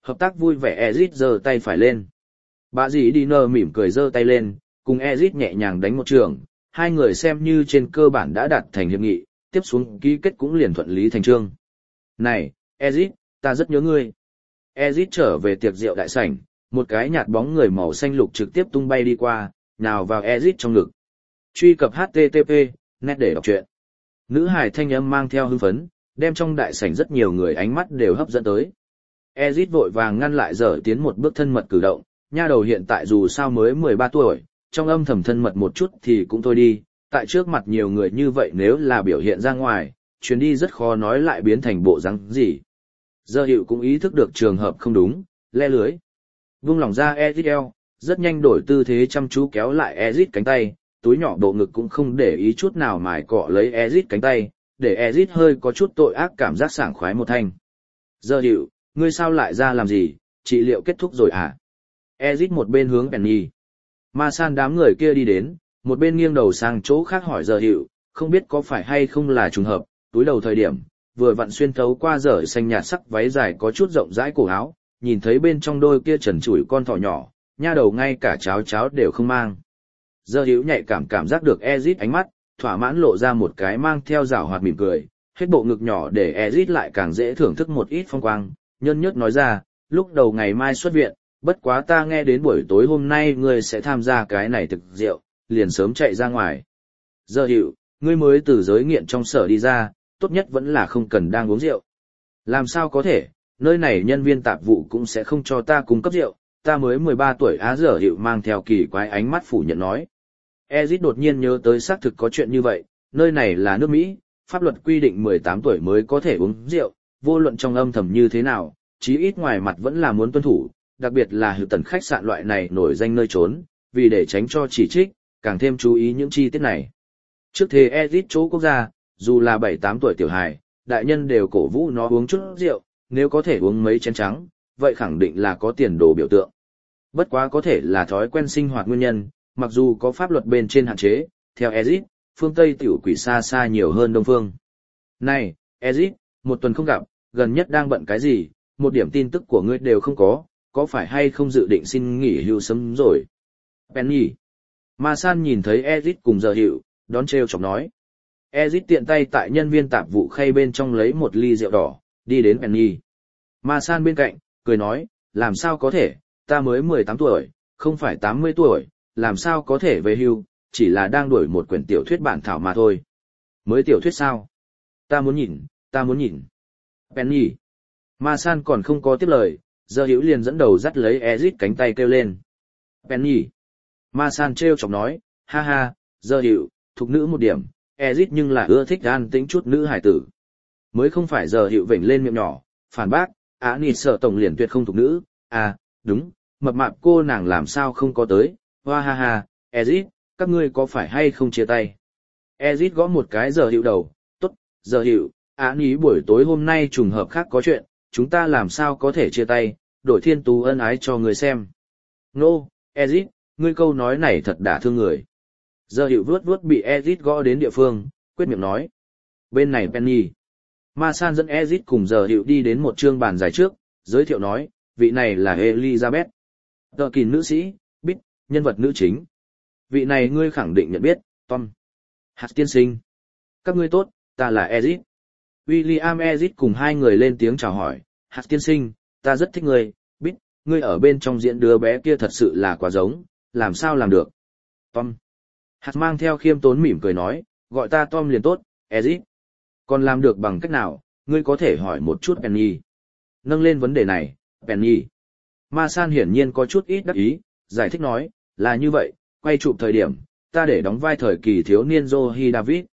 hợp tác vui vẻ Ezit giơ tay phải lên. Bà dì đi nơ mỉm cười giơ tay lên, cùng Ezit nhẹ nhàng đánh một trường, hai người xem như trên cơ bản đã đạt thành hiệp nghị, tiếp xuống ký kết cũng liền thuận lý thành trương. Này, Ezit, ta rất nhớ ngươi. Ezit trở về tiệc rượu đại sảnh, một cái nhạt bóng người màu xanh lục trực tiếp tung bay đi qua, nào vào Ezit trong ngực. Truy cập HTTP, net để đọc truyện. Nữ hài thanh âm mang theo hưng phấn, đem trong đại sảnh rất nhiều người ánh mắt đều hấp dẫn tới. Ezit vội vàng ngăn lại dở tiến một bước thân mật cử động, nha đầu hiện tại dù sao mới 13 tuổi, trong âm thầm thân mật một chút thì cũng thôi đi, tại trước mặt nhiều người như vậy nếu là biểu hiện ra ngoài, chuyến đi rất khó nói lại biến thành bộ rắn gì. Giờ hiệu cũng ý thức được trường hợp không đúng, le lưới. Vung lòng ra Ezit eo, rất nhanh đổi tư thế chăm chú kéo lại Ezit cánh tay, túi nhỏ bộ ngực cũng không để ý chút nào mài cọ lấy Ezit cánh tay, để Ezit hơi có chút tội ác cảm giác sảng khoái một thanh. Giờ hiệu, ngươi sao lại ra làm gì, trị liệu kết thúc rồi à? Ezit một bên hướng Penny. Ma san đám người kia đi đến, một bên nghiêng đầu sang chỗ khác hỏi giờ hiệu, không biết có phải hay không là trùng hợp, túi đầu thời điểm, vừa vặn xuyên thấu qua dở xanh nhạt sắc váy dài có chút rộng rãi cổ áo, nhìn thấy bên trong đôi kia trần trụi con thỏ nhỏ, nha đầu ngay cả cháo cháo đều không mang. Giờ hiệu nhạy cảm giác được Ezit ánh mắt, thỏa mãn lộ ra một cái mang theo rảo hoạt mỉm cười, hết bộ ngực nhỏ để Ezit lại càng dễ thưởng thức một ít phong quang, nhân nhất nói ra, lúc đầu ngày mai xuất viện, bất quá ta nghe đến buổi tối hôm nay ngươi sẽ tham gia cái này thực rượu, liền sớm chạy ra ngoài. Giờ hiệu, ngươi mới từ giới nghiện trong sở đi ra, tốt nhất vẫn là không cần đang uống rượu. Làm sao có thể, nơi này nhân viên tạp vụ cũng sẽ không cho ta cung cấp rượu, ta mới 13 tuổi á. Giờ hiệu mang theo kỳ quái ánh mắt phủ nhận nói. Ezit đột nhiên nhớ tới xác thực có chuyện như vậy, nơi này là nước Mỹ, pháp luật quy định 18 tuổi mới có thể uống rượu, vô luận trong âm thầm như thế nào, chí ít ngoài mặt vẫn là muốn tuân thủ, đặc biệt là hữu tần khách sạn loại này nổi danh nơi trốn, vì để tránh cho chỉ trích, càng thêm chú ý những chi tiết này. Trước thế Ezit chỗ quốc gia, dù là 7-8 tuổi tiểu hài, đại nhân đều cổ vũ nó uống chút rượu, nếu có thể uống mấy chén trắng, vậy khẳng định là có tiền đồ biểu tượng. Bất quá có thể là thói quen sinh hoạt nguyên nhân, mặc dù có pháp luật bên trên hạn chế, theo Ezit, phương Tây tiểu quỷ xa xa nhiều hơn Đông phương. Này, Ezit, một tuần không gặp, gần nhất đang bận cái gì, một điểm tin tức của ngươi đều không có phải hay không dự định xin nghỉ hưu sớm rồi? Penny. Ma San nhìn thấy Ezit cùng giờ hiệu, đón treo chọc nói. Ezit tiện tay tại nhân viên tạp vụ khay bên trong lấy một ly rượu đỏ, đi đến Penny. Ma San bên cạnh, cười nói, làm sao có thể, ta mới 18 tuổi, không phải 80 tuổi, làm sao có thể về hưu, chỉ là đang đuổi một quyển tiểu thuyết bản thảo mà thôi. Mới tiểu thuyết sao? Ta muốn nhìn. Penny. Ma San còn không có tiếp lời, giờ hiểu liền dẫn đầu dắt lấy Ezit cánh tay kêu lên. Penny. Ma San treo chọc nói, ha ha, giờ hiểu, thục nữ một điểm, Ezit nhưng là ưa thích an tĩnh chút nữ hải tử. Mới không phải giờ hiểu vểnh lên miệng nhỏ, phản bác, nịt sợ tổng liền tuyệt không thục nữ, đúng, mập mạp cô nàng làm sao không có tới, hoa ha ha, Ezit, các ngươi có phải hay không chia tay? Ezit gõ một cái giờ hiểu đầu, tốt, giờ hiểu, ý buổi tối hôm nay trùng hợp khác có chuyện, chúng ta làm sao có thể chia tay, đổi thiên tú ân ái cho người xem. Nô, Ezit, ngươi câu nói này thật đả thương người. Giờ hiệu vuốt bị Ezit gõ đến địa phương, quyết miệng nói. Bên này Penny. Ma San dẫn Ezit cùng giờ hiệu đi đến một trương bàn dài trước, giới thiệu nói, vị này là Elizabeth. Tờ kìn nữ sĩ, Bít, nhân vật nữ chính. Vị này ngươi khẳng định nhận biết, Tom. Hạt tiên sinh. Các ngươi tốt, ta là Ezit. William Ezit cùng hai người lên tiếng chào hỏi, Hạt tiên sinh, ta rất thích ngươi, Bít, ngươi ở bên trong diễn đứa bé kia thật sự là quá giống, làm sao làm được. Tom. Hạt mang theo khiêm tốn mỉm cười nói, gọi ta Tom liền tốt, Ezit. Còn làm được bằng cách nào, ngươi có thể hỏi một chút Penny. Nâng lên vấn đề này, Penny. Ma San hiển nhiên có chút ít đắc ý, giải thích nói, là như vậy, quay chụp thời điểm, ta để đóng vai thời kỳ thiếu niên Joey David.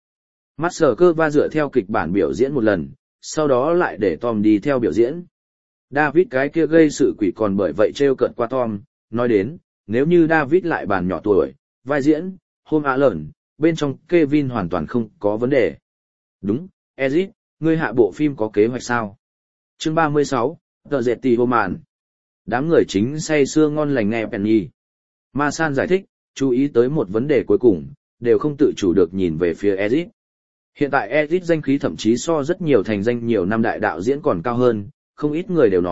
Moscow dựa theo kịch bản biểu diễn một lần, sau đó lại để Tom đi theo biểu diễn. David cái kia gây sự quỷ còn bởi vậy trêu cợt qua Tom, nói đến, nếu như David lại bàn nhỏ tuổi, vai diễn, Home Alone, bên trong Kevin hoàn toàn không có vấn đề. Đúng, Ezit, ngươi hạ bộ phim có kế hoạch sao? Chương 36, The Jetty Woman. Đám người chính say sưa ngon lành nghe Penny. Ma San giải thích, chú ý tới một vấn đề cuối cùng, đều không tự chủ được nhìn về phía Ezit. Hiện tại Ezit danh khí thậm chí so rất nhiều thành danh nhiều năm đại đạo diễn còn cao hơn, không ít người đều nói,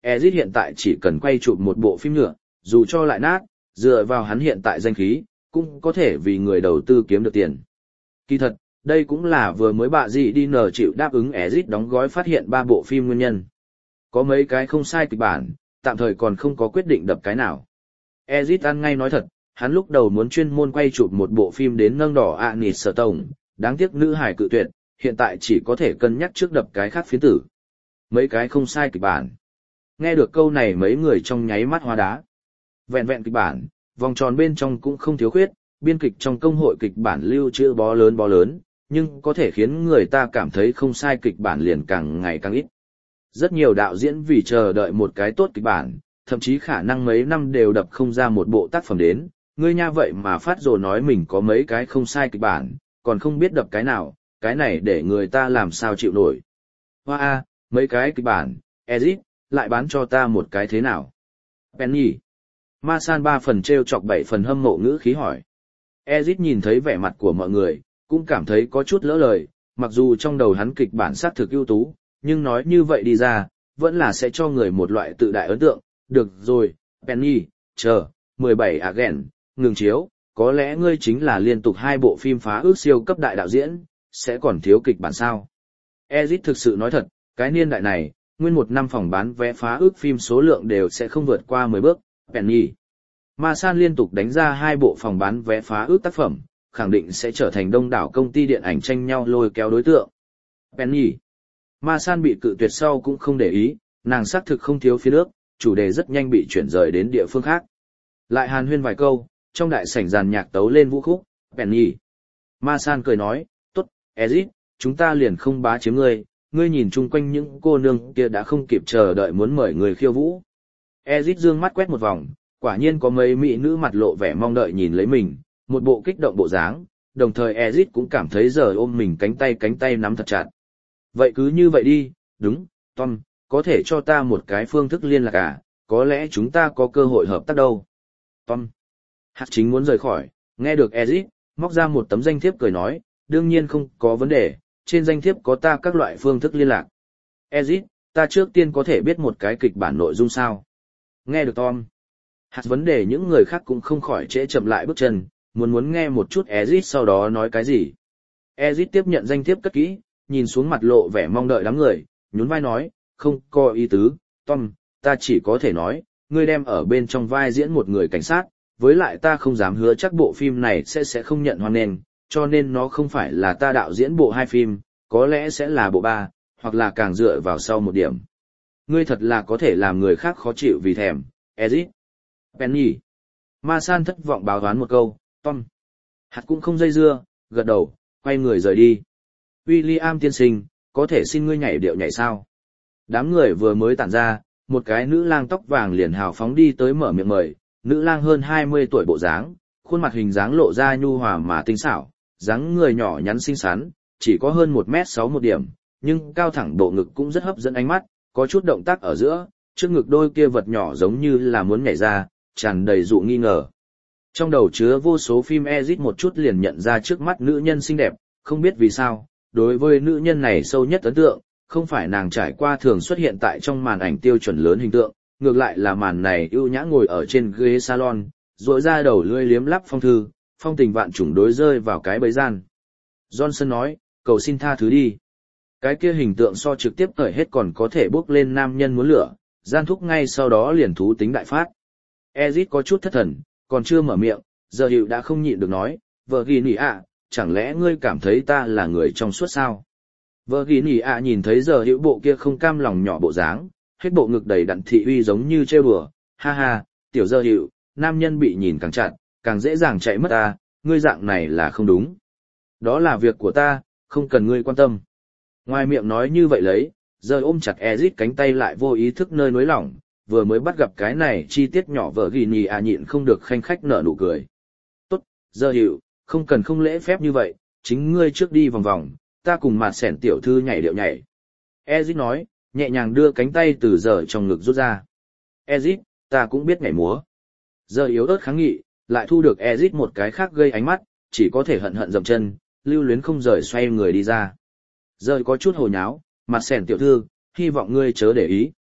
Ezit hiện tại chỉ cần quay chụp một bộ phim nhựa, dù cho lại nát, dựa vào hắn hiện tại danh khí, cũng có thể vì người đầu tư kiếm được tiền. Kỳ thật, đây cũng là vừa mới bạ gì đi nở chịu đáp ứng Ezit đóng gói phát hiện 3 bộ phim nguyên nhân. Có mấy cái không sai kịch bản, tạm thời còn không có quyết định đập cái nào. Ezit ăn ngay nói thật, hắn lúc đầu muốn chuyên môn quay chụp một bộ phim đến nâng đỏ Anis Sở Tổng, đáng tiếc nữ hài cự tuyệt, hiện tại chỉ có thể cân nhắc trước đập cái khác phiến tử. Mấy cái không sai kịch bản. Nghe được câu này mấy người trong nháy mắt hóa đá. Vẹn vẹn kịch bản, vòng tròn bên trong cũng không thiếu khuyết, biên kịch trong công hội kịch bản lưu trữ bó lớn, nhưng có thể khiến người ta cảm thấy không sai kịch bản liền càng ngày càng ít. Rất nhiều đạo diễn vì chờ đợi một cái tốt kịch bản, thậm chí khả năng mấy năm đều đập không ra một bộ tác phẩm đến, ngươi nha vậy mà phát rồ nói mình có mấy cái không sai kịch bản, còn không biết đập cái nào, cái này để người ta làm sao chịu nổi. Hoa a, mấy cái kịch bản, Ezit, lại bán cho ta một cái thế nào? Penny. Ma San 3 phần treo chọc 7 phần hâm mộ ngữ khí hỏi. Ezit nhìn thấy vẻ mặt của mọi người, cũng cảm thấy có chút lỡ lời, mặc dù trong đầu hắn kịch bản sát thực ưu tú, nhưng nói như vậy đi ra, vẫn là sẽ cho người một loại tự đại ấn tượng. Được rồi, Penny, chờ, 17 Again, ngừng chiếu, có lẽ ngươi chính là liên tục 2 bộ phim phá ước siêu cấp đại đạo diễn, sẽ còn thiếu kịch bản sao? Ezit thực sự nói thật, cái niên đại này, nguyên một năm phòng bán vé phá ước phim số lượng đều sẽ không vượt qua 10 bước, Penny. Ma San liên tục đánh ra 2 bộ phòng bán vé phá ước tác phẩm, khẳng định sẽ trở thành đông đảo công ty điện ảnh tranh nhau lôi kéo đối tượng. Penny. Ma San bị cự tuyệt sau cũng không để ý, nàng xác thực không thiếu phía nước, chủ đề rất nhanh bị chuyển rời đến địa phương khác. Lại hàn huyên vài câu, trong đại sảnh dàn nhạc tấu lên vũ khúc, Penny. Ma San cười nói, tốt, Ezit, chúng ta liền không bá chiếm ngươi, ngươi nhìn chung quanh những cô nương kia đã không kịp chờ đợi muốn mời người khiêu vũ. Ezit dương mắt quét một vòng, quả nhiên có mấy mỹ nữ mặt lộ vẻ mong đợi nhìn lấy mình, một bộ kích động bộ dáng, đồng thời Ezit cũng cảm thấy giờ ôm mình cánh tay nắm thật chặt. Vậy cứ như vậy đi, đúng, Tom, có thể cho ta một cái phương thức liên lạc à, có lẽ chúng ta có cơ hội hợp tác đâu. Tom. Hạt chính muốn rời khỏi, nghe được Ezit, móc ra một tấm danh thiếp cười nói, đương nhiên không có vấn đề, trên danh thiếp có ta các loại phương thức liên lạc. Ezit, ta trước tiên có thể biết một cái kịch bản nội dung sao? Nghe được Tom. Hạt vấn đề những người khác cũng không khỏi trễ chậm lại bước chân, muốn nghe một chút Ezit sau đó nói cái gì. Ezit tiếp nhận danh thiếp cất kỹ, nhìn xuống mặt lộ vẻ mong đợi đám người, nhún vai nói, không có ý tứ, Tom, ta chỉ có thể nói, ngươi đem ở bên trong vai diễn một người cảnh sát, với lại ta không dám hứa chắc bộ phim này sẽ không nhận hoan nghênh, cho nên nó không phải là ta đạo diễn bộ 2 phim, có lẽ sẽ là bộ 3, hoặc là càng dựa vào sau một điểm. Ngươi thật là có thể làm người khác khó chịu vì thèm, Ezit. Penny. Ma San thất vọng báo đoán một câu, Tom. Hạt cũng không dây dưa, gật đầu, quay người rời đi. William tiên sinh, có thể xin ngươi nhảy điệu nhảy sao? Đám người vừa mới tản ra, một cái nữ lang tóc vàng liền hào phóng đi tới mở miệng mời, nữ lang hơn 20 tuổi bộ dáng, khuôn mặt hình dáng lộ ra nhu hòa mà tinh xảo, dáng người nhỏ nhắn xinh xắn, chỉ có hơn 1m6 một điểm, nhưng cao thẳng bộ ngực cũng rất hấp dẫn ánh mắt, có chút động tác ở giữa, trước ngực đôi kia vật nhỏ giống như là muốn nhảy ra, tràn đầy dụ nghi ngờ. Trong đầu chứa vô số phim Ezit một chút liền nhận ra trước mắt nữ nhân xinh đẹp, không biết vì sao, đối với nữ nhân này sâu nhất ấn tượng, không phải nàng trải qua thường xuất hiện tại trong màn ảnh tiêu chuẩn lớn hình tượng, ngược lại là màn này ưu nhã ngồi ở trên ghế salon, rỗi ra đầu lưỡi liếm lắp phong thư, phong tình vạn trùng đối rơi vào cái bẫy gian. Johnson nói, cầu xin tha thứ đi. Cái kia hình tượng so trực tiếp cởi hết còn có thể bước lên nam nhân muốn lửa, gian thúc ngay sau đó liền thú tính đại phát. Ezit có chút thất thần, còn chưa mở miệng, giờ hiệu đã không nhịn được nói, vợ ghi nỉ ạ, chẳng lẽ ngươi cảm thấy ta là người trong suốt sao? Vợ ghi nỉ ạ nhìn thấy giờ hiệu bộ kia không cam lòng nhỏ bộ dáng, hết bộ ngực đầy đặn thị uy giống như trêu đùa, ha ha, tiểu giờ hiệu, nam nhân bị nhìn càng chặt, càng dễ dàng chạy mất ta, ngươi dạng này là không đúng. Đó là việc của ta, không cần ngươi quan tâm. Ngoài miệng nói như vậy lấy, giờ ôm chặt Ezit cánh tay lại vô ý thức nơi nối lỏng, vừa mới bắt gặp cái này chi tiết nhỏ vợ ghi nhì nhịn không được khanh khách nở nụ cười. Tốt, giờ hiểu, không cần không lễ phép như vậy, chính ngươi trước đi vòng vòng, ta cùng mặt sẻn tiểu thư nhảy điệu nhảy. Ezit nói, nhẹ nhàng đưa cánh tay từ giờ trong ngực rút ra. Ezit, ta cũng biết nhảy múa. Giờ yếu ớt kháng nghị, lại thu được Ezit một cái khác gây ánh mắt, chỉ có thể hận hận dậm chân, lưu luyến không rời xoay người đi ra. Giờ có chút hồ nháo, mặt sẻn tiểu thư, hy vọng ngươi chớ để ý.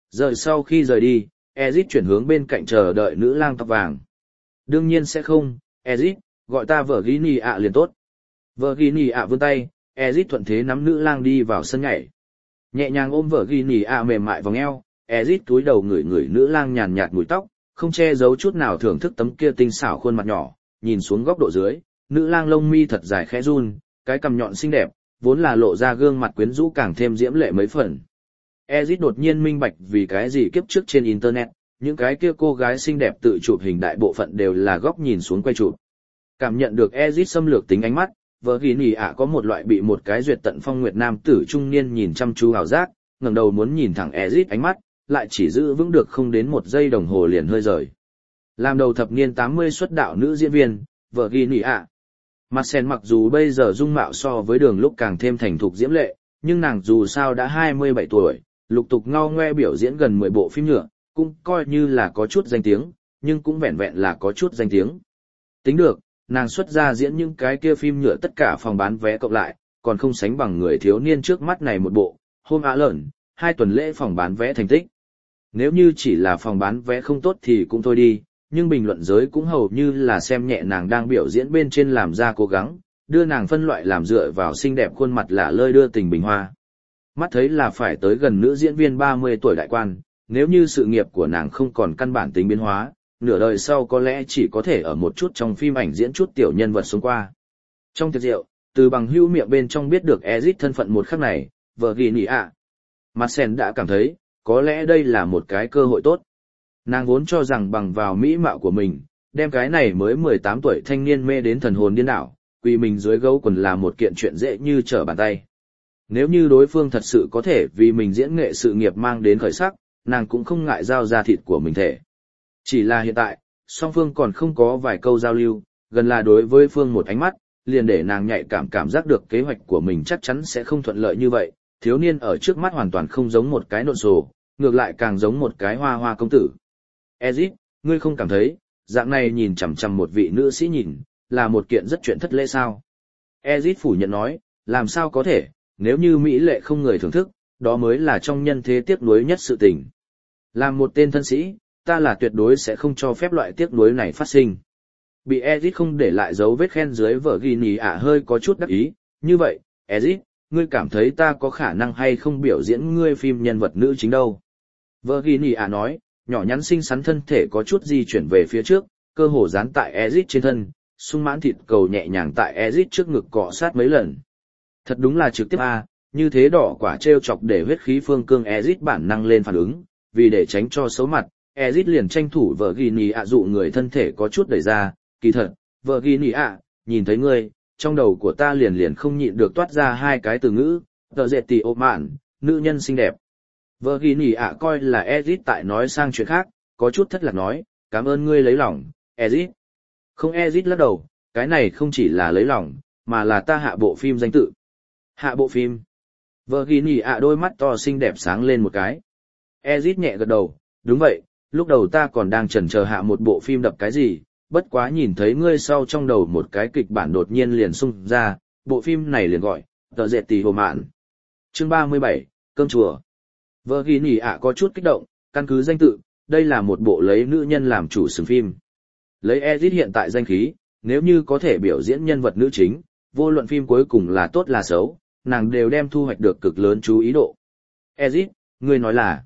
Rời sau khi rời đi, Ezit chuyển hướng bên cạnh chờ đợi nữ lang tóc vàng. Đương nhiên sẽ không, Ezit, gọi ta Virginia liền tốt. Virginia vươn tay, Ezit thuận thế nắm nữ lang đi vào sân nhảy. Nhẹ nhàng ôm Virginia mềm mại vòng eo, Ezit cúi đầu ngửi ngửi nữ lang nhàn nhạt mùi tóc, không che giấu chút nào thưởng thức tấm kia tinh xảo khuôn mặt nhỏ, nhìn xuống góc độ dưới, nữ lang lông mi thật dài khẽ run, cái cằm nhọn xinh đẹp, vốn là lộ ra gương mặt quyến rũ càng thêm diễm lệ mấy phần. Ezit đột nhiên minh bạch vì cái gì kiếp trước trên internet, những cái kia cô gái xinh đẹp tự chụp hình đại bộ phận đều là góc nhìn xuống quay chụp. Cảm nhận được Ezit xâm lược tính ánh mắt, Virginia có một loại bị một cái duyệt tận phong nguyệt nam tử trung niên nhìn chăm chú hào giác, ngẩng đầu muốn nhìn thẳng Ezit ánh mắt, lại chỉ giữ vững được không đến một giây đồng hồ liền hơi rời. Làm đầu thập niên 80 xuất đạo nữ diễn viên, Virginia. Marcel mặc dù bây giờ dung mạo so với đường lúc càng thêm thành thục diễm lệ, nhưng nàng dù sao đã 27 tuổi, lục tục ngao ngoe biểu diễn gần 10 bộ phim nhựa, cũng coi như là có chút danh tiếng, nhưng cũng vẹn vẹn là có chút danh tiếng. Tính được, nàng xuất ra diễn những cái kia phim nhựa tất cả phòng bán vé cộng lại, còn không sánh bằng người thiếu niên trước mắt này một bộ, Home Alone, 2 tuần lễ phòng bán vé thành tích. Nếu như chỉ là phòng bán vé không tốt thì cũng thôi đi, nhưng bình luận giới cũng hầu như là xem nhẹ nàng đang biểu diễn bên trên làm ra cố gắng, đưa nàng phân loại làm dựa vào xinh đẹp khuôn mặt lả lơi đưa tình bình hoa. Mắt thấy là phải tới gần nữ diễn viên 30 tuổi đại quan, nếu như sự nghiệp của nàng không còn căn bản tính biến hóa, nửa đời sau có lẽ chỉ có thể ở một chút trong phim ảnh diễn chút tiểu nhân vật sống qua. Trong tiệc rượu, từ bằng hữu miệng bên trong biết được Ezit thân phận một khắc này, Virginia. Marcel đã cảm thấy, có lẽ đây là một cái cơ hội tốt. Nàng vốn cho rằng bằng vào mỹ mạo của mình, đem cái này mới 18 tuổi thanh niên mê đến thần hồn điên đảo, quỳ mình dưới gấu quần là một kiện chuyện dễ như trở bàn tay. Nếu như đối phương thật sự có thể vì mình diễn nghệ sự nghiệp mang đến khởi sắc, nàng cũng không ngại giao ra thịt của mình thể. Chỉ là hiện tại, song phương còn không có vài câu giao lưu, gần là đối với phương một ánh mắt, liền để nàng nhạy cảm giác được kế hoạch của mình chắc chắn sẽ không thuận lợi như vậy. Thiếu niên ở trước mắt hoàn toàn không giống một cái nộn sổ, ngược lại càng giống một cái hoa hoa công tử. Ezit, ngươi không cảm thấy, dạng này nhìn chằm chằm một vị nữ sĩ nhìn, là một kiện rất chuyện thất lễ sao? Ezit phủ nhận nói, làm sao có thể, nếu như mỹ lệ không người thưởng thức, đó mới là trong nhân thế tiếc nuối nhất sự tình. Làm một tên thân sĩ, ta là tuyệt đối sẽ không cho phép loại tiếc nuối này phát sinh. Bị Ezit không để lại dấu vết khen dưới Virginia hơi có chút đắc ý, như vậy, Ezit, ngươi cảm thấy ta có khả năng hay không biểu diễn ngươi phim nhân vật nữ chính đâu? Virginia nói, nhỏ nhắn xinh xắn thân thể có chút di chuyển về phía trước, cơ hồ dán tại Ezit trên thân, sung mãn thịt cầu nhẹ nhàng tại Ezit trước ngực cọ sát mấy lần. Thật đúng là trực tiếp như thế đỏ quả trêu chọc để huyết khí phương cương Ezit bản năng lên phản ứng, vì để tránh cho xấu mặt, Ezit liền tranh thủ Virginia dụ người thân thể có chút đẩy ra, kỳ thật, Virginia, nhìn thấy ngươi, trong đầu của ta liền không nhịn được toát ra hai cái từ ngữ, tờ dệt tì ô mạn, nữ nhân xinh đẹp. Virginia coi là Ezit tại nói sang chuyện khác, có chút thất lạc nói, cảm ơn ngươi lấy lòng, Ezit. Không, Ezit lắc đầu, cái này không chỉ là lấy lòng, mà là ta hạ bộ phim danh tự. Hạ bộ phim. Virginia đôi mắt to xinh đẹp sáng lên một cái. Ezit nhẹ gật đầu, đúng vậy, lúc đầu ta còn đang chần chờ hạ một bộ phim đập cái gì, bất quá nhìn thấy ngươi sau trong đầu một cái kịch bản đột nhiên liền xung ra, bộ phim này liền gọi, tờ dệt tì hồ mạn. Chương 37, Cơm chùa. Virginia có chút kích động, căn cứ danh tự, đây là một bộ lấy nữ nhân làm chủ xứng phim. Lấy Ezit hiện tại danh khí, nếu như có thể biểu diễn nhân vật nữ chính, vô luận phim cuối cùng là tốt là xấu, nàng đều đem thu hoạch được cực lớn chú ý độ. Ezit, ngươi nói là,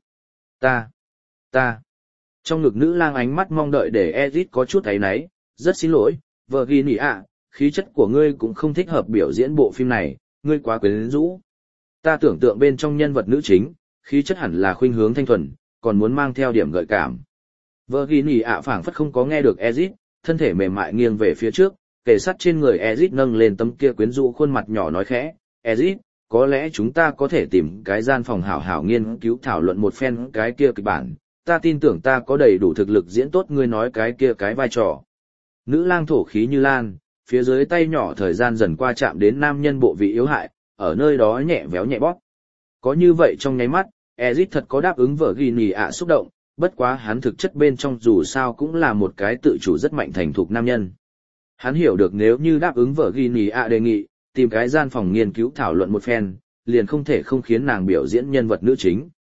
ta. Trong ngực nữ lang ánh mắt mong đợi để Ezit có chút áy náy, rất xin lỗi, Virginia, khí chất của ngươi cũng không thích hợp biểu diễn bộ phim này, ngươi quá quyến rũ. Ta tưởng tượng bên trong nhân vật nữ chính, khí chất hẳn là khuynh hướng thanh thuần, còn muốn mang theo điểm gợi cảm. Virginia phảng phất không có nghe được Ezit, thân thể mềm mại nghiêng về phía trước, kề sát trên người Ezit nâng lên tấm kia quyến rũ khuôn mặt nhỏ nói khẽ, Ezit, có lẽ chúng ta có thể tìm cái gian phòng hảo hảo nghiên cứu thảo luận một phen cái kia kịch bản, ta tin tưởng ta có đầy đủ thực lực diễn tốt ngươi nói cái kia cái vai trò. Nữ lang thổ khí như lan, phía dưới tay nhỏ thời gian dần qua chạm đến nam nhân bộ vị yếu hại, ở nơi đó nhẹ véo nhẹ bóp. Có như vậy trong nháy mắt, Ezit thật có đáp ứng Virginia xúc động, bất quá hắn thực chất bên trong dù sao cũng là một cái tự chủ rất mạnh thành thục nam nhân. Hắn hiểu được nếu như đáp ứng Virginia đề nghị, tìm cái gian phòng nghiên cứu thảo luận một phen, liền không thể không khiến nàng biểu diễn nhân vật nữ chính.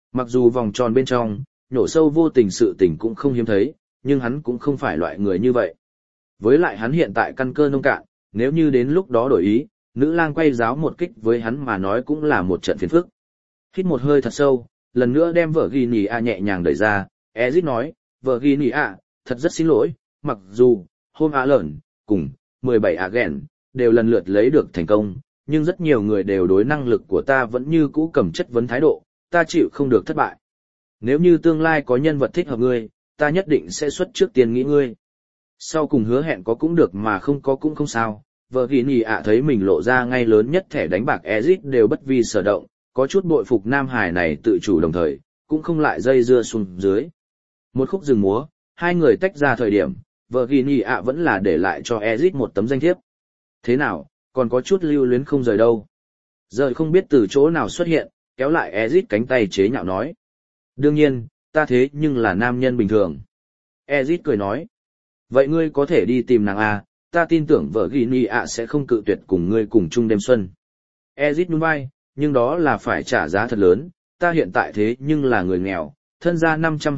Mặc dù vòng tròn bên trong, nhổ sâu vô tình sự tình cũng không hiếm thấy, nhưng hắn cũng không phải loại người như vậy. Với lại hắn hiện tại căn cơ nông cạn, nếu như đến lúc đó đổi ý, nữ lang quay giáo một kích với hắn mà nói cũng là một trận phiền phức. Hít một hơi thật sâu, lần nữa đem vợ ghi nỉ ạ nhẹ nhàng đẩy ra, Ezit nói, vợ ghi nỉ ạ, thật rất xin lỗi, mặc dù, hôm ạ lợn, cùng, 17 ạ ghẹn, đều lần lượt lấy được thành công, nhưng rất nhiều người đều đối năng lực của ta vẫn như cũ cầm chất vấn thái độ, ta chịu không được thất bại. Nếu như tương lai có nhân vật thích hợp ngươi, ta nhất định sẽ xuất trước tiên nghĩ ngươi. Sau cùng hứa hẹn có cũng được mà không có cũng không sao, vợ ghi nỉ ạ thấy mình lộ ra ngay lớn nhất thẻ đánh bạc Ezit đều bất vi sở động, có chút bội phục nam hải này tự chủ đồng thời, cũng không lại dây dưa xuống dưới. Một khúc rừng múa, hai người tách ra thời điểm, vợ ghi nỉ ạ vẫn là để lại cho Ezit một tấm danh thiếp. Thế nào, còn có chút lưu luyến không rời đâu. Rời không biết từ chỗ nào xuất hiện, kéo lại Ezit cánh tay chế nhạo nói. Đương nhiên, ta thế nhưng là nam nhân bình thường. Ezit cười nói. Vậy ngươi có thể đi tìm nàng à, ta tin tưởng vợ ghi nỉ ạ sẽ không cự tuyệt cùng ngươi cùng chung đêm xuân. Ezit nhún vai, nhưng đó là phải trả giá thật lớn, ta hiện tại thế nhưng là người nghèo, thân gia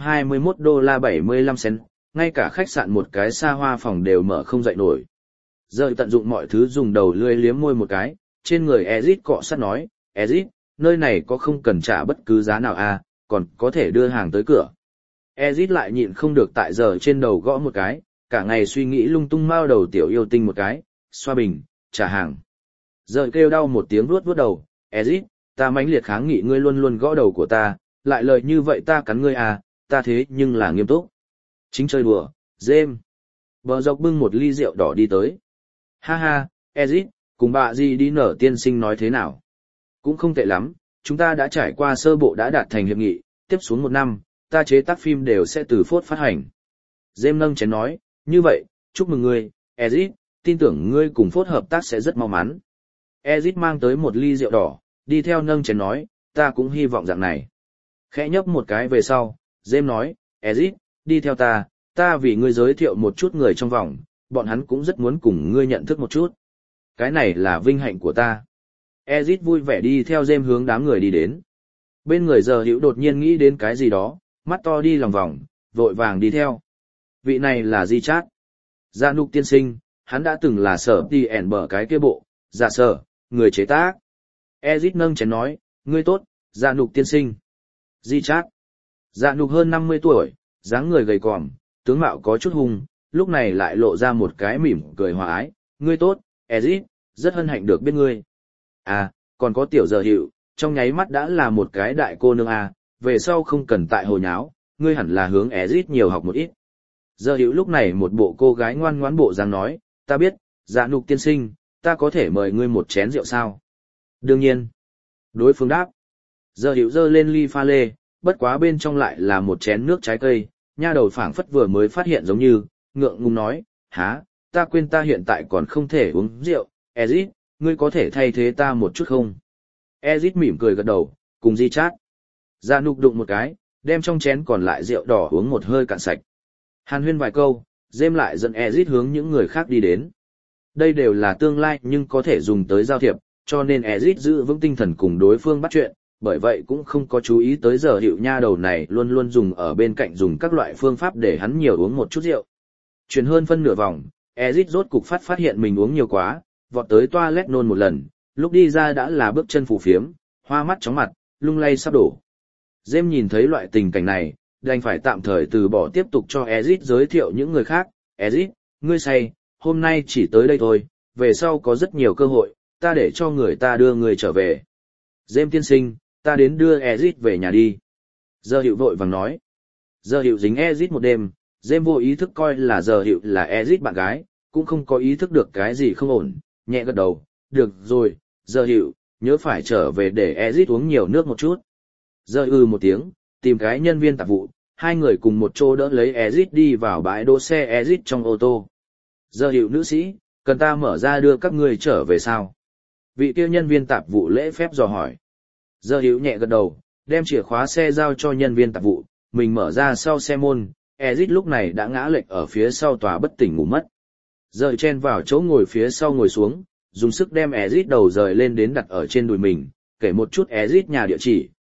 $521.75, ngay cả khách sạn một cái xa hoa phòng đều mở không dậy nổi. Giờ tận dụng mọi thứ dùng đầu lưỡi liếm môi một cái, trên người Ezit cọ sát nói, Ezit, nơi này có không cần trả bất cứ giá nào à, còn có thể đưa hàng tới cửa. Ezit lại nhịn không được tại giờ trên đầu gõ một cái, cả ngày suy nghĩ lung tung mao đầu tiểu yêu tinh một cái, xoa bình, trả hàng. Giờ kêu đau một tiếng vuốt đầu, Ezit, ta mãnh liệt kháng nghị ngươi luôn luôn gõ đầu của ta, lại lời như vậy ta cắn ngươi à, ta thế nhưng là nghiêm túc. Chính chơi đùa, James. Bờ dọc bưng một ly rượu đỏ đi tới. Ha ha, Ezit, cùng bà gì đi nở tiên sinh nói thế nào? Cũng không tệ lắm, chúng ta đã trải qua sơ bộ đã đạt thành hiệp nghị, tiếp xuống 1 năm, ta chế tác phim đều sẽ từ phốt phát hành. James nâng chén nói, như vậy, chúc mừng ngươi, Ezit, tin tưởng ngươi cùng phốt hợp tác sẽ rất mau mắn. Ezit mang tới một ly rượu đỏ, đi theo nâng chén nói, ta cũng hy vọng dạng này. Khẽ nhấp một cái về sau, James nói, Ezit, đi theo ta vì ngươi giới thiệu một chút người trong vòng, bọn hắn cũng rất muốn cùng ngươi nhận thức một chút. Cái này là vinh hạnh của ta. Ezit vui vẻ đi theo James hướng đám người đi đến. Bên người giờ hữu đột nhiên nghĩ đến cái gì đó, mắt to đi lòng vòng, vội vàng đi theo. Vị này là Di Chát. Gia Nục tiên sinh, hắn đã từng là sở đi ẻn bở cái kia bộ, giả sở, người chế tác. Ezit nâng chén nói, ngươi tốt, Gia Nục tiên sinh. Di Chát. Gia Nục hơn 50 tuổi, dáng người gầy còm, tướng mạo có chút hung, lúc này lại lộ ra một cái mỉm cười hòa ái. Ngươi tốt, Ezit, rất hân hạnh được biết ngươi. À, còn có tiểu giờ hiệu, trong nháy mắt đã là một cái đại cô nương à, về sau không cần tại hồ nháo, ngươi hẳn là hướng Ezit nhiều học một ít. Giờ hiệu lúc này một bộ cô gái ngoan ngoãn bộ dáng nói, ta biết, Dạ Nục tiên sinh, ta có thể mời ngươi một chén rượu sao? Đương nhiên. Đối phương đáp. Giờ hiệu giơ lên ly pha lê, bất quá bên trong lại là một chén nước trái cây, nha đầu phảng phất vừa mới phát hiện giống như, ngượng ngùng nói, há, ta quên ta hiện tại còn không thể uống rượu, Ezit, ngươi có thể thay thế ta một chút không? Ezit mỉm cười gật đầu, cùng Di Chát. Dạ Nục đụng một cái, đem trong chén còn lại rượu đỏ uống một hơi cạn sạch. Hàn huyên vài câu, James lại dẫn Ezit hướng những người khác đi đến. Đây đều là tương lai nhưng có thể dùng tới giao thiệp, cho nên Ezit giữ vững tinh thần cùng đối phương bắt chuyện, bởi vậy cũng không có chú ý tới giờ hiệu nha đầu này luôn luôn dùng ở bên cạnh dùng các loại phương pháp để hắn nhiều uống một chút rượu. Chuyển hơn phân nửa vòng, Ezit rốt cục phát hiện mình uống nhiều quá, vọt tới toilet nôn một lần, lúc đi ra đã là bước chân phù phiếm, hoa mắt chóng mặt, lung lay sắp đổ. James nhìn thấy loại tình cảnh này, đành phải tạm thời từ bỏ tiếp tục cho Ezit giới thiệu những người khác. Ezit, ngươi say, hôm nay chỉ tới đây thôi, về sau có rất nhiều cơ hội, ta để cho người ta đưa người trở về. James tiên sinh, ta đến đưa Ezit về nhà đi. Giờ hiệu vội vàng nói. Giờ hiệu dính Ezit một đêm, James vô ý thức coi là giờ hiệu là Ezit bạn gái, cũng không có ý thức được cái gì không ổn, nhẹ gật đầu, được rồi, giờ hiệu, nhớ phải trở về để Ezit uống nhiều nước một chút. Giờ một tiếng, tìm cái nhân viên tạp vụ, hai người cùng một chỗ đỡ lấy Ezit đi vào bãi đỗ xe Ezit trong ô tô. Giờ hiệu nữ sĩ, cần ta mở ra đưa các ngươi trở về sao? Vị kia nhân viên tạp vụ lễ phép dò hỏi. Giờ hiệu nhẹ gật đầu, đem chìa khóa xe giao cho nhân viên tạp vụ, mình mở ra sau xe môn, Ezit lúc này đã ngã lệch ở phía sau tòa bất tỉnh ngủ mất. Giờ chen vào chỗ ngồi phía sau ngồi xuống, dùng sức đem Ezit đầu rời lên đến đặt ở trên đùi mình, kể một chút Ezit nhà địa chỉ,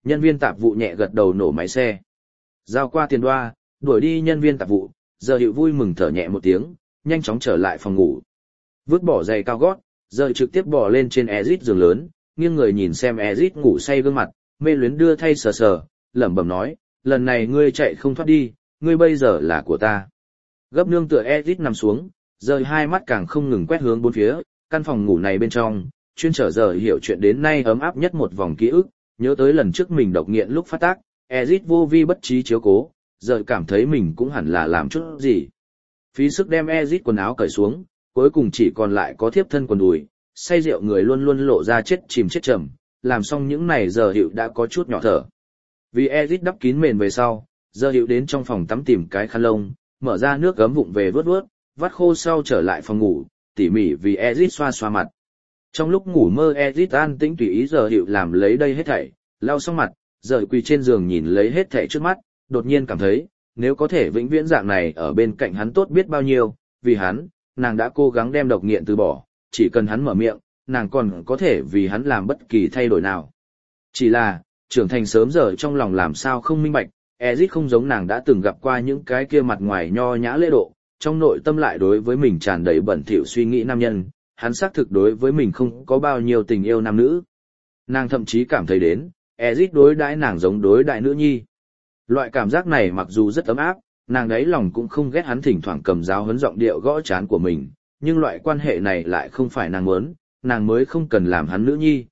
Nhân viên tạp vụ nhẹ gật đầu nổ máy xe. Giao qua tiền đoa, đuổi đi nhân viên tạp vụ, giờ hiệu vui mừng thở nhẹ một tiếng, nhanh chóng trở lại phòng ngủ. Vứt bỏ giày cao gót, giờ trực tiếp bỏ lên trên Ezic giường lớn, nghiêng người nhìn xem Ezic ngủ say gương mặt, mê luyến đưa thay sờ sờ, lẩm bẩm nói, lần này ngươi chạy không thoát đi, ngươi bây giờ là của ta. Gấp nương tựa Ezic nằm xuống, giờ hai mắt càng không ngừng quét hướng bốn phía, căn phòng ngủ này bên trong, chuyên trở giờ hiểu chuyện đến nay ấm áp nhất một vòng ký ức, nhớ tới lần trước mình độc nghiện lúc phát tác, Ezic vô vi bất trí chiếu cố, giờ cảm thấy mình cũng hẳn là làm chút gì. Phí sức đem Ezic quần áo cởi xuống, cuối cùng chỉ còn lại có thiếp thân quần đùi, say rượu người luôn luôn lộ ra chết chìm chết chậm, làm xong những này giờ hiệu đã có chút nhỏ thở. Vì Ezic đắp kín mền về sau, giờ hiệu đến trong phòng tắm tìm cái khăn lông, mở ra nước gấm vụng về vớt vớt, vắt khô sau trở lại phòng ngủ, tỉ mỉ vì Ezic xoa xoa mặt. Trong lúc ngủ mơ Ezic an tĩnh tùy ý giờ hiệu làm lấy đây hết thảy, lau xong mặt, giờ quỳ trên giường nhìn lấy hết thảy trước mắt, đột nhiên cảm thấy, nếu có thể vĩnh viễn dạng này ở bên cạnh hắn tốt biết bao nhiêu, vì hắn, nàng đã cố gắng đem độc nghiện từ bỏ, chỉ cần hắn mở miệng, nàng còn có thể vì hắn làm bất kỳ thay đổi nào. Chỉ là, trưởng thành sớm giờ trong lòng làm sao không minh bạch, Ezic không giống nàng đã từng gặp qua những cái kia mặt ngoài nho nhã lễ độ, trong nội tâm lại đối với mình tràn đầy bẩn thỉu suy nghĩ nam nhân, hắn xác thực đối với mình không có bao nhiêu tình yêu nam nữ. Nàng thậm chí cảm thấy đến, Ezic đối đãi nàng giống đối đại nữ nhi. Loại cảm giác này mặc dù rất ấm áp, nàng đấy lòng cũng không ghét hắn thỉnh thoảng cầm giáo huấn giọng điệu gõ trán của mình, nhưng loại quan hệ này lại không phải nàng muốn, nàng mới không cần làm hắn nữ nhi,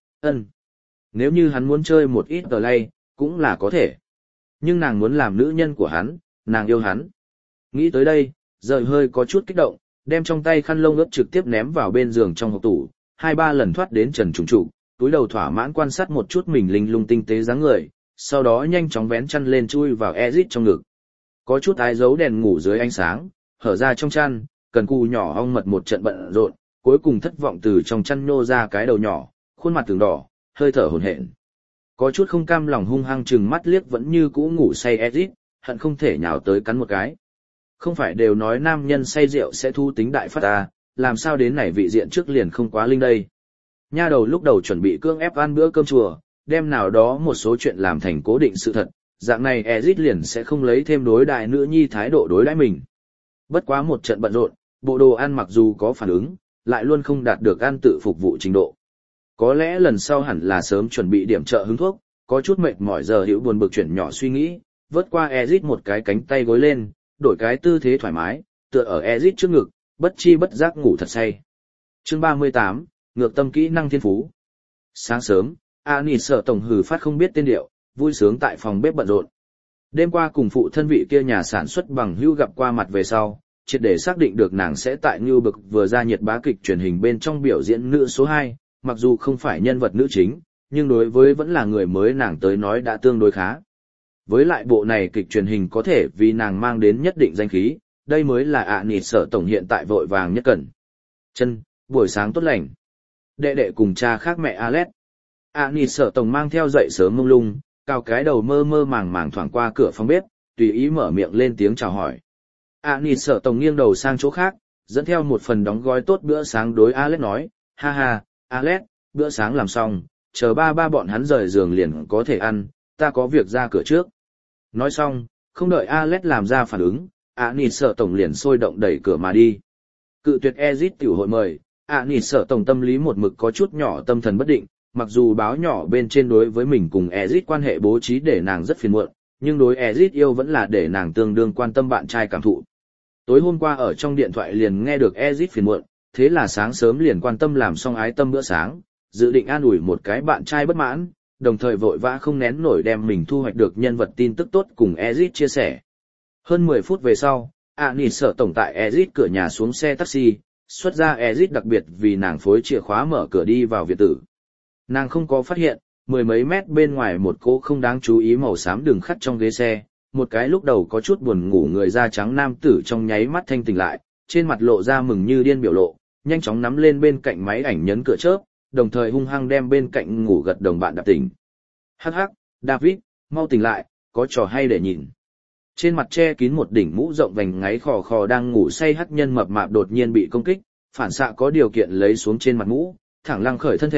Nếu như hắn muốn chơi một ít tờ lay, cũng là có thể. Nhưng nàng muốn làm nữ nhân của hắn, nàng yêu hắn. Nghĩ tới đây, giờ hơi có chút kích động, đem trong tay khăn lông ướt trực tiếp ném vào bên giường trong hộp tủ, 2-3 lần thoát đến trần trùng trụ, túi đầu thỏa mãn quan sát một chút mình linh lung tinh tế dáng người, sau đó nhanh chóng vén chăn lên chui vào Ezic trong ngực. Có chút ái giấu đèn ngủ dưới ánh sáng, hở ra trong chăn, cần cù nhỏ ong mật một trận bận rộn, cuối cùng thất vọng từ trong chăn nhô ra cái đầu nhỏ, khuôn mặt từng đỏ, hơi thở hổn hển. Có chút không cam lòng hung hăng chừng mắt liếc vẫn như cũ ngủ say Ezic, hận không thể nhào tới cắn một cái. Không phải đều nói nam nhân say rượu sẽ thu tính đại phát à, làm sao đến này vị diện trước liền không quá linh đây. Nha đầu lúc đầu chuẩn bị cưỡng ép ăn bữa cơm chùa, đem nào đó một số chuyện làm thành cố định sự thật, dạng này Ezic liền sẽ không lấy thêm đối đại nữ nhi thái độ đối đãi mình. Bất quá một trận bận rộn, bộ đồ ăn mặc dù có phản ứng, lại luôn không đạt được ăn tự phục vụ trình độ. Có lẽ lần sau hẳn là sớm chuẩn bị điểm trợ hứng thuốc, có chút mệt mỏi giờ hiểu buồn bực chuyển nhỏ suy nghĩ, vớt qua Ezic một cái cánh tay gối lên, đổi cái tư thế thoải mái, tựa ở Ezic trước ngực, bất chi bất giác ngủ thật say. Chương 38, ngược tâm kỹ năng thiên phú. Sáng sớm, Anis sợ tổng hử phát không biết tên điệu, vui sướng tại phòng bếp bận rộn. Đêm qua cùng phụ thân vị kia nhà sản xuất bằng hữu gặp qua mặt về sau, triệt để xác định được nàng sẽ tại Ngưu Bực vừa ra nhiệt bá kịch truyền hình bên trong biểu diễn nữ số 2, mặc dù không phải nhân vật nữ chính, nhưng đối với vẫn là người mới nàng tới nói đã tương đối khá. Với lại bộ này kịch truyền hình có thể vì nàng mang đến nhất định danh khí, đây mới là Anis sợ tổng hiện tại vội vàng nhất cần. Chân, buổi sáng tốt lành. Đệ đệ cùng cha khác mẹ Alex. Anis sợ tổng mang theo dậy sớm mông lung, cao cái đầu mơ mơ màng màng thoảng qua cửa phòng bếp, tùy ý mở miệng lên tiếng chào hỏi. Anis sợ tổng nghiêng đầu sang chỗ khác, dẫn theo một phần đóng gói tốt bữa sáng đối Alex nói, ha ha, Alex, bữa sáng làm xong, chờ ba bọn hắn rời giường liền có thể ăn, ta có việc ra cửa trước. Nói xong, không đợi Alex làm ra phản ứng, Anis sợ tổng liền sôi động đẩy cửa mà đi. Cự tuyệt Ezic tiểu hội mời, Anis sợ tổng tâm lý một mực có chút nhỏ tâm thần bất định, mặc dù báo nhỏ bên trên đối với mình cùng Ezic quan hệ bố trí để nàng rất phiền muộn, nhưng đối Ezic yêu vẫn là để nàng tương đương quan tâm bạn trai cảm thụ. Tối hôm qua ở trong điện thoại liền nghe được Ezic phiền muộn, thế là sáng sớm liền quan tâm làm xong ái tâm bữa sáng, dự định an ủi một cái bạn trai bất mãn, đồng thời vội vã không nén nổi đem mình thu hoạch được nhân vật tin tức tốt cùng Ezic chia sẻ. Hơn 10 phút về sau, Anis sợ tổng tại Ezic cửa nhà xuống xe taxi, xuất ra Ezic đặc biệt vì nàng phối chìa khóa mở cửa đi vào viện tử. Nàng không có phát hiện, 10 mấy mét bên ngoài một cô không đáng chú ý màu xám đường khắc trong ghế xe, một cái lúc đầu có chút buồn ngủ người da trắng nam tử trong nháy mắt thanh tỉnh lại, trên mặt lộ ra mừng như điên biểu lộ, nhanh chóng nắm lên bên cạnh máy ảnh nhấn cửa chớp, đồng thời hung hăng đem bên cạnh ngủ gật đồng bạn đạp tỉnh. Hắc hắc, David, mau tỉnh lại, có trò hay để nhìn. Trên mặt che kín một đỉnh mũ rộng vành ngáy khò khò đang ngủ say hắc nhân mập mạp đột nhiên bị công kích, phản xạ có điều kiện lấy xuống trên mặt mũ, thẳng lăng khởi thân thể,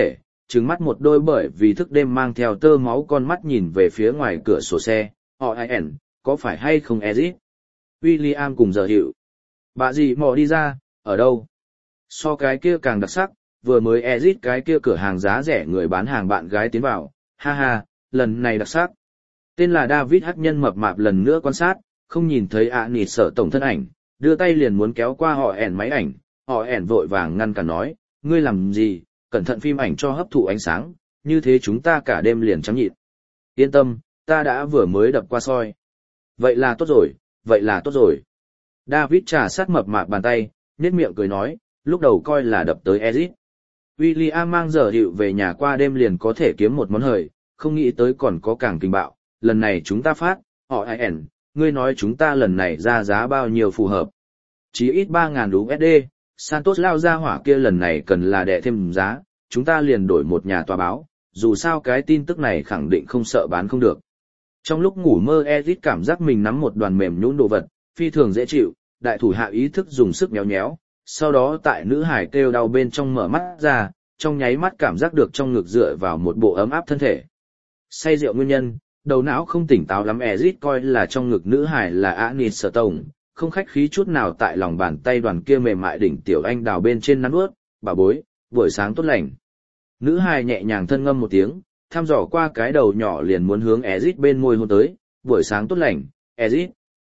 trừng mắt một đôi bởi vì thức đêm mang theo tơ máu con mắt nhìn về phía ngoài cửa sổ xe, họ ai ẻn, có phải hay không Ezit? William cùng giờ hiệu. Bà gì mò đi ra, ở đâu? So cái kia càng đặc sắc, vừa mới Ezit cái kia cửa hàng giá rẻ người bán hàng bạn gái tiến vào, ha ha, lần này đặc sắc. Tên là David hắc nhân mập mạp lần nữa quan sát, không nhìn thấy nịt sợ tổng thân ảnh, đưa tay liền muốn kéo qua họ ẻn máy ảnh, họ ẻn vội vàng ngăn cản nói, ngươi làm gì, cẩn thận phim ảnh cho hấp thụ ánh sáng, như thế chúng ta cả đêm liền trắng nhịn. Yên tâm, ta đã vừa mới đập qua soi. Vậy là tốt rồi, vậy là tốt rồi. David trà sát mập mạp bàn tay, nhếch miệng cười nói, lúc đầu coi là đập tới Ezit. William mang giờ hiệu về nhà qua đêm liền có thể kiếm một món hời, không nghĩ tới còn có càng kinh bạo, lần này chúng ta phát, họ IN, ngươi nói chúng ta lần này ra giá bao nhiêu phù hợp. Chỉ ít 3.000 USD, Santos lao ra hỏa kia lần này cần là đẻ thêm giá, chúng ta liền đổi một nhà tòa báo, dù sao cái tin tức này khẳng định không sợ bán không được. Trong lúc ngủ mơ Ezit cảm giác mình nắm một đoàn mềm nhũn đồ vật, phi thường dễ chịu, đại thủ hạ ý thức dùng sức nhéo nhéo, sau đó tại nữ hải kêu đau bên trong mở mắt ra, trong nháy mắt cảm giác được trong ngực dựa vào một bộ ấm áp thân thể. Say rượu nguyên nhân, đầu não không tỉnh táo lắm Ezit coi là trong ngực nữ hải là Anis Sở Tổng, không khách khí chút nào tại lòng bàn tay đoàn kia mềm mại đỉnh tiểu anh đào bên trên nắn ướt, bà bối, buổi sáng tốt lành. Nữ hài nhẹ nhàng thân ngâm một tiếng, thăm dò qua cái đầu nhỏ liền muốn hướng Ezit bên môi hôn tới, buổi sáng tốt lành, Ezit.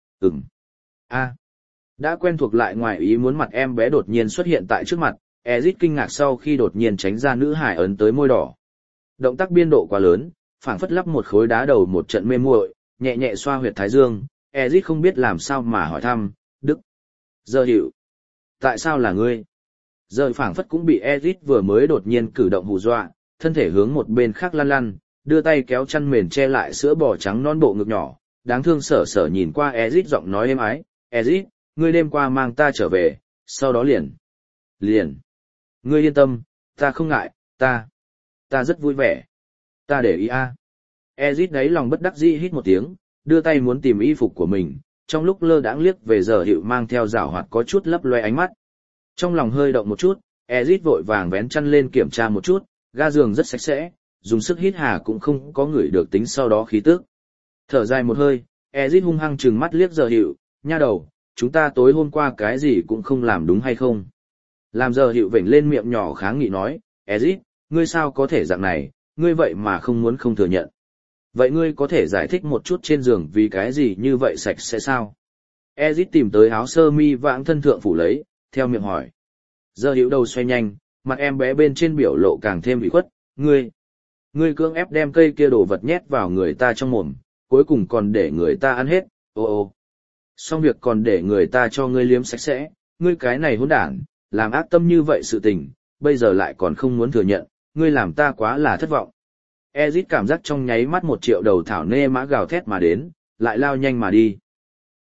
A. Đã quen thuộc lại ngoài ý muốn mặt em bé đột nhiên xuất hiện tại trước mặt, Ezit kinh ngạc sau khi đột nhiên tránh ra nữ hài ấn tới môi đỏ. Động tác biên độ quá lớn, phảng phất lắp một khối đá đầu một trận mê muội, nhẹ nhẹ xoa huyệt thái dương, Ezit không biết làm sao mà hỏi thăm, Đức. Giờ hiểu. Tại sao là ngươi? Giờ phảng phất cũng bị Ezit vừa mới đột nhiên cử động hù dọa, thân thể hướng một bên khác lăn lăn, đưa tay kéo chăn mền che lại sữa bò trắng non bộ ngực nhỏ, đáng thương sở sở nhìn qua Ezit giọng nói êm ái, Ezit, ngươi đêm qua mang ta trở về, sau đó liền. Ngươi yên tâm, ta không ngại, ta rất vui vẻ. Ta để ý a. Ezit đấy lòng bất đắc dĩ hít một tiếng, đưa tay muốn tìm y phục của mình, trong lúc lơ đãng liếc về giờ hiệu mang theo giảo hoạt có chút lấp loe ánh mắt. Trong lòng hơi động một chút, Ezit vội vàng vén chăn lên kiểm tra một chút, ga giường rất sạch sẽ, dùng sức hít hà cũng không có người được tính sau đó khí tức. Thở dài một hơi, Ezit hung hăng trừng mắt liếc giờ hiệu, nha đầu, chúng ta tối hôm qua cái gì cũng không làm đúng hay không? Làm giờ hiệu vểnh lên miệng nhỏ kháng nghị nói, Ezit, ngươi sao có thể dạng này, ngươi vậy mà không muốn không thừa nhận. Vậy ngươi có thể giải thích một chút trên giường vì cái gì như vậy sạch sẽ sao? Ezit tìm tới áo sơ mi vãng thân thượng phủ lấy, theo miệng hỏi. Giờ hiệu đầu xoay nhanh, mặt em bé bên trên biểu lộ càng thêm bị khuất, ngươi cưỡng ép đem cây kia đồ vật nhét vào người ta trong mồm, cuối cùng còn để người ta ăn hết, ô. Xong việc còn để người ta cho ngươi liếm sạch sẽ, ngươi cái này hỗn đản, làm ác tâm như vậy sự tình, bây giờ lại còn không muốn thừa nhận, ngươi làm ta quá là thất vọng. Ezit cảm giác trong nháy mắt 1 triệu đầu thảo nê mã gào thét mà đến, lại lao nhanh mà đi.